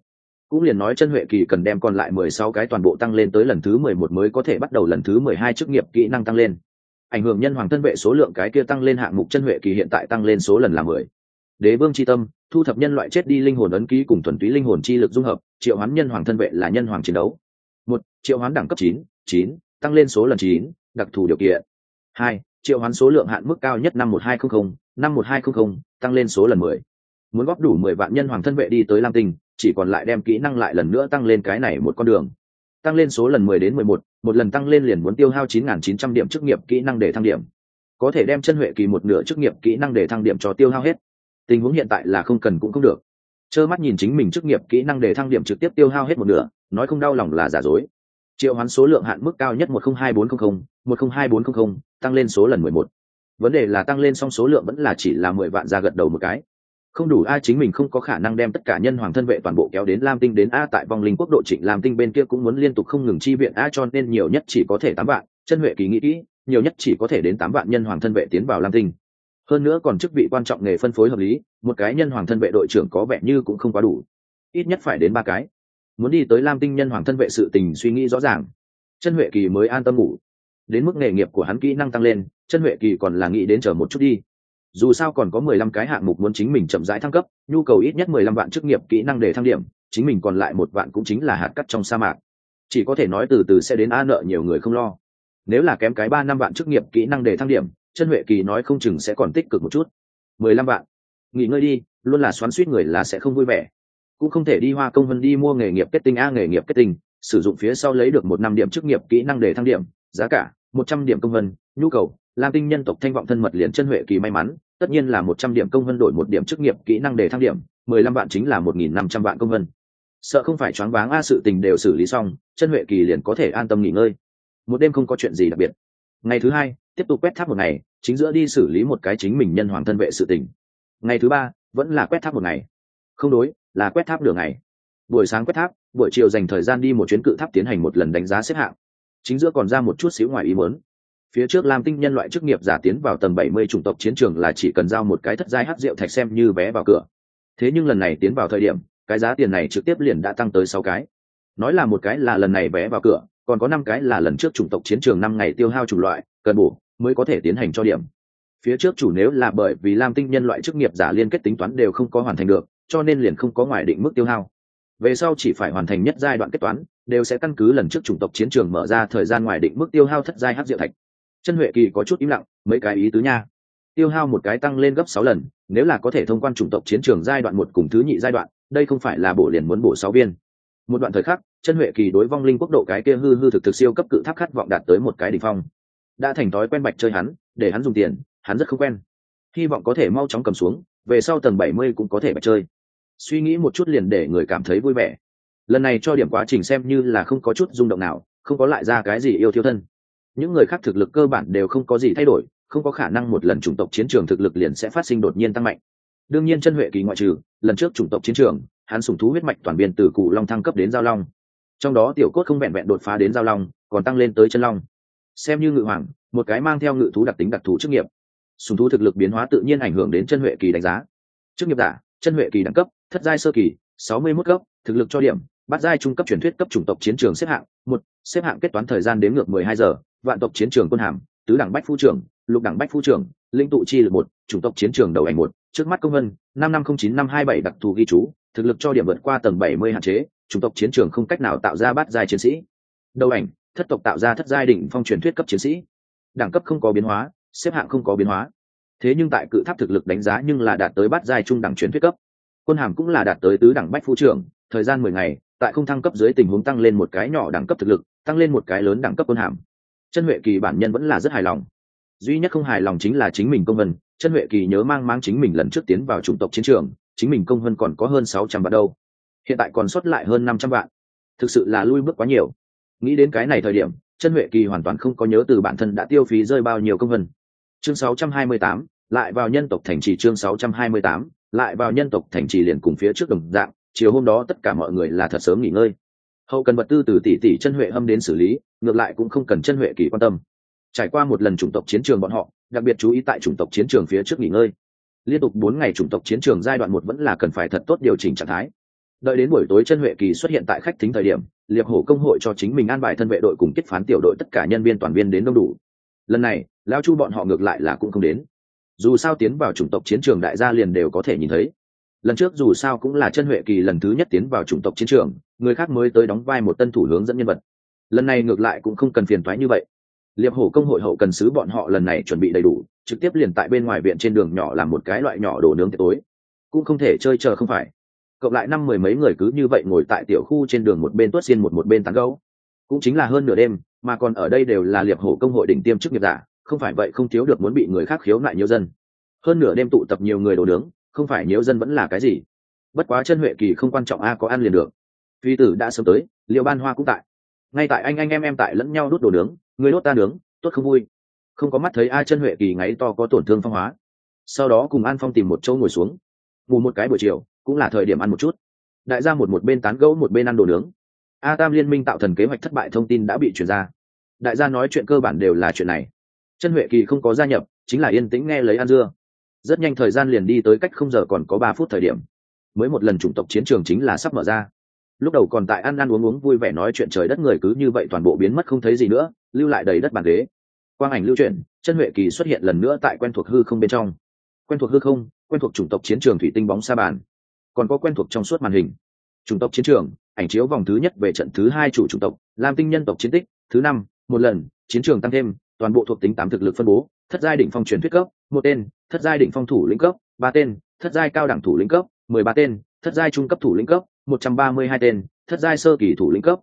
Speaker 1: cũng liền nói chân huệ kỳ cần đem còn lại 16 cái toàn bộ tăng lên tới lần thứ 11 mới có thể bắt đầu lần thứ 12 chức nghiệp kỹ năng tăng lên. Ảnh hưởng nhân hoàng thân vệ số lượng cái kia tăng lên hạng mục chân huệ kỳ hiện tại tăng lên số lần là 10. Đế vương chi tâm, thu thập nhân loại chết đi linh hồn ấn ký cùng thuần túy linh hồn chi lực dung hợp, triệu hoán nhân hoàng thân vệ là nhân hoàng chiến đấu. 1. Triệu hoán đẳng cấp 9, tăng lên số lần 9, đặc thù điều kiện. 2. Triệu hoán số lượng hạn mức cao nhất 51200, tăng lên số lần 10. Muốn góp đủ 10 vạn nhân hoàng thân vệ đi tới Lam Tinh, chỉ còn lại đem kỹ năng lại lần nữa tăng lên cái này một con đường. Tăng lên số lần 10 đến 11, một lần tăng lên liền muốn tiêu hao 9900 điểm chức nghiệp kỹ năng để thăng điểm. Có thể đem chân huệ kỳ một nửa chức nghiệp kỹ năng để thăng điểm cho tiêu hao hết. Tình huống hiện tại là không cần cũng không được. Trơ mắt nhìn chính mình chức nghiệp kỹ năng để thăng điểm trực tiếp tiêu hao hết một nửa, nói không đau lòng là giả dối. Triệu hoán số lượng hạn mức cao nhất 102400, tăng lên số lần 11. Vấn đề là tăng lên xong số lượng vẫn là chỉ là 10 vạn ra gật đầu một cái. Không đủ a, chính mình không có khả năng đem tất cả nhân hoàng thân vệ toàn bộ kéo đến Lam Tinh đến a, tại vong linh quốc độ Trịnh Lam Tinh bên kia cũng muốn liên tục không ngừng chi viện a, cho nên nhiều nhất chỉ có thể 8 vạn, chân huệ kỳ nghĩ kỹ, nhiều nhất chỉ có thể đến 8 vạn nhân hoàng thân vệ tiến vào Lam Tinh. Hơn nữa còn chức vị quan trọng nghề phân phối hợp lý, một cái nhân hoàng thân vệ đội trưởng có vẻ như cũng không quá đủ, ít nhất phải đến 3 cái. Muốn đi tới Lam Tinh nhân hoàng thân vệ sự tình suy nghĩ rõ ràng, chân huệ kỳ mới an tâm ngủ. Đến mức nghề nghiệp của hắn kỹ năng tăng lên, chân huệ kỳ còn là nghĩ đến chờ một chút đi. Dù sao còn có 15 cái hạng mục muốn chính mình chậm rãi thăng cấp, nhu cầu ít nhất 15 vạn chức nghiệp kỹ năng để thăng điểm, chính mình còn lại 1 vạn cũng chính là hạt cát trong sa mạc. Chỉ có thể nói từ từ sẽ đến a, nợ nhiều người không lo. Nếu là kém cái 3-5 vạn chức nghiệp kỹ năng để thăng điểm, chân huệ kỳ nói không chừng sẽ còn tích cực một chút. 15 vạn, nghỉ ngơi đi, luôn là xoắn xuýt người là sẽ không vui vẻ. Cũng không thể đi Hoa Công Vân đi mua nghề nghiệp kết tinh a, nghề nghiệp kết tinh, sử dụng phía sau lấy được 1 năm điểm chức nghiệp kỹ năng để thăng điểm, giá cả 100 điểm công vân, nhu cầu Lam Tinh nhân tộc thanh vọng thân mật liền chân huệ kỳ may mắn, tất nhiên là 100 điểm công vân đổi 1 điểm chức nghiệp kỹ năng để thăng điểm, 15 vạn chính là 1500 vạn công vân. Sợ không phải choáng váng a, sự tình đều xử lý xong, chân huệ kỳ liền có thể an tâm nghỉ ngơi. Một đêm không có chuyện gì đặc biệt. Ngày thứ 2, tiếp tục quét tháp một ngày, chính giữa đi xử lý một cái chính mình nhân hoàng thân vệ sự tình. Ngày thứ 3, vẫn là quét tháp một ngày. Không đối, là quét tháp nửa ngày. Buổi sáng quét tháp, buổi chiều dành thời gian đi một chuyến cự tháp tiến hành một lần đánh giá xếp hạng. Chính giữa còn ra một chút xíu ngoài ý muốn. Phía trước Lam Tinh nhân loại chức nghiệp giả tiến vào tầng 70 chủng tộc chiến trường là chỉ cần giao một cái thất giai hắc rượu thạch xem như vé vào cửa. Thế nhưng lần này tiến vào thời điểm, cái giá tiền này trực tiếp liền đã tăng tới 6 cái. Nói là một cái là lần này vé vào cửa, còn có 5 cái là lần trước chủng tộc chiến trường 5 ngày tiêu hao chủng loại, cần bổ mới có thể tiến hành cho điểm. Phía trước chủ nếu là bởi vì Lam Tinh nhân loại chức nghiệp giả liên kết tính toán đều không có hoàn thành được, cho nên liền không có ngoài định mức tiêu hao. Về sau chỉ phải hoàn thành nhất giai đoạn kết toán, đều sẽ căn cứ lần trước chủng tộc chiến trường mở ra thời gian ngoài định mức tiêu hao thất giai hắc diệu thạch. Chân huệ kỳ có chút im lặng, mấy cái ý tứ nha. Tiêu hao một cái tăng lên gấp 6 lần, nếu là có thể thông quan chủng tộc chiến trường giai đoạn 1 cùng thứ nhị giai đoạn, đây không phải là bổ liền muốn bổ 6 viên. Một đoạn thời khắc, chân huệ kỳ đối vong linh quốc độ cái kia hư thực siêu cấp cự tháp khát vọng đạt tới một cái đỉnh phong. Đã thành thói quen bạch chơi hắn, để hắn dùng tiền, hắn rất không quen. Hy vọng có thể mau chóng cầm xuống, về sau tầng 70 cũng có thể bạch chơi. Suy nghĩ một chút liền để người cảm thấy vui vẻ. Lần này cho điểm quá trình xem như là không có chút rung động nào, không có lại ra cái gì yêu thiêu thân. Những người khác thực lực cơ bản đều không có gì thay đổi, không có khả năng một lần chủng tộc chiến trường thực lực liền sẽ phát sinh đột nhiên tăng mạnh. Đương nhiên chân huệ kỳ ngoại trừ, lần trước chủng tộc chiến trường, hắn sủng thú huyết mạch toàn biên từ cụ long thăng cấp đến giao long. Trong đó tiểu cốt không vẹn vẹn đột phá đến giao long, còn tăng lên tới chân long. Xem như ngự hoàng, một cái mang theo ngự thú đặc tính đặc thù chức nghiệp. Sủng thú thực lực biến hóa tự nhiên ảnh hưởng đến chân huệ kỳ đánh giá. Chức nghiệp giả, chân huệ kỳ đẳng cấp, thất giai sơ kỳ, 61 cấp, thực lực cho điểm, bát giai trung cấp truyền thuyết cấp chủng tộc chiến trường xếp hạng 1, xếp hạng kết toán thời gian đếm ngược 12 giờ, vạn tộc chiến trường quân hàm, tứ đẳng bách phu trưởng, lục đẳng bách phu trưởng, linh tụ chi lực 1, chủng tộc chiến trường đầu ảnh 1, trước mắt công vân 5509527 đặc thù ghi chú, thực lực cho điểm vượt qua tầng 70 hạn chế, chủng tộc chiến trường không cách nào tạo ra bát giai chiến sĩ. Đầu ảnh, thất tộc tạo ra thất giai đỉnh phong truyền thuyết cấp chiến sĩ. Đẳng cấp không có biến hóa, xếp hạng không có biến hóa. Thế nhưng tại cự tháp thực lực đánh giá nhưng là đạt tới bát giai trung đẳng truyền thuyết cấp. Quân hàm cũng là đạt tới tứ đẳng bách phu trưởng, thời gian 10 ngày, tại không thăng cấp dưới tình huống tăng lên một cái nhỏ đẳng cấp thực lực, tăng lên một cái lớn đẳng cấp quân hàm. Chân huệ kỳ bản nhân vẫn là rất hài lòng. Duy nhất không hài lòng chính là chính mình công vân, chân huệ kỳ nhớ mang chính mình lần trước tiến vào chủng tộc chiến trường, chính mình công vân còn có hơn 600 vạn đâu. Hiện tại còn sót lại hơn 500 vạn. Thực sự là lui bước quá nhiều. Nghĩ đến cái này thời điểm, chân huệ kỳ hoàn toàn không có nhớ từ bản thân đã tiêu phí rơi bao nhiêu công vân. Chương 628, lại vào nhân tộc thành trì. Chương 628, lại vào nhân tộc thành trì liền cùng phía trước đồng dạng, chiều hôm đó tất cả mọi người là thật sớm nghỉ ngơi. Hậu cần vật tư từ tỷ chân huệ hâm đến xử lý, ngược lại cũng không cần chân huệ kỳ quan tâm. Trải qua một lần chủng tộc chiến trường bọn họ đặc biệt chú ý tại chủng tộc chiến trường phía trước nghỉ ngơi. Liên tục 4 ngày chủng tộc chiến trường giai đoạn 1 vẫn là cần phải thật tốt điều chỉnh trạng thái. Đợi đến buổi tối chân huệ kỳ xuất hiện tại khách thính thời điểm, liệp hổ công hội cho chính mình an bài thân vệ đội cùng kết phán tiểu đội tất cả nhân viên toàn viên đến đông đủ. Lần này lão chu bọn họ ngược lại là cũng không đến, dù sao tiến vào chủng tộc chiến trường đại gia liền đều có thể nhìn thấy. Lần trước dù sao cũng là chân huệ kỳ lần thứ nhất tiến vào chủng tộc chiến trường, người khác mới tới đóng vai một tân thủ hướng dẫn nhân vật. Lần này ngược lại cũng không cần phiền toái như vậy. Liệp hổ công hội hậu cần sứ bọn họ lần này chuẩn bị đầy đủ, trực tiếp liền tại bên ngoài viện trên đường nhỏ làm một cái loại nhỏ đồ nướng tối, cũng không thể chơi chờ không phải. Cộng lại năm mười mấy người cứ như vậy ngồi tại tiểu khu trên đường, một bên tuốt xiên một bên tán gấu, cũng chính là hơn nửa đêm, mà còn ở đây đều là liệp hổ công hội đỉnh tiêm chức nghiệp giả, không phải vậy không thiếu được muốn bị người khác khiếu nại nhiều dân. Hơn nửa đêm tụ tập nhiều người đồ nướng, không phải nhiều dân vẫn là cái gì. Bất quá chân huệ kỳ không quan trọng, có ăn liền được. Phi tử đã sớm tới, Liêu Ban Hoa cũng tại, ngay tại anh em tại lẫn nhau đốt đồ nướng, người đốt ta nướng, tốt không vui. Không có mắt thấy chân huệ kỳ ngáy to có tổn thương phong hóa, sau đó cùng An Phong tìm một chỗ ngồi xuống, ngủ một cái buổi chiều, cũng là thời điểm ăn một chút. Đại gia một bên tán gẫu một bên ăn đồ nướng. A Tam liên minh tạo thần kế hoạch thất bại thông tin đã bị truyền ra, đại gia nói chuyện cơ bản đều là chuyện này. Chân huệ kỳ không có gia nhập, chính là yên tĩnh nghe lấy ăn dưa. Rất nhanh thời gian liền đi tới cách không giờ còn có 3 phút thời điểm, mới một lần chủng tộc chiến trường chính là sắp mở ra. Lúc đầu còn tại ăn uống vui vẻ nói chuyện trời đất người cứ như vậy toàn bộ biến mất không thấy gì nữa, lưu lại đầy đất bàn ghế. Quang ảnh lưu chuyển, chân huệ kỳ xuất hiện lần nữa tại quen thuộc hư không bên trong. Quen thuộc hư không, quen thuộc chủng tộc chiến trường thủy tinh bóng sa bàn, còn có quen thuộc trong suốt màn hình. Chủng tộc chiến trường, ảnh chiếu vòng thứ nhất về trận thứ 2 chủ chủng tộc, Lam Tinh nhân tộc chiến tích, thứ 5, một lần, chiến trường tăng thêm, toàn bộ thuộc tính 8 thực lực phân bố, thất giai đỉnh phong truyền thuyết cấp, 1 tên, thất giai đỉnh phong thủ lĩnh cấp, 3 tên, thất giai cao đẳng thủ lĩnh cấp, 13 tên, thất giai trung cấp thủ lĩnh cấp, 132 tên, thất giai sơ kỳ thủ lĩnh cấp,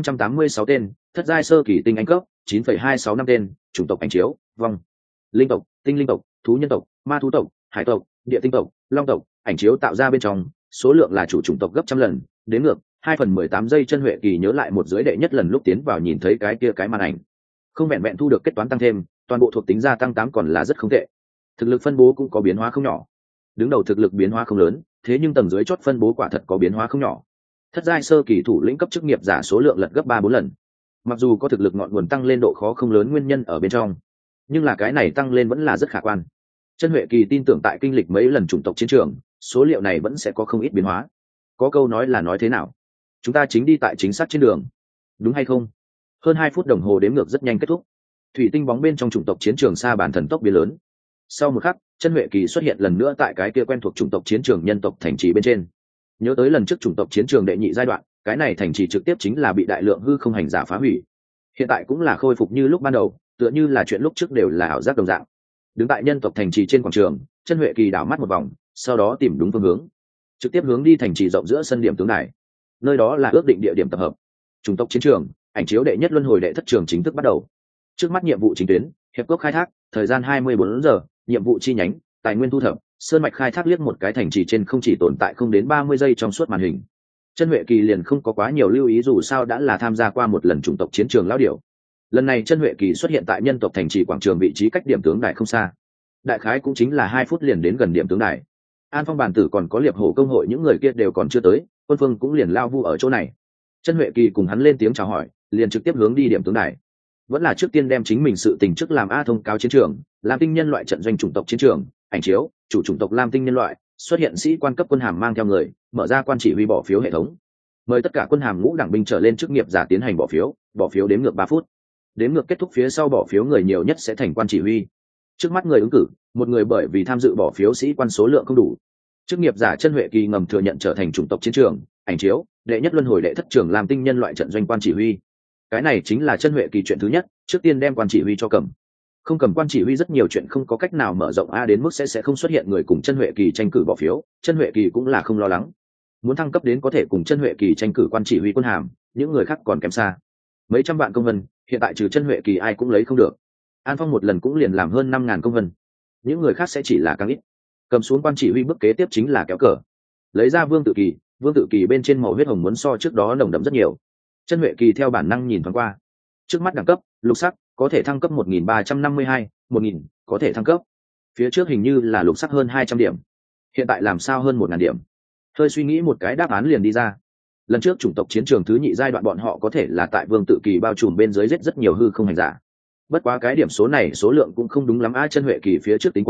Speaker 1: 586 tên, thất giai sơ kỳ tinh anh cấp, 9,265 tên, chủng tộc ảnh chiếu, vòng, linh tộc, tinh linh tộc, thú nhân tộc, ma thú tộc, hải tộc, địa tinh tộc, long tộc, ảnh chiếu tạo ra bên trong, số lượng là chủ chủng tộc gấp trăm lần, đến ngược 2/18 giây. Chân huệ kỳ nhớ lại một dưới đệ nhất lần lúc tiến vào nhìn thấy cái màn ảnh, không vẹn vẹn thu được kết toán tăng thêm, toàn bộ thuộc tính gia tăng 8 còn là rất không tệ. Thực lực phân bố cũng có biến hóa không nhỏ, đứng đầu thực lực biến hóa không lớn, thế nhưng tầng dưới chót phân bố quả thật có biến hóa không nhỏ. Thất giai sơ kỳ thủ lĩnh cấp chức nghiệp giả số lượng lật gấp 3-4 lần. Mặc dù có thực lực ngọn nguồn tăng lên độ khó không lớn nguyên nhân ở bên trong, nhưng là cái này tăng lên vẫn là rất khả quan. Chân huệ kỳ tin tưởng tại kinh lịch mấy lần chủng tộc chiến trường, số liệu này vẫn sẽ có không ít biến hóa. Có câu nói là nói thế nào, chúng ta chính đi tại chính xác trên đường, đúng hay không? Hơn 2 phút đồng hồ đếm ngược rất nhanh kết thúc. Thủy tinh bóng bên trong chủng tộc chiến trường sa bàn thần tốc biến lớn. Sau một khắc, chân huệ kỳ xuất hiện lần nữa tại cái kia quen thuộc chủng tộc chiến trường nhân tộc thành trì bên trên. Nhớ tới lần trước chủng tộc chiến trường đệ nhị giai đoạn, cái này thành trì trực tiếp chính là bị đại lượng hư không hành giả phá hủy. Hiện tại cũng là khôi phục như lúc ban đầu, tựa như là chuyện lúc trước đều là ảo giác đồng dạng. Đứng tại nhân tộc thành trì trên quảng trường, chân huệ kỳ đảo mắt một vòng, sau đó tìm đúng phương hướng, trực tiếp hướng đi thành trì rộng giữa sân điểm tướng đài. Nơi đó là ước định địa điểm tập hợp. Chủng tộc chiến trường, ảnh chiếu đệ nhất luân hồi đệ thất trường chính thức bắt đầu. Trước mắt nhiệm vụ chính tuyến, hiệp cốc khai thác, thời gian 24 giờ, nhiệm vụ chi nhánh, tài nguyên thu thập, sơn mạch khai thác. Liếc một cái thành trì trên không chỉ tồn tại không đến 30 giây trong suốt màn hình. Chân huệ kỳ liền không có quá nhiều lưu ý, dù sao đã là tham gia qua một lần chủng tộc chiến trường lão điểu. Lần này chân huệ kỳ xuất hiện tại nhân tộc thành trì quảng trường, vị trí cách điểm tướng đài không xa, đại khái cũng chính là 2 phút liền đến gần điểm tướng đài. An Phong bản tử còn có liệp hổ công hội những người kia đều còn chưa tới, quân phương cũng liền lao vu ở chỗ này. Chân huệ kỳ cùng hắn lên tiếng chào hỏi, liền trực tiếp hướng đi điểm tướng đài. Vẫn là trước tiên đem chính mình sự tình trước làm thông cáo chiến trường, Lam Tinh nhân loại trận doanh chủng tộc chiến trường, ảnh chiếu, chủ chủng tộc Lam Tinh nhân loại, xuất hiện sĩ quan cấp quân hàm mang theo người, mở ra quan chỉ huy bỏ phiếu hệ thống. Mời tất cả quân hàm ngũ đẳng binh trở lên chức nghiệp giả tiến hành bỏ phiếu đếm ngược 3 phút. Đếm ngược kết thúc phía sau bỏ phiếu người nhiều nhất sẽ thành quan chỉ huy. Trước mắt người ứng cử, một người bởi vì tham dự bỏ phiếu sĩ quan số lượng không đủ. Chức nghiệp giả chân huệ kỳ ngầm thừa nhận trở thành chủng tộc chiến trường, ảnh chiếu, đệ nhất luân hồi đệ thất trường Lam Tinh nhân loại trận doanh quan chỉ huy. Cái này chính là chân huệ kỳ chuyện thứ nhất, trước tiên đem quan chỉ huy cho cầm. Không cầm quan chỉ huy rất nhiều chuyện không có cách nào mở rộng đến mức sẽ không xuất hiện người cùng chân huệ kỳ tranh cử bỏ phiếu. Chân huệ kỳ cũng là không lo lắng, muốn thăng cấp đến có thể cùng chân huệ kỳ tranh cử quan chỉ huy quân hàm, những người khác còn kém xa. Mấy trăm vạn công vân, hiện tại trừ chân huệ kỳ ai cũng lấy không được. An Phong một lần cũng liền làm hơn 5.000 công vân, những người khác sẽ chỉ là càng ít. Cầm xuống quan chỉ huy bước kế tiếp chính là kéo cờ, lấy ra vương tự kỳ bên trên màu huyết hồng muốn so trước đó nồng đậm rất nhiều. Chân huệ kỳ theo bản năng nhìn thoáng qua, trước mắt đẳng cấp lục sắc, có thể thăng cấp 1352, 1000, có thể thăng cấp. Phía trước hình như là lục sắc hơn 200 điểm, hiện tại làm sao hơn 1.000 điểm. Hơi suy nghĩ một cái đáp án liền đi ra. Lần trước chủng tộc chiến trường thứ nhị giai đoạn bọn họ có thể là tại vương tự kỳ bao trùm bên dưới giết rất nhiều hư không hành giả. Bất quá cái điểm số này số lượng cũng không đúng lắm. Chân huệ kỳ phía trước tính qua,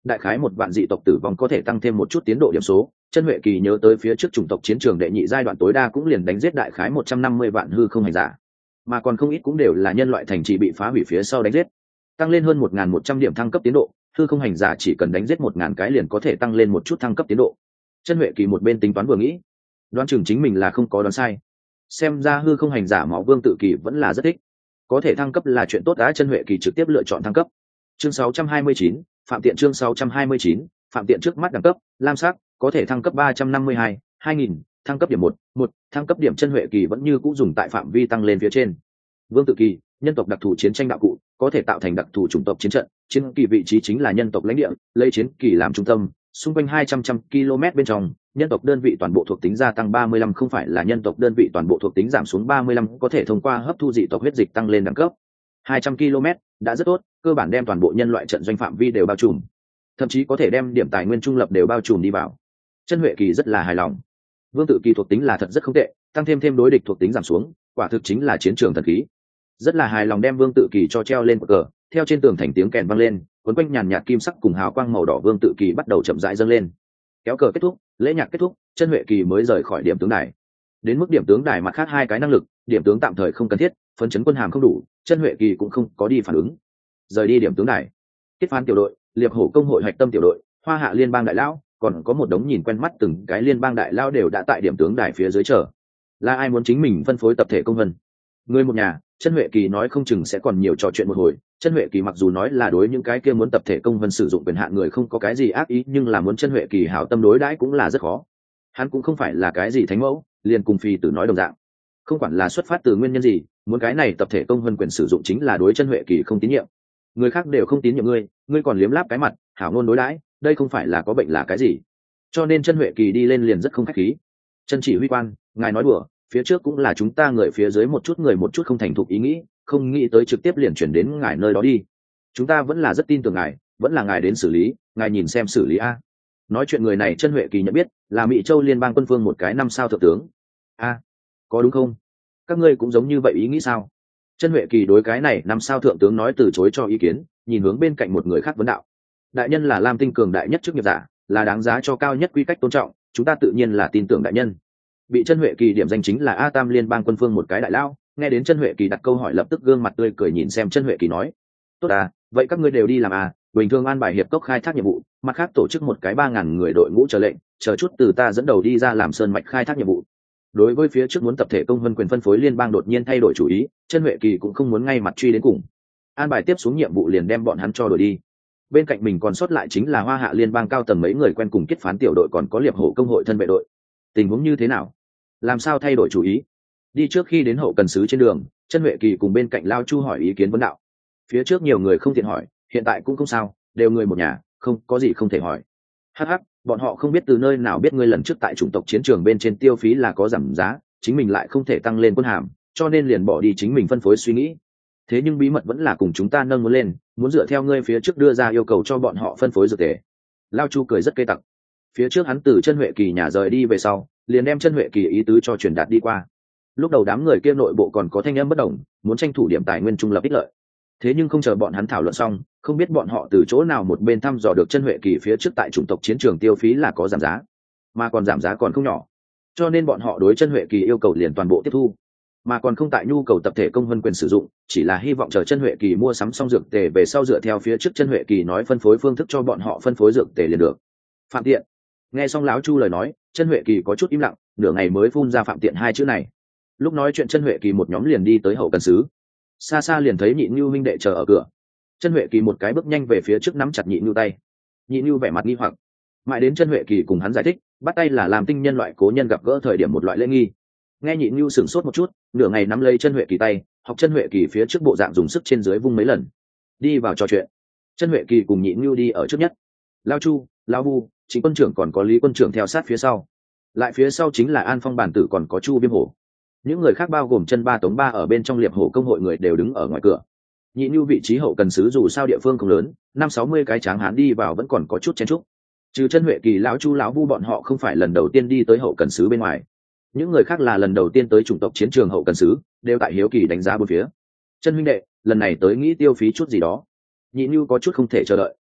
Speaker 1: đại khái 1 vạn dị tộc tử vong có thể tăng thêm một chút tiến độ điểm số. Chân Huệ Kỳ nhớ tới phía trước chủng tộc chiến trường đệ nhị giai đoạn tối đa cũng liền đánh giết đại khái 150 vạn hư không hành giả, mà còn không ít cũng đều là nhân loại thành trì bị phá hủy phía sau đánh giết. Tăng lên hơn 1.100 điểm thăng cấp tiến độ, hư không hành giả chỉ cần đánh giết 1.000 cái liền có thể tăng lên một chút thăng cấp tiến độ. Chân Huệ Kỳ một bên tính toán vừa nghĩ, đoán chừng chính mình là không có đoán sai. Xem ra hư không hành giả máu Vương Tự Kỳ vẫn là rất thích, có thể thăng cấp là chuyện tốt đã. Chân Huệ Kỳ trực tiếp lựa chọn thăng cấp. Chương 629, phạm tiện. Chương 629, phạm tiện. Trước mắt đẳng cấp lam sắc, có thể thăng cấp 352, 2000, thăng cấp điểm 1, thăng cấp điểm. Chân Huệ Kỳ vẫn như cũ dùng tại phạm vi tăng lên phía trên. Vương Tự Kỳ, nhân tộc đặc thù chiến tranh đạo cụ, có thể tạo thành đặc thù chủng tộc chiến trận. Chiến kỳ vị trí chính là nhân tộc lãnh địa, lấy chiến kỳ làm trung tâm, xung quanh 200 km bên trong, nhân tộc đơn vị toàn bộ thuộc tính gia tăng 35, không phải là nhân tộc đơn vị toàn bộ thuộc tính giảm xuống 35, có thể thông qua hấp thu dị tộc huyết dịch tăng lên đẳng cấp. 200 km đã rất tốt, cơ bản đem toàn bộ nhân loại trận doanh phạm vi đều bao trùm, thậm chí có thể đem điểm tài nguyên trung lập đều bao trùm đi vào. Chân Huệ Kỳ rất là hài lòng. Vương Tự Kỳ thuộc tính là thật rất không tệ, tăng thêm đối địch thuộc tính giảm xuống, quả thực chính là chiến trường thần khí. Rất là hài lòng đem Vương Tự Kỳ cho treo lên cờ, theo trên tường thành tiếng kèn vang lên, quấn quanh nhàn nhạt kim sắc cùng hào quang màu đỏ Vương Tự Kỳ bắt đầu chậm rãi dâng lên. Kéo cờ kết thúc, lễ nhạc kết thúc, Chân Huệ Kỳ mới rời khỏi điểm tướng đài. Đến mức điểm tướng đài mặt khác 2 cái năng lực, điểm tướng tạm thời không cần thiết, phấn chấn quân hàm không đủ, Chân Huệ Kỳ cũng không có đi phản ứng. Rời đi điểm tướng đài, Kết Phán tiểu đội, Liệp Hổ công hội hạch tâm tiểu đội, Hoa Hạ liên bang đại lão, còn có một đống nhìn quen mắt từng cái liên bang đại lão đều đã tại điểm tướng đài phía dưới chờ. Là ai muốn chính mình phân phối tập thể công vân? Người một nhà, Chân Huệ Kỳ nói không chừng sẽ còn nhiều trò chuyện một hồi. Chân Huệ Kỳ mặc dù nói là đối những cái kia muốn tập thể công vân sử dụng quyền hạn người không có cái gì ác ý, nhưng là muốn Chân Huệ Kỳ hảo tâm đối đãi cũng là rất khó. Hắn cũng không phải là cái gì thánh mẫu, liền cùng phi tử nói đồng dạng. Không quản là xuất phát từ nguyên nhân gì, muốn cái này tập thể công vân quyền sử dụng chính là đối Chân Huệ Kỳ không tín nhiệm. Người khác đều không tín nhiệm ngươi còn liếm láp cái mặt, hảo ngôn đối đãi, đây không phải là có bệnh là cái gì? Cho nên Chân Huệ Kỳ đi lên liền rất không khách khí. Chân chỉ huy quan, ngài nói đùa, phía trước cũng là chúng ta người phía dưới một chút không thành thục ý nghĩ, không nghĩ tới trực tiếp liền chuyển đến ngài nơi đó đi. Chúng ta vẫn là rất tin tưởng ngài, vẫn là ngài đến xử lý, ngài nhìn xem xử lý a. Nói chuyện người này Chân Huệ Kỳ nhận biết, là Mỹ Châu liên bang quân phương một cái 5 sao thượng tướng. A, có đúng không? Các ngươi cũng giống như vậy ý nghĩ sao? Chân Huệ Kỳ đối cái này 5 sao thượng tướng nói từ chối cho ý kiến, nhìn hướng bên cạnh một người khác vấn đạo. Đại nhân là Lam Tinh cường đại nhất chức nghiệp giả, là đáng giá cho cao nhất quy cách tôn trọng, chúng ta tự nhiên là tin tưởng đại nhân. Bị Chân Huệ Kỳ điểm danh chính là A Tam liên bang quân phương một cái đại lao, nghe đến Chân Huệ Kỳ đặt câu hỏi lập tức gương mặt tươi cười nhìn xem Chân Huệ Kỳ nói: tốt à, vậy các ngươi đều đi làm à, bình thường an bài hiệp cốc khai thác nhiệm vụ, mặt khác tổ chức một cái 3.000 người đội ngũ chờ lệnh, chờ chút từ ta dẫn đầu đi ra làm sơn mạch khai thác nhiệm vụ. Đối với phía trước muốn tập thể công vân quyền phân phối liên bang đột nhiên thay đổi chủ ý, Chân Huệ Kỳ cũng không muốn ngay mặt truy đến cùng, an bài tiếp xuống nhiệm vụ liền đem bọn hắn cho đổi đi. Bên cạnh mình còn sót lại chính là Hoa Hạ liên bang cao tầng mấy người quen cùng Kết Phán tiểu đội, còn có Liệp Hổ công hội thân vệ đội. Tình huống như thế nào? Làm sao thay đổi chủ ý? Đi trước khi đến hậu cần sứ trên đường, Chân Huệ Kỳ cùng bên cạnh Lao Chu hỏi ý kiến vấn đạo. Phía trước nhiều người không tiện hỏi, hiện tại cũng không sao, đều người một nhà, không có gì không thể hỏi. Hắc, bọn họ không biết từ nơi nào biết ngươi lần trước tại chủng tộc chiến trường bên trên tiêu phí là có giảm giá, chính mình lại không thể tăng lên quân hàm, cho nên liền bỏ đi chính mình phân phối suy nghĩ. Thế nhưng bí mật vẫn là cùng chúng ta nâng muốn lên, muốn dựa theo ngươi phía trước đưa ra yêu cầu cho bọn họ phân phối dược tề. Lao Chu cười rất cây tặc. Phía trước hắn từ Chân Huệ Kỳ nhà rời đi về sau, liền đem Chân Huệ Kỳ ý tứ cho truyền đạt đi qua. Lúc đầu đám người kia nội bộ còn có thanh âm bất đồng, muốn tranh thủ điểm tài nguyên trung lập ích lợi. Thế nhưng không chờ bọn hắn thảo luận xong, không biết bọn họ từ chỗ nào một bên thăm dò được Chân Huệ Kỳ phía trước tại chủng tộc chiến trường tiêu phí là có giảm giá, mà còn giảm giá còn không nhỏ. Cho nên bọn họ đối Chân Huệ Kỳ yêu cầu liền toàn bộ tiếp thu, mà còn không tại nhu cầu tập thể công vân quyền sử dụng, chỉ là hy vọng chờ Chân Huệ Kỳ mua sắm xong dược tề về sau dựa theo phía trước Chân Huệ Kỳ nói phân phối phương thức cho bọn họ phân phối dược tề liền được. Phạm tiện. Nghe xong lão Chu lời nói, Chân Huệ Kỳ có chút im lặng, nửa ngày mới phun ra phạm tiện 2 chữ này. Lúc nói chuyện Chân Huệ Kỳ một nhóm liền đi tới hậu cần sứ, xa xa liền thấy Nhị Nưu huynh đệ chờ ở cửa. Chân Huệ Kỳ một cái bước nhanh về phía trước nắm chặt Nhị Nưu tay. Nhị Nưu vẻ mặt nghi hoặc, mãi đến Chân Huệ Kỳ cùng hắn giải thích, bắt tay là làm tinh nhân loại cố nhân gặp gỡ thời điểm một loại lễ nghi. Nghe Nhị Nưu sửng sốt một chút, nửa ngày nắm lấy Chân Huệ Kỳ tay, học Chân Huệ Kỳ phía trước bộ dạng dùng sức trên dưới vung mấy lần, đi vào trò chuyện. Chân Huệ Kỳ cùng Nhị Nưu đi ở trước nhất, Lao Chu, Lao Vu, Chính quân trưởng còn có Lý quân trưởng theo sát phía sau, lại phía sau chính là An Phong bản tử còn có Chu Viêm Hổ. Những người khác bao gồm Chân Ba Tống Ba ở bên trong Liệp Hổ công hội người đều đứng ở ngoài cửa. Nhị Nưu vị trí hậu cần sứ dù sao địa phương không lớn, 50-60 cái tráng hán đi vào vẫn còn có chút chen chúc. Trừ Chân Huệ Kỳ, lão Chu, lão Vu bọn họ không phải lần đầu tiên đi tới hậu cần sứ bên ngoài, những người khác là lần đầu tiên tới chủng tộc chiến trường hậu cần sứ, đều tại hiếu kỳ đánh giá bốn phía. Chân huynh đệ, lần này tới nghĩ tiêu phí chút gì đó. Nhị Nưu có chút không thể chờ đợi.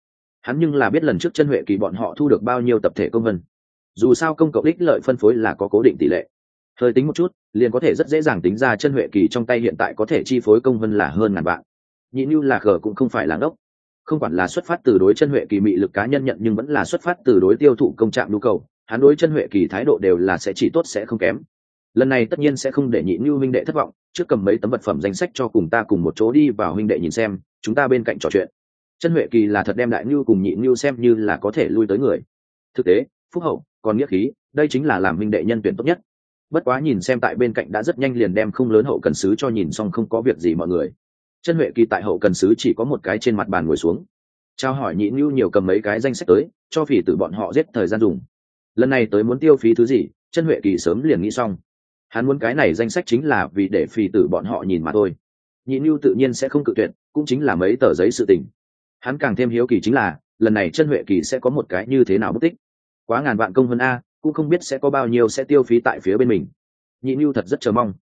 Speaker 1: Hắn nhưng là biết lần trước chân huệ kỳ bọn họ thu được bao nhiêu tập thể công vân. Dù sao công cộng ích lợi phân phối là có cố định tỷ lệ, hơi tính một chút liền có thể rất dễ dàng tính ra chân huệ kỳ trong tay hiện tại có thể chi phối công vân là hơn ngàn vạn. Nhị Nhu là khờ cũng không phải là ngốc, không quản là xuất phát từ đối chân huệ kỳ mị lực cá nhân nhận nhưng vẫn là xuất phát từ đối tiêu thụ công trạng nhu cầu, hắn đối chân huệ kỳ thái độ đều là sẽ chỉ tốt sẽ không kém. Lần này tất nhiên sẽ không để Nhị Nhu huynh đệ thất vọng, trước cầm mấy tấm vật phẩm danh sách cho cùng ta cùng một chỗ đi vào huynh đệ nhìn xem, chúng ta bên cạnh trò chuyện. Chân huệ kỳ là thật đem đại Nhu cùng Nhị Nhu xem như là có thể lui tới người. Thực tế, phúc hậu, còn nghĩa khí, đây chính là làm huynh đệ nhân tuyển tốt nhất. Bất quá nhìn xem tại bên cạnh đã rất nhanh liền đem không lớn hậu cần sứ cho nhìn xong không có việc gì mọi người. Chân huệ kỳ tại hậu cần sứ chỉ có một cái trên mặt bàn ngồi xuống, trao hỏi Nhị Nhu nhiều cầm mấy cái danh sách tới cho phỉ tử bọn họ giết thời gian dùng. Lần này tới muốn tiêu phí thứ gì, chân huệ kỳ sớm liền nghĩ xong. Hắn muốn cái này danh sách chính là vì để phỉ tử bọn họ nhìn mà thôi. Nhị Nhu tự nhiên sẽ không cự tuyệt, cũng chính là mấy tờ giấy sự tình. Hắn càng thêm hiếu kỳ chính là lần này chân huệ kỳ sẽ có một cái như thế nào bất tích. Quá ngàn vạn công hơn a, cũng không biết sẽ có bao nhiêu sẽ tiêu phí tại phía bên mình. Nhị Nhu thật rất chờ mong.